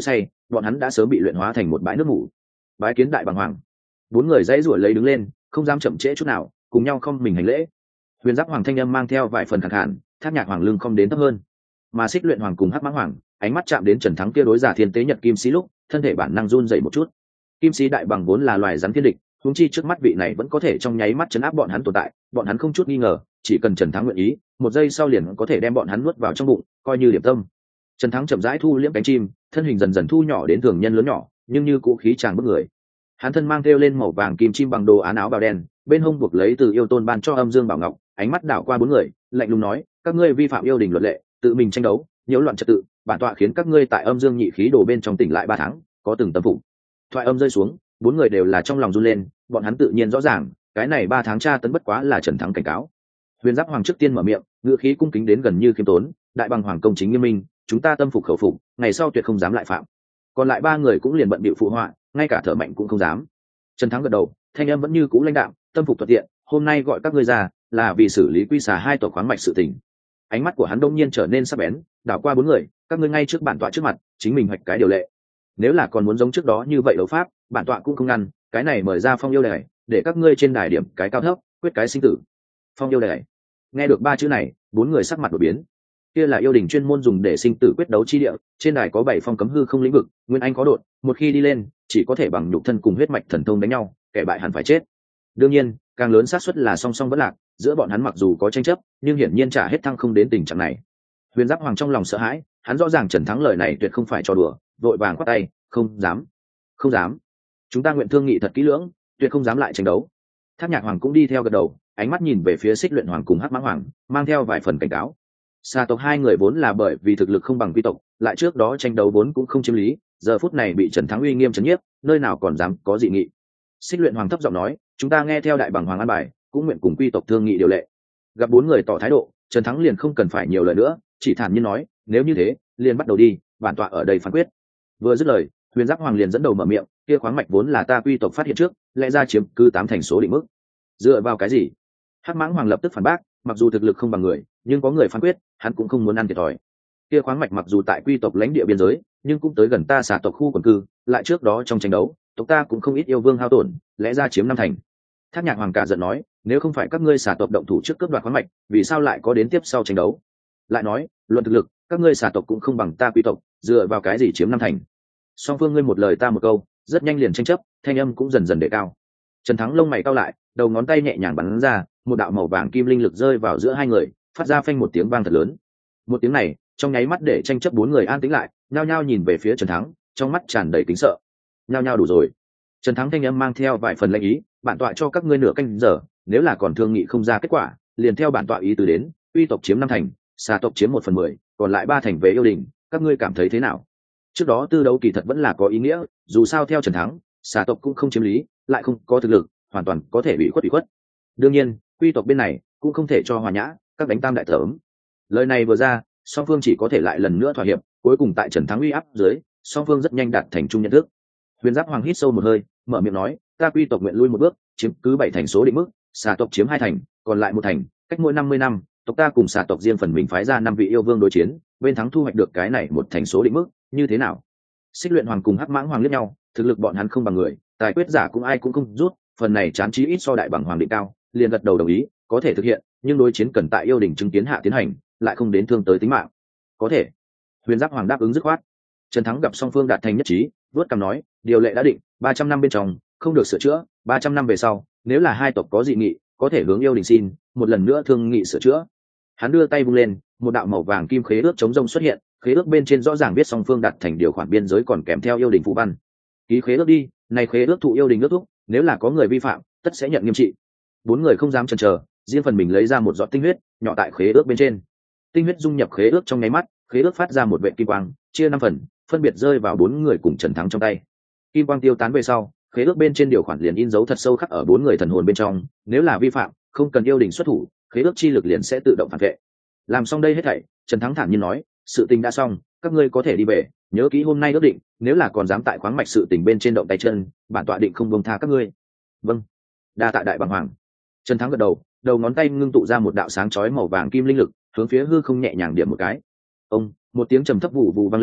bọn hắn đã sớm bị luyện hóa thành một bãi nước mủ. Bái kiến đại bằng hoàng. Bốn người dãy ruổi lấy đứng lên, không dám chậm trễ chút nào, cùng nhau không mình hành lễ. Huyền Giáp Hoàng thanh âm mang theo vài phần khàn khàn, Thác Nhạc Hoàng lưng không đến thấp hơn, mà Xích Luyện Hoàng cùng Hắc Mã Hoàng ánh mắt chạm đến Trần Thắng kia đối giả thiên tế nhật kim sĩ lúc, thân thể bản năng run dậy một chút. Kim sĩ đại bằng vốn là loài rắn thiên địch, huống chi trước mắt vị này vẫn có thể trong nháy mắt chấn áp bọn hắn tồn tại, bọn hắn không chút nghi ngờ, chỉ cần Trần Thắng nguyện ý, một giây sau liền có thể đem bọn hắn nuốt vào trong bụng, coi như điểm tâm. Trần Thắng chậm rãi thu liễm cánh chim, thân hình dần dần thu nhỏ đến thường nhân lớn nhỏ, nhưng như cũ khí tràn bức người. Hắn thân mang theo lên màu vàng kim chim bằng đồ án áo bào đen, bên hông buộc lấy từ yêu tôn ban cho âm dương bảo ngọc, ánh mắt đảo qua bốn người, lạnh lùng nói: các ngươi vi phạm yêu đình luật lệ, tự mình tranh đấu, nhiễu loạn trật tự, bản tọa khiến các ngươi tại âm dương nhị khí đồ bên trong tỉnh lại ba tháng, có từng tâm phục. Thoại âm rơi xuống, bốn người đều là trong lòng run lên, bọn hắn tự nhiên rõ ràng, cái này ba tháng tra tấn bất quá là Trần Thắng cảnh cáo. Huyền Giáp Hoàng trước tiên mở miệng, ngữ khí cung kính đến gần như khiêm tốn: đại bằng hoàng công chính nghiêm minh, chúng ta tâm phục khẩu phục, ngày sau tuyệt không dám lại phạm. Còn lại ba người cũng liền bận bịu phụ họa, ngay cả thở mạnh cũng không dám. Trần Thắng gật đầu, thanh âm vẫn như cũ lãnh đạm, tâm phục thuận tiện, hôm nay gọi các ngươi ra là vì xử lý quy xà hai tộc khoáng mạch sự tình. Ánh mắt của hắn đông nhiên trở nên sắc bén, đảo qua bốn người, các ngươi ngay trước bản tọa trước mặt, chính mình hoạch cái điều lệ. Nếu là còn muốn giống trước đó như vậy đấu pháp, bản tọa cũng không ngăn, cái này mời ra phong yêu đài, để các ngươi trên đài điểm cái cao thấp, quyết cái sinh tử. Phong yêu đài. Nghe được ba chữ này, bốn người sắc mặt đổi biến. Kia là yêu đình chuyên môn dùng để sinh tử quyết đấu chi địa, trên đài có bảy phong cấm hư không lĩnh vực, nguyên anh có đột, một khi đi lên, chỉ có thể bằng nhục thân cùng huyết mạch thần thông đánh nhau, kẻ bại hẳn phải chết. Đương nhiên, càng lớn xác suất là song song vẫn lạc, giữa bọn hắn mặc dù có tranh chấp, nhưng hiển nhiên trả hết thăng không đến tình trạng này. Huyền Giáp Hoàng trong lòng sợ hãi, hắn rõ ràng Trần Thắng lời này tuyệt không phải trò đùa, vội vàng quát tay: không dám, không dám, chúng ta nguyện thương nghị thật kỹ lưỡng, tuyệt không dám lại tranh đấu. Thác Nhạc Hoàng cũng đi theo gật đầu, ánh mắt nhìn về phía Xích Luyện Hoàng cùng Hắc Mã Hoàng, mang theo vài phần cảnh cáo. Xà tộc hai người vốn là bởi vì thực lực không bằng quy tộc, lại trước đó tranh đấu vốn cũng không chiếm lý, giờ phút này bị Trần Thắng uy nghiêm trấn nhiếp, nơi nào còn dám có dị nghị. Xích Luyện Hoàng thấp giọng nói: chúng ta nghe theo đại bằng hoàng an bài, cũng nguyện cùng quy tộc thương nghị điều lệ. Gặp bốn người tỏ thái độ, Trần Thắng liền không cần phải nhiều lời nữa, chỉ thản nhiên nói: nếu như thế, liền bắt đầu đi, bản tọa ở đây phán quyết. Vừa dứt lời, Huyền Giáp Hoàng liền dẫn đầu mở miệng: kia khoáng mạch vốn là ta quy tộc phát hiện trước, lẽ ra chiếm cứ tám thành số định mức. Dựa vào cái gì? Hắc Mãng Hoàng lập tức phản bác: mặc dù thực lực không bằng người, nhưng có người phán quyết, hắn cũng không muốn ăn thiệt thòi. Kia khoáng mạch mặc dù tại quy tộc lãnh địa biên giới, nhưng cũng tới gần ta xà tộc khu quần cư, lại trước đó trong tranh đấu, tộc ta cũng không ít yêu vương hao tổn, lẽ ra chiếm năm thành. Thác Nhạc Hoàng cả giận nói: nếu không phải các ngươi xà tộc động thủ trước cướp đoạt khoáng mạch, vì sao lại có đến tiếp sau tranh đấu? Lại nói, luận thực lực, các ngươi xà tộc cũng không bằng ta quy tộc, dựa vào cái gì chiếm năm thành? Song phương ngươi một lời ta một câu, rất nhanh liền tranh chấp, thanh âm cũng dần dần đề cao. Trần Thắng lông mày cau lại, đầu ngón tay nhẹ nhàng bắn ra, một đạo màu vàng kim linh lực rơi vào giữa hai người, phát ra phanh một tiếng vang thật lớn. Một tiếng này, trong nháy mắt để tranh chấp bốn người an tĩnh lại, nhao nhao nhìn về phía Trần Thắng, trong mắt tràn đầy kính sợ. Nhao nhao đủ rồi. Trần Thắng thanh âm mang theo vài phần lệnh ý: bản tọa cho các ngươi nửa canh giờ, nếu là còn thương nghị không ra kết quả, liền theo bản tọa ý tứ đến, uy tộc chiếm năm thành, xà tộc chiếm một phần mười, còn lại ba thành về yêu đình, các ngươi cảm thấy thế nào? Trước đó tư đấu kỳ thật vẫn là có ý nghĩa, dù sao theo Trần Thắng, xà tộc cũng không chiếm lý, lại không có thực lực, hoàn toàn có thể bị khuất bị khuất. Đương nhiên, quy tộc bên này cũng không thể cho hòa nhã, các đánh tam đại thởm. Lời này vừa ra, song phương chỉ có thể lại lần nữa thỏa hiệp, cuối cùng tại Trần Thắng uy áp dưới, song phương rất nhanh đạt thành chung nhận thức. Huyền Giáp Hoàng hít sâu một hơi, mở miệng nói: ta quy tộc nguyện lui một bước, chiếm cứ bảy thành số định mức, xà tộc chiếm hai thành, còn lại một thành, cách mỗi năm mươi năm, tộc ta cùng xà tộc riêng phần mình phái ra năm vị yêu vương đối chiến, bên thắng thu hoạch được cái này một thành số định mức, như thế nào? Xích Luyện Hoàng cùng Hắc Mãng Hoàng liếc nhau, thực lực bọn hắn không bằng người, tài quyết giả cũng ai cũng không rút, phần này chán chí ít so đại bằng hoàng định cao, liền gật đầu đồng ý, có thể thực hiện, nhưng đối chiến cần tại yêu đình chứng kiến hạ tiến hành, lại không đến thương tới tính mạng. Có thể. Huyền Giáp Hoàng đáp ứng dứt khoát. Trần Thắng gặp song phương đạt thành nhất trí, vuốt cằm nói: điều lệ đã định, ba trăm năm bên trong không được sửa chữa, ba trăm năm về sau, nếu là hai tộc có dị nghị, có thể hướng yêu đình xin, một lần nữa thương nghị sửa chữa. Hắn đưa tay vung lên, một đạo màu vàng kim khế ước chống rông xuất hiện, khế ước bên trên rõ ràng viết song phương đạt thành điều khoản biên giới còn kèm theo yêu đình phù văn. Ký khế ước đi, này khế ước thụ yêu đình ước thúc, nếu là có người vi phạm, tất sẽ nhận nghiêm trị. Bốn người không dám chần chờ, riêng phần mình lấy ra một giọt tinh huyết, nhỏ tại khế ước bên trên. Tinh huyết dung nhập khế ước trong nháy mắt, khế ước phát ra một vệt kim quang, chia năm phần, phân biệt rơi vào bốn người cùng Trần Thắng trong tay. Kim quang tiêu tán về sau, khế ước bên trên điều khoản liền in dấu thật sâu khắc ở bốn người thần hồn bên trong, nếu là vi phạm, không cần yêu đình xuất thủ, khế ước chi lực liền sẽ tự động phản vệ. Làm xong đây hết thảy, Trần Thắng thản nhiên nói: sự tình đã xong, các ngươi có thể đi về, nhớ kỹ hôm nay ước định, nếu là còn dám tại khoáng mạch sự tình bên trên động tay chân, bản tọa định không buông tha các ngươi. Vâng. Đa tạ đại bằng hoàng. Trần Thắng gật đầu, đầu ngón tay ngưng tụ ra một đạo sáng chói màu vàng kim linh lực, hướng phía hư không nhẹ nhàng điểm một cái. Ông, một tiếng trầm thấp vụ vụ vang lên,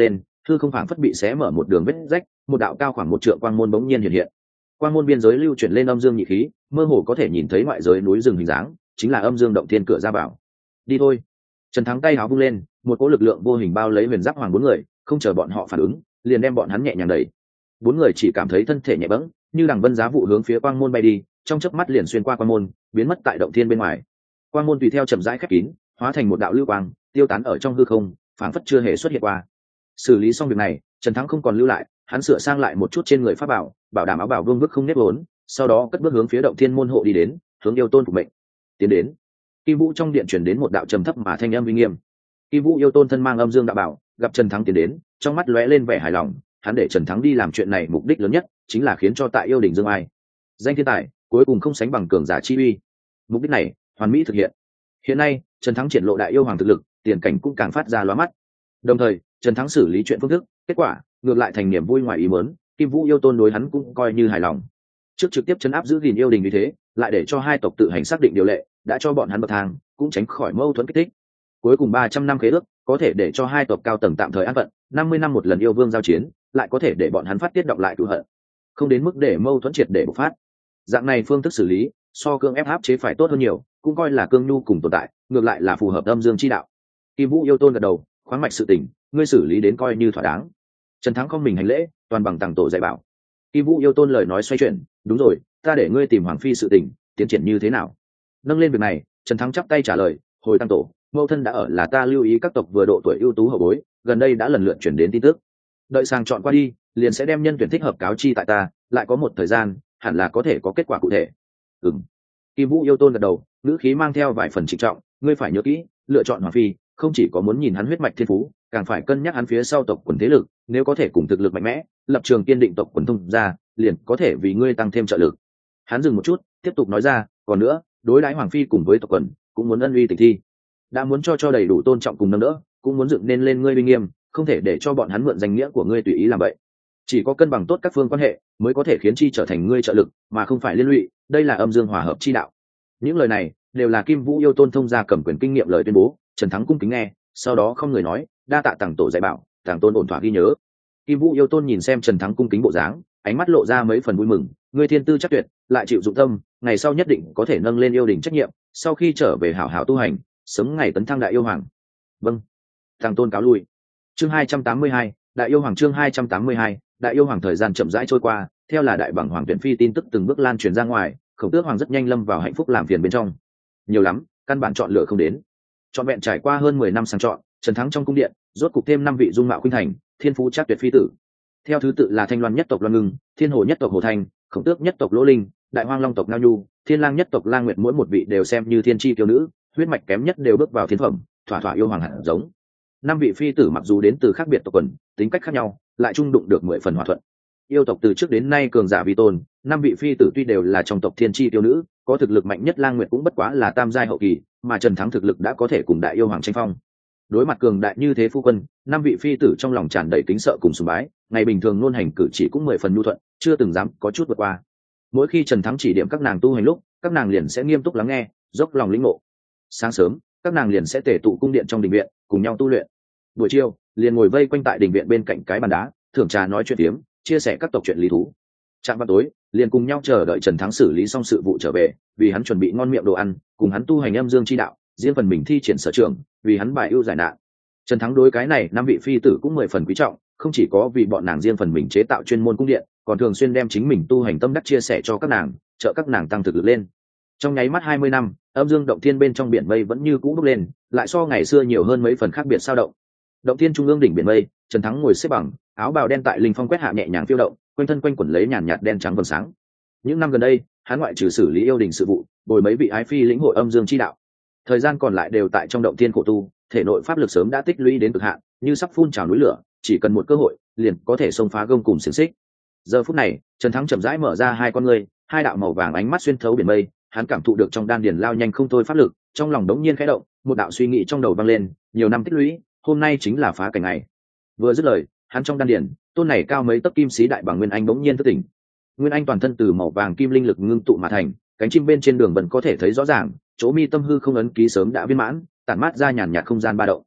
thư không phảng phất bị xé mở một đường vết rách, một đạo cao khoảng một trượng quang môn bỗng nhiên hiện hiện. Quang môn biên giới lưu chuyển lên âm dương nhị khí, mơ hồ có thể nhìn thấy ngoại giới núi rừng hình dáng, chính là âm dương động thiên cửa ra vào. Đi thôi. Trần Thắng tay háo vung lên, một cỗ lực lượng vô hình bao lấy huyền giáp hoàng bốn người, không chờ bọn họ phản ứng, liền đem bọn hắn nhẹ nhàng đẩy. Bốn người chỉ cảm thấy thân thể nhẹ bẫng, như đằng vân giá vụ hướng phía quang môn bay đi, trong chớp mắt liền xuyên qua quang môn, biến mất tại động thiên bên ngoài. Quang môn tùy theo chậm rãi khép kín, hóa thành một đạo lưu quang, tiêu tán ở trong hư không, phảng phất chưa hề xuất hiện qua. Xử lý xong việc này, Trần Thắng không còn lưu lại, hắn sửa sang lại một chút trên người pháp bảo, bảo đảm áo bảo vương vức không nếp vốn, sau đó cất bước hướng phía động thiên môn hộ đi đến, hướng yêu tôn phục mệnh. Tiến đến. Kim Vũ trong điện truyền đến một đạo trầm thấp mà thanh âm uy nghiêm. Kim Vũ yêu tôn thân mang âm dương đạo bảo, gặp Trần Thắng tiến đến, trong mắt lóe lên vẻ hài lòng, hắn để Trần Thắng đi làm chuyện này mục đích lớn nhất chính là khiến cho tại yêu đỉnh dương ai danh thiên tài cuối cùng không sánh bằng cường giả chi uy. Mục đích này hoàn mỹ thực hiện. Hiện nay Trần Thắng triển lộ đại yêu hoàng thực lực, tiền cảnh cũng càng phát ra lóa mắt. Đồng thời Trần Thắng xử lý chuyện phương thức, kết quả ngược lại thành niềm vui ngoài ý muốn, Kim Vũ yêu tôn đối hắn cũng coi như hài lòng. Trước trực tiếp chấn áp giữ gìn yêu đình như thế, lại để cho hai tộc tự hành xác định điều lệ, đã cho bọn hắn bậc thang, cũng tránh khỏi mâu thuẫn kích thích. Cuối cùng ba trăm năm khế ước, có thể để cho hai tộc cao tầng tạm thời an phận, năm mươi năm một lần yêu vương giao chiến, lại có thể để bọn hắn phát tiết động lại cửu hận, không đến mức để mâu thuẫn triệt để bộc phát. Dạng này phương thức xử lý, so cương ép áp chế phải tốt hơn nhiều, cũng coi là cương nhu cùng tồn tại, ngược lại là phù hợp âm dương chi đạo. Kim Vũ yêu tôn gật đầu, khoáng mạch sự tình, ngươi xử lý đến coi như thỏa đáng. Trần Thắng không mình hành lễ, toàn bằng tàng tổ dạy bảo. Kim Vũ yêu tôn lời nói xoay chuyển, đúng rồi, ta để ngươi tìm hoàng phi sự tình, tiến triển như thế nào? Nâng lên việc này, Trần Thắng chắp tay trả lời, hồi tăng tổ, mẫu thân đã ở là ta lưu ý các tộc vừa độ tuổi ưu tú hậu bối, gần đây đã lần lượt chuyển đến tin tức. Đợi sàng chọn qua đi, liền sẽ đem nhân tuyển thích hợp cáo chi tại ta, lại có một thời gian, hẳn là có thể có kết quả cụ thể. Ừm. Kim Vũ yêu tôn gật đầu, ngữ khí mang theo vài phần trịnh trọng, ngươi phải nhớ kỹ, lựa chọn hoàng phi, không chỉ có muốn nhìn hắn huyết mạch thiên phú, càng phải cân nhắc hắn phía sau tộc quần thế lực, nếu có thể cùng thực lực mạnh mẽ, lập trường kiên định tộc quần thông ra, liền có thể vì ngươi tăng thêm trợ lực. Hắn dừng một chút, tiếp tục nói ra, còn nữa, đối đãi hoàng phi cùng với tộc quần, cũng muốn ân uy tình thi, đã muốn cho cho đầy đủ tôn trọng cùng nâng đỡ, cũng muốn dựng nên lên ngươi uy nghiêm, không thể để cho bọn hắn mượn danh nghĩa của ngươi tùy ý làm vậy. Chỉ có cân bằng tốt các phương quan hệ, mới có thể khiến chi trở thành ngươi trợ lực, mà không phải liên lụy, đây là âm dương hòa hợp chi đạo. Những lời này đều là Kim Vũ yêu tôn thông gia cầm quyền kinh nghiệm lời tuyên bố. Trần Thắng cung kính nghe, sau đó không người nói, đa tạ tàng tổ dạy bảo, tàng tôn ổn thỏa ghi nhớ. Kim Vũ yêu tôn nhìn xem Trần Thắng cung kính bộ dáng, ánh mắt lộ ra mấy phần vui mừng, ngươi thiên tư chắc tuyệt, lại chịu dụng tâm, ngày sau nhất định có thể nâng lên yêu đình trách nhiệm, sau khi trở về hảo hảo tu hành, sớm ngày tấn thăng đại yêu hoàng. Vâng. Tàng tôn cáo lui. Chương hai trăm tám mươi hai, đại yêu hoàng. Chương hai trăm tám mươi hai, đại yêu hoàng. Thời gian chậm rãi trôi qua, theo là đại bằng hoàng tuyển phi tin tức từng bước lan truyền ra ngoài, Khổng Tước hoàng rất nhanh lâm vào hạnh phúc làm phiền bên trong. Nhiều lắm, căn bản chọn lựa không đến. Chọn vẹn trải qua hơn mười năm sàng chọn, Trần Thắng trong cung điện, rốt cục thêm năm vị dung mạo khuynh thành, thiên phú chắc tuyệt phi tử. Theo thứ tự là Thanh Loan nhất tộc Loan Ngưng, Thiên Hồ nhất tộc Hồ Thanh, Khổng Tước nhất tộc Lỗ Linh, Đại Hoang Long tộc Ngao Nhu, Thiên Lang nhất tộc Lang Nguyệt, mỗi một vị đều xem như thiên chi kiêu nữ, huyết mạch kém nhất đều bước vào thiên phẩm, thỏa thỏa yêu hoàng hạt giống. Năm vị phi tử mặc dù đến từ khác biệt tộc quần, tính cách khác nhau, lại chung đụng được mười phần hòa thuận. Yêu tộc từ trước đến nay cường giả vi tôn, năm vị phi tử tuy đều là trong tộc thiên chi tiêu nữ, có thực lực mạnh nhất Lang Nguyệt cũng bất quá là tam giai hậu kỳ, mà Trần Thắng thực lực đã có thể cùng đại yêu hoàng tranh phong. Đối mặt cường đại như thế phu quân, năm vị phi tử trong lòng tràn đầy kính sợ cùng sùng bái, ngày bình thường luôn hành cử chỉ cũng mười phần nhu thuận, chưa từng dám có chút vượt qua. Mỗi khi Trần Thắng chỉ điểm các nàng tu hành lúc, các nàng liền sẽ nghiêm túc lắng nghe, dốc lòng lĩnh ngộ. Sáng sớm, các nàng liền sẽ tề tụ cung điện trong đình viện, cùng nhau tu luyện. Buổi chiều, liền ngồi vây quanh tại đình viện bên cạnh cái bàn đá, thưởng trà nói chuyện tiếm, chia sẻ các tộc chuyện lý thú. Trạm vào tối, liền cùng nhau chờ đợi Trần Thắng xử lý xong sự vụ trở về, vì hắn chuẩn bị ngon miệng đồ ăn, cùng hắn tu hành âm dương chi đạo, riêng phần mình thi triển sở trường, vì hắn bài ưu giải nạn. Trần Thắng đối cái này năm vị phi tử cũng mười phần quý trọng, không chỉ có vì bọn nàng riêng phần mình chế tạo chuyên môn cung điện, còn thường xuyên đem chính mình tu hành tâm đắc chia sẻ cho các nàng, trợ các nàng tăng thực lực lên. Trong nháy mắt hai mươi năm, âm dương động thiên bên trong biển mây vẫn như cũ bốc lên, lại so ngày xưa nhiều hơn mấy phần khác biệt sao động. Động thiên trung ương đỉnh biển mây, Trần Thắng ngồi xếp bằng, áo bào đen tại linh phong quét hạ nhẹ nhàng phiêu động, quanh thân quanh quẩn lấy nhàn nhạt đen trắng vầng sáng. Những năm gần đây, hắn ngoại trừ xử lý yêu đình sự vụ, bồi mấy vị ái phi lĩnh hội âm dương chi đạo, thời gian còn lại đều tại trong động thiên khổ tu, thể nội pháp lực sớm đã tích lũy đến cực hạn, như sắp phun trào núi lửa, chỉ cần một cơ hội, liền có thể xông phá gông cùng xiềng xích. Giờ phút này, Trần Thắng chậm rãi mở ra hai con ngươi, hai đạo màu vàng ánh mắt xuyên thấu biển mây, hắn cảm thụ được trong đan điền lao nhanh không thôi pháp lực, trong lòng đống nhiên khẽ động, một đạo suy nghĩ trong đầu vang lên, nhiều năm tích lũy, hôm nay chính là phá cảnh ngày. Vừa dứt lời, hắn trong đan điền, tôn này cao mấy tấc kim sĩ đại bằng nguyên anh bỗng nhiên thức tỉnh. Nguyên anh toàn thân từ màu vàng kim linh lực ngưng tụ mà thành, cánh chim bên trên đường vẫn có thể thấy rõ ràng, chỗ mi tâm hư không ấn ký sớm đã viên mãn, tản mát ra nhàn nhạt không gian ba động.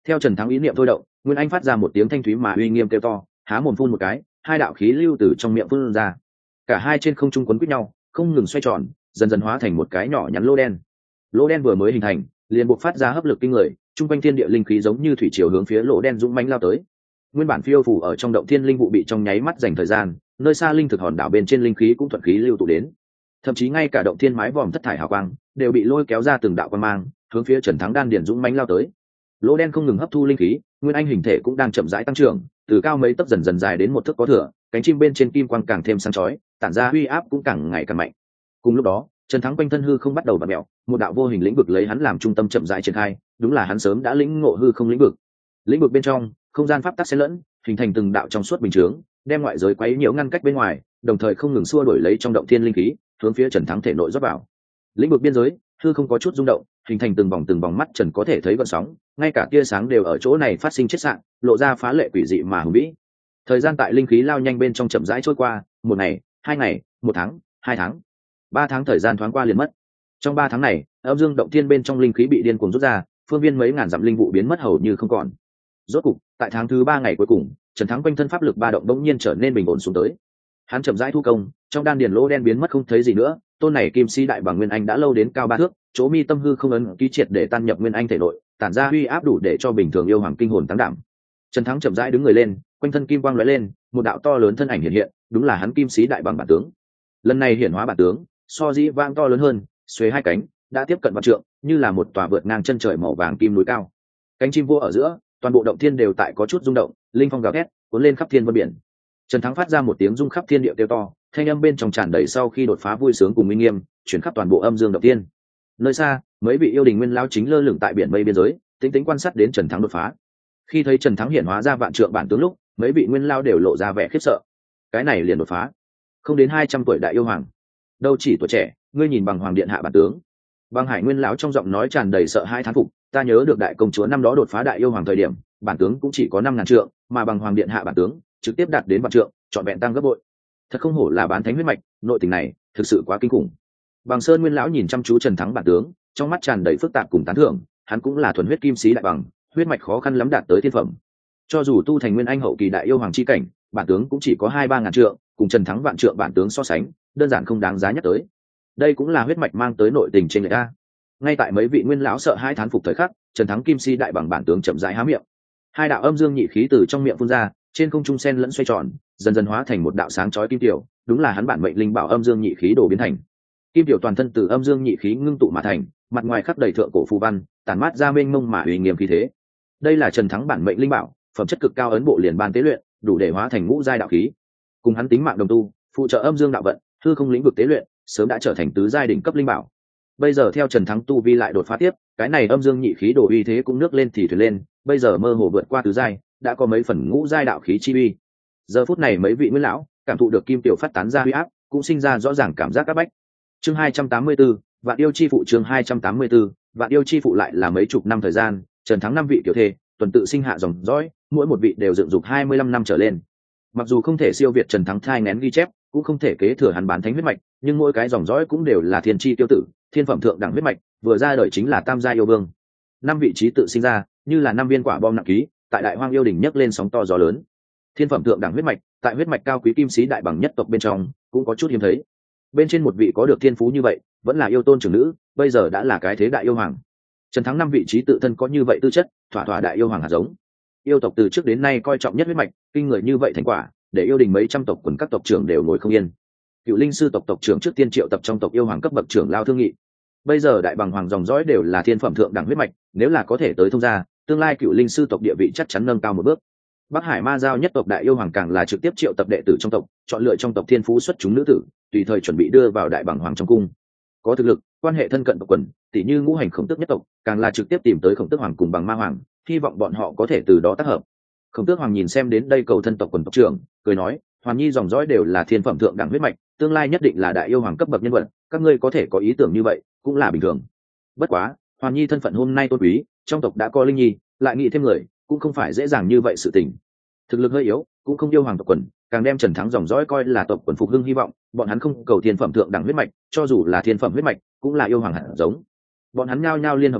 Theo Trần Thắng ý niệm thôi động, Nguyên Anh phát ra một tiếng thanh thúy mà uy nghiêm kêu to, há mồm phun một cái, hai đạo khí lưu từ trong miệng phun ra. Cả hai trên không trung quấn quýt nhau, không ngừng xoay tròn, dần dần hóa thành một cái nhỏ nhắn lỗ đen. Lỗ đen vừa mới hình thành, liền bộc phát ra hấp lực kinh người, trung quanh thiên địa linh khí giống như thủy triều hướng phía lỗ đen dũng mãnh lao tới. Nguyên bản phiêu phù ở trong động thiên linh vụ bị trong nháy mắt dành thời gian, nơi xa linh thực hòn đảo bên trên linh khí cũng thuận khí lưu tụ đến. Thậm chí ngay cả động thiên mái vòm thất thải hào quang đều bị lôi kéo ra từng đạo quang mang, hướng phía Trần Thắng đan điền dũng mãnh lao tới. Lỗ đen không ngừng hấp thu linh khí, Nguyên Anh hình thể cũng đang chậm rãi tăng trưởng, từ cao mấy tấc dần dần dài đến một thước có thừa, cánh chim bên trên kim quang càng thêm sáng chói, tản ra uy áp cũng càng ngày càng mạnh. Cùng lúc đó, Trần Thắng quanh thân hư không bắt đầu vặn mèo, một đạo vô hình lĩnh vực lấy hắn làm trung tâm chậm rãi triển khai, đúng là hắn sớm đã lĩnh ngộ hư không lĩnh vực. Lĩnh vực bên trong, không gian pháp tắc xen lẫn, hình thành từng đạo trong suốt bình chướng, đem ngoại giới quấy nhiễu ngăn cách bên ngoài, đồng thời không ngừng xua đuổi lấy trong động thiên linh khí, hướng phía Trần Thắng thể nội rót vào. Lĩnh vực biên giới, hư không có chút rung động, hình thành từng vòng từng vòng mắt Trần có thể thấy gợn sóng, ngay cả tia sáng đều ở chỗ này phát sinh chết sạn, lộ ra phá lệ quỷ dị mà hùng vĩ. Thời gian tại linh khí lao nhanh bên trong chậm rãi trôi qua, một ngày, hai ngày, một tháng, hai tháng, ba tháng, thời gian thoáng qua liền mất. Trong ba tháng này, âm dương động thiên bên trong linh khí bị điên cuồng rút ra, phương viên mấy ngàn dặm linh vụ biến mất hầu như không còn. Rốt cục, tại tháng thứ ba ngày cuối cùng, Trần Thắng quanh thân pháp lực ba động bỗng nhiên trở nên bình ổn xuống tới. Hắn chậm rãi thu công, trong đan điền lỗ đen biến mất không thấy gì nữa, tôn này kim si đại bằng Nguyên Anh đã lâu đến cao ba thước, chỗ mi tâm hư không ấn ký triệt để tan nhập Nguyên Anh thể nội, tản ra uy áp đủ để cho bình thường yêu hoàng kinh hồn tăng đảm. Trần Thắng chậm rãi đứng người lên, quanh thân kim quang lóe lên, một đạo to lớn thân ảnh hiện hiện, đúng là hắn kim sĩ đại bằng bản tướng. Lần này hiển hóa bản tướng, so dĩ vang to lớn hơn, xuề hai cánh, đã tiếp cận vạn trượng, như là một tòa vượt ngang chân trời màu vàng kim núi cao. Cánh chim vô ở giữa, toàn bộ động thiên đều tại có chút rung động, linh phong gào thét, cuốn lên khắp thiên vân biển. Trần Thắng phát ra một tiếng rung khắp thiên địa kêu to, thanh âm bên trong tràn đầy sau khi đột phá vui sướng cùng uy nghiêm, chuyển khắp toàn bộ âm dương động thiên. Nơi xa, mấy vị yêu đình nguyên lao chính lơ lửng tại biển mây biên giới, tính tính quan sát đến Trần Thắng đột phá. Khi thấy Trần Thắng hiển hóa ra vạn trượng bản tướng lúc, mấy vị nguyên lao đều lộ ra vẻ khiếp sợ. Cái này liền đột phá, không đến hai trăm tuổi đại yêu hoàng, đâu chỉ tuổi trẻ, ngươi nhìn bằng hoàng điện hạ bản tướng. Băng Hải nguyên lão trong giọng nói tràn đầy sợ hai thán phục, ta nhớ được đại công chúa năm đó đột phá đại yêu hoàng thời điểm, bản tướng cũng chỉ có năm ngàn trượng, mà bằng hoàng điện hạ bản tướng trực tiếp đạt đến vạn trượng, trọn vẹn tăng gấp bội. Thật không hổ là bán thánh huyết mạch, nội tình này thực sự quá kinh khủng. Bằng Sơn nguyên lão nhìn chăm chú Trần Thắng bản tướng, trong mắt tràn đầy phức tạp cùng tán thưởng, hắn cũng là thuần huyết kim sĩ đại bằng, huyết mạch khó khăn lắm đạt tới thiên phẩm. Cho dù tu thành nguyên anh hậu kỳ đại yêu hoàng chi cảnh, bản tướng cũng chỉ có hai ba ngàn trượng, cùng Trần Thắng vạn trượng bản tướng so sánh, đơn giản không đáng giá nhắc tới. Đây cũng là huyết mạch mang tới nội tình trên người ta. Ngay tại mấy vị nguyên lão sợ hai thán phục thời khắc, Trần Thắng kim si đại bằng bản tướng chậm rãi há miệng, hai đạo âm dương nhị khí từ trong miệng phun ra, trên không trung sen lẫn xoay tròn, dần dần hóa thành một đạo sáng chói kim tiểu, đúng là hắn bản mệnh linh bảo âm dương nhị khí đồ biến thành. Kim tiểu toàn thân từ âm dương nhị khí ngưng tụ mà thành, mặt ngoài khắc đầy thượng cổ phù văn, tản mát ra mênh mông mà uy nghiêm khí thế. Đây là Trần Thắng bản mệnh linh bảo, phẩm chất cực cao, ấn bộ liền ban tế luyện, đủ để hóa thành ngũ giai đạo khí. Cùng hắn tính mạng đồng tu, phụ trợ âm dương đạo vận, hư không lĩnh vực tế luyện, sớm đã trở thành tứ giai đỉnh cấp linh bảo. Bây giờ theo Trần Thắng tu vi lại đột phá tiếp, cái này âm dương nhị khí đồ uy thế cũng nước lên thì thuyền lên, bây giờ mơ hồ vượt qua tứ giai, đã có mấy phần ngũ giai đạo khí chi uy. Giờ phút này mấy vị nguyên lão cảm thụ được kim tiểu phát tán ra uy áp, cũng sinh ra rõ ràng cảm giác áp bách. Chương hai trăm tám mươi tư, Vạn yêu chi phụ. Chương hai trăm tám mươi tư, Vạn yêu chi phụ. Lại là mấy chục năm thời gian, Trần Thắng năm vị tiểu thê, tuần tự sinh hạ dòng dõi, mỗi một vị đều dựng dục hai mươi lăm năm trở lên. Mặc dù không thể siêu việt Trần Thắng thai nghén ghi chép, cũng không thể kế thừa hắn bán thánh huyết mạch, nhưng mỗi cái dòng dõi cũng đều là thiên chi tiêu tử, thiên phẩm thượng đẳng huyết mạch, vừa ra đời chính là tam gia yêu vương. Năm vị trí tự sinh ra, như là năm viên quả bom nặng ký, tại đại hoang yêu đỉnh nhấc lên sóng to gió lớn. Thiên phẩm thượng đẳng huyết mạch, tại huyết mạch cao quý kim sĩ đại bằng nhất tộc bên trong, cũng có chút hiếm thấy. Bên trên một vị có được thiên phú như vậy, vẫn là yêu tôn trưởng nữ, bây giờ đã là cái thế đại yêu hoàng. Trần Thắng năm vị trí tự thân có như vậy tư chất, thỏa thỏa đại yêu hoàng hạt giống. Yêu tộc từ trước đến nay coi trọng nhất huyết mạch, kinh người như vậy thành quả, để yêu đình mấy trăm tộc quần các tộc trưởng đều ngồi không yên. Cựu linh sư tộc tộc trưởng trước tiên triệu tập trong tộc yêu hoàng cấp bậc trưởng lao thương nghị. Bây giờ đại bằng hoàng dòng dõi đều là thiên phẩm thượng đẳng huyết mạch, nếu là có thể tới thông gia, tương lai cựu linh sư tộc địa vị chắc chắn nâng cao một bước. Bắc Hải Ma Giao nhất tộc đại yêu hoàng càng là trực tiếp triệu tập đệ tử trong tộc, chọn lựa trong tộc thiên phú xuất chúng nữ tử, tùy thời chuẩn bị đưa vào đại bằng hoàng trong cung. Có thực lực, quan hệ thân cận tộc quần, tỷ như ngũ hành khổng tước nhất tộc, càng là trực tiếp tìm tới khổng tước hoàng cùng bằng ma hoàng, hy vọng bọn họ có thể từ đó tác hợp. Khổng tước hoàng nhìn xem đến đây cầu thân tộc quần tộc trưởng, cười nói, Hoàn Nhi dòng dõi đều là thiên phẩm thượng đẳng huyết mạch, tương lai nhất định là đại yêu hoàng cấp bậc nhân vật, các ngươi có thể có ý tưởng như vậy, cũng là bình thường. Bất quá, Hoàn Nhi thân phận hôm nay tôn quý, trong tộc đã có linh nhi, lại nghĩ thêm người, cũng không phải dễ dàng như vậy sự tình. Thực lực hơi yếu, cũng không yêu hoàng tộc quần, càng đem Trần Thắng dòng dõi coi là tộc quần phục hưng hy vọng, bọn hắn không cầu thiên phẩm thượng đẳng huyết mạch, cho dù là thiên phẩm huyết mạch, cũng là yêu hoàng hạt giống. Bọn hắn nhao nhao liên hợp lại,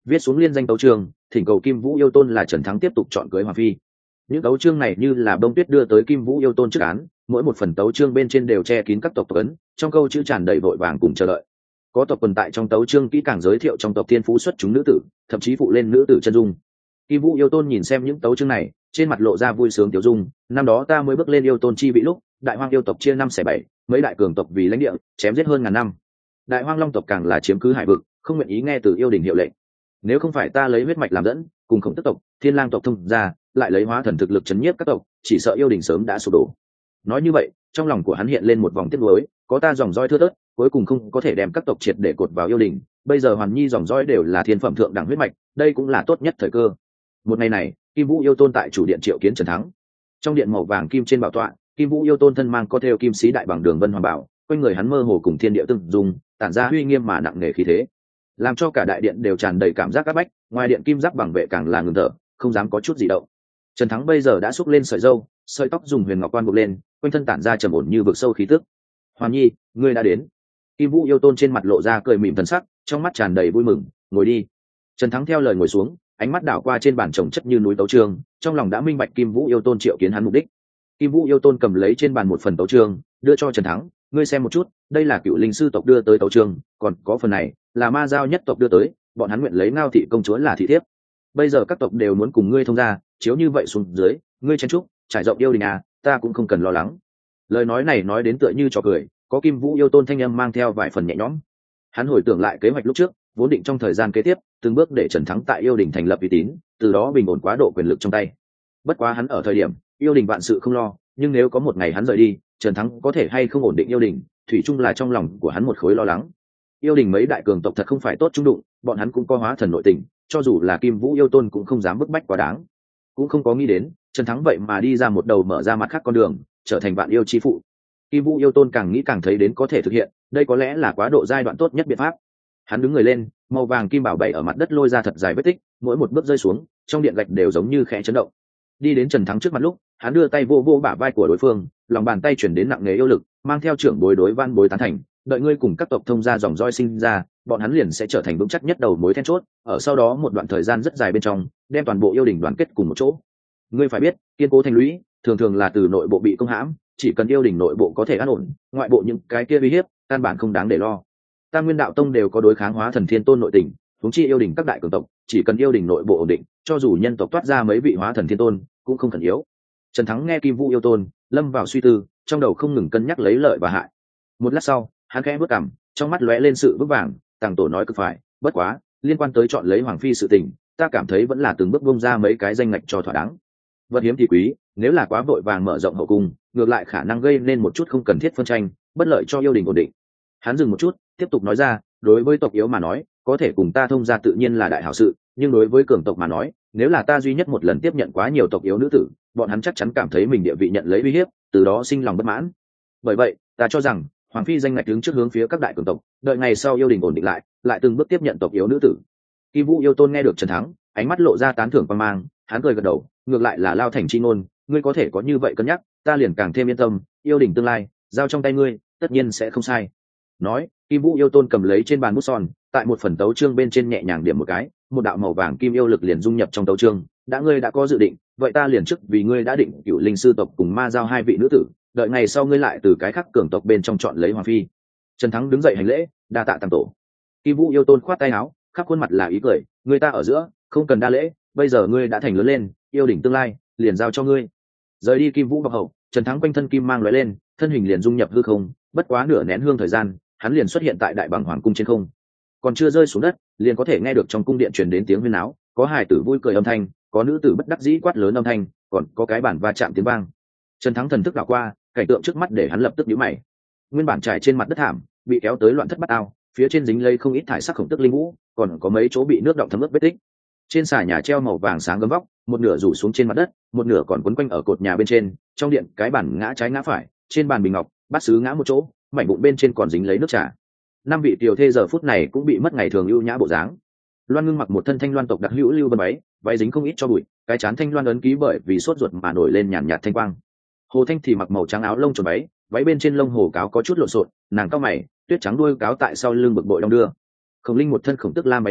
viết xuống liên danh tấu chương, thỉnh cầu Kim Vũ Yêu Tôn là Trần Thắng tiếp tục chọn cưới hoàng phi. Những tấu chương này như là bông tuyết đưa tới Kim Vũ Yêu Tôn trước án, mỗi một phần tấu chương bên trên đều che kín các tộc tộc ấn, trong câu chữ tràn đầy vội vàng cùng chờ đợi. Có tộc quần tại trong tấu chương kỹ càng giới thiệu trong tộc thiên phú xuất chúng nữ tử, thậm chí phụ lên nữ tử chân dung. Kim Vũ Yêu Tôn nhìn xem những tấu chương này, trên mặt lộ ra vui sướng tiểu dung. Năm đó ta mới bước lên yêu tôn chi vị lúc, đại hoang yêu tộc chia năm xẻ bảy, mấy đại cường tộc vì lãnh địa chém giết hơn ngàn năm. Đại hoang long tộc càng là chiếm cứ hải vực, không nguyện ý nghe từ yêu đình hiệu lệnh. Nếu không phải ta lấy huyết mạch làm dẫn, cùng Khổng Tức tộc, Thiên Lang tộc thông ra, lại lấy hóa thần thực lực chấn nhiếp các tộc, chỉ sợ yêu đình sớm đã sụp đổ. Nói như vậy, trong lòng của hắn hiện lên một vòng tiếc nuối, có ta dòng dõi thưa thớt, cuối cùng không có thể đem các tộc triệt để cột vào yêu đình. Bây giờ Hoàn Nhi dòng dõi đều là thiên phẩm thượng đẳng huyết mạch, đây cũng là tốt nhất thời cơ. Một ngày này, Kim Vũ Yêu Tôn tại chủ điện triệu kiến Trần Thắng. Trong điện màu vàng kim trên bảo tọa, Kim Vũ Yêu Tôn thân mang có theo kim sĩ đại bằng đường vân hoàng bảo, quanh người hắn mơ hồ cùng thiên địa tương dung, tản ra uy nghiêm mà nặng nề khí thế, làm cho cả đại điện đều tràn đầy cảm giác áp bách. Ngoài điện kim giáp bằng vệ càng là ngừng thở, không dám có chút gì động. Trần Thắng bây giờ đã xúc lên sợi râu, sợi tóc dùng huyền ngọc quan buộc lên, quanh thân tản ra trầm ổn như vực sâu khí tức. Hoàn Nhi, ngươi đã đến. Kim Vũ Yêu Tôn trên mặt lộ ra cười mỉm thần sắc, trong mắt tràn đầy vui mừng. Ngồi đi. Trần Thắng theo lời ngồi xuống, ánh mắt đảo qua trên bàn chồng chất như núi tấu chương, trong lòng đã minh bạch Kim Vũ Yêu Tôn triệu kiến hắn mục đích. Kim Vũ Yêu Tôn cầm lấy trên bàn một phần tấu chương, đưa cho Trần Thắng. Ngươi xem một chút, đây là Cựu Linh sư tộc đưa tới tấu chương, còn có phần này là Ma Giao nhất tộc đưa tới, bọn hắn nguyện lấy Ngao thị công chúa là thị thiếp. Bây giờ các tộc đều muốn cùng ngươi thông gia, chiếu như vậy xuống dưới, ngươi chen trúc trải rộng yêu đình à, ta cũng không cần lo lắng. Lời nói này nói đến tựa như trò cười, có Kim Vũ Yêu Tôn thanh âm mang theo vài phần nhẹ nhõm. Hắn hồi tưởng lại kế hoạch lúc trước, vốn định trong thời gian kế tiếp từng bước để Trần Thắng tại yêu đình thành lập uy tín, từ đó bình ổn quá độ quyền lực trong tay. Bất quá hắn ở thời điểm yêu đình vạn sự không lo, nhưng nếu có một ngày hắn rời đi, Trần Thắng có thể hay không ổn định yêu đình, thủy chung là trong lòng của hắn một khối lo lắng. Yêu đình mấy đại cường tộc thật không phải tốt trung đụng, bọn hắn cũng có hóa thần nội tình, cho dù là Kim Vũ Yêu Tôn cũng không dám bức bách quá đáng. Cũng không có nghĩ đến Trần Thắng vậy mà đi ra một đầu mở ra mặt khác con đường, trở thành vạn yêu chi phụ. Kim Vũ Yêu Tôn càng nghĩ càng thấy đến có thể thực hiện, đây có lẽ là quá độ giai đoạn tốt nhất biện pháp. Hắn đứng người lên, màu vàng kim bảo bảy ở mặt đất lôi ra thật dài vết tích, mỗi một bước rơi xuống trong điện gạch đều giống như khẽ chấn động. Đi đến Trần Thắng trước mặt lúc, hắn đưa tay vô vô bả vai của đối phương, lòng bàn tay chuyển đến nặng nề yêu lực, mang theo trưởng bối đối van bối tán thành, đợi ngươi cùng các tộc thông gia dòng roi sinh ra, bọn hắn liền sẽ trở thành vững chắc nhất đầu mối then chốt, ở sau đó một đoạn thời gian rất dài bên trong, đem toàn bộ yêu đình đoàn kết cùng một chỗ. Ngươi phải biết, kiên cố thành lũy thường thường là từ nội bộ bị công hãm, chỉ cần yêu đình nội bộ có thể an ổn, ngoại bộ những cái kia uy hiếp căn bản không đáng để lo. Tam Nguyên Đạo Tông đều có đối kháng hóa thần thiên tôn nội tình, huống chi yêu đình các đại cường tộc, chỉ cần yêu đình nội bộ ổn định, cho dù nhân tộc toát ra mấy vị hóa thần thiên tôn cũng không cần yếu. Trần Thắng nghe Kim Vũ Yêu Tôn lâm vào suy tư, trong đầu không ngừng cân nhắc lấy lợi và hại. Một lát sau, hắn khẽ bước cằm, trong mắt lóe lên sự vững vàng. Tàng tổ nói cực phải, bất quá liên quan tới chọn lấy hoàng phi sự tình, ta cảm thấy vẫn là từng bước bung ra mấy cái danh ngạch cho thỏa đáng. Vật hiếm thì quý, nếu là quá vội vàng mở rộng hậu cung, ngược lại khả năng gây nên một chút không cần thiết phân tranh, bất lợi cho yêu đình ổn định. Hắn dừng một chút, tiếp tục nói ra, đối với tộc yếu mà nói, có thể cùng ta thông gia tự nhiên là đại hảo sự, nhưng đối với cường tộc mà nói, nếu là ta duy nhất một lần tiếp nhận quá nhiều tộc yếu nữ tử, bọn hắn chắc chắn cảm thấy mình địa vị nhận lấy uy hiếp, từ đó sinh lòng bất mãn. Bởi vậy, ta cho rằng hoàng phi danh ngạch đứng trước hướng phía các đại cường tộc, đợi ngày sau yêu đình ổn định lại, lại từng bước tiếp nhận tộc yếu nữ tử. Kim Vũ Yêu Tôn nghe được Trần Thắng, ánh mắt lộ ra tán thưởng quan mang, hắn cười gật đầu, ngược lại là lao thành chi ngôn, ngươi có thể có như vậy cân nhắc, ta liền càng thêm yên tâm, yêu đình tương lai giao trong tay ngươi, tất nhiên sẽ không sai. Nói, Kim Vũ Yêu Tôn cầm lấy trên bàn bút son, tại một phần tấu chương bên trên nhẹ nhàng điểm một cái, một đạo màu vàng kim yêu lực liền dung nhập trong tấu chương. Đã ngươi đã có dự định, vậy ta liền trước vì ngươi đã định Cựu Linh sư tộc cùng Ma Giao hai vị nữ tử, đợi ngày sau ngươi lại từ cái khác cường tộc bên trong chọn lấy hoàng phi. Trần Thắng đứng dậy hành lễ, đa tạ Tam tổ. Kim Vũ Yêu Tôn khoát tay áo, khắp khuôn mặt là ý cười, người ta ở giữa không cần đa lễ, bây giờ ngươi đã thành lớn lên, yêu đỉnh tương lai liền giao cho ngươi. Rời đi Kim Vũ bọc hậu, Trần Thắng quanh thân kim mang lóe lên, thân hình liền dung nhập hư không, bất quá nửa nén hương thời gian, hắn liền xuất hiện tại đại bằng hoàng cung trên không. Còn chưa rơi xuống đất, liền có thể nghe được trong cung điện truyền đến tiếng huyên náo, có hài tử vui cười âm thanh, có nữ tử bất đắc dĩ quát lớn âm thanh, còn có cái bản va chạm tiếng vang. Trần Thắng thần thức đảo qua, cảnh tượng trước mắt để hắn lập tức nhíu mày. Nguyên bản trải trên mặt đất thảm, bị kéo tới loạn thất bát ao, phía trên dính lây không ít thải sắc khổng tức linh vũ, còn có mấy chỗ bị nước động thấm ướt vết tích. Trên xà nhà treo màu vàng sáng gấm vóc, một nửa rủ xuống trên mặt đất, một nửa còn quấn quanh ở cột nhà bên trên. Trong điện cái bàn ngã trái ngã phải, trên bàn bình ngọc bát sứ ngã một chỗ, mảnh bụng bên trên còn dính lấy nước trà. Năm vị tiểu thê giờ phút này cũng bị mất ngày thường ưu nhã bộ dáng. Loan Ngưng mặc một thân thanh loan tộc đặc hữu lưu bân váy, váy dính không ít cho bụi, cái chán thanh loan ấn ký bởi vì sốt ruột mà nổi lên nhàn nhạt thanh quang. Hồ Thanh thì mặc màu trắng áo lông trồn váy, váy bên trên lông hồ cáo có chút lộn xộn, nàng cau mày, tuyết trắng đuôi cáo tại sau lưng bực bội đong đưa. Khổng Linh một thân khổng tức lam váy dài,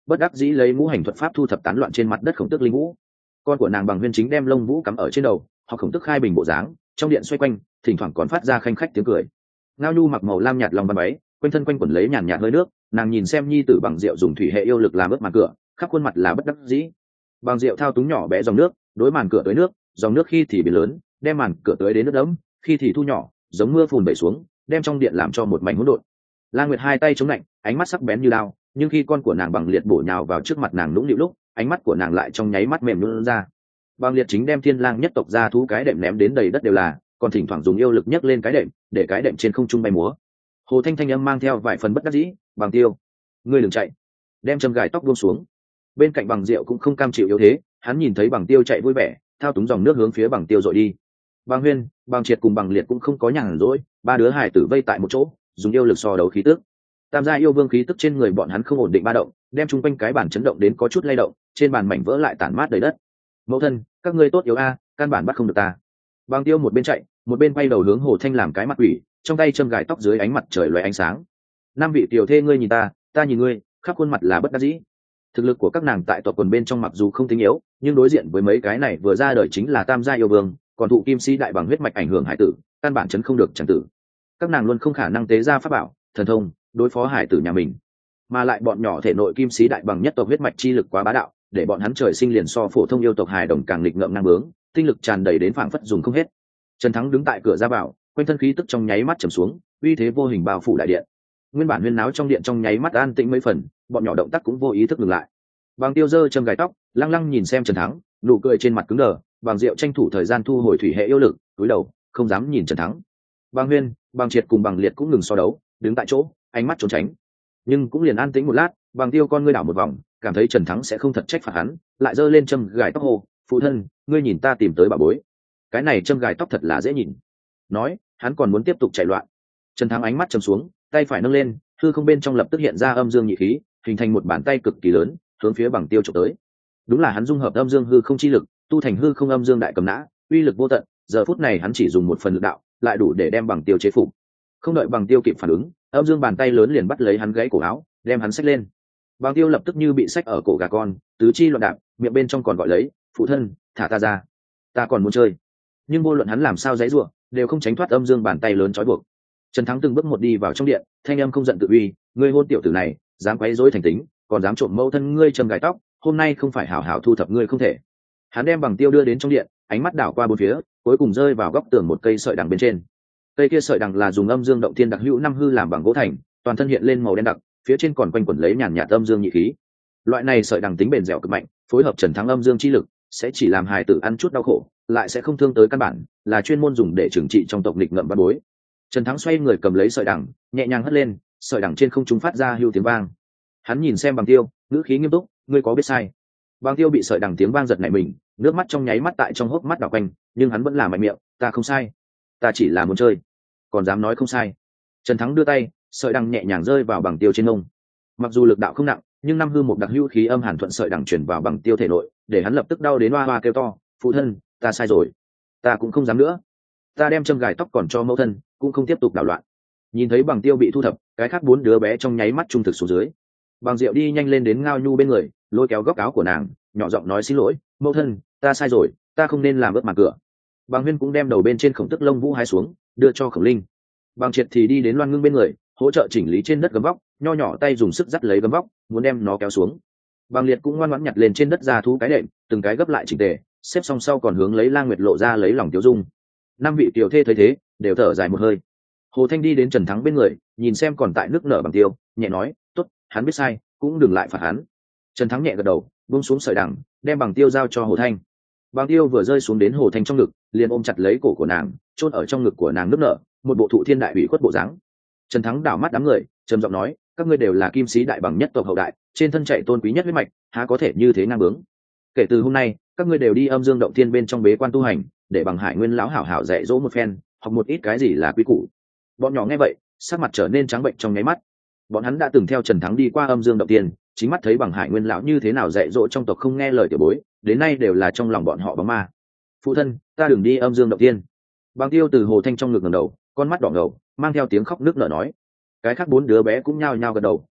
bất đắc dĩ lấy ngũ hành thuật pháp thu thập tán loạn trên mặt đất khổng tức linh vũ. Con của nàng Bằng Huyên chính đem lông vũ cắm ở trên đầu, hoặc khổng tức khai bình bộ dáng, trong điện xoay quanh, thỉnh thoảng còn phát ra khanh khách tiếng cười. Ngao Nhu mặc màu lam nhạt lòng văn váy, quanh thân quanh quẩn lấy nhàn nhạt hơi nước, nàng nhìn xem nhi tử Bằng Diệu dùng thủy hệ yêu lực làm ướt màn cửa, khắp khuôn mặt là bất đắc dĩ. Bằng Diệu thao túng nhỏ bé dòng nước, đối màn cửa tới nước, dòng nước khi thì biến lớn, đem màn cửa tới đến nước đẫm, khi thì thu nhỏ, giống mưa phùn bẩy xuống, đem trong điện làm cho một mảnh hỗn độn. La Nguyệt hai tay chống lạnh, ánh mắt sắc bén như đao, nhưng khi con của nàng Bằng Liệt bổ nhào vào trước mặt nàng nũng nịu lúc, ánh mắt của nàng lại trong nháy mắt mềm nhũn ra. Bằng Liệt chính đem Thiên Lang nhất tộc ra thú cái đệm ném đến đầy đất đều là, còn thỉnh thoảng dùng yêu lực nhấc lên cái đệm, để cái đệm trên không trung bay múa. Hồ Thanh thanh âm mang theo vài phần bất đắc dĩ, "Bằng Tiêu, ngươi đừng chạy." Đem châm gài tóc buông xuống. Bên cạnh Bằng Diệu cũng không cam chịu yếu thế, hắn nhìn thấy Bằng Tiêu chạy vui vẻ, thao túng dòng nước hướng phía Bằng Tiêu dội đi. Bằng Huyên, Bằng Triệt cùng Bằng Liệt cũng không có nhàn rỗi, ba đứa hài tử vây tại một chỗ, dùng yêu lực so đấu khí tức. Tam gia yêu vương khí tức trên người bọn hắn không ổn định ba động, đem chung quanh cái bàn chấn động đến có chút lay động, trên bàn mảnh vỡ lại tản mát đầy đất. "Mẫu thân, các ngươi tốt yếu a, căn bản bắt không được ta." Bằng Tiêu một bên chạy, một bên quay đầu hướng Hồ Thanh làm cái mặt quỷ, trong tay châm gài tóc dưới ánh mặt trời lóe ánh sáng. "Năm vị tiểu thê ngươi nhìn ta, ta nhìn ngươi, khắp khuôn mặt là bất đắc dĩ." Thực lực của các nàng tại tộc quần bên trong mặc dù không tinh yếu, nhưng đối diện với mấy cái này vừa ra đời chính là tam gia yêu vương, còn thụ kim sĩ đại bằng huyết mạch ảnh hưởng hải tử, căn bản chấn không được chẳng tử. Các nàng luôn không khả năng tế ra pháp bảo, thần thông đối phó hải tử nhà mình, mà lại bọn nhỏ thể nội kim sĩ đại bằng nhất tộc huyết mạch chi lực quá bá đạo, để bọn hắn trời sinh liền so phổ thông yêu tộc hài đồng càng nghịch ngợm năng bướng, tinh lực tràn đầy đến phảng phất dùng không hết. Trần Thắng đứng tại cửa ra vào, quanh thân khí tức trong nháy mắt trầm xuống, uy thế vô hình bao phủ đại điện. Nguyên bản huyên náo trong điện trong nháy mắt an tĩnh mấy phần, bọn nhỏ động tác cũng vô ý thức ngừng lại. Bằng Tiêu giơ châm gài tóc, lăng lăng nhìn xem Trần Thắng, nụ cười trên mặt cứng đờ. Bằng Diệu tranh thủ thời gian thu hồi thủy hệ yêu lực, cúi đầu không dám nhìn Trần Thắng. Bằng Huyên, Bằng Triệt cùng Bằng Liệt cũng ngừng so đấu, đứng tại chỗ, ánh mắt trốn tránh. Nhưng cũng liền an tĩnh một lát, Bằng Tiêu con ngươi đảo một vòng, cảm thấy Trần Thắng sẽ không thật trách phạt hắn, lại giơ lên châm gài tóc hồ, "Phụ thân, ngươi nhìn ta tìm tới bà bối." Cái này châm gài tóc thật là dễ nhìn. Nói, hắn còn muốn tiếp tục chạy loạn. Trần Thắng ánh mắt trầm xuống, tay phải nâng lên, hư không bên trong lập tức hiện ra âm dương nhị khí, hình thành một bàn tay cực kỳ lớn, hướng phía Bằng Tiêu chụp tới. Đúng là hắn dung hợp âm dương hư không chi lực, tu thành hư không âm dương đại cầm nã, uy lực vô tận. Giờ phút này hắn chỉ dùng một phần lực đạo, lại đủ để đem Bằng Tiêu chế phục. Không đợi Bằng Tiêu kịp phản ứng, âm dương bàn tay lớn liền bắt lấy hắn gãy cổ áo, đem hắn xách lên. Bằng Tiêu lập tức như bị xách ở cổ gà con, tứ chi loạn đạp, miệng bên trong còn gọi lấy, "Phụ thân, thả ta ra, ta còn muốn chơi." Nhưng vô luận hắn làm sao giãy giụa, đều không tránh thoát âm dương bàn tay lớn trói buộc. Trần Thắng từng bước một đi vào trong điện, thanh âm không giận tự uy, "Ngươi hôn tiểu tử này, dám quấy rối thành tính, còn dám trộm mẫu thân ngươi châm gài tóc, hôm nay không phải hảo hảo thu thập ngươi không thể." Hắn đem Bằng Tiêu đưa đến trong điện, ánh mắt đảo qua bốn phía, cuối cùng rơi vào góc tường một cây sợi đằng bên trên. Cây kia sợi đằng là dùng âm dương động thiên đặc hữu năm hư làm bằng gỗ thành, toàn thân hiện lên màu đen đặc, phía trên còn quanh quẩn lấy nhàn nhạt âm dương nhị khí. Loại này sợi đằng tính bền dẻo cực mạnh, phối hợp Trần Thắng âm dương chi lực, sẽ chỉ làm hài tử ăn chút đau khổ, lại sẽ không thương tới căn bản, là chuyên môn dùng để trừng trị trong tộc nghịch ngợm văn bối. Trần Thắng xoay người cầm lấy sợi đằng, nhẹ nhàng hất lên, sợi đằng trên không trung phát ra hưu tiếng vang. Hắn nhìn xem Bằng Tiêu, ngữ khí nghiêm túc, "Ngươi có biết sai?" Bằng Tiêu bị sợi đằng tiếng vang giật nảy mình, nước mắt trong nháy mắt tại trong hốc mắt đảo quanh, nhưng hắn vẫn là mạnh miệng, "Ta không sai, ta chỉ là muốn chơi." Còn dám nói không sai? Trần Thắng đưa tay, sợi đằng nhẹ nhàng rơi vào Bằng Tiêu trên mông. Mặc dù lực đạo không nặng, nhưng năm hư một đặc hữu khí âm hàn thuận sợi đằng truyền vào Bằng Tiêu thể nội, để hắn lập tức đau đến oa oa kêu to, "Phụ thân, ta sai rồi, ta cũng không dám nữa. Ta đem châm gài tóc còn cho mẫu thân, cũng không tiếp tục đảo loạn." Nhìn thấy Bằng Tiêu bị thu thập, cái khác bốn đứa bé trong nháy mắt trung thực xuống dưới. Bằng Diệu đi nhanh lên đến Ngao Nhu bên người, lôi kéo góc áo của nàng, nhỏ giọng nói, "Xin lỗi, mẫu thân, ta sai rồi, ta không nên làm ướt màn cửa." Bằng Huyên cũng đem đầu bên trên khổng tức lông vũ hái xuống, đưa cho Khổng Linh. Bằng Triệt thì đi đến Loan Ngưng bên người, hỗ trợ chỉnh lý trên đất gấm vóc, nho nhỏ tay dùng sức dắt lấy gấm vóc, muốn đem nó kéo xuống. Bằng Liệt cũng ngoan ngoãn nhặt lên trên đất ra thú cái đệm, từng cái gấp lại chỉnh tề, xếp song sau còn hướng lấy Lang Nguyệt lộ ra lấy lòng tiêu dung. Năm vị tiểu thê thấy thế, đều thở dài một hơi. Hồ Thanh đi đến Trần Thắng bên người, nhìn xem còn tại nước nở Bằng Tiêu, nhẹ nói, "Tốt, hắn biết sai, cũng đừng lại phạt hắn." Trần Thắng nhẹ gật đầu, buông xuống sợi đằng, đem Bằng Tiêu giao cho Hồ Thanh. Bằng Tiêu vừa rơi xuống đến Hồ Thanh trong ngực, liền ôm chặt lấy cổ của nàng, chôn ở trong ngực của nàng nước nở, một bộ thụ thiên đại ủy khuất bộ dáng. Trần Thắng đảo mắt đám người, trầm giọng nói, "Các ngươi đều là kim sĩ đại bằng nhất tộc hậu đại, trên thân chạy tôn quý nhất huyết mạch, há có thể như thế ngang bướng. Kể từ hôm nay, các ngươi đều đi âm dương động thiên bên trong bế quan tu hành, để bằng Hải Nguyên lão hảo hảo dạy dỗ một phen, học một ít cái gì là quý củ." Bọn nhỏ nghe vậy, sắc mặt trở nên trắng bệnh trong nháy mắt. Bọn hắn đã từng theo Trần Thắng đi qua âm dương động thiên, chính mắt thấy bằng Hải Nguyên lão như thế nào dạy dỗ trong tộc không nghe lời tiểu bối, đến nay đều là trong lòng bọn họ bóng ma. "Phụ thân, ta đừng đi âm dương động thiên." Bằng Tiêu từ Hồ Thanh trong ngực ngẩng đầu, con mắt đỏ ngầu, mang theo tiếng khóc nức nở nói. Cái khác bốn đứa bé cũng nhao nhao gật đầu,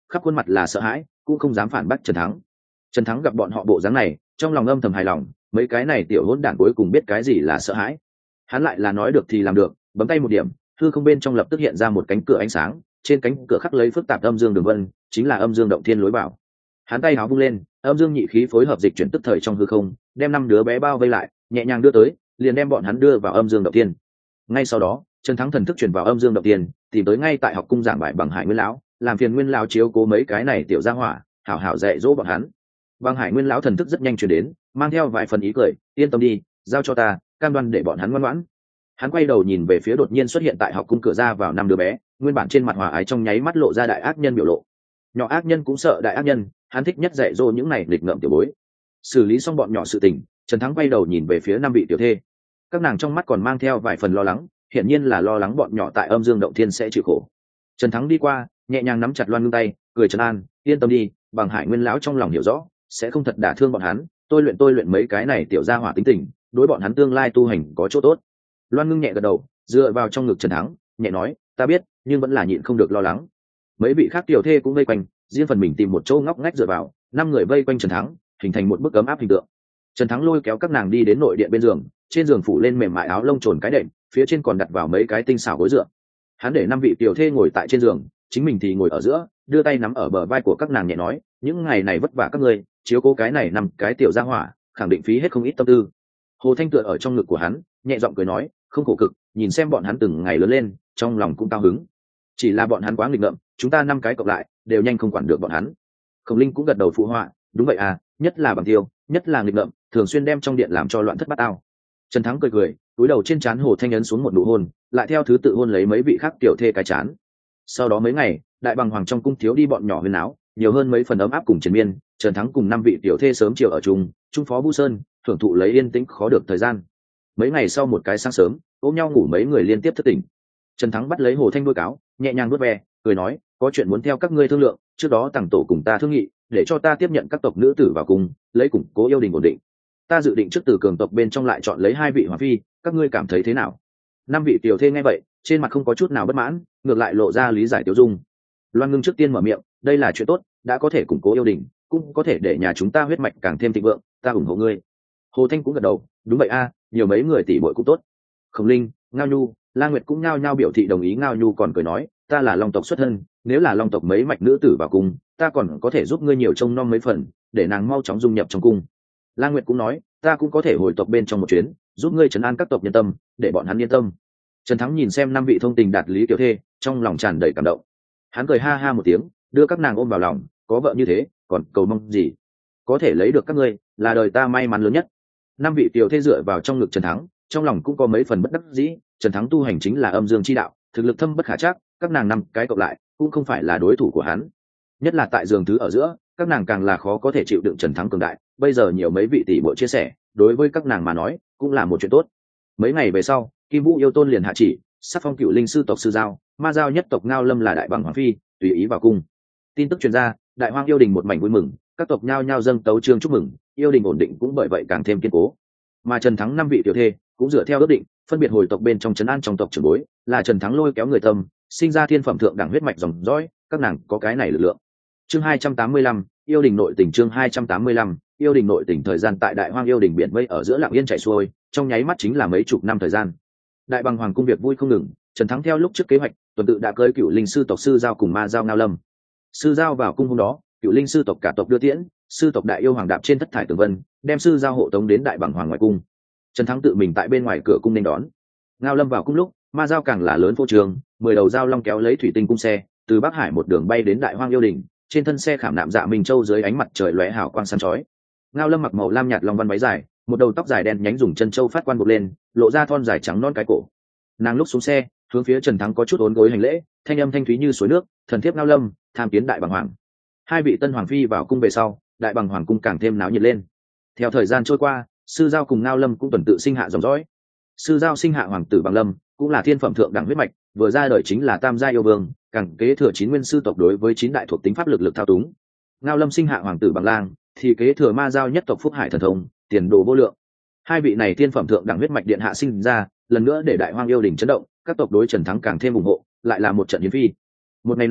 khắp khuôn mặt là sợ hãi, cũng không dám phản bác Trần Thắng. Trần Thắng gặp bọn họ bộ dáng này, trong lòng âm thầm hài lòng, mấy cái này tiểu hỗn đản cuối cùng biết cái gì là sợ hãi. Hắn lại là nói được thì làm được, bấm tay một điểm, hư không bên trong lập tức hiện ra một cánh cửa ánh sáng, trên cánh cửa khắc lấy phức tạp âm dương đường vân, chính là âm dương động thiên lối vào. Hắn tay háo vung lên, âm dương nhị khí phối hợp dịch chuyển tức thời trong hư không, đem năm đứa bé bao vây lại, nhẹ nhàng đưa tới, liền đem bọn hắn đưa vào âm dương động thiên. Ngay sau đó, Trần Thắng thần thức chuyển vào âm dương động thiên, tìm tới ngay tại học cung giảng bài bằng Hải Nguyên lão, làm phiền Nguyên lão chiếu cố mấy cái này tiểu gia hỏa, hảo hảo dạy dỗ bọn hắn. Bằng Hải Nguyên lão thần thức rất nhanh chuyển đến, mang theo vài phần ý cười, yên tâm đi, giao cho ta, cam đoan để bọn hắn ngoan ngoãn. Hắn quay đầu nhìn về phía đột nhiên xuất hiện tại học cung cửa ra vào năm đứa bé, nguyên bản trên mặt hòa ái trong nháy mắt lộ ra đại ác nhân biểu lộ. Nhỏ ác nhân cũng sợ đại ác nhân, hắn thích nhất dạy dỗ những này lịch ngợm tiểu bối. Xử lý xong bọn nhỏ sự tình, Trần Thắng quay đầu nhìn về phía năm vị tiểu thê, các nàng trong mắt còn mang theo vài phần lo lắng, hiển nhiên là lo lắng bọn nhỏ tại âm dương động thiên sẽ chịu khổ. Trần Thắng đi qua, nhẹ nhàng nắm chặt Loan Ngưng tay, cười trấn an, yên tâm đi, Bằng Hải Nguyên lão trong lòng hiểu rõ, sẽ không thật đả thương bọn hắn, tôi luyện tôi luyện mấy cái này tiểu gia hỏa tính tình, đối bọn hắn tương lai tu hành có chỗ tốt. Loan Ngưng nhẹ gật đầu, dựa vào trong ngực Trần Thắng, nhẹ nói, ta biết, nhưng vẫn là nhịn không được lo lắng. Mấy vị khác tiểu thê cũng vây quanh, riêng phần mình tìm một chỗ ngóc ngách dựa vào, năm người vây quanh Trần Thắng, hình thành một bức ấm áp hình tượng. Trần Thắng lôi kéo các nàng đi đến nội điện bên giường, trên giường phủ lên mềm mại áo lông trồn cái đệm, phía trên còn đặt vào mấy cái tinh xảo gối dựa. Hắn để năm vị tiểu thê ngồi tại trên giường, chính mình thì ngồi ở giữa, đưa tay nắm ở bờ vai của các nàng nhẹ nói, những ngày này vất vả các ngươi, chiếu cố cái này nằm cái tiểu gia hỏa, khẳng định phí hết không ít tâm tư. Hồ Thanh tựa ở trong ngực của hắn, nhẹ giọng cười nói, không khổ cực, nhìn xem bọn hắn từng ngày lớn lên, trong lòng cũng cao hứng. Chỉ là bọn hắn quá nghịch ngợm, chúng ta năm cái cộng lại, đều nhanh không quản được bọn hắn. Khổng Linh cũng gật đầu phụ họa, đúng vậy à, nhất là Bằng Tiêu, nhất là nghịch ngợm, thường xuyên đem trong điện làm cho loạn thất bát ao. Trần Thắng cười cười, cúi đầu trên trán Hồ Thanh ấn xuống một nụ hôn, lại theo thứ tự hôn lấy mấy vị khác tiểu thê cái chán. Sau đó mấy ngày, đại bằng hoàng trong cung thiếu đi bọn nhỏ huyên áo, nhiều hơn mấy phần ấm áp cùng triền miên. Trần Thắng cùng năm vị tiểu thê sớm chiều ở chung, trung phó Bu Sơn, thưởng thụ lấy yên tĩnh khó được thời gian. Mấy ngày sau một cái sáng sớm, ôm nhau ngủ mấy người liên tiếp thất tỉnh. Trần Thắng bắt lấy Hồ Thanh đuôi cáo, nhẹ nhàng vuốt ve, cười nói, có chuyện muốn theo các ngươi thương lượng, trước đó tàng tổ cùng ta thương nghị, để cho ta tiếp nhận các tộc nữ tử vào cung, lấy củng cố yêu đình ổn định. Ta dự định trước từ cường tộc bên trong lại chọn lấy hai vị hoàng phi, các ngươi cảm thấy thế nào? Năm vị tiểu thê nghe vậy, trên mặt không có chút nào bất mãn, ngược lại lộ ra lý giải tiêu dung. Loan Ngưng trước tiên mở miệng, đây là chuyện tốt, đã có thể củng cố yêu đình, cũng có thể để nhà chúng ta huyết mạch càng thêm thịnh vượng, ta ủng hộ ngươi. Hồ Thanh cũng gật đầu, đúng vậy a, nhiều mấy người tỷ muội cũng tốt. Khổng Linh, Ngao Nhu, La Nguyệt cũng nhao nhao biểu thị đồng ý. Ngao Nhu còn cười nói, ta là long tộc xuất thân, nếu là long tộc mấy mạch nữ tử vào cung, ta còn có thể giúp ngươi nhiều trông nom mấy phần, để nàng mau chóng dung nhập trong cung. La Nguyệt cũng nói, ta cũng có thể hồi tộc bên trong một chuyến, giúp ngươi trấn an các tộc nhân tâm, để bọn hắn yên tâm. Trần Thắng nhìn xem năm vị thông tình đạt lý tiểu thê, trong lòng tràn đầy cảm động. Hắn cười ha ha một tiếng, đưa các nàng ôm vào lòng, có vợ như thế, còn cầu mong gì? Có thể lấy được các ngươi, là đời ta may mắn lớn nhất. Năm vị tiểu thê dựa vào trong ngực Trần Thắng, trong lòng cũng có mấy phần bất đắc dĩ. Trần Thắng tu hành chính là âm dương chi đạo, thực lực thâm bất khả trắc, các nàng năm cái cộng lại cũng không phải là đối thủ của hắn. Nhất là tại giường thứ ở giữa, các nàng càng là khó có thể chịu đựng Trần Thắng cường đại. Bây giờ nhiều mấy vị tỷ muội chia sẻ, đối với các nàng mà nói cũng là một chuyện tốt. Mấy ngày về sau, Kim Vũ Yêu Tôn liền hạ chỉ, sắc phong Cựu Linh sư tộc sư giao, ma giao nhất tộc Ngao Lâm là đại bằng hoàng phi, tùy ý vào cung. Tin tức truyền ra, đại hoang yêu đình một mảnh vui mừng, các tộc nhao nhao dâng tấu chương chúc mừng, yêu đình ổn định cũng bởi vậy càng thêm kiên cố. Mà Trần Thắng năm vị tiểu thê cũng dựa theo ước định, phân biệt hồi tộc bên trong trấn an trong tộc trưởng bối, là Trần Thắng lôi kéo người tâm, sinh ra thiên phẩm thượng đẳng huyết mạch dòng dõi, các nàng có cái này lực lượng. Chương hai trăm tám mươi lăm, yêu đình nội tình. Chương hai trăm tám mươi lăm, yêu đình nội tình. Thời gian tại đại hoang yêu đình biển mây ở giữa lặng yên chảy xuôi, trong nháy mắt chính là mấy chục năm thời gian. Đại bằng hoàng cung việc vui không ngừng, Trần Thắng theo lúc trước kế hoạch, tuần tự đã cưới Cựu Linh sư tộc sư giao cùng ma giao Ngao Lâm. Sư giao vào cung hôm đó, Cựu Linh sư tộc cả tộc đưa tiễn, sư tộc đại yêu hoàng đạp trên thất thải tường vân, đem sư giao hộ tống đến đại bằng hoàng ngoại cung. Trần Thắng tự mình tại bên ngoài cửa cung nên đón. Ngao Lâm vào cung lúc, ma giao càng là lớn vô trường, mười đầu giao long kéo lấy thủy tinh cung xe, từ Bắc Hải một đường bay đến đại hoang yêu đình, trên thân xe khảm nạm dạ minh châu dưới ánh mặt trời lóe hào quang sáng chói. Ngao Lâm mặc màu lam nhạt long văn váy dài, một đầu tóc dài đen nhánh dùng chân châu phát quan buộc lên, lộ ra thon dài trắng non cái cổ. Nàng lúc xuống xe, hướng phía Trần Thắng có chút ốn gối hành lễ, thanh âm thanh thúy như suối nước, thần thiếp Ngao Lâm, tham kiến đại bằng hoàng. Hai vị tân hoàng phi vào cung về sau, đại bằng hoàng cung càng thêm náo nhiệt lên. Theo thời gian trôi qua, sư giao cùng Ngao Lâm cũng tuần tự sinh hạ dòng dõi. Sư giao sinh hạ hoàng tử Bằng Lâm, cũng là thiên phẩm thượng đẳng huyết mạch, vừa ra đời chính là tam gia yêu vương, càng kế thừa chín nguyên sư tộc đối với chín đại thuộc tính pháp lực lực thao túng. Ngao Lâm sinh hạ hoàng tử Bằng Lang, thì kế thừa ma giao nhất tộc Phúc Hải thần thông, tiền đồ vô lượng. Hai vị này thiên phẩm thượng đẳng huyết mạch điện hạ sinh ra, lần nữa để đại hoang yêu đình chấn động, các tộc đối Trần Thắng càng thêm ủng hộ, lại là một trận hiến phi. Một ngày này,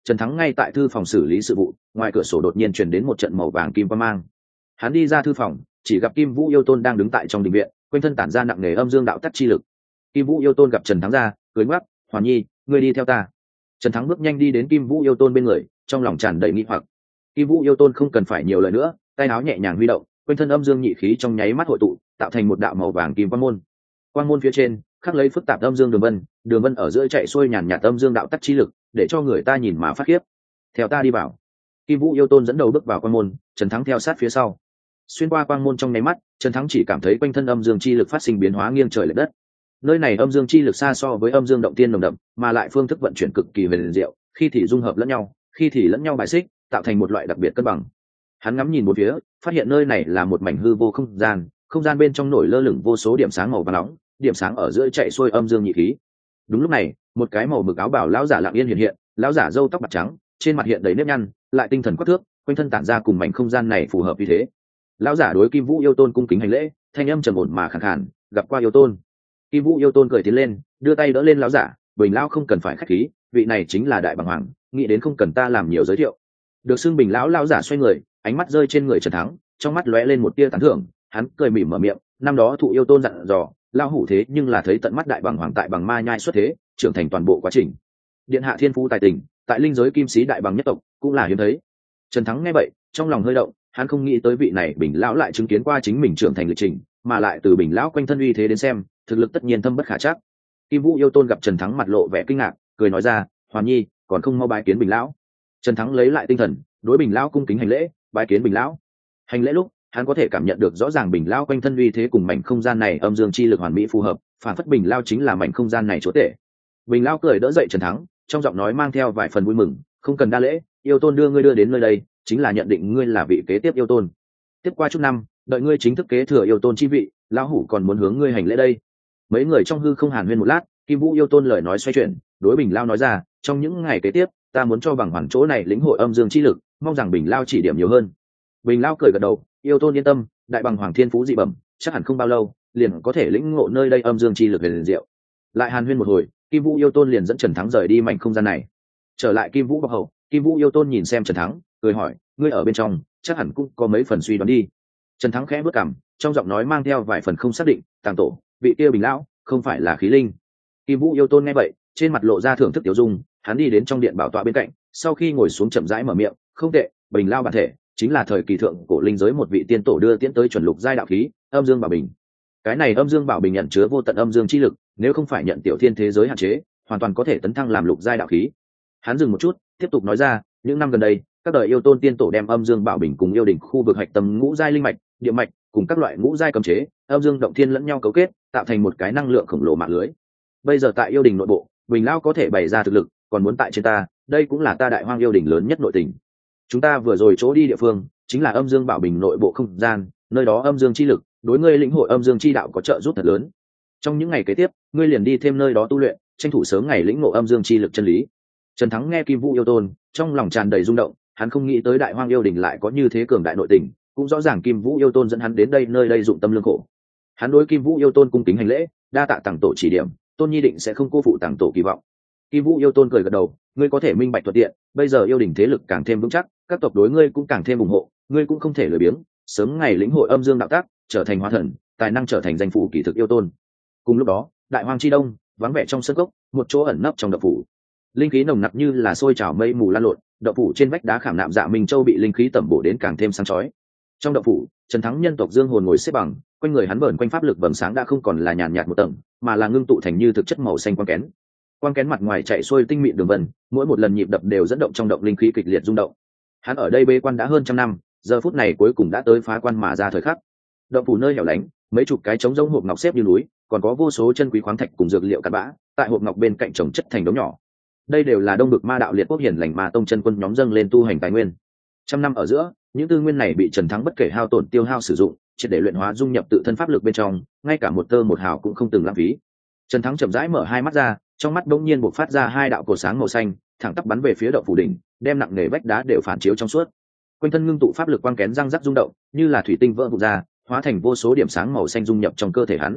Trần Thắng ngay tại thư phòng xử lý sự vụ, ngoài cửa sổ đột nhiên truyền đến một trận màu vàng kim quang mang. Hắn đi ra thư phòng, chỉ gặp Kim Vũ Yêu Tôn đang đứng tại trong đình viện, quanh thân tản ra nặng nề âm dương đạo tắc chi lực. Kim Vũ Yêu Tôn gặp Trần Thắng ra, cười ngoắc, "Hoàn Nhi, ngươi đi theo ta." Trần Thắng bước nhanh đi đến Kim Vũ Yêu Tôn bên người, trong lòng tràn đầy nghi hoặc. Kim Vũ Yêu Tôn không cần phải nhiều lời nữa, tay áo nhẹ nhàng huy động, quanh thân âm dương nhị khí trong nháy mắt hội tụ, tạo thành một đạo màu vàng kim quang môn. Quang môn phía trên khắc lấy phức tạp âm dương đường vân, đường vân ở giữa chạy xuôi nhàn nhạt âm dương đạo tắc chi lực, để cho người ta nhìn mà phát khiếp. "Theo ta đi vào." Kim Vũ Yêu Tôn dẫn đầu bước vào quang môn, Trần Thắng theo sát phía sau. Xuyên qua quang môn trong nháy mắt, Trần Thắng chỉ cảm thấy quanh thân âm dương chi lực phát sinh biến hóa nghiêng trời lệch đất. Nơi này âm dương chi lực xa so với âm dương động tiên nồng đậm, mà lại phương thức vận chuyển cực kỳ huyền diệu, khi thì dung hợp lẫn nhau, khi thì lẫn nhau bài xích, tạo thành một loại đặc biệt cân bằng. Hắn ngắm nhìn một phía, phát hiện nơi này là một mảnh hư vô không gian, không gian bên trong nổi lơ lửng vô số điểm sáng màu vàng nóng, điểm sáng ở giữa chạy xuôi âm dương nhị khí. Đúng lúc này, một cái màu mực áo bào lão giả lặng yên hiện hiện, lão giả râu tóc bạc trắng, trên mặt hiện đầy nếp nhăn, lại tinh thần quắc thước, quanh thân tản ra cùng mảnh không gian này phù hợp như thế. Lão giả đối Kim Vũ Yêu Tôn cung kính hành lễ, thanh âm trầm ổn mà khàn khàn, "Gặp qua Yêu Tôn." Kim Vũ Yêu Tôn cười tiến lên, đưa tay đỡ lên lão giả, "Bình lão không cần phải khách khí, vị này chính là đại bằng hoàng, nghĩ đến không cần ta làm nhiều giới thiệu." Được xưng Bình lão, lão giả xoay người, ánh mắt rơi trên người Trần Thắng, trong mắt lóe lên một tia tán thưởng, hắn cười mỉm mở miệng, "Năm đó thụ Yêu Tôn dặn dò, lão hủ thế nhưng là thấy tận mắt đại bằng hoàng tại bằng ma nhai xuất thế, trưởng thành toàn bộ quá trình. Điện hạ thiên phú tài tình, tại linh giới kim sĩ đại bằng nhất tộc cũng là hiếm thấy." Trần Thắng nghe vậy, trong lòng hơi động, hắn không nghĩ tới vị này Bình lão lại chứng kiến qua chính mình trưởng thành lịch trình, mà lại từ Bình lão quanh thân uy thế đến xem, thực lực tất nhiên thâm bất khả trắc. Kim Vũ Yêu Tôn gặp Trần Thắng mặt lộ vẻ kinh ngạc, cười nói ra, "Hoàn Nhi, còn không mau bái kiến Bình lão." Trần Thắng lấy lại tinh thần, đối Bình lão cung kính hành lễ, "Bái kiến Bình lão." Hành lễ lúc, hắn có thể cảm nhận được rõ ràng Bình lão quanh thân uy thế cùng mảnh không gian này âm dương chi lực hoàn mỹ phù hợp, phản phất Bình lão chính là mảnh không gian này chúa tể. Bình lão cười đỡ dậy Trần Thắng, trong giọng nói mang theo vài phần vui mừng, "Không cần đa lễ, Yêu Tôn đưa ngươi đưa đến nơi đây, chính là nhận định ngươi là vị kế tiếp Yêu Tôn. Tiếp qua chút năm, đợi ngươi chính thức kế thừa Yêu Tôn chi vị, lão hủ còn muốn hướng ngươi hành lễ đây." Mấy người trong hư không hàn huyên một lát, Kim Vũ Yêu Tôn lời nói xoay chuyển, đối Bình lão nói ra, "Trong những ngày kế tiếp, ta muốn cho bằng hoàn chỗ này lĩnh hội âm dương chi lực, mong rằng Bình lão chỉ điểm nhiều hơn." Bình lão cười gật đầu, "Yêu Tôn yên tâm, đại bằng hoàng thiên phú dị bẩm, chắc hẳn không bao lâu liền có thể lĩnh ngộ nơi đây âm dương chi lực huyền diệu." Lại hàn huyên một hồi, Kim Vũ Yêu Tôn liền dẫn Trần Thắng rời đi mảnh không gian này. Trở lại Kim Vũ Bọc Hậu, Kim Vũ Yêu Tôn nhìn xem Trần Thắng, cười hỏi, "Ngươi ở bên trong, chắc hẳn cũng có mấy phần suy đoán đi." Trần Thắng khẽ bước cằm, trong giọng nói mang theo vài phần không xác định, "Tàng tổ, vị kia Bình lão không phải là khí linh?" Kim Vũ Yêu Tôn nghe vậy, trên mặt lộ ra thưởng thức tiểu dung, hắn đi đến trong điện bảo tọa bên cạnh, sau khi ngồi xuống chậm rãi mở miệng, "Không tệ, Bình lão bản thể chính là thời kỳ thượng cổ linh giới một vị tiên tổ đưa tiễn tới chuẩn lục giai đạo khí, âm dương bảo bình. Cái này âm dương bảo bình nhận chứa vô tận âm dương chi lực, nếu không phải nhận tiểu thiên thế giới hạn chế, hoàn toàn có thể tấn thăng làm lục giai đạo khí." Hắn dừng một chút, tiếp tục nói ra, "Những năm gần đây, các đời yêu tôn tiên tổ đem âm dương bảo bình cùng yêu đỉnh khu vực hạch tâm ngũ giai linh mạch, địa mạch cùng các loại ngũ giai cấm chế, âm dương động thiên lẫn nhau cấu kết, tạo thành một cái năng lượng khổng lồ mạng lưới. Bây giờ tại yêu đỉnh nội bộ, Bình lão có thể bày ra thực lực, còn muốn tại trên ta, đây cũng là ta đại hoang yêu đỉnh lớn nhất nội tình. Chúng ta vừa rồi chỗ đi địa phương, chính là âm dương bảo bình nội bộ không gian, nơi đó âm dương chi lực, đối ngươi lĩnh hội âm dương chi đạo có trợ giúp thật lớn. Trong những ngày kế tiếp, ngươi liền đi thêm nơi đó tu luyện, tranh thủ sớm ngày lĩnh ngộ âm dương chi lực chân lý." Trần Thắng nghe Kim Vũ Yêu Tôn, trong lòng tràn đầy rung động, hắn không nghĩ tới đại hoang yêu đỉnh lại có như thế cường đại nội tình, cũng rõ ràng Kim Vũ Yêu Tôn dẫn hắn đến đây nơi đây dụng tâm lương khổ. Hắn đối Kim Vũ Yêu Tôn cung kính hành lễ, đa tạ tàng tổ chỉ điểm, Tôn Nhi định sẽ không cô phụ tàng tổ kỳ vọng. Kim Vũ Yêu Tôn cười gật đầu, "Ngươi có thể minh bạch thuận tiện, bây giờ yêu đỉnh thế lực càng thêm vững chắc, các tộc đối ngươi cũng càng thêm ủng hộ, ngươi cũng không thể lười biếng, sớm ngày lĩnh hội âm dương đạo tác, trở thành hóa thần, tài năng trở thành danh phủ kỳ thực yêu tôn." Cùng lúc đó, đại hoang chi đông, vắng vẻ trong sân cốc, một chỗ ẩn nấp trong động phủ, linh khí nồng nặc như là sôi trào mây mù lan lộn, động phủ trên vách đá khảm nạm dạ minh châu bị linh khí tẩm bổ đến càng thêm sáng chói. Trong động phủ, Trần Thắng nhân tộc dương hồn ngồi xếp bằng, quanh người hắn bờn quanh pháp lực vầng sáng đã không còn là nhàn nhạt một tầng, mà là ngưng tụ thành như thực chất màu xanh quang kén. Quang kén mặt ngoài chạy xuôi tinh mịn đường vân, mỗi một lần nhịp đập đều dẫn động trong động linh khí kịch liệt rung động. Hắn ở đây bế quan đã hơn trăm năm, giờ phút này cuối cùng đã tới phá quan mà ra thời khắc. Động phủ nơi hẻo lánh, mấy chục cái trống rỗng hộp ngọc xếp như núi, còn có vô số chân quý khoáng thạch cùng dược liệu cát bã, tại hộp ngọc bên cạnh chồng chất thành đống nhỏ. Đây đều là đông bực ma đạo liệt quốc hiển lành ma tông chân quân nhóm dâng lên tu hành tài nguyên. Trăm năm ở giữa, những tư nguyên này bị Trần Thắng bất kể hao tổn tiêu hao sử dụng, triệt để luyện hóa dung nhập tự thân pháp lực bên trong, ngay cả một tơ một hào cũng không từng lãng phí. Trần Thắng chậm rãi mở hai mắt ra, trong mắt bỗng nhiên bộc phát ra hai đạo cột sáng màu xanh, thẳng tắp bắn về phía động phủ đỉnh, đem nặng nề vách đá đều phản chiếu trong suốt. Quanh thân ngưng tụ pháp lực quang kén răng rắc rung động, như là thủy tinh vỡ vụn ra, hóa thành vô số điểm sáng màu xanh dung nhập trong cơ thể hắn.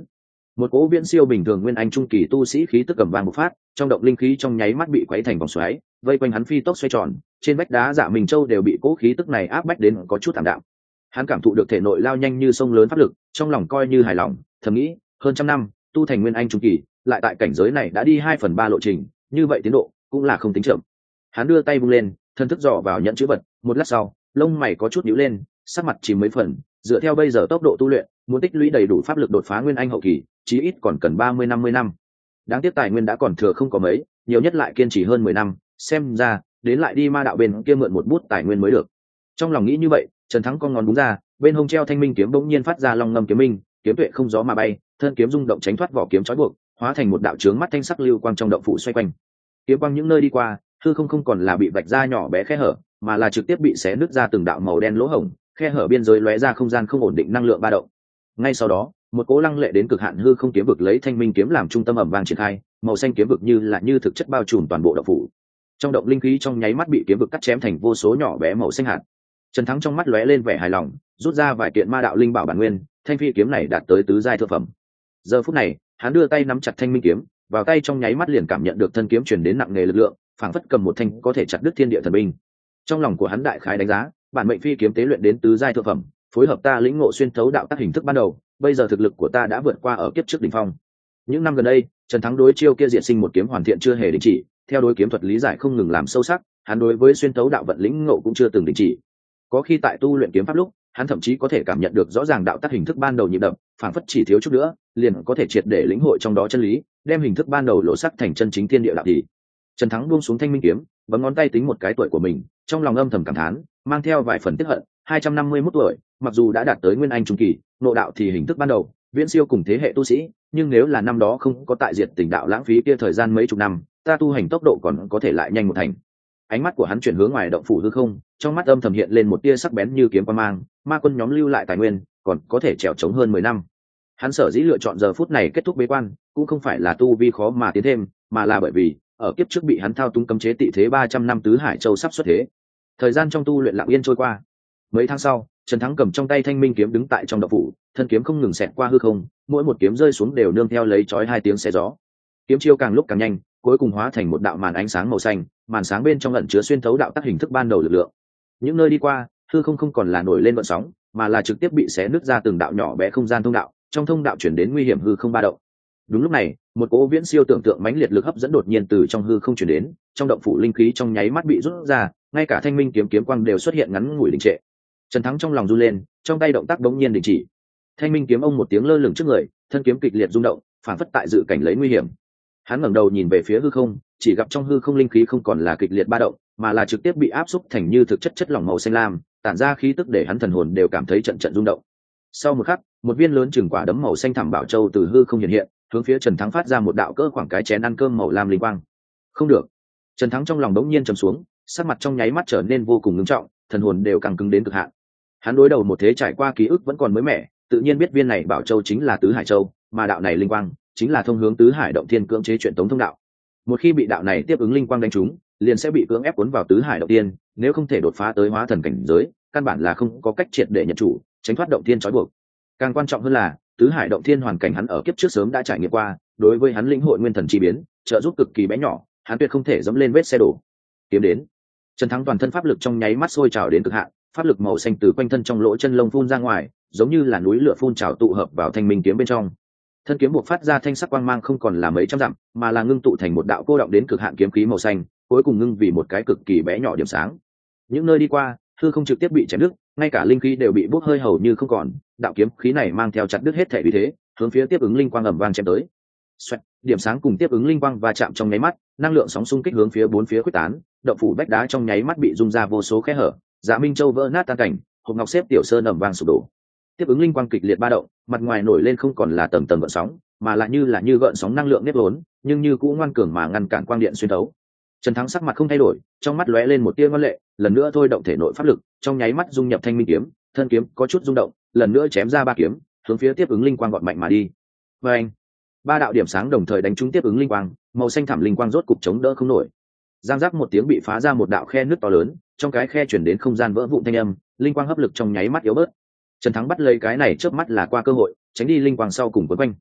Một cỗ viễn siêu bình thường nguyên anh trung kỳ tu sĩ khí tức cầm vang bộc phát, trong động linh khí trong nháy mắt bị quấy thành vòng xoáy, vây quanh hắn phi tốc xoay tròn, trên vách đá Dạ Minh Châu đều bị cỗ khí tức này áp bách đến có chút thảm đạm. Hắn cảm thụ được thể nội lao nhanh như sông lớn pháp lực, trong lòng coi như hài lòng, thầm nghĩ, hơn trăm năm, tu thành nguyên anh trung kỳ, lại tại cảnh giới này đã đi hai phần ba lộ trình, như vậy tiến độ cũng là không tính chậm. Hắn đưa tay vung lên, thân thức dò vào nhận chữ vật, một lát sau, lông mày có chút nhíu lên, sắc mặt chìm mấy phần, dựa theo bây giờ tốc độ tu luyện, muốn tích lũy đầy đủ pháp lực đột phá nguyên anh hậu kỳ, chí ít còn cần ba mươi năm mươi năm. Đáng tiếc tài nguyên đã còn thừa không có mấy, nhiều nhất lại kiên trì hơn mười năm, xem ra, đến lại đi ma đạo bên kia mượn một bút tài nguyên mới được. Trong lòng nghĩ như vậy, Trần Thắng con ngón đúng ra, bên hông treo thanh minh kiếm bỗng nhiên phát ra long ngâm kiếm minh, kiếm tuệ không gió mà bay, thân kiếm rung động tránh thoát vỏ kiếm trói buộc, hóa thành một đạo chướng mắt thanh sắc lưu quang trong động phủ xoay quanh. Kiếm quang những nơi đi qua, hư không không còn là bị vạch ra nhỏ bé khe hở, mà là trực tiếp bị xé nứt ra từng đạo màu đen lỗ hổng, khe hở biên giới lóe ra không gian không ổn định năng lượng ba động. Ngay sau đó, một cỗ lăng lệ đến cực hạn hư không kiếm vực lấy thanh minh kiếm làm trung tâm ầm vang triển khai, màu xanh kiếm vực như là như thực chất bao trùm toàn bộ động phủ. Trong động linh khí trong nháy mắt bị kiếm vực cắt chém thành vô số nhỏ bé màu xanh hạt. Trần Thắng trong mắt lóe lên vẻ hài lòng, rút ra vài kiện ma đạo linh bảo bản nguyên, thanh phi kiếm này đạt tới tứ giai thượng phẩm. Giờ phút này, hắn đưa tay nắm chặt thanh minh kiếm, vào tay trong nháy mắt liền cảm nhận được thân kiếm truyền đến nặng nề lực lượng, phảng phất cầm một thanh có thể chặt đứt thiên địa thần binh. Trong lòng của hắn đại khái đánh giá, bản mệnh phi kiếm tế luyện đến tứ giai thượng phẩm, phối hợp ta lĩnh ngộ xuyên thấu đạo tác hình thức ban đầu, bây giờ thực lực của ta đã vượt qua ở kiếp trước đỉnh phong. Những năm gần đây, Trần Thắng đối chiêu kia diện sinh một kiếm hoàn thiện chưa hề đình chỉ, theo đối kiếm thuật lý giải không ngừng làm sâu sắc, hắn đối với xuyên thấu đạo vận lĩnh ngộ cũng chưa từng đình chỉ. Có khi tại tu luyện kiếm pháp lúc, hắn thậm chí có thể cảm nhận được rõ ràng đạo tác hình thức ban đầu nhịp đập, phảng phất chỉ thiếu chút nữa, liền có thể triệt để lĩnh hội trong đó chân lý, đem hình thức ban đầu lộ sắc thành chân chính thiên địa đạo thì. Trần Thắng buông xuống thanh minh kiếm, bấm ngón tay tính một cái tuổi của mình, trong lòng âm thầm cảm thán, mang theo vài phần tiếc hận, hai trăm năm mươi mốt tuổi, mặc dù đã đạt tới nguyên anh trung kỳ, nội đạo thì hình thức ban đầu, viễn siêu cùng thế hệ tu sĩ, nhưng nếu là năm đó không có tại diệt tình đạo lãng phí kia thời gian mấy chục năm, ta tu hành tốc độ còn có thể lại nhanh một thành. Ánh mắt của hắn chuyển hướng ngoài động phủ hư không, trong mắt âm thầm hiện lên một tia sắc bén như kiếm quang mang, ma quân nhóm lưu lại tài nguyên, còn có thể trèo chống hơn mười năm. Hắn sở dĩ lựa chọn giờ phút này kết thúc bế quan, cũng không phải là tu vi khó mà tiến thêm, mà là bởi vì ở kiếp trước bị hắn thao túng cấm chế tị thế ba trăm năm tứ hải châu sắp xuất thế. Thời gian trong tu luyện lặng yên trôi qua. Mấy tháng sau, Trần Thắng cầm trong tay thanh minh kiếm đứng tại trong động phủ, thân kiếm không ngừng xẹt qua hư không, mỗi một kiếm rơi xuống đều nương theo lấy chói hai tiếng xé gió. Kiếm chiêu càng lúc càng nhanh, cuối cùng hóa thành một đạo màn ánh sáng màu xanh, màn sáng bên trong ẩn chứa xuyên thấu đạo tác hình thức ban đầu lực lượng. Những nơi đi qua, hư không không còn là nổi lên vận sóng, mà là trực tiếp bị xé nứt ra từng đạo nhỏ bé không gian thông đạo, trong thông đạo chuyển đến nguy hiểm hư không ba động. Đúng lúc này, một cỗ viễn siêu tưởng tượng mãnh liệt lực hấp dẫn đột nhiên từ trong hư không chuyển đến, trong động phủ linh khí trong nháy mắt bị rút ra, ngay cả thanh minh kiếm kiếm quang đều xuất hiện ngắn ngủi đình trệ. Trần Thắng trong lòng run lên, trong tay động tác đống nhiên đình chỉ. Thanh minh kiếm ông một tiếng lơ lửng trước người, thân kiếm kịch liệt rung động, phản phất tại dự cảnh lấy nguy hiểm. Hắn ngẩng đầu nhìn về phía hư không, chỉ gặp trong hư không linh khí không còn là kịch liệt ba động, mà là trực tiếp bị áp xúc thành như thực chất chất lỏng màu xanh lam, tản ra khí tức để hắn thần hồn đều cảm thấy trận trận rung động. Sau một khắc, một viên lớn chừng quả đấm màu xanh thẳm bảo châu từ hư không hiện hiện, hướng phía Trần Thắng phát ra một đạo cỡ khoảng cái chén ăn cơm màu lam linh quang. Không được. Trần Thắng trong lòng đống nhiên trầm xuống, sắc mặt trong nháy mắt trở nên vô cùng ngưng trọng, thần hồn đều càng cứng đến cực hạn. Hắn đối đầu một thế trải qua ký ức vẫn còn mới mẻ, tự nhiên biết viên này bảo châu chính là tứ hải châu, mà đạo này linh quang chính là thông hướng tứ hải động thiên cưỡng chế chuyện tống thông đạo. Một khi bị đạo này tiếp ứng linh quang đánh trúng, liền sẽ bị cưỡng ép cuốn vào tứ hải động thiên, nếu không thể đột phá tới hóa thần cảnh giới, căn bản là không có cách triệt để nhận chủ, tránh thoát động thiên trói buộc. Càng quan trọng hơn là, tứ hải động thiên hoàn cảnh hắn ở kiếp trước sớm đã trải nghiệm qua, đối với hắn lĩnh hội nguyên thần chi biến, trợ giúp cực kỳ bé nhỏ, hắn tuyệt không thể dẫm lên vết xe đổ. Kiếm đến. Trần Thắng toàn thân pháp lực trong nháy mắt sôi trào đến cực hạn, pháp lực màu xanh từ quanh thân trong lỗ chân lông phun ra ngoài, giống như là núi lửa phun trào tụ hợp vào thanh minh kiếm bên trong. Thân kiếm buộc phát ra thanh sắc quang mang không còn là mấy trăm dặm, mà là ngưng tụ thành một đạo cô động đến cực hạn kiếm khí màu xanh, cuối cùng ngưng vì một cái cực kỳ bé nhỏ điểm sáng. Những nơi đi qua, hư không trực tiếp bị chém đứt, ngay cả linh khí đều bị bốc hơi hầu như không còn, đạo kiếm khí này mang theo chặt đứt hết thể vì thế, hướng phía tiếp ứng linh quang ầm vang chém tới. Xoẹt, điểm sáng cùng tiếp ứng linh quang va chạm trong nháy mắt, năng lượng sóng xung kích hướng phía bốn phía quyết tán, động phủ vách đá trong nháy mắt bị rung ra vô số khe hở, Dạ Minh Châu vỡ nát tan cảnh, hộp ngọc xếp tiểu sơn ầm vang sụp đổ. Tiếp ứng linh quang kịch liệt ba động, mặt ngoài nổi lên không còn là tầng tầng gợn sóng, mà là như là như gợn sóng năng lượng nếp vốn, nhưng như cũ ngoan cường mà ngăn cản quang điện xuyên thấu. Trần Thắng sắc mặt không thay đổi, trong mắt lóe lên một tia ngoan lệ, lần nữa thôi động thể nội pháp lực, trong nháy mắt dung nhập thanh minh kiếm, thân kiếm có chút rung động, lần nữa chém ra ba kiếm, hướng phía tiếp ứng linh quang gọn mạnh mà đi. Và anh, ba đạo điểm sáng đồng thời đánh trúng tiếp ứng linh quang, màu xanh thẳm linh quang rốt cục chống đỡ không nổi. Giang giác một tiếng bị phá ra một đạo khe nứt to lớn, trong cái khe chuyển đến không gian vỡ vụn thanh âm, linh quang hấp lực trong nháy mắt yếu bớt. Trần Thắng bắt lấy cái này chớp mắt là qua cơ hội, tránh đi linh quang sau cùng quấn quanh.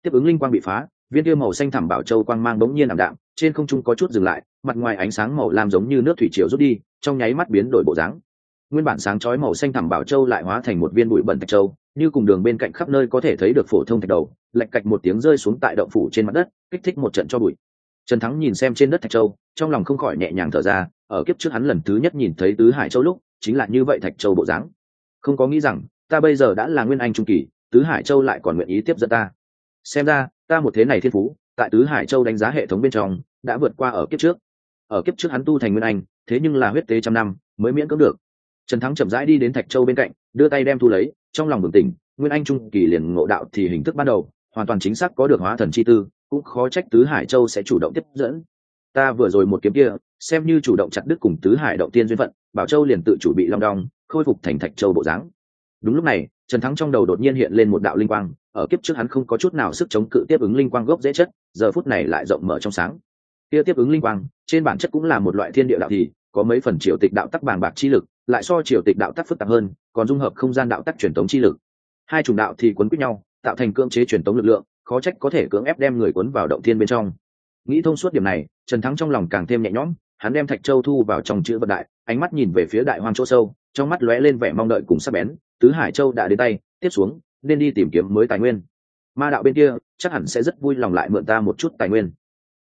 tiếp ứng linh quang bị phá, viên kia màu xanh thẳm bảo châu quang mang bỗng nhiên ảm đạm, trên không trung có chút dừng lại, mặt ngoài ánh sáng màu lam giống như nước thủy triều rút đi, trong nháy mắt biến đổi bộ dáng. Nguyên bản sáng chói màu xanh thẳm bảo châu lại hóa thành một viên bụi bẩn thạch châu, như cùng đường bên cạnh khắp nơi có thể thấy được phổ thông thạch đầu, lạch cạch một tiếng rơi xuống tại động phủ trên mặt đất, kích thích một trận cho bụi. Trần Thắng nhìn xem trên đất thạch châu, trong lòng không khỏi nhẹ nhàng thở ra, ở kiếp trước hắn lần thứ nhất nhìn thấy tứ hải châu lúc, chính là như vậy thạch châu bộ dáng. Không có nghĩ rằng, ta bây giờ đã là nguyên anh trung kỳ, tứ hải châu lại còn nguyện ý tiếp dẫn ta. Xem ra, ta một thế này thiên phú, tại tứ hải châu đánh giá hệ thống bên trong, đã vượt qua ở kiếp trước. Ở kiếp trước hắn tu thành nguyên anh, thế nhưng là huyết tế trăm năm, mới miễn cưỡng được. Trần Thắng chậm rãi đi đến thạch châu bên cạnh, đưa tay đem thu lấy, trong lòng bừng tỉnh, nguyên anh trung kỳ liền ngộ đạo thì hình thức ban đầu, hoàn toàn chính xác có được hóa thần chi tư, cũng khó trách tứ hải châu sẽ chủ động tiếp dẫn. Ta vừa rồi một kiếm kia, xem như chủ động chặt đứt cùng tứ hải động tiên duyên phận, bảo châu liền tự chủ bị long đong, khôi phục thành thạch châu bộ dáng. Đúng lúc này, Trần Thắng trong đầu đột nhiên hiện lên một đạo linh quang, ở kiếp trước hắn không có chút nào sức chống cự tiếp ứng linh quang gốc dễ chất, giờ phút này lại rộng mở trong sáng. Kia tiếp ứng linh quang, trên bản chất cũng là một loại thiên địa đạo thì, có mấy phần triều tịch đạo tắc bàng bạc chi lực, lại so triều tịch đạo tắc phức tạp hơn, còn dung hợp không gian đạo tắc truyền tống chi lực. Hai chủng đạo thì quấn quýt nhau, tạo thành cưỡng chế truyền tống lực lượng, khó trách có thể cưỡng ép đem người cuốn vào động thiên bên trong. Nghĩ thông suốt điểm này, Trần Thắng trong lòng càng thêm nhẹ nhõm, hắn đem thạch châu thu vào trong chữ vật đại, ánh mắt nhìn về phía đại hoang chỗ sâu, trong mắt lóe lên vẻ mong đợi cùng sắc bén. Tứ hải châu đã đến tay, tiếp xuống nên đi tìm kiếm mới tài nguyên. Ma đạo bên kia chắc hẳn sẽ rất vui lòng lại mượn ta một chút tài nguyên.